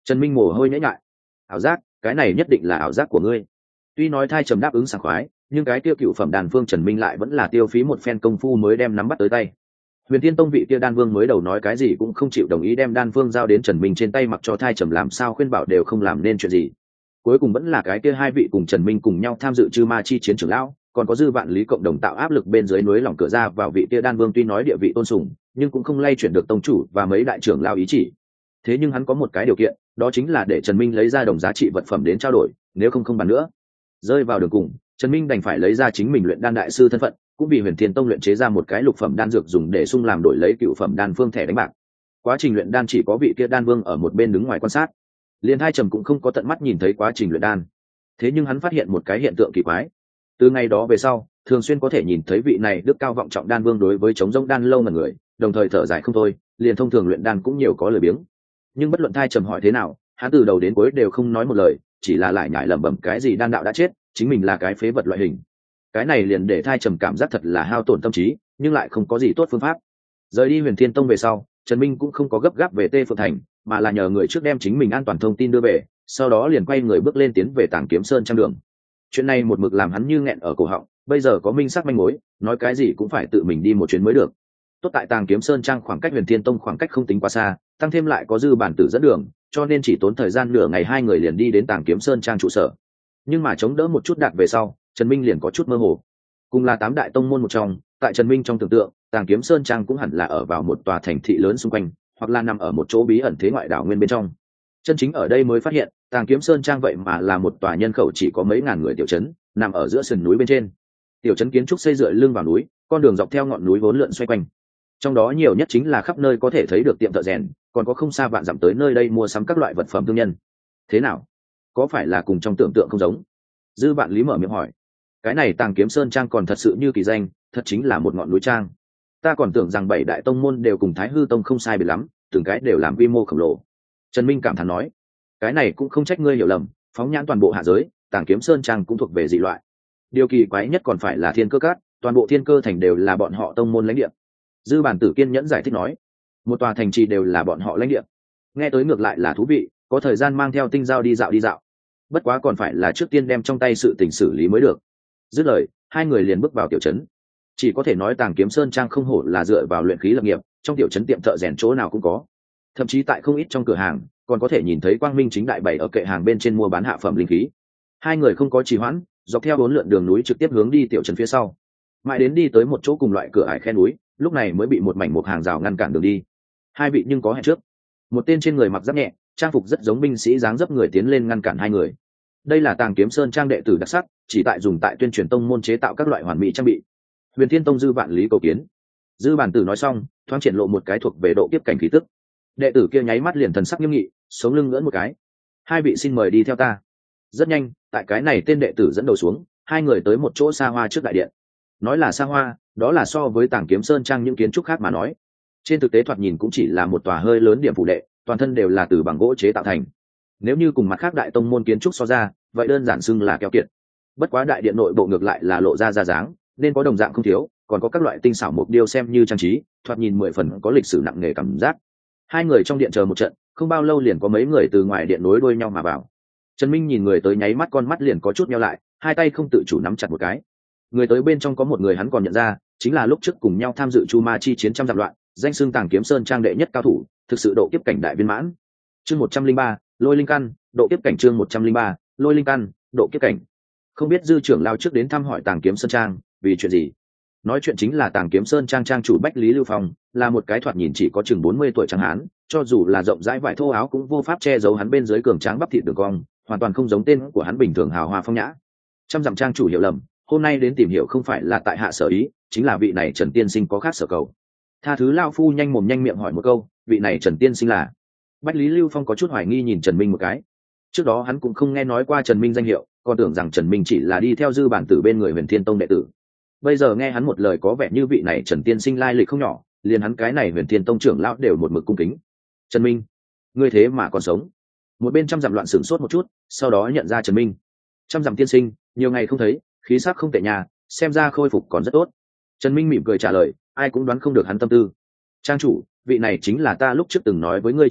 Trần Minh mồ hôi nhễ nhại. Ảo giác, cái này nhất định là ảo giác của ngươi. Tuy nói thai trầm đáp ứng sảng khoái, nhưng cái tiêu cựu phẩm đan phương Trần Minh lại vẫn là tiêu phí một phen công phu mới đem nắm bắt tới tay. Huyền Thiên Tông vị kia đan vương mới đầu nói cái gì cũng không chịu đồng ý đem đan phương giao đến Trần Minh trên tay, mặc cho thai trầm làm sao khuyên bảo đều không làm nên chuyện gì. Cuối cùng vẫn là cái kia hai vị cùng Trần Minh cùng nhau tham dự Chư Ma chi chiến trưởng lão, còn có Dư Vạn Lý cộng đồng tạo áp lực bên dưới núi lỏng cửa ra vào vị kia đan vương, tuy nói địa vị tôn sùng, nhưng cũng không lay chuyển được tông chủ và mấy đại trưởng lão ý chỉ. Thế nhưng hắn có một cái điều kiện, đó chính là để Trần Minh lấy ra đồng giá trị vật phẩm đến trao đổi, nếu không không bàn nữa. Rơi vào đường cùng, Trần Minh đành phải lấy ra chính mình luyện đan đại sư thân phận, cũng vì Huyền Thiên Tông luyện chế ra một cái lục phẩm đan dược dùng để sung làm đổi lấy cựu phẩm đan phương thẻ đánh bạc. Quá trình luyện đan chỉ có vị kia đan vương ở một bên đứng ngoài quan sát. Liên Hai Trầm cũng không có tận mắt nhìn thấy quá trình luyện đan. Thế nhưng hắn phát hiện một cái hiện tượng kỳ quái. Từ ngày đó về sau, thường xuyên có thể nhìn thấy vị này đức cao vọng trọng đan vương đối với chống rỗng đan lâu mà người, đồng thời thở dài không thôi, liền thông thường luyện đan cũng nhiều có lời biếng. Nhưng bất luận Hai Trầm hỏi thế nào, hắn từ đầu đến cuối đều không nói một lời, chỉ là lại nhải lẩm bẩm cái gì đan đạo đã chết, chính mình là cái phế vật loại hình. Cái này liền để Thai Trầm cảm giác thật là hao tổn tâm trí, nhưng lại không có gì tốt phương pháp. Rời đi Huyền Thiên Tông về sau, Trần Minh cũng không có gấp gáp về Tê Phượng Thành, mà là nhờ người trước đem chính mình an toàn thông tin đưa về, sau đó liền quay người bước lên tiến về Tàng Kiếm Sơn trang đường. Chuyện này một mực làm hắn như nghẹn ở cổ họng, bây giờ có minh sắc manh mối, nói cái gì cũng phải tự mình đi một chuyến mới được. Tốt tại Tàng Kiếm Sơn trang khoảng cách Huyền Thiên Tông khoảng cách không tính quá xa, tăng thêm lại có Dư bản tử dẫn đường, cho nên chỉ tốn thời gian nửa ngày hai người liền đi đến Tàng Kiếm Sơn trang trụ sở. Nhưng mà chống đỡ một chút đạt về sau, Trần Minh liền có chút mơ hồ. Cùng là tám đại tông môn một trong, tại Trần Minh trong tưởng tượng, Tàng Kiếm Sơn trang cũng hẳn là ở vào một tòa thành thị lớn xung quanh, hoặc là nằm ở một chỗ bí ẩn thế ngoại đảo nguyên bên trong. Chân chính ở đây mới phát hiện, Tàng Kiếm Sơn trang vậy mà là một tòa nhân khẩu chỉ có mấy ngàn người tiểu trấn, nằm ở giữa sườn núi bên trên. Tiểu trấn kiến trúc xây dựa lưng vào núi, con đường dọc theo ngọn núi vốn lượn xoay quanh. Trong đó nhiều nhất chính là khắp nơi có thể thấy được tiệm thợ rèn, còn có không xa vạn dặm tới nơi đây mua sắm các loại vật phẩm thương nhân. Thế nào? Có phải là cùng trong tưởng tượng không giống? Dư Vạn Lý mở miệng hỏi. Cái này Tàng Kiếm Sơn trang còn thật sự như kỳ danh, thật chính là một ngọn núi trang. Ta còn tưởng rằng bảy đại tông môn đều cùng Thái Hư Tông không sai biệt lắm, từng cái đều làm quy mô khổng lồ. Trần Minh cảm thán nói, cái này cũng không trách ngươi hiểu lầm, phóng nhãn toàn bộ hạ giới, Tàng Kiếm Sơn trang cũng thuộc về dị loại. Điều kỳ quái nhất còn phải là Thiên Cơ Các, toàn bộ Thiên Cơ thành đều là bọn họ tông môn lãnh địa. Dư Bản Tử kiên nhẫn giải thích nói, một tòa thành trì đều là bọn họ lãnh địa. Nghe tới ngược lại là thú vị, có thời gian mang theo tinh giao đi dạo đi dạo. Bất quá còn phải là trước tiên đem trong tay sự tình xử lý mới được. Dứt lời, hai người liền bước vào tiểu trấn. Chỉ có thể nói Tàng Kiếm Sơn trang không hổ là dựa vào luyện khí lập nghiệp, trong tiểu trấn tiệm thợ rèn chỗ nào cũng có. Thậm chí tại không ít trong cửa hàng, còn có thể nhìn thấy quang minh chính đại bày ở kệ hàng bên trên mua bán hạ phẩm linh khí. Hai người không có trì hoãn, dọc theo bốn lượn đường núi trực tiếp hướng đi tiểu trấn phía sau. Mãi đến đi tới một chỗ cùng loại cửa ải khe núi, lúc này mới bị một mảnh một hàng rào ngăn cản đường đi. Hai vị nhưng có hẹn trước. Một tên trên người mặc giáp nhẹ, trang phục rất giống binh sĩ dáng dấp người tiến lên ngăn cản hai người. Đây là Tàng Kiếm Sơn trang đệ tử đặc sắc, chỉ tại dùng tại tuyên truyền tông môn chế tạo các loại hoàn mỹ trang bị. Huyền Thiên Tông Dư Vạn Lý cầu kiến. Dư Bản Tử nói xong, thoáng triển lộ một cái thuộc về độ kiếp cảnh khí tức. Đệ tử kia nháy mắt liền thần sắc nghiêm nghị, sống lưng ngưỡng một cái. Hai vị xin mời đi theo ta. Rất nhanh, tại cái này tên đệ tử dẫn đầu xuống, hai người tới một chỗ xa hoa trước đại điện. Nói là xa hoa, đó là so với Tàng Kiếm Sơn trang những kiến trúc khác mà nói. Trên thực tế thoạt nhìn cũng chỉ là một tòa hơi lớn điểm phủ đệ, toàn thân đều là từ bằng gỗ chế tạo thành. Nếu như cùng mặt khác đại tông môn kiến trúc so ra, vậy đơn giản xưng là keo kiệt. Bất quá đại điện nội bộ ngược lại là lộ ra ra dáng, nên có đồng dạng không thiếu, còn có các loại tinh xảo mục điêu xem như trang trí, thoạt nhìn mười phần có lịch sử nặng nề cảm giác. Hai người trong điện chờ một trận, không bao lâu liền có mấy người từ ngoài điện nối đuôi nhau mà vào. Trần Minh nhìn người tới nháy mắt con mắt liền có chút nheo lại, hai tay không tự chủ nắm chặt một cái. Người tới bên trong có một người hắn còn nhận ra, chính là lúc trước cùng nhau tham dự Chu Ma chi chiến trăm dặm loạn, danh xưng Tàng Kiếm Sơn trang đệ nhất cao thủ, thực sự độ kiếp cảnh đại viên mãn. Chương một trăm linh ba, Lôi Linh Căn, độ kiếp cảnh chương một trăm linh ba, Lôi Linh Căn, độ kiếp cảnh. Không biết Dư trưởng lao trước đến thăm hỏi Tàng Kiếm Sơn trang, vì chuyện gì? Nói chuyện chính là Tàng Kiếm Sơn trang trang chủ Bách Lý Lưu Phong, là một cái thoạt nhìn chỉ có chừng bốn mươi tuổi trắng hán, cho dù là rộng rãi vải thô áo cũng vô pháp che giấu hắn bên dưới cường tráng bắp thịt đường cong, hoàn toàn không giống tên của hắn bình thường hào hoa phong nhã. Trăm dặm trang chủ hiểu lầm, hôm nay đến tìm hiểu không phải là tại hạ sở ý, chính là vị này Trần tiên sinh có khác sở cầu. Tha thứ lao phu nhanh mồm nhanh miệng hỏi một câu, vị này Trần tiên sinh là? Bách Lý Lưu Phong có chút hoài nghi nhìn Trần Minh một cái. Trước đó hắn cũng không nghe nói qua Trần Minh danh hiệu, còn tưởng rằng Trần Minh chỉ là đi theo Dư Bản Tử bên người Huyền Thiên Tông đệ tử. Bây giờ nghe hắn một lời có vẻ như vị này Trần tiên sinh lai lịch không nhỏ, liền hắn cái này Huyền Thiên Tông trưởng lão đều một mực cung kính. Trần Minh, ngươi thế mà còn sống? Một bên trăm dặm loạn sửng sốt một chút, sau đó nhận ra Trần Minh. Trăm dặm tiên sinh, nhiều ngày không thấy, khí sắc không tệ nhà, xem ra khôi phục còn rất tốt. Trần Minh mỉm cười trả lời, ai cũng đoán không được hắn tâm tư. Trang chủ, vị này chính là ta lúc trước từng nói với ngươi Trần Minh,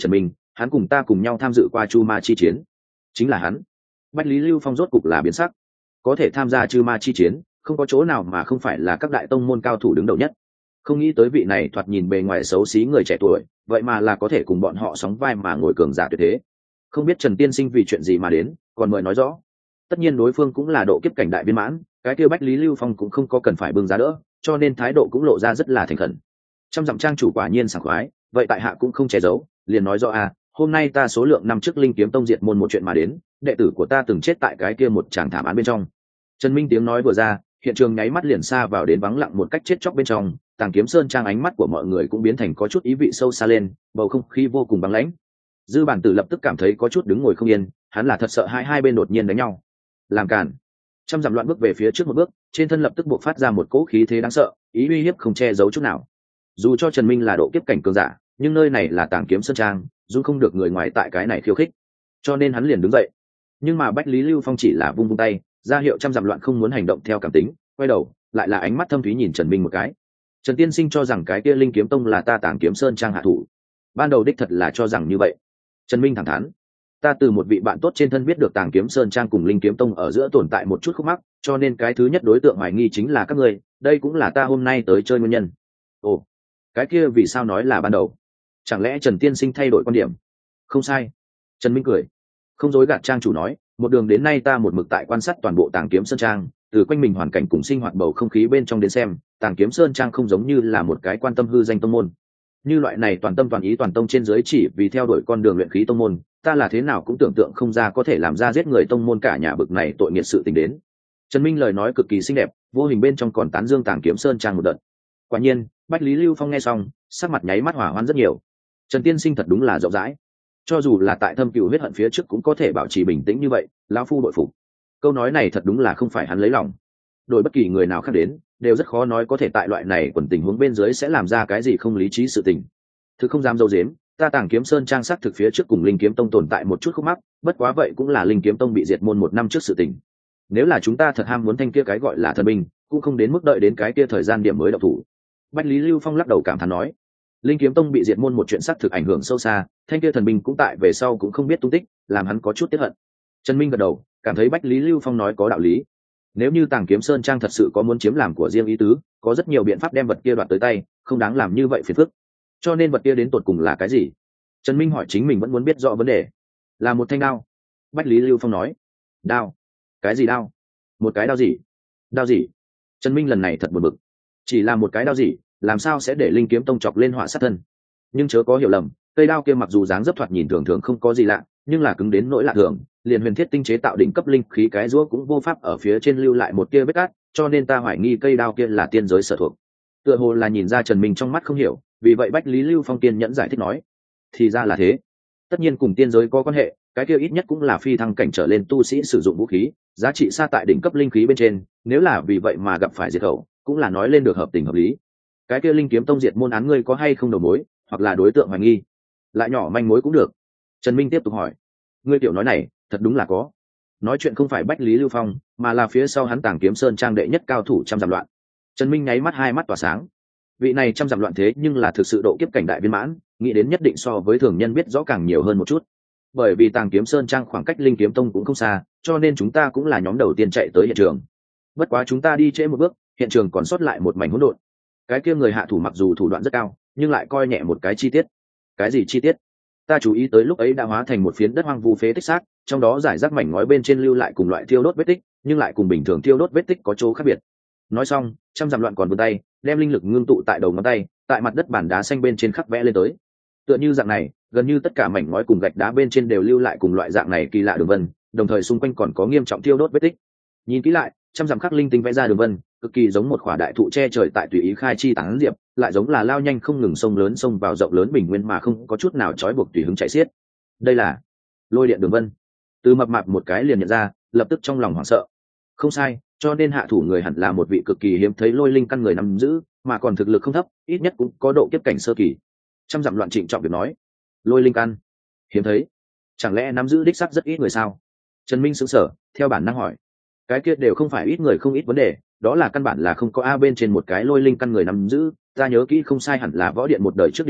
hắn cùng ta cùng nhau tham dự qua chu ma chi chiến. Chính là hắn. Bách Lý Lưu Phong rốt cục là biến sắc. Có thể tham gia chu ma chi chiến, không có chỗ nào mà không phải là các đại tông môn cao thủ đứng đầu nhất. Không nghĩ tới vị này thoạt nhìn bề ngoài xấu xí người trẻ tuổi, vậy mà là có thể cùng bọn họ sóng vai mà ngồi cường giả tuyệt thế. Không biết Trần tiên sinh vì chuyện gì mà đến, còn mời nói rõ. Tất nhiên đối phương cũng là độ kiếp cảnh đại viên mãn, cái kia Bách Lý Lưu Phong cũng không có cần phải bưng giá đỡ, cho nên thái độ cũng lộ ra rất là thành khẩn. Trăm dặm trang chủ quả nhiên sảng khoái, vậy tại hạ cũng không che giấu, liền nói rõ à, hôm nay ta số lượng năm trước Linh Kiếm Tông diệt môn một chuyện mà đến, đệ tử của ta từng chết tại cái kia một tràng thảm án bên trong. Trần Minh tiếng nói vừa ra, hiện trường nháy mắt liền xa vào đến vắng lặng một cách chết chóc bên trong, Tàng Kiếm Sơn trang ánh mắt của mọi người cũng biến thành có chút ý vị sâu xa lên, bầu không khí vô cùng băng lãnh. Dư Bản Tử lập tức cảm thấy có chút đứng ngồi không yên, hắn là thật sợ hai hai bên đột nhiên đánh nhau. Làm cản. Trăm dặm loạn bước về phía trước một bước, trên thân lập tức bộc phát ra một cỗ khí thế đáng sợ, ý uy hiếp không che giấu chút nào. Dù cho Trần Minh là độ kiếp cảnh cường giả, nhưng nơi này là Tàng Kiếm Sơn trang, dù không được người ngoài tại cái này khiêu khích, cho nên hắn liền đứng dậy. Nhưng mà Bách Lý Lưu Phong chỉ là vung vung tay, ra hiệu trăm dặm loạn không muốn hành động theo cảm tính, quay đầu lại là ánh mắt thâm thúy nhìn Trần Minh một cái. Trần tiên sinh cho rằng cái kia Linh Kiếm Tông là ta Tàng Kiếm Sơn trang hạ thủ. Ban đầu đích thật là cho rằng như vậy. Trần Minh thẳng thắn, ta từ một vị bạn tốt trên thân biết được Tàng Kiếm Sơn trang cùng Linh Kiếm Tông ở giữa tồn tại một chút khúc mắc, cho nên cái thứ nhất đối tượng hoài nghi chính là các ngươi, đây cũng là ta hôm nay tới chơi nguyên nhân. Ồ, cái kia vì sao nói là ban đầu? Chẳng lẽ Trần tiên sinh thay đổi quan điểm? Không sai. Trần Minh cười, không dối gạt trang chủ nói, một đường đến nay ta một mực tại quan sát toàn bộ Tàng Kiếm Sơn trang, từ quanh mình hoàn cảnh cùng sinh hoạt bầu không khí bên trong đến xem, Tàng Kiếm Sơn trang không giống như là một cái quan tâm hư danh tông môn. Như loại này toàn tâm toàn ý toàn tông trên dưới chỉ vì theo đuổi con đường luyện khí tông môn, ta là thế nào cũng tưởng tượng không ra có thể làm ra giết người tông môn cả nhà bực này tội nghiệt sự tình đến. Trần Minh lời nói cực kỳ xinh đẹp, vô hình bên trong còn tán dương Tàng Kiếm Sơn trang một đợt. Quả nhiên, Bách Lý Lưu Phong nghe xong, sắc mặt nháy mắt hỏa hoạn rất nhiều. Trần tiên sinh thật đúng là rộng rãi, cho dù là tại thâm cừu huyết hận phía trước cũng có thể bảo trì bình tĩnh như vậy, lão phu bội phục. Câu nói này thật đúng là không phải hắn lấy lòng, đổi bất kỳ người nào khác đến đều rất khó nói có thể tại loại này quần tình huống bên dưới sẽ làm ra cái gì không lý trí sự tình. Thực không dám dâu dếm, ta Tàng Kiếm Sơn trang sắc thực phía trước cùng Linh Kiếm Tông tồn tại một chút khúc mắc, bất quá vậy cũng là Linh Kiếm Tông bị diệt môn một năm trước sự tình. Nếu là chúng ta thật ham muốn thanh kia cái gọi là thần binh, cũng không đến mức đợi đến cái kia thời gian điểm mới động thủ. Bách Lý Lưu Phong lắc đầu cảm thán nói, Linh Kiếm Tông bị diệt môn một chuyện sắc thực ảnh hưởng sâu xa, thanh kia thần binh cũng tại về sau cũng không biết tung tích, làm hắn có chút tiếc hận. Trần Minh gật đầu, cảm thấy Bách Lý Lưu Phong nói có đạo lý. Nếu như Tàng Kiếm Sơn trang thật sự có muốn chiếm làm của riêng ý tứ, có rất nhiều biện pháp đem vật kia đoạt tới tay, không đáng làm như vậy phiền phức. Cho nên vật kia đến tột cùng là cái gì? Trần Minh hỏi chính mình vẫn muốn biết rõ vấn đề. Là một thanh đao. Bách Lý Lưu Phong nói. Đao? Cái gì đao? Một cái đao gì? Đao gì? Trần Minh lần này thật buồn bực. Chỉ là một cái đao gì, làm sao sẽ để Linh Kiếm Tông chọc lên họa sát thân? Nhưng chớ có hiểu lầm, cây đao kia mặc dù dáng dấp thoạt nhìn thường thường không có gì lạ, nhưng là cứng đến nỗi lạ thường, liền huyền thiết tinh chế tạo đỉnh cấp linh khí cái rũa cũng vô pháp ở phía trên lưu lại một kia vết cát, cho nên ta hoài nghi cây đao kia là tiên giới sở thuộc. Tựa hồ là nhìn ra Trần Minh trong mắt không hiểu, vì vậy Bách Lý Lưu Phong kiên nhẫn giải thích nói, thì ra là thế. Tất nhiên cùng tiên giới có quan hệ, cái kia ít nhất cũng là phi thăng cảnh trở lên tu sĩ sử dụng vũ khí, giá trị xa tại đỉnh cấp linh khí bên trên, nếu là vì vậy mà gặp phải diệt khẩu, cũng là nói lên được hợp tình hợp lý. Cái kia Linh Kiếm Tông diệt môn án ngươi có hay không đầu mối, hoặc là đối tượng hoài nghi, lại nhỏ manh mối cũng được. Trần Minh tiếp tục hỏi, ngươi tiểu nói này thật đúng là có. Nói chuyện không phải Bách Lý Lưu Phong, mà là phía sau hắn Tàng Kiếm Sơn trang đệ nhất cao thủ trăm dặm loạn. Trần Minh nháy mắt hai mắt tỏa sáng. Vị này trăm dặm loạn thế nhưng là thực sự độ kiếp cảnh đại viên mãn, nghĩ đến nhất định so với thường nhân biết rõ càng nhiều hơn một chút. Bởi vì Tàng Kiếm Sơn trang khoảng cách Linh Kiếm Tông cũng không xa, cho nên chúng ta cũng là nhóm đầu tiên chạy tới hiện trường. Bất quá chúng ta đi trễ một bước, hiện trường còn sót lại một mảnh hỗn độn. Cái kia người hạ thủ mặc dù thủ đoạn rất cao, nhưng lại coi nhẹ một cái chi tiết. Cái gì chi tiết? Ta chú ý tới lúc ấy đã hóa thành một phiến đất hoang vu phế tích xác, trong đó giải rác mảnh ngói bên trên lưu lại cùng loại thiêu đốt vết tích, nhưng lại cùng bình thường thiêu đốt vết tích có chỗ khác biệt. Nói xong, trăm dặm loạn còn vươn tay, đem linh lực ngưng tụ tại đầu ngón tay, tại mặt đất bản đá xanh bên trên khắc vẽ lên tới. Tựa như dạng này, gần như tất cả mảnh ngói cùng gạch đá bên trên đều lưu lại cùng loại dạng này kỳ lạ đường vân, đồng thời xung quanh còn có nghiêm trọng thiêu đốt vết tích. Nhìn kỹ lại, trăm dặm khắc linh tinh vẽ ra đường vân, cực kỳ giống một khỏa đại thụ che trời tại tùy ý khai chi tán diệp, lại giống là lao nhanh không ngừng sông lớn sông vào rộng lớn bình nguyên mà không có chút nào trói buộc tùy hứng chạy xiết. Đây là lôi điện đường vân. Từ mập mạp một cái liền nhận ra, lập tức trong lòng hoảng sợ. Không sai, cho nên hạ thủ người hẳn là một vị cực kỳ hiếm thấy lôi linh căn người nắm giữ, mà còn thực lực không thấp, ít nhất cũng có độ kiếp cảnh sơ kỳ. Trăm dặm loạn trịnh trọng việc nói, lôi linh căn hiếm thấy, chẳng lẽ nắm giữ đích xác rất ít người sao? Trần Minh sững sờ, theo bản năng hỏi, cái kia đều không phải ít người không ít vấn đề, đó là căn bản là không có a bên trên một cái lôi linh căn người nắm giữ. Ta nhớ kỹ không sai hẳn là võ điện một đời trước điện chủ,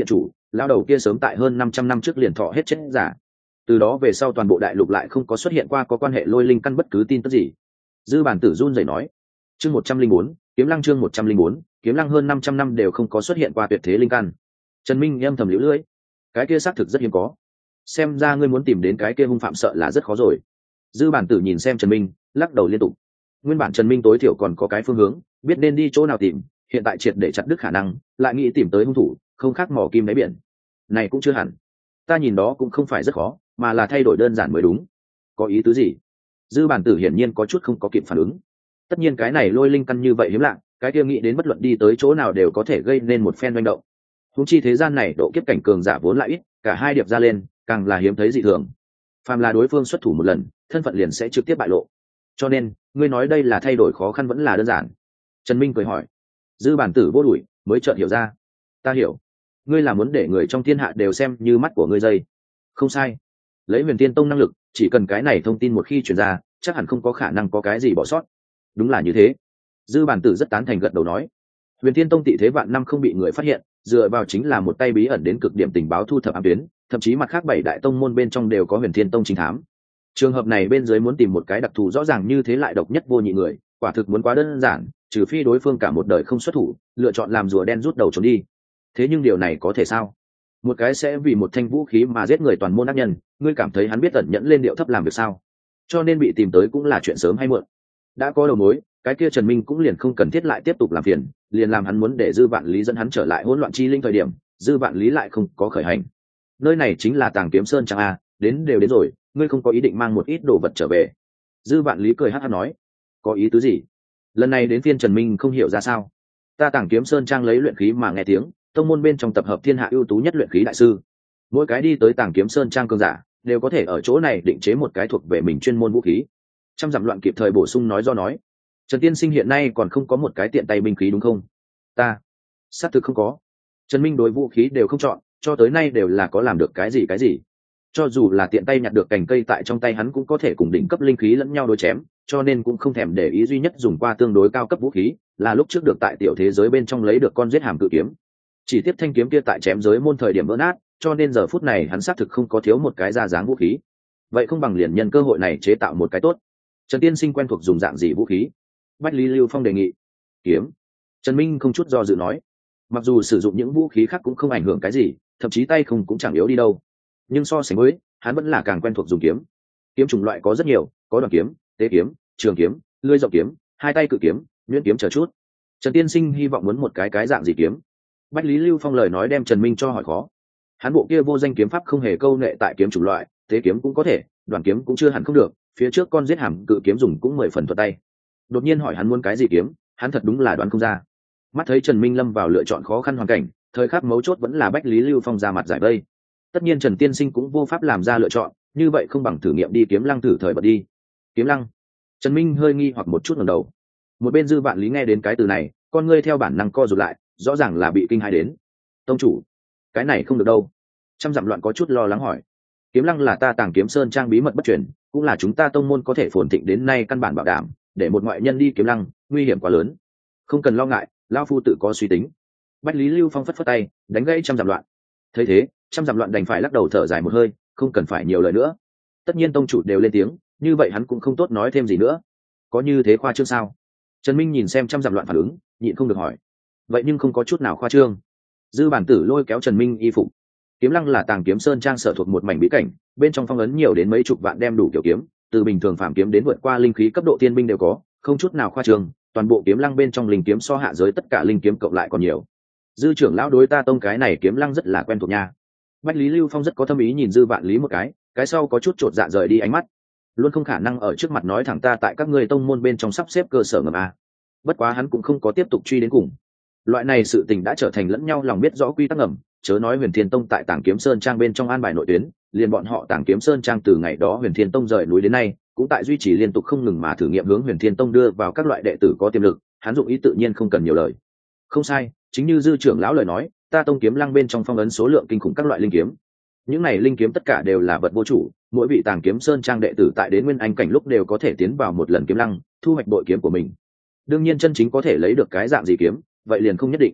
lao đầu kia sớm tại hơn năm trăm năm trước liền thọ hết chết giả. Từ đó về sau toàn bộ đại lục lại không có xuất hiện qua có quan hệ lôi linh căn bất cứ tin tức gì. Dư Bản Tử run rẩy nói. Chương một trăm linh bốn, Kiếm Lăng chương một trăm linh bốn, Kiếm Lăng hơn năm trăm năm đều không có xuất hiện qua tuyệt thế linh căn. Trần Minh âm thầm liễu lưỡi. Cái kia xác thực rất hiếm có. Xem ra ngươi muốn tìm đến cái kia hung phạm sợ là rất khó rồi. Dư Bản Tử nhìn xem Trần Minh, lắc đầu liên tục. Nguyên bản Trần Minh tối thiểu còn có cái phương hướng, biết nên đi chỗ nào tìm, hiện tại triệt để chặt đứt khả năng, lại nghĩ tìm tới hung thủ, không khác mò kim đáy biển. Này cũng chưa hẳn. Ta nhìn đó cũng không phải rất khó, mà là thay đổi đơn giản mới đúng. Có ý tứ gì? Dư Bản Tử hiển nhiên có chút không có kịp phản ứng. Tất nhiên cái này lôi linh căn như vậy hiếm lạ, cái kia nghĩ đến bất luận đi tới chỗ nào đều có thể gây nên một phen manh động. Huống chi thế gian này độ kiếp cảnh cường giả vốn lại ít, cả hai điệp ra lên, càng là hiếm thấy dị thường. Phàm là đối phương xuất thủ một lần, thân phận liền sẽ trực tiếp bại lộ. Cho nên, ngươi nói đây là thay đổi khó khăn vẫn là đơn giản? Trần Minh cười hỏi. Dư Bản Tử vô đuổi, mới chợt hiểu ra. Ta hiểu. Ngươi là muốn để người trong thiên hạ đều xem như mắt của ngươi dây. Không sai. Lấy Huyền Tiên Tông năng lực, chỉ cần cái này thông tin một khi truyền ra, chắc hẳn không có khả năng có cái gì bỏ sót. Đúng là như thế. Dư Bản Tử rất tán thành gật đầu nói. Huyền Tiên Tông tị thế vạn năm không bị người phát hiện, dựa vào chính là một tay bí ẩn đến cực điểm tình báo thu thập ám tuyến, thậm chí mặt khác bảy đại tông môn bên trong đều có Huyền Thiên Tông chính thám. Trường hợp này bên dưới muốn tìm một cái đặc thù rõ ràng như thế lại độc nhất vô nhị người, quả thực muốn quá đơn giản, trừ phi đối phương cả một đời không xuất thủ, lựa chọn làm rùa đen rút đầu trốn đi. Thế nhưng điều này có thể sao? Một cái sẽ vì một thanh vũ khí mà giết người toàn môn ác nhân, ngươi cảm thấy hắn biết ẩn nhẫn lên điệu thấp làm việc sao? Cho nên bị tìm tới cũng là chuyện sớm hay muộn. Đã có đầu mối, cái kia Trần Minh cũng liền không cần thiết lại tiếp tục làm phiền, liền làm hắn muốn để Dư Vạn Lý dẫn hắn trở lại hỗn loạn chi linh thời điểm, Dư Vạn Lý lại không có khởi hành. Nơi này chính là Tàng Kiếm Sơn chẳng a, đến đều đến rồi, ngươi không có ý định mang một ít đồ vật trở về? Dư Vạn Lý cười hắc hắc nói. Có ý tứ gì? Lần này đến phiên Trần Minh không hiểu ra sao. Ta Tàng Kiếm Sơn trang lấy luyện khí mà nghe tiếng, tông môn bên trong tập hợp thiên hạ ưu tú nhất luyện khí đại sư. Mỗi cái đi tới Tàng Kiếm Sơn trang cường giả, đều có thể ở chỗ này định chế một cái thuộc về mình chuyên môn vũ khí. Trăm dặm loạn kịp thời bổ sung nói do nói. Trần Tiên Sinh hiện nay còn không có một cái tiện tay binh khí đúng không? Ta, xác thực không có. Trần Minh đối vũ khí đều không chọn, cho tới nay đều là có làm được cái gì cái gì. Cho dù là tiện tay nhặt được cành cây tại trong tay hắn cũng có thể cùng đỉnh cấp linh khí lẫn nhau đối chém, cho nên cũng không thèm để ý, duy nhất dùng qua tương đối cao cấp vũ khí là lúc trước được tại tiểu thế giới bên trong lấy được con giết hàm cự kiếm. Chỉ tiếp thanh kiếm kia tại chém giới môn thời điểm vỡ nát, cho nên giờ phút này hắn xác thực không có thiếu một cái ra dáng vũ khí. Vậy không bằng liền nhân cơ hội này chế tạo một cái tốt. Trần Tiên Sinh quen thuộc dùng dạng gì vũ khí? Bách Lý Lưu Phong đề nghị. Kiếm. Trần Minh không chút do dự nói. Mặc dù sử dụng những vũ khí khác cũng không ảnh hưởng cái gì, thậm chí tay không cũng chẳng yếu đi đâu, nhưng so sánh với, hắn vẫn là càng quen thuộc dùng kiếm. Kiếm chủng loại có rất nhiều, có đoạn kiếm, tế kiếm, trường kiếm, lưỡi rộng kiếm, hai tay cự kiếm, nhuyễn kiếm chờ chút. Trần Tiên Sinh hy vọng muốn một cái cái dạng gì kiếm? Bách Lý Lưu Phong lời nói đem Trần Minh cho hỏi khó. Hắn bộ kia vô danh kiếm pháp không hề câu nệ tại kiếm chủng loại, tế kiếm cũng có thể, đoạn kiếm cũng chưa hẳn không được, phía trước con giết hàm cự kiếm dùng cũng mười phần thuật tay. Đột nhiên hỏi hắn muốn cái gì kiếm, hắn thật đúng là đoán không ra. Mắt thấy Trần Minh lâm vào lựa chọn khó khăn hoàn cảnh, thời khắc mấu chốt vẫn là Bách Lý Lưu Phong ra mặt giải vây. Tất nhiên Trần Tiên Sinh cũng vô pháp làm ra lựa chọn, như vậy không bằng thử nghiệm đi Kiếm Lăng thử thời bật đi. Kiếm Lăng? Trần Minh hơi nghi hoặc một chút ngẩng đầu. Một bên Dư Vạn Lý nghe đến cái từ này, con ngươi theo bản năng co rụt lại, rõ ràng là bị kinh hãi đến. Tông chủ, cái này không được đâu. Trăm dặm loạn có chút lo lắng hỏi. Kiếm Lăng là ta Tàng Kiếm Sơn trang bí mật bất truyền, cũng là chúng ta tông môn có thể phồn thịnh đến nay căn bản bảo đảm, để một ngoại nhân đi Kiếm Lăng, nguy hiểm quá lớn. Không cần lo ngại, lão phu tự có suy tính. Bách Lý Lưu Phong phất phất tay, đánh gãy trăm dặm loạn. Thấy thế, trăm dặm loạn đành phải lắc đầu thở dài một hơi, không cần phải nhiều lời nữa. Tất nhiên tông chủ đều lên tiếng, như vậy hắn cũng không tốt nói thêm gì nữa. Có như thế khoa trương sao? Trần Minh nhìn xem trăm dặm loạn phản ứng, nhịn không được hỏi. Vậy nhưng không có chút nào khoa trương. Dư Bản Tử lôi kéo Trần Minh y phục. Kiếm Lăng là Tàng Kiếm Sơn trang sở thuộc một mảnh bí cảnh, bên trong phong ấn nhiều đến mấy chục vạn đem đủ kiểu kiếm, từ bình thường phàm kiếm đến vượt qua linh khí cấp độ tiên binh đều có, không chút nào khoa trương. Toàn bộ Kiếm Lăng bên trong linh kiếm so hạ giới tất cả linh kiếm cộng lại còn nhiều. Dư trưởng lão đối ta tông cái này Kiếm Lăng rất là quen thuộc nha. Bách Lý Lưu Phong rất có thâm ý nhìn Dư Vạn Lý một cái, cái sau có chút chột dạ rời đi ánh mắt. Luôn không khả năng ở trước mặt nói thẳng ta tại các ngươi tông môn bên trong sắp xếp cơ sở ngầm a. Bất quá hắn cũng không có tiếp tục truy đến cùng. Loại này sự tình đã trở thành lẫn nhau lòng biết rõ quy tắc ngầm, chớ nói Huyền Thiên Tông tại Tàng Kiếm Sơn trang bên trong an bài nội tuyến, liền bọn họ Tàng Kiếm Sơn trang từ ngày đó Huyền Thiên Tông rời núi đến nay, cũng tại duy trì liên tục không ngừng mà thử nghiệm hướng Huyền Thiên Tông đưa vào các loại đệ tử có tiềm lực, hắn dụng ý tự nhiên không cần nhiều lời. Không sai, chính như Dư trưởng lão lời nói, ta tông Kiếm Lăng bên trong phong ấn số lượng kinh khủng các loại linh kiếm. Những này linh kiếm tất cả đều là vật vô chủ, mỗi vị Tàng Kiếm Sơn trang đệ tử tại đến nguyên anh cảnh lúc đều có thể tiến vào một lần Kiếm Lăng, thu hoạch bội kiếm của mình. Đương nhiên chân chính có thể lấy được cái dạng gì kiếm, vậy liền không nhất định.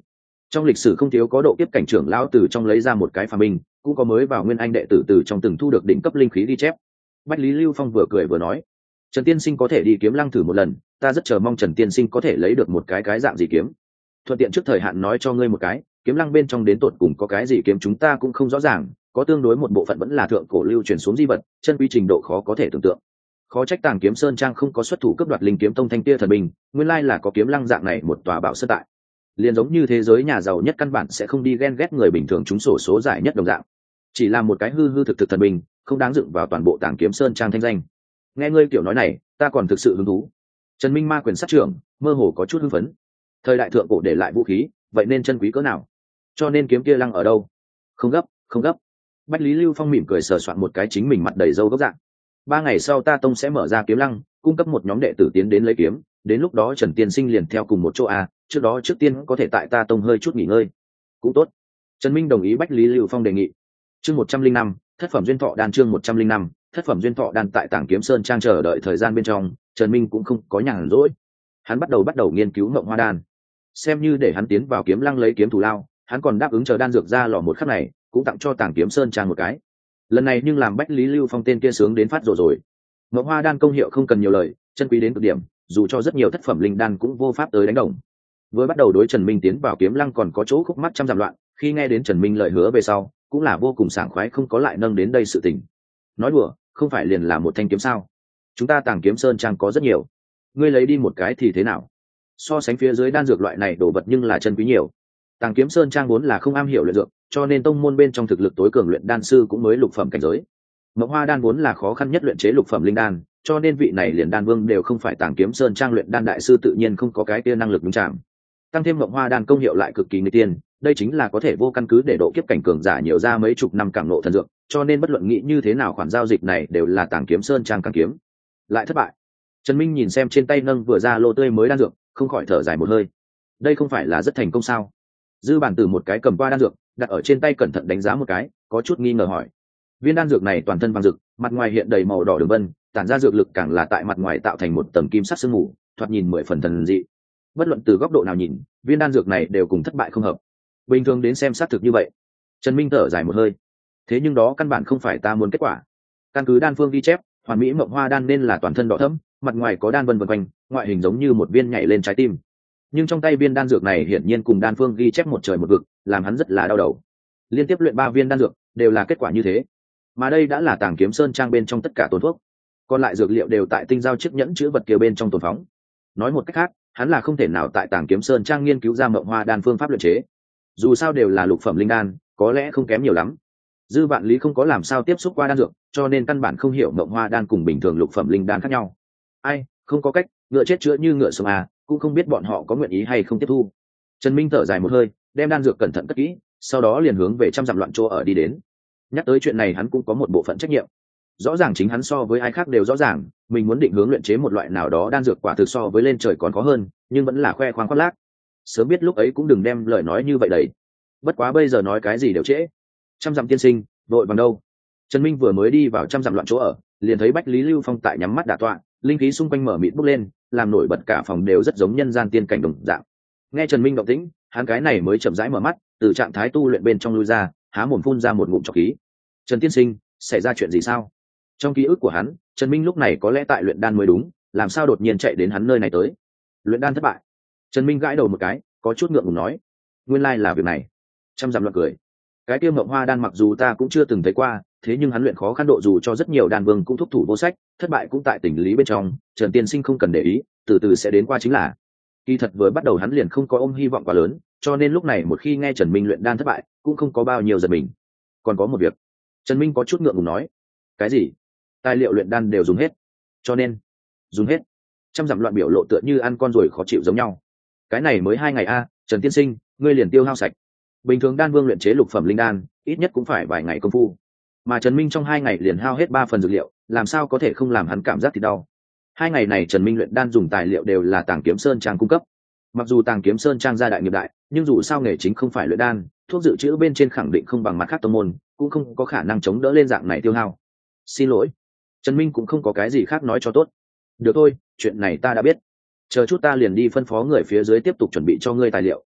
Trong lịch sử không thiếu có độ kiếp cảnh trưởng lão từ trong lấy ra một cái phàm binh, cũng có mới vào nguyên anh đệ tử từ trong từng thu được đỉnh cấp linh khí ghi chép. Bách Lý Lưu Phong vừa cười vừa nói, Trần tiên sinh có thể đi kiếm lăng thử một lần, ta rất chờ mong Trần tiên sinh có thể lấy được một cái cái dạng gì kiếm. Thuận tiện trước thời hạn nói cho ngươi một cái, kiếm lăng bên trong đến tột cùng có cái gì kiếm chúng ta cũng không rõ ràng, có tương đối một bộ phận vẫn là thượng cổ lưu truyền xuống di vật, chân quy trình độ khó có thể tưởng tượng. Khó trách Tàng Kiếm Sơn Trang không có xuất thủ cướp đoạt linh kiếm tông thanh tia thần binh, nguyên lai là có kiếm lăng dạng này một tòa bảo sơn tại. Liền giống như thế giới nhà giàu nhất căn bản sẽ không đi ghen ghét người bình thường trúng sổ số giải nhất đồng dạng, chỉ là một cái hư hư thực thực thần binh, không đáng dựng vào toàn bộ Tàng Kiếm Sơn Trang thanh danh. Nghe ngươi kiểu nói này, ta còn thực sự hứng thú. Trần Minh ma quyền sát trưởng, mơ hồ có chút hưng phấn. Thời đại thượng cổ để lại vũ khí, vậy nên chân quý cỡ nào? Cho nên kiếm kia lăng ở đâu? Không gấp, không gấp. Bách Lý Lưu Phong mỉm cười sờ soạn một cái chính mình mặt đầy râu gốc dạng. Ba ngày sau ta tông sẽ mở ra kiếm lăng, cung cấp một nhóm đệ tử tiến đến lấy kiếm, đến lúc đó Trần tiên sinh liền theo cùng một chỗ a, trước đó trước tiên có thể tại ta tông hơi chút nghỉ ngơi. Cũng tốt. Trần Minh đồng ý Bách Lý Lưu Phong đề nghị. Chương một trăm linh năm, thất phẩm duyên thọ đan chương một trăm linh năm, thất phẩm duyên thọ đan tại Tảng Kiếm Sơn Trang chờ đợi thời gian bên trong, Trần Minh cũng không có nhàn rỗi. Hắn bắt đầu bắt đầu nghiên cứu ngộng hoa đan. Xem như để hắn tiến vào kiếm lăng lấy kiếm thủ lao, hắn còn đáp ứng chờ đan dược ra lò một khắc này, cũng tặng cho Tảng Kiếm Sơn Trang một cái. Lần này nhưng làm Bách Lý Lưu Phong tên kia sướng đến phát rồi rồi. Ngộng hoa đan công hiệu không cần nhiều lời, chân quý đến cực điểm, dù cho rất nhiều thất phẩm linh đan cũng vô pháp tới đánh đồng. Với bắt đầu đối Trần Minh tiến vào kiếm lăng còn có chỗ khúc mắc trăm dặm loạn, khi nghe đến Trần Minh lời hứa về sau, cũng là vô cùng sảng khoái không có lại nâng đến đây sự tình. Nói đùa, không phải liền là một thanh kiếm sao? Chúng ta Tàng Kiếm Sơn Trang có rất nhiều, ngươi lấy đi một cái thì thế nào? So sánh phía dưới đan dược loại này đồ vật nhưng là chân quý nhiều. Tàng Kiếm Sơn Trang vốn là không am hiểu luyện dược, cho nên tông môn bên trong thực lực tối cường luyện đan sư cũng mới lục phẩm cảnh giới. Mộng hoa đan vốn là khó khăn nhất luyện chế lục phẩm linh đan, cho nên vị này liền đan vương đều không phải Tàng Kiếm Sơn Trang luyện đan đại sư tự nhiên không có cái kia năng lực đúng chạm. Tăng thêm mộng hoa đan công hiệu lại cực kỳ nguy tiên, đây chính là có thể vô căn cứ để độ kiếp cảnh cường giả nhiều ra mấy chục năm cảm ngộ thần dược, cho nên bất luận nghĩ như thế nào khoản giao dịch này đều là Tàng Kiếm Sơn Trang càng kiếm. Lại thất bại. Trần Minh nhìn xem trên tay nâng vừa ra lô tươi mới đan dược, không khỏi thở dài một hơi. Đây không phải là rất thành công sao? Dư bản tử một cái cầm qua đan dược, đặt ở trên tay cẩn thận đánh giá một cái, có chút nghi ngờ hỏi. Viên đan dược này toàn thân vàng rực, mặt ngoài hiện đầy màu đỏ đường vân, tản ra dược lực càng là tại mặt ngoài tạo thành một tầng kim sắc sương mù, thoạt nhìn mười phần thần dị. Bất luận từ góc độ nào nhìn, viên đan dược này đều cùng thất bại không hợp. Bình thường đến xem xác thực như vậy. Trần Minh thở dài một hơi. Thế nhưng đó căn bản không phải ta muốn kết quả. Căn cứ đan phương ghi chép, hoàn mỹ mộng hoa đan nên là toàn thân đỏ thẫm, mặt ngoài có đan vân vân quanh, ngoại hình giống như một viên nhảy lên trái tim. Nhưng trong tay viên đan dược này hiển nhiên cùng đan phương ghi chép một trời một vực, làm hắn rất là đau đầu. Liên tiếp luyện ba viên đan dược, đều là kết quả như thế. Mà đây đã là Tàng Kiếm Sơn Trang bên trong tất cả tồn thuốc, còn lại dược liệu đều tại tinh giao chiếc nhẫn chứa vật kia bên trong tồn phóng. Nói một cách khác, hắn là không thể nào tại Tàng Kiếm Sơn Trang nghiên cứu ra mộng hoa đan phương pháp luyện chế. Dù sao đều là lục phẩm linh đan, có lẽ không kém nhiều lắm. Dư Vạn Lý không có làm sao tiếp xúc qua đan dược, cho nên căn bản không hiểu mộng hoa đan cùng bình thường lục phẩm linh đan khác nhau. Ai, không có cách, ngựa chết chữa như ngựa sống à, cũng không biết bọn họ có nguyện ý hay không tiếp thu. Trần Minh thở dài một hơi, đem đan dược cẩn thận cất kỹ, sau đó liền hướng về trăm dặm loạn chỗ ở đi đến. Nhắc tới chuyện này hắn cũng có một bộ phận trách nhiệm. Rõ ràng chính hắn so với ai khác đều rõ ràng, mình muốn định hướng luyện chế một loại nào đó đan dược quả thực so với lên trời còn khó hơn, nhưng vẫn là khoe khoang khoác lác. Sớm biết lúc ấy cũng đừng đem lời nói như vậy đầy. Bất quá bây giờ nói cái gì đều trễ. Trăm dặm tiên sinh, vội vàng đâu? Trần Minh vừa mới đi vào trăm dặm loạn chỗ ở, liền thấy Bách Lý Lưu Phong tại nhắm mắt đả tọa, linh khí xung quanh mở mịt bốc lên, làm nổi bật cả phòng đều rất giống nhân gian tiên cảnh đồng dạng. Nghe Trần Minh động tĩnh, hắn cái này mới chậm rãi mở mắt, từ trạng thái tu luyện bên trong lui ra, há mồm phun ra một ngụm trọc khí. Trần tiên sinh, xảy ra chuyện gì sao? Trong ký ức của hắn, Trần Minh lúc này có lẽ tại luyện đan mới đúng, làm sao đột nhiên chạy đến hắn nơi này tới? Luyện đan thất bại. Trần Minh gãi đầu một cái, có chút ngượng ngùng nói, nguyên lai là việc này. Trăm dặm loạn cười. Cái tiêu mộng hoa đan mặc dù ta cũng chưa từng thấy qua, thế nhưng hắn luyện khó khăn độ dù cho rất nhiều đan vương cũng thúc thủ vô sách, thất bại cũng tại tình lý bên trong, Trần tiên sinh không cần để ý, từ từ sẽ đến qua chính là. Kỳ thật vừa bắt đầu hắn liền không có ôm hy vọng quá lớn, cho nên lúc này một khi nghe Trần Minh luyện đan thất bại, cũng không có bao nhiêu giật mình. Còn có một việc. Trần Minh có chút ngượng ngùng nói. Cái gì? Tài liệu luyện đan đều dùng hết, cho nên dùng hết. Trăm dặm loạn biểu lộ tựa như ăn con ruồi khó chịu giống nhau. Cái này mới hai ngày a, Trần tiên sinh, ngươi liền tiêu hao sạch. Bình thường đan vương luyện chế lục phẩm linh đan, ít nhất cũng phải vài ngày công phu, mà Trần Minh trong hai ngày liền hao hết ba phần dược liệu, làm sao có thể không làm hắn cảm giác thì đau. Hai ngày này Trần Minh luyện đan dùng tài liệu đều là Tàng Kiếm Sơn Trang cung cấp. Mặc dù Tàng Kiếm Sơn Trang gia đại nghiệp đại, nhưng dù sao nghề chính không phải luyện đan, thuốc dự trữ bên trên khẳng định không bằng mặt khác tông môn, cũng không có khả năng chống đỡ lên dạng này tiêu hao. Xin lỗi. Trần Minh cũng không có cái gì khác nói cho tốt. Được thôi, chuyện này ta đã biết. Chờ chút ta liền đi phân phó người phía dưới tiếp tục chuẩn bị cho ngươi tài liệu,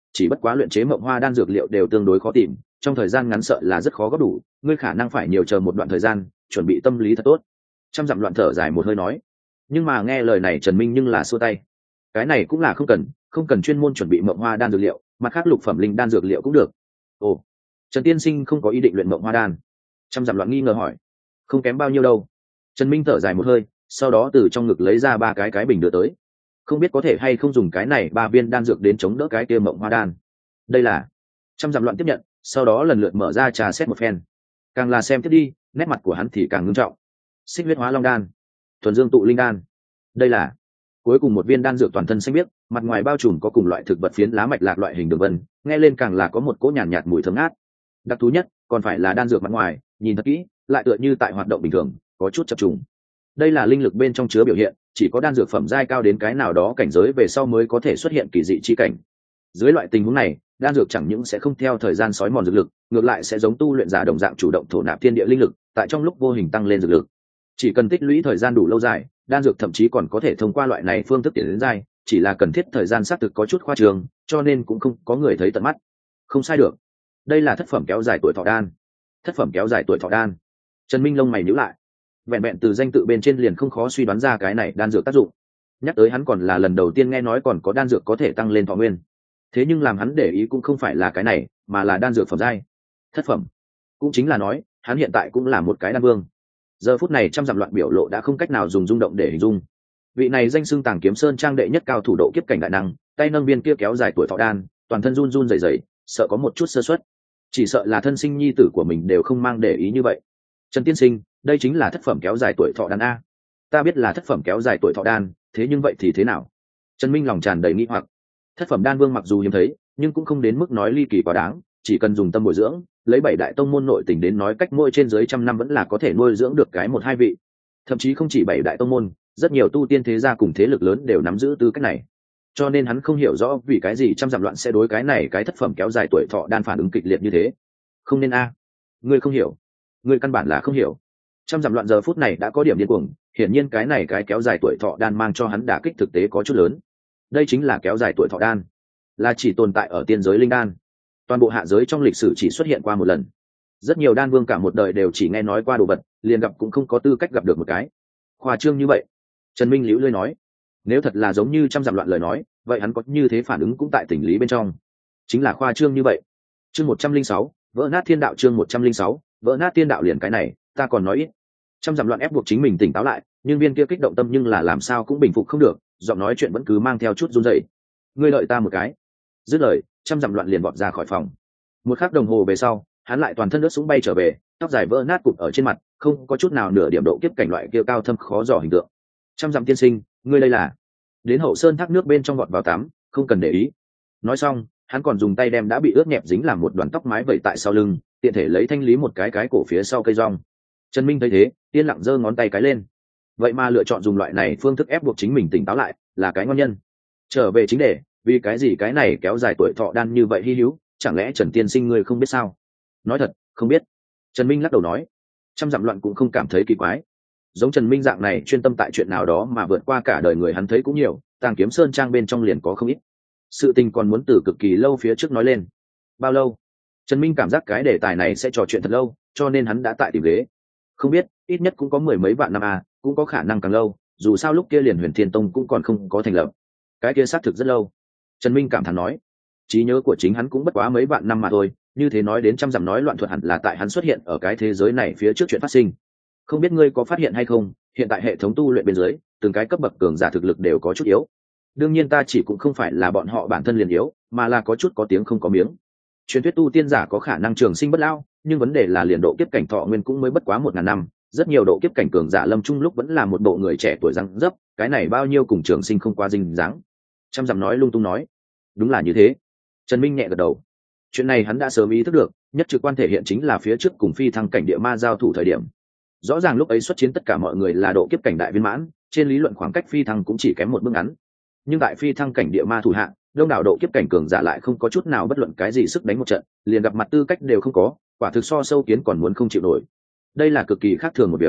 chỉ bất quá luyện chế mộng hoa đan dược liệu đều tương đối khó tìm, trong thời gian ngắn sợ là rất khó góp đủ, ngươi khả năng phải nhiều chờ một đoạn thời gian, chuẩn bị tâm lý thật tốt. Trăm dặm loạn thở dài một hơi nói. Nhưng mà nghe lời này Trần Minh nhưng là xua tay. Cái này cũng là không cần, không cần chuyên môn chuẩn bị mộng hoa đan dược liệu, mặt khác lục phẩm linh đan dược liệu cũng được. Ồ, Trần tiên sinh không có ý định luyện mộng hoa đan? Trăm dặm loạn nghi ngờ hỏi. Không kém bao nhiêu đâu. Trần Minh thở dài một hơi, sau đó từ trong ngực lấy ra ba cái cái bình đưa tới. Không biết có thể hay không dùng cái này ba viên đan dược đến chống đỡ cái kia mộng hoa đan. Đây là. Trăm dặm loạn tiếp nhận, sau đó lần lượt mở ra trà xét một phen. Càng là xem tiếp đi, nét mặt của hắn thì càng ngưng trọng. Xích huyết hóa long đan, thuần dương tụ linh đan. Đây là. Cuối cùng một viên đan dược toàn thân xanh biếc, mặt ngoài bao trùm có cùng loại thực vật phiến lá mạch lạc loại hình đường vân, nghe lên càng là có một cỗ nhàn nhạt, nhạt mùi thơm ngát. Đặc thú nhất còn phải là đan dược mặt ngoài, nhìn thật kỹ, lại tựa như tại hoạt động bình thường, có chút chập trùng. Đây là linh lực bên trong chứa biểu hiện, chỉ có đan dược phẩm giai cao đến cái nào đó cảnh giới về sau mới có thể xuất hiện kỳ dị chi cảnh. Dưới loại tình huống này, đan dược chẳng những sẽ không theo thời gian sói mòn dược lực, ngược lại sẽ giống tu luyện giả đồng dạng chủ động thổ nạp thiên địa linh lực, tại trong lúc vô hình tăng lên dược lực. Chỉ cần tích lũy thời gian đủ lâu dài, đan dược thậm chí còn có thể thông qua loại này phương thức tiến đến giai, chỉ là cần thiết thời gian xác thực có chút khoa trương, cho nên cũng không có người thấy tận mắt. Không sai được. Đây là thất phẩm kéo dài tuổi thọ đan. Thất phẩm kéo dài tuổi thọ đan. Trần Minh lông mày nhíu lại. Vẹn vẹn từ danh tự bên trên liền không khó suy đoán ra cái này đan dược tác dụng. Nhắc tới hắn còn là lần đầu tiên nghe nói còn có đan dược có thể tăng lên thọ nguyên. Thế nhưng làm hắn để ý cũng không phải là cái này, mà là đan dược phẩm giai. Thất phẩm. Cũng chính là nói, hắn hiện tại cũng là một cái đan vương. Giờ phút này trăm dặm loạn biểu lộ đã không cách nào dùng rung động để hình dung. Vị này danh xưng Tàng Kiếm Sơn trang đệ nhất cao thủ độ kiếp cảnh đại năng, tay nâng viên kia kéo dài tuổi thọ đan, toàn thân run run rẩy rẩy, sợ có một chút sơ suất. Chỉ sợ là thân sinh nhi tử của mình đều không mang để ý như vậy. Trần tiên sinh, đây chính là thất phẩm kéo dài tuổi thọ đan a. Ta biết là thất phẩm kéo dài tuổi thọ đan, thế nhưng vậy thì thế nào? Trần Minh lòng tràn đầy nghi hoặc. Thất phẩm đan vương mặc dù hiếm thấy, nhưng cũng không đến mức nói ly kỳ quá đáng, chỉ cần dùng tâm bồi dưỡng, lấy bảy đại tông môn nội tình đến nói cách mỗi trên dưới trăm năm vẫn là có thể nuôi dưỡng được cái một hai vị. Thậm chí không chỉ bảy đại tông môn, rất nhiều tu tiên thế gia cùng thế lực lớn đều nắm giữ tư cách này. Cho nên hắn không hiểu rõ vì cái gì trăm dặm loạn sẽ đối cái này cái thất phẩm kéo dài tuổi thọ đan phản ứng kịch liệt như thế. Không nên a, ngươi không hiểu, ngươi căn bản là không hiểu. Trăm dặm loạn giờ phút này đã có điểm điên cuồng, hiển nhiên cái này cái kéo dài tuổi thọ đan mang cho hắn đả kích thực tế có chút lớn. Đây chính là kéo dài tuổi thọ đan, là chỉ tồn tại ở tiên giới linh đan, toàn bộ hạ giới trong lịch sử chỉ xuất hiện qua một lần. Rất nhiều đan vương cả một đời đều chỉ nghe nói qua đồ vật, liền gặp cũng không có tư cách gặp được một cái. Khoa trương như vậy. Trần Minh liễu lơi nói, nếu thật là giống như trăm dặm loạn lời nói, vậy hắn có như thế phản ứng cũng tại tình lý bên trong. Chính là khoa trương như vậy. Chương một trăm linh sáu, vỡ nát thiên đạo. Chương một trăm linh sáu, vỡ nát thiên đạo. Liền cái này, ta còn nói ít. Trăm dặm loạn ép buộc chính mình tỉnh táo lại, nhưng viên kia kích động tâm nhưng là làm sao cũng bình phục không được, giọng nói chuyện vẫn cứ mang theo chút run rẩy. Ngươi đợi ta một cái. Dứt lời, trăm dặm loạn liền vọt ra khỏi phòng. Một khắc đồng hồ về sau, hắn lại toàn thân nước súng bay trở về, tóc dài vỡ nát cụt ở trên mặt, không có chút nào nửa điểm độ kiếp cảnh loại kia cao thâm khó dò hình tượng. Trăm dặm tiên sinh, ngươi đây là? Đến hậu sơn thác nước bên trong vọt vào tắm, không cần để ý. Nói xong, hắn còn dùng tay đem đã bị ướt nhẹp dính làm một đoàn tóc mái vẩy tại sau lưng, tiện thể lấy thanh lý một cái cái cổ phía sau cây rong. Trần Minh thấy thế, yên lặng giơ ngón tay cái lên. Vậy mà lựa chọn dùng loại này phương thức ép buộc chính mình tỉnh táo lại, là cái ngon nhân. Trở về chính đề, vì cái gì cái này kéo dài tuổi thọ đan như vậy hy hữu, chẳng lẽ Trần tiên sinh ngươi không biết sao? Nói thật, không biết. Trần Minh lắc đầu nói. Trăm dặm loạn cũng không cảm thấy kỳ quái. Giống Trần Minh dạng này chuyên tâm tại chuyện nào đó mà vượt qua cả đời người hắn thấy cũng nhiều, Tàng Kiếm Sơn trang bên trong liền có không ít. Sự tình còn muốn từ cực kỳ lâu phía trước nói lên. Bao lâu? Trần Minh cảm giác cái đề tài này sẽ trò chuyện thật lâu, cho nên hắn đã tại tìm ghế. Không biết, ít nhất cũng có mười mấy vạn năm à, cũng có khả năng càng lâu, dù sao lúc kia liền Huyền Thiên Tông cũng còn không có thành lập. Cái kia xác thực rất lâu. Trần Minh cảm thán nói. Trí nhớ của chính hắn cũng bất quá mấy vạn năm mà thôi, như thế nói đến trăm dặm nói loạn thuật hẳn là tại hắn xuất hiện ở cái thế giới này phía trước chuyện phát sinh. Không biết ngươi có phát hiện hay không, hiện tại hệ thống tu luyện bên dưới, từng cái cấp bậc cường giả thực lực đều có chút yếu. Đương nhiên ta chỉ cũng không phải là bọn họ bản thân liền yếu, mà là có chút có tiếng không có miếng. Truyền thuyết tu tiên giả có khả năng trường sinh bất lão, nhưng vấn đề là liền độ kiếp cảnh thọ nguyên cũng mới bất quá một ngàn năm, rất nhiều độ kiếp cảnh cường giả lâm trung lúc vẫn là một bộ người trẻ tuổi răng dấp, cái này bao nhiêu cùng trường sinh không qua dinh dáng. Trăm dặm nói lung tung nói. Đúng là như thế. Trần Minh nhẹ gật đầu. Chuyện này hắn đã sớm ý thức được, nhất trực quan thể hiện chính là phía trước cùng phi thăng cảnh địa ma giao thủ thời điểm. Rõ ràng lúc ấy xuất chiến tất cả mọi người là độ kiếp cảnh đại viên mãn, trên lý luận khoảng cách phi thăng cũng chỉ kém một bước ngắn. Nhưng tại phi thăng cảnh địa ma thủ hạ, đông đảo độ kiếp cảnh cường giả lại không có chút nào bất luận cái gì sức đánh một trận, liền gặp mặt tư cách đều không có, quả thực so sâu kiến còn muốn không chịu nổi. Đây là cực kỳ khác thường một việc.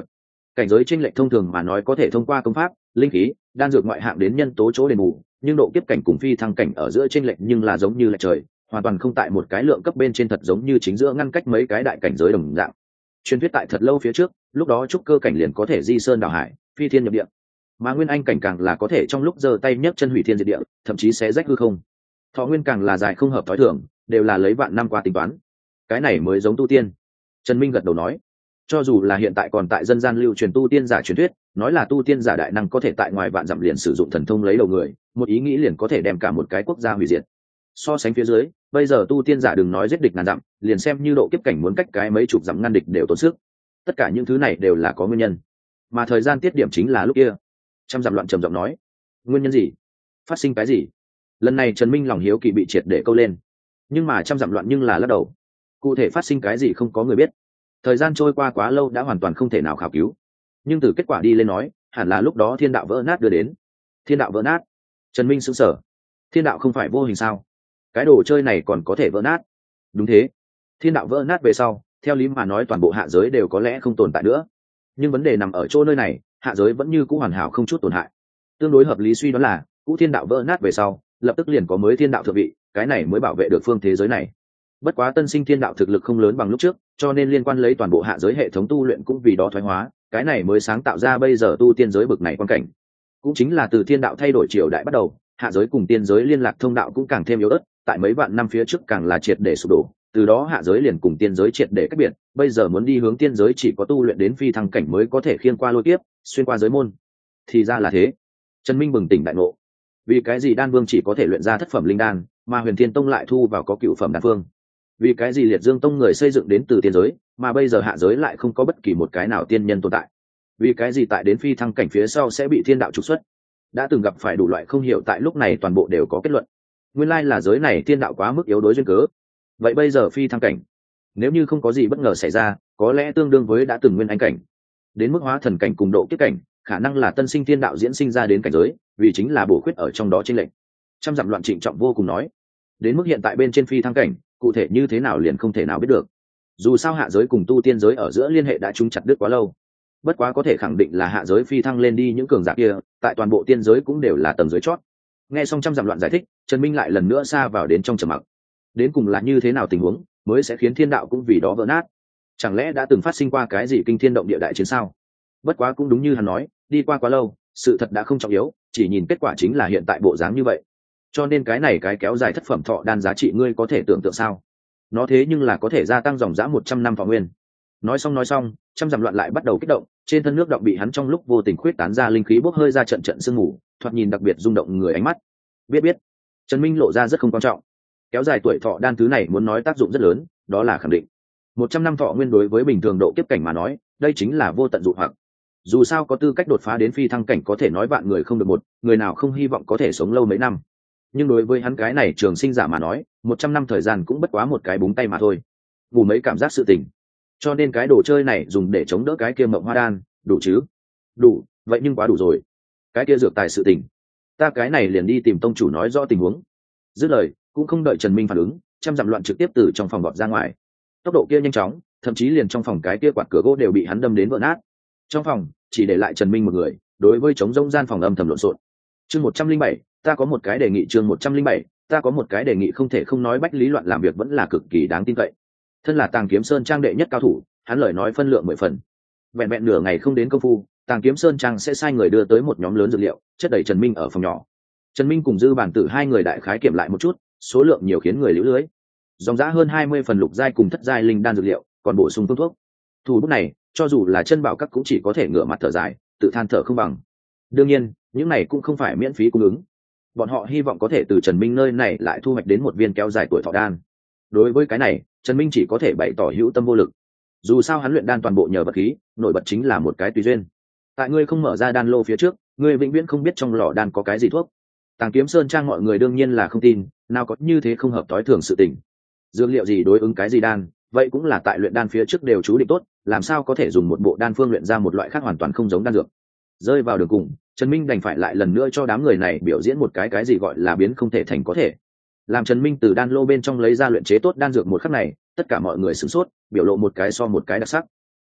cảnh giới chênh lệch thông thường mà nói có thể thông qua công pháp, linh khí, đan dược ngoại hạng đến nhân tố chỗ đền bù, nhưng độ kiếp cảnh cùng phi thăng cảnh ở giữa chênh lệch nhưng là giống như là trời, hoàn toàn không tại một cái lượng cấp bên trên, thật giống như chính giữa ngăn cách mấy cái đại cảnh giới đồng dạng. Truyền thuyết tại thật lâu phía trước, lúc đó trúc cơ cảnh liền có thể di sơn đảo hải, phi thiên nhập địa, mà nguyên anh cảnh càng là có thể trong lúc giơ tay nhấc chân hủy thiên diệt địa, thậm chí xé rách hư không. Thọ nguyên càng là dài không hợp thói thường, đều là lấy vạn năm qua tính toán. Cái này mới giống tu tiên. Trần Minh gật đầu nói, cho dù là hiện tại còn tại dân gian lưu truyền tu tiên giả truyền thuyết, nói là tu tiên giả đại năng có thể tại ngoài vạn dặm liền sử dụng thần thông lấy đầu người, một ý nghĩ liền có thể đem cả một cái quốc gia hủy diệt. So sánh phía dưới, bây giờ tu tiên giả đừng nói giết địch ngàn dặm, liền xem như độ kiếp cảnh muốn cách cái mấy chục dặm ngăn địch đều tốn sức. Tất cả những thứ này đều là có nguyên nhân, mà thời gian tiết điểm chính là lúc kia. Trăm dặm loạn trầm giọng nói, nguyên nhân gì? Phát sinh cái gì? Lần này Trần Minh lòng hiếu kỳ bị triệt để câu lên, nhưng mà trăm dặm loạn nhưng là lắc đầu. Cụ thể phát sinh cái gì không có người biết, thời gian trôi qua quá lâu đã hoàn toàn không thể nào khảo cứu. Nhưng từ kết quả đi lên nói, hẳn là lúc đó thiên đạo vỡ nát đưa đến. Thiên đạo vỡ nát? Trần Minh sững sờ. Thiên đạo không phải vô hình sao? Cái đồ chơi này còn có thể vỡ nát? Đúng thế, thiên đạo vỡ nát về sau, theo lý mà nói toàn bộ hạ giới đều có lẽ không tồn tại nữa. Nhưng vấn đề nằm ở chỗ nơi này, hạ giới vẫn như cũ hoàn hảo không chút tổn hại. Tương đối hợp lý suy đoán là, cũ thiên đạo vỡ nát về sau, lập tức liền có mới thiên đạo thượng vị, cái này mới bảo vệ được phương thế giới này. Bất quá tân sinh thiên đạo thực lực không lớn bằng lúc trước, cho nên liên quan lấy toàn bộ hạ giới hệ thống tu luyện cũng vì đó thoái hóa, cái này mới sáng tạo ra bây giờ tu tiên giới bực này quan cảnh. Cũng chính là từ thiên đạo thay đổi triều đại bắt đầu, hạ giới cùng tiên giới liên lạc thông đạo cũng càng thêm yếu ớt, tại mấy vạn năm phía trước càng là triệt để sụp đổ, từ đó hạ giới liền cùng tiên giới triệt để cách biệt, bây giờ muốn đi hướng tiên giới chỉ có tu luyện đến phi thăng cảnh mới có thể khiên qua lôi kiếp, xuyên qua giới môn. Thì ra là thế. Trần Minh bừng tỉnh đại ngộ. Vì cái gì đan vương chỉ có thể luyện ra thất phẩm linh đan, mà huyền thiên tông lại thu vào có cựu phẩm đan phương? Vì cái gì liệt dương tông người xây dựng đến từ tiên giới, mà bây giờ hạ giới lại không có bất kỳ một cái nào tiên nhân tồn tại? Vì cái gì tại đến phi thăng cảnh phía sau sẽ bị thiên đạo trục xuất? Đã từng gặp phải đủ loại không hiểu, tại lúc này toàn bộ đều có kết luận. Nguyên lai là giới này thiên đạo quá mức yếu đối duyên cớ. Vậy bây giờ phi thăng cảnh, nếu như không có gì bất ngờ xảy ra, có lẽ tương đương với đã từng nguyên anh cảnh. Đến mức hóa thần cảnh cùng độ kiếp cảnh, khả năng là tân sinh thiên đạo diễn sinh ra đến cảnh giới, vì chính là bổ khuyết ở trong đó trên lệnh. Trăm dặm loạn trịnh trọng vô cùng nói, đến mức hiện tại bên trên phi thăng cảnh, cụ thể như thế nào liền không thể nào biết được. Dù sao hạ giới cùng tu tiên giới ở giữa liên hệ đã trúng chặt đứt quá lâu. Bất quá có thể khẳng định là hạ giới phi thăng lên đi những cường giả kia, tại toàn bộ tiên giới cũng đều là tầng dưới chót. Nghe xong trăm dặm loạn giải thích, Trần Minh lại lần nữa xa vào đến trong trầm mặc. Đến cùng là như thế nào tình huống mới sẽ khiến thiên đạo cũng vì đó vỡ nát? Chẳng lẽ đã từng phát sinh qua cái gì kinh thiên động địa đại chiến sao? Bất quá cũng đúng như hắn nói, đi qua quá lâu, sự thật đã không trọng yếu, chỉ nhìn kết quả chính là hiện tại bộ dáng như vậy. Cho nên cái này cái kéo dài thất phẩm thọ đan giá trị ngươi có thể tưởng tượng sao? Nó thế nhưng là có thể gia tăng dòng dã một trăm năm thọ nguyên. Nói xong nói xong, trăm dặm loạn lại bắt đầu kích động, trên thân nước động bị hắn trong lúc vô tình khuyết tán ra linh khí bốc hơi ra trận trận sương mù, thoạt nhìn đặc biệt rung động người ánh mắt. Biết biết, Trần Minh lộ ra rất không quan trọng. Kéo dài tuổi thọ đan thứ này muốn nói tác dụng rất lớn, đó là khẳng định. Một trăm năm thọ nguyên đối với bình thường độ kiếp cảnh mà nói, đây chính là vô tận dụ hoặc. Dù sao có tư cách đột phá đến phi thăng cảnh có thể nói vạn người không được một, người nào không hy vọng có thể sống lâu mấy năm. Nhưng đối với hắn cái này trường sinh giả mà nói, một trăm năm thời gian cũng bất quá một cái búng tay mà thôi. Ngủ mấy cảm giác sự tình. Cho nên cái đồ chơi này dùng để chống đỡ cái kia mộng hoa đan, đủ chứ? Đủ, vậy nhưng quá đủ rồi. Cái kia dược tài sự tình, ta cái này liền đi tìm tông chủ nói rõ tình huống. Dứt lời, cũng không đợi Trần Minh phản ứng, trăm dặm loạn trực tiếp từ trong phòng vọt ra ngoài. Tốc độ kia nhanh chóng, thậm chí liền trong phòng cái kia quạt cửa gỗ đều bị hắn đâm đến vỡ nát. Trong phòng chỉ để lại Trần Minh một người, đối với trống rỗng gian phòng âm thầm lộn xộn. Chương một trăm linh bảy, ta có một cái đề nghị. Chương một trăm linh bảy, ta có một cái đề nghị. Không thể không nói Bách Lý Loạn làm việc vẫn là cực kỳ đáng tin cậy. Thân là Tàng Kiếm Sơn trang đệ nhất cao thủ, hắn lời nói phân lượng mười phần. Vẹn vẹn nửa ngày không đến công phu, Tàng Kiếm Sơn trang sẽ sai người đưa tới một nhóm lớn dược liệu, chất đầy Trần Minh ở phòng nhỏ. Trần Minh cùng Dư Bản Tử hai người đại khái kiểm lại một chút, số lượng nhiều khiến người liễu lưới. Dòng giá hơn hai mươi phần lục giai cùng thất giai linh đan dược liệu, còn bổ sung phương thuốc. Thủ bút này, cho dù là chân bảo các cũng chỉ có thể ngửa mặt thở dài, tự than thở không bằng. Đương nhiên, những này cũng không phải miễn phí cung ứng. Bọn họ hy vọng có thể từ Trần Minh nơi này lại thu hoạch đến một viên kéo dài tuổi thọ đan. Đối với cái này, Trần Minh chỉ có thể bày tỏ hữu tâm vô lực. Dù sao hắn luyện đan toàn bộ nhờ vật khí, nổi bật chính là một cái tùy duyên. Tại ngươi không mở ra đan lô phía trước, ngươi vĩnh viễn không biết trong lò đan có cái gì thuốc. Tàng Kiếm Sơn trang mọi người đương nhiên là không tin, nào có như thế không hợp tối thường sự tình. Dược liệu gì đối ứng cái gì đan, vậy cũng là tại luyện đan phía trước đều chú định tốt, làm sao có thể dùng một bộ đan phương luyện ra một loại khác hoàn toàn không giống đan dược. Rơi vào đường cùng, Trần Minh đành phải lại lần nữa cho đám người này biểu diễn một cái cái gì gọi là biến không thể thành có thể. Làm Trần Minh từ đan lô bên trong lấy ra luyện chế tốt đan dược một khắc này, tất cả mọi người sửng sốt, biểu lộ một cái so một cái đặc sắc.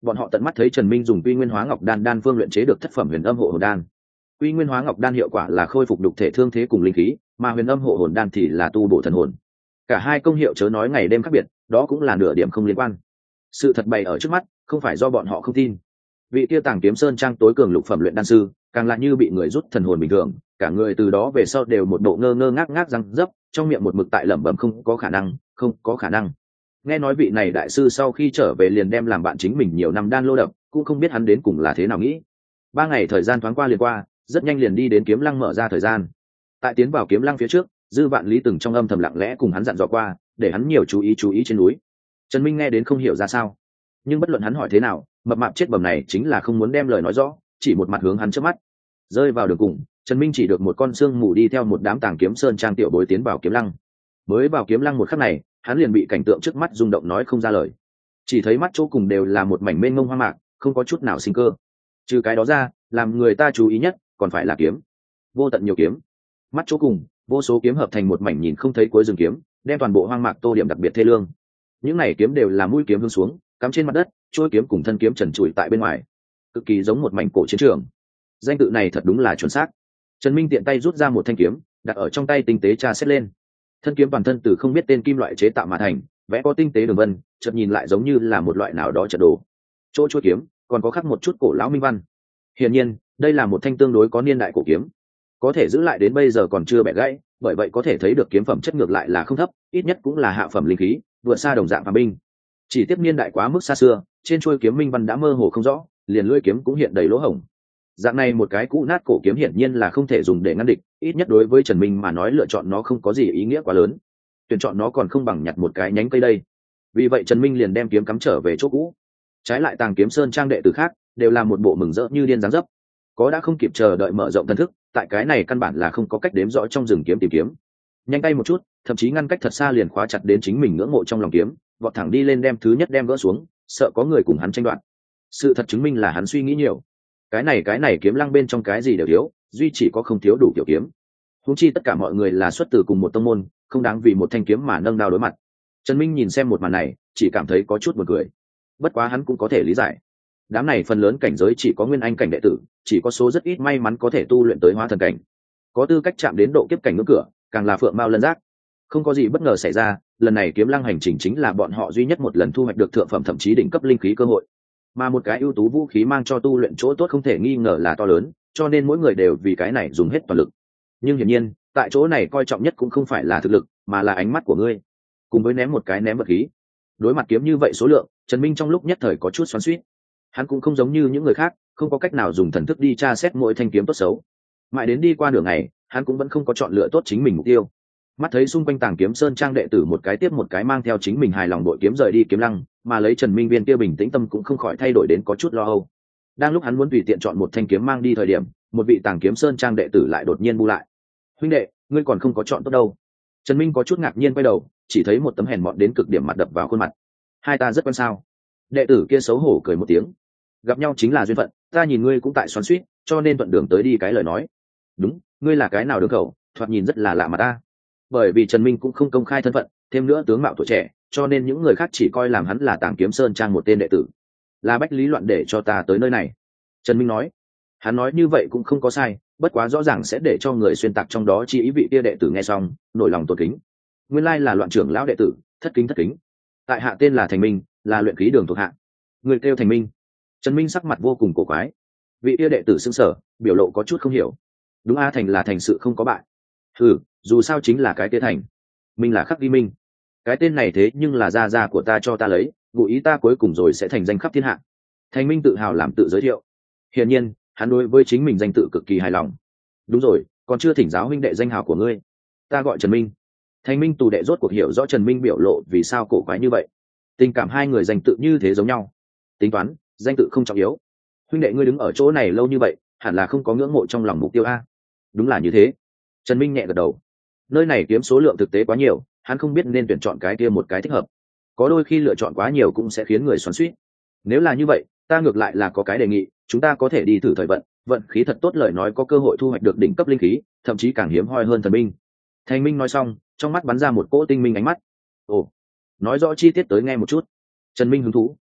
bọn họ tận mắt thấy Trần Minh dùng Quy Nguyên Hóa Ngọc Đan đan phương luyện chế được thất phẩm Huyền Âm Hộ Hồn Đan. Quy Nguyên Hóa Ngọc Đan hiệu quả là khôi phục đục thể thương thế cùng linh khí, mà Huyền Âm Hộ Hồn Đan thì là tu bổ thần hồn. Cả hai công hiệu chớ nói ngày đêm khác biệt, đó cũng là nửa điểm không liên quan. Sự thật bày ở trước mắt, không phải do bọn họ không tin. Vị tiêu Tàng Kiếm Sơn trang tối cường lục phẩm luyện đan sư, càng là như bị người rút thần hồn bình thường, cả người từ đó về sau đều một bộ ngơ ngơ ngác ngác răng dấp, trong miệng một mực tại lẩm bẩm không có khả năng, không có khả năng. Nghe nói vị này đại sư sau khi trở về liền đem làm bạn chính mình nhiều năm đan lô đập, cũng không biết hắn đến cùng là thế nào nghĩ. Ba ngày thời gian thoáng qua liền qua, rất nhanh liền đi đến Kiếm Lăng mở ra thời gian. Tại tiến vào Kiếm Lăng phía trước, Dư Vạn Lý từng trong âm thầm lặng lẽ cùng hắn dặn dò qua, để hắn nhiều chú ý chú ý trên núi. Trần Minh nghe đến không hiểu ra sao, nhưng bất luận hắn hỏi thế nào, mập mạp chết bầm này chính là không muốn đem lời nói rõ, chỉ một mặt hướng hắn trước mắt. Rơi vào đường cùng, Trần Minh chỉ được một con xương mù đi theo một đám Tàng Kiếm Sơn trang tiểu bối tiến vào Kiếm Lăng. Mới vào Kiếm Lăng một khắc này, hắn liền bị cảnh tượng trước mắt rung động nói không ra lời. Chỉ thấy mắt chỗ cùng đều là một mảnh mênh mông hoang mạc, không có chút nào sinh cơ. Trừ cái đó ra, làm người ta chú ý nhất còn phải là kiếm. Vô tận nhiều kiếm. Mắt chỗ cùng, vô số kiếm hợp thành một mảnh nhìn không thấy cuối rừng kiếm, đem toàn bộ hoang mạc tô điểm đặc biệt thê lương. Những này kiếm đều là mũi kiếm hướng xuống, cắm trên mặt đất, chuôi kiếm cùng thân kiếm trần trụi tại bên ngoài, cực kỳ giống một mảnh cổ chiến trường. Danh tự này thật đúng là chuẩn xác. Trần Minh tiện tay rút ra một thanh kiếm, đặt ở trong tay tinh tế tra xét lên. Thân kiếm toàn thân từ không biết tên kim loại chế tạo mà thành, vẽ có tinh tế đường vân, chợt nhìn lại giống như là một loại nào đó trận đồ. Chỗ chuôi kiếm còn có khắc một chút cổ lão minh văn. Hiển nhiên, đây là một thanh tương đối có niên đại cổ kiếm, có thể giữ lại đến bây giờ còn chưa bẻ gãy, bởi vậy có thể thấy được kiếm phẩm chất ngược lại là không thấp, ít nhất cũng là hạ phẩm linh khí, vượt xa đồng dạng phàm binh. Chỉ tiếp niên đại quá mức xa xưa, trên chuôi kiếm minh văn đã mơ hồ không rõ, liền lưỡi kiếm cũng hiện đầy lỗ hổng. Dạng này một cái cũ nát cổ kiếm hiển nhiên là không thể dùng để ngăn địch, ít nhất đối với Trần Minh mà nói lựa chọn nó không có gì ý nghĩa quá lớn. Tuyển chọn nó còn không bằng nhặt một cái nhánh cây đây. Vì vậy Trần Minh liền đem kiếm cắm trở về chỗ cũ. Trái lại Tàng Kiếm Sơn trang đệ tử khác đều là một bộ mừng rỡ như điên dáng dấp, có đã không kịp chờ đợi mở rộng thần thức, tại cái này căn bản là không có cách đếm rõ trong rừng kiếm tìm kiếm. Nhanh tay một chút, thậm chí ngăn cách thật xa liền khóa chặt đến chính mình ngưỡng mộ trong lòng kiếm, vọt thẳng đi lên đem thứ nhất đem gỡ xuống, sợ có người cùng hắn tranh đoạt. Sự thật chứng minh là hắn suy nghĩ nhiều. Cái này cái này kiếm lăng bên trong cái gì đều thiếu, duy chỉ có không thiếu đủ kiểu kiếm. Huống chi tất cả mọi người là xuất từ cùng một tông môn, không đáng vì một thanh kiếm mà nâng đao đối mặt. Trần Minh nhìn xem một màn này, chỉ cảm thấy có chút buồn cười. Bất quá hắn cũng có thể lý giải. Đám này phần lớn cảnh giới chỉ có nguyên anh cảnh đệ tử, chỉ có số rất ít may mắn có thể tu luyện tới hóa thần cảnh. Có tư cách chạm đến độ kiếp cảnh ngưỡng cửa, càng là phượng mao lân giác. Không có gì bất ngờ xảy ra, lần này kiếm lăng hành trình chính là bọn họ duy nhất một lần thu hoạch được thượng phẩm thậm chí đỉnh cấp linh khí cơ hội. Mà một cái ưu tú vũ khí mang cho tu luyện chỗ tốt không thể nghi ngờ là to lớn, cho nên mỗi người đều vì cái này dùng hết toàn lực. Nhưng hiển nhiên, tại chỗ này coi trọng nhất cũng không phải là thực lực, mà là ánh mắt của ngươi. Cùng với ném một cái ném vật khí. Đối mặt kiếm như vậy số lượng, Trần Minh trong lúc nhất thời có chút xoắn xuýt. Hắn cũng không giống như những người khác, không có cách nào dùng thần thức đi tra xét mỗi thanh kiếm tốt xấu. Mãi đến đi qua nửa ngày, hắn cũng vẫn không có chọn lựa tốt chính mình mục tiêu. Mắt thấy xung quanh Tàng Kiếm Sơn trang đệ tử một cái tiếp một cái mang theo chính mình hài lòng đội kiếm rời đi kiếm lăng, mà lấy Trần Minh viên kia bình tĩnh tâm cũng không khỏi thay đổi đến có chút lo âu. Đang lúc hắn muốn tùy tiện chọn một thanh kiếm mang đi thời điểm, một vị Tàng Kiếm Sơn trang đệ tử lại đột nhiên bu lại. "Huynh đệ, ngươi còn không có chọn tốt đâu." Trần Minh có chút ngạc nhiên quay đầu, chỉ thấy một tấm hèn mọn đến cực điểm mặt đập vào khuôn mặt. "Hai ta rất quen sao?" Đệ tử kia xấu hổ cười một tiếng. "Gặp nhau chính là duyên phận, ta nhìn ngươi cũng tại xoắn xuýt, cho nên thuận đường tới đi cái lời nói." "Đúng, ngươi là cái nào đường khẩu, thoạt nhìn rất là lạ mà ta." Bởi vì Trần Minh cũng không công khai thân phận, thêm nữa tướng mạo tuổi trẻ, cho nên những người khác chỉ coi làm hắn là Tàng Kiếm Sơn trang một tên đệ tử. "Là Bách Lý Loạn để cho ta tới nơi này." Trần Minh nói. Hắn nói như vậy cũng không có sai, bất quá rõ ràng sẽ để cho người xuyên tạc trong đó chi ý vị kia đệ tử nghe xong, nổi lòng tôn kính. Nguyên lai là Loạn trưởng lão đệ tử, thất kính thất kính. Tại hạ tên là Thành Minh, là luyện khí đường thuộc hạ. Người kêu Thành Minh. Trần Minh sắc mặt vô cùng cổ quái. Vị kia đệ tử sững sờ, biểu lộ có chút không hiểu. Đúng a, Thành là thành sự không có bại. Ừ, dù sao chính là cái kia Thành. Minh là khắc ghi minh. Cái tên này thế nhưng là gia gia của ta cho ta lấy, ngụ ý ta cuối cùng rồi sẽ thành danh khắp thiên hạ. Thành Minh tự hào làm tự giới thiệu. Hiển nhiên, hắn đối với chính mình danh tự cực kỳ hài lòng. Đúng rồi, còn chưa thỉnh giáo huynh đệ danh hào của ngươi. Ta gọi Trần Minh. Thành Minh tù đệ rốt cuộc hiểu rõ Trần Minh biểu lộ vì sao cổ quái như vậy. Tình cảm hai người danh tự như thế giống nhau. Tính toán, danh tự không trọng yếu. Huynh đệ ngươi đứng ở chỗ này lâu như vậy, hẳn là không có ngưỡng mộ trong lòng mục tiêu a. Đúng là như thế. Trần Minh nhẹ gật đầu. Nơi này kiếm số lượng thực tế quá nhiều, hắn không biết nên tuyển chọn cái kia một cái thích hợp. Có đôi khi lựa chọn quá nhiều cũng sẽ khiến người xoắn xuýt. Nếu là như vậy, ta ngược lại là có cái đề nghị, chúng ta có thể đi thử thời vận, vận khí thật tốt lời nói có cơ hội thu hoạch được đỉnh cấp linh khí, thậm chí càng hiếm hoi hơn thần binh. Thành Minh nói xong, trong mắt bắn ra một cỗ tinh minh ánh mắt. Ồ, nói rõ chi tiết tới nghe một chút. Trần Minh hứng thú.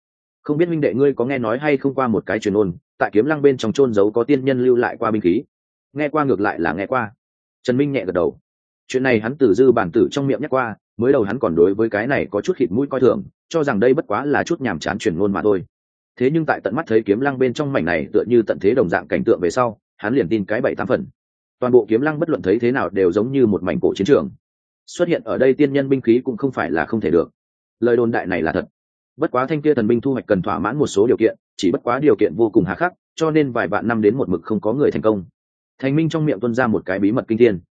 không biết huynh đệ ngươi có nghe nói hay không qua một cái truyền ôn, tại kiếm lăng bên trong chôn giấu có tiên nhân lưu lại qua binh khí. Nghe qua ngược lại là nghe qua. Trần Minh nhẹ gật đầu. Chuyện này hắn từ dư bản tử trong miệng nhắc qua, mới đầu hắn còn đối với cái này có chút khịt mũi coi thường, cho rằng đây bất quá là chút nhàm chán truyền ngôn mà thôi. Thế nhưng tại tận mắt thấy kiếm lăng bên trong mảnh này tựa như tận thế đồng dạng cảnh tượng về sau, hắn liền tin cái bảy tám phần. Toàn bộ kiếm lăng bất luận thấy thế nào đều giống như một mảnh cổ chiến trường. Xuất hiện ở đây tiên nhân binh khí cũng không phải là không thể được. Lời đồn đại này là thật. Bất quá thanh kia thần binh thu hoạch cần thỏa mãn một số điều kiện, chỉ bất quá điều kiện vô cùng hà khắc, cho nên vài vạn năm đến một mực không có người thành công. Thành Minh trong miệng tuôn ra một cái bí mật kinh thiên.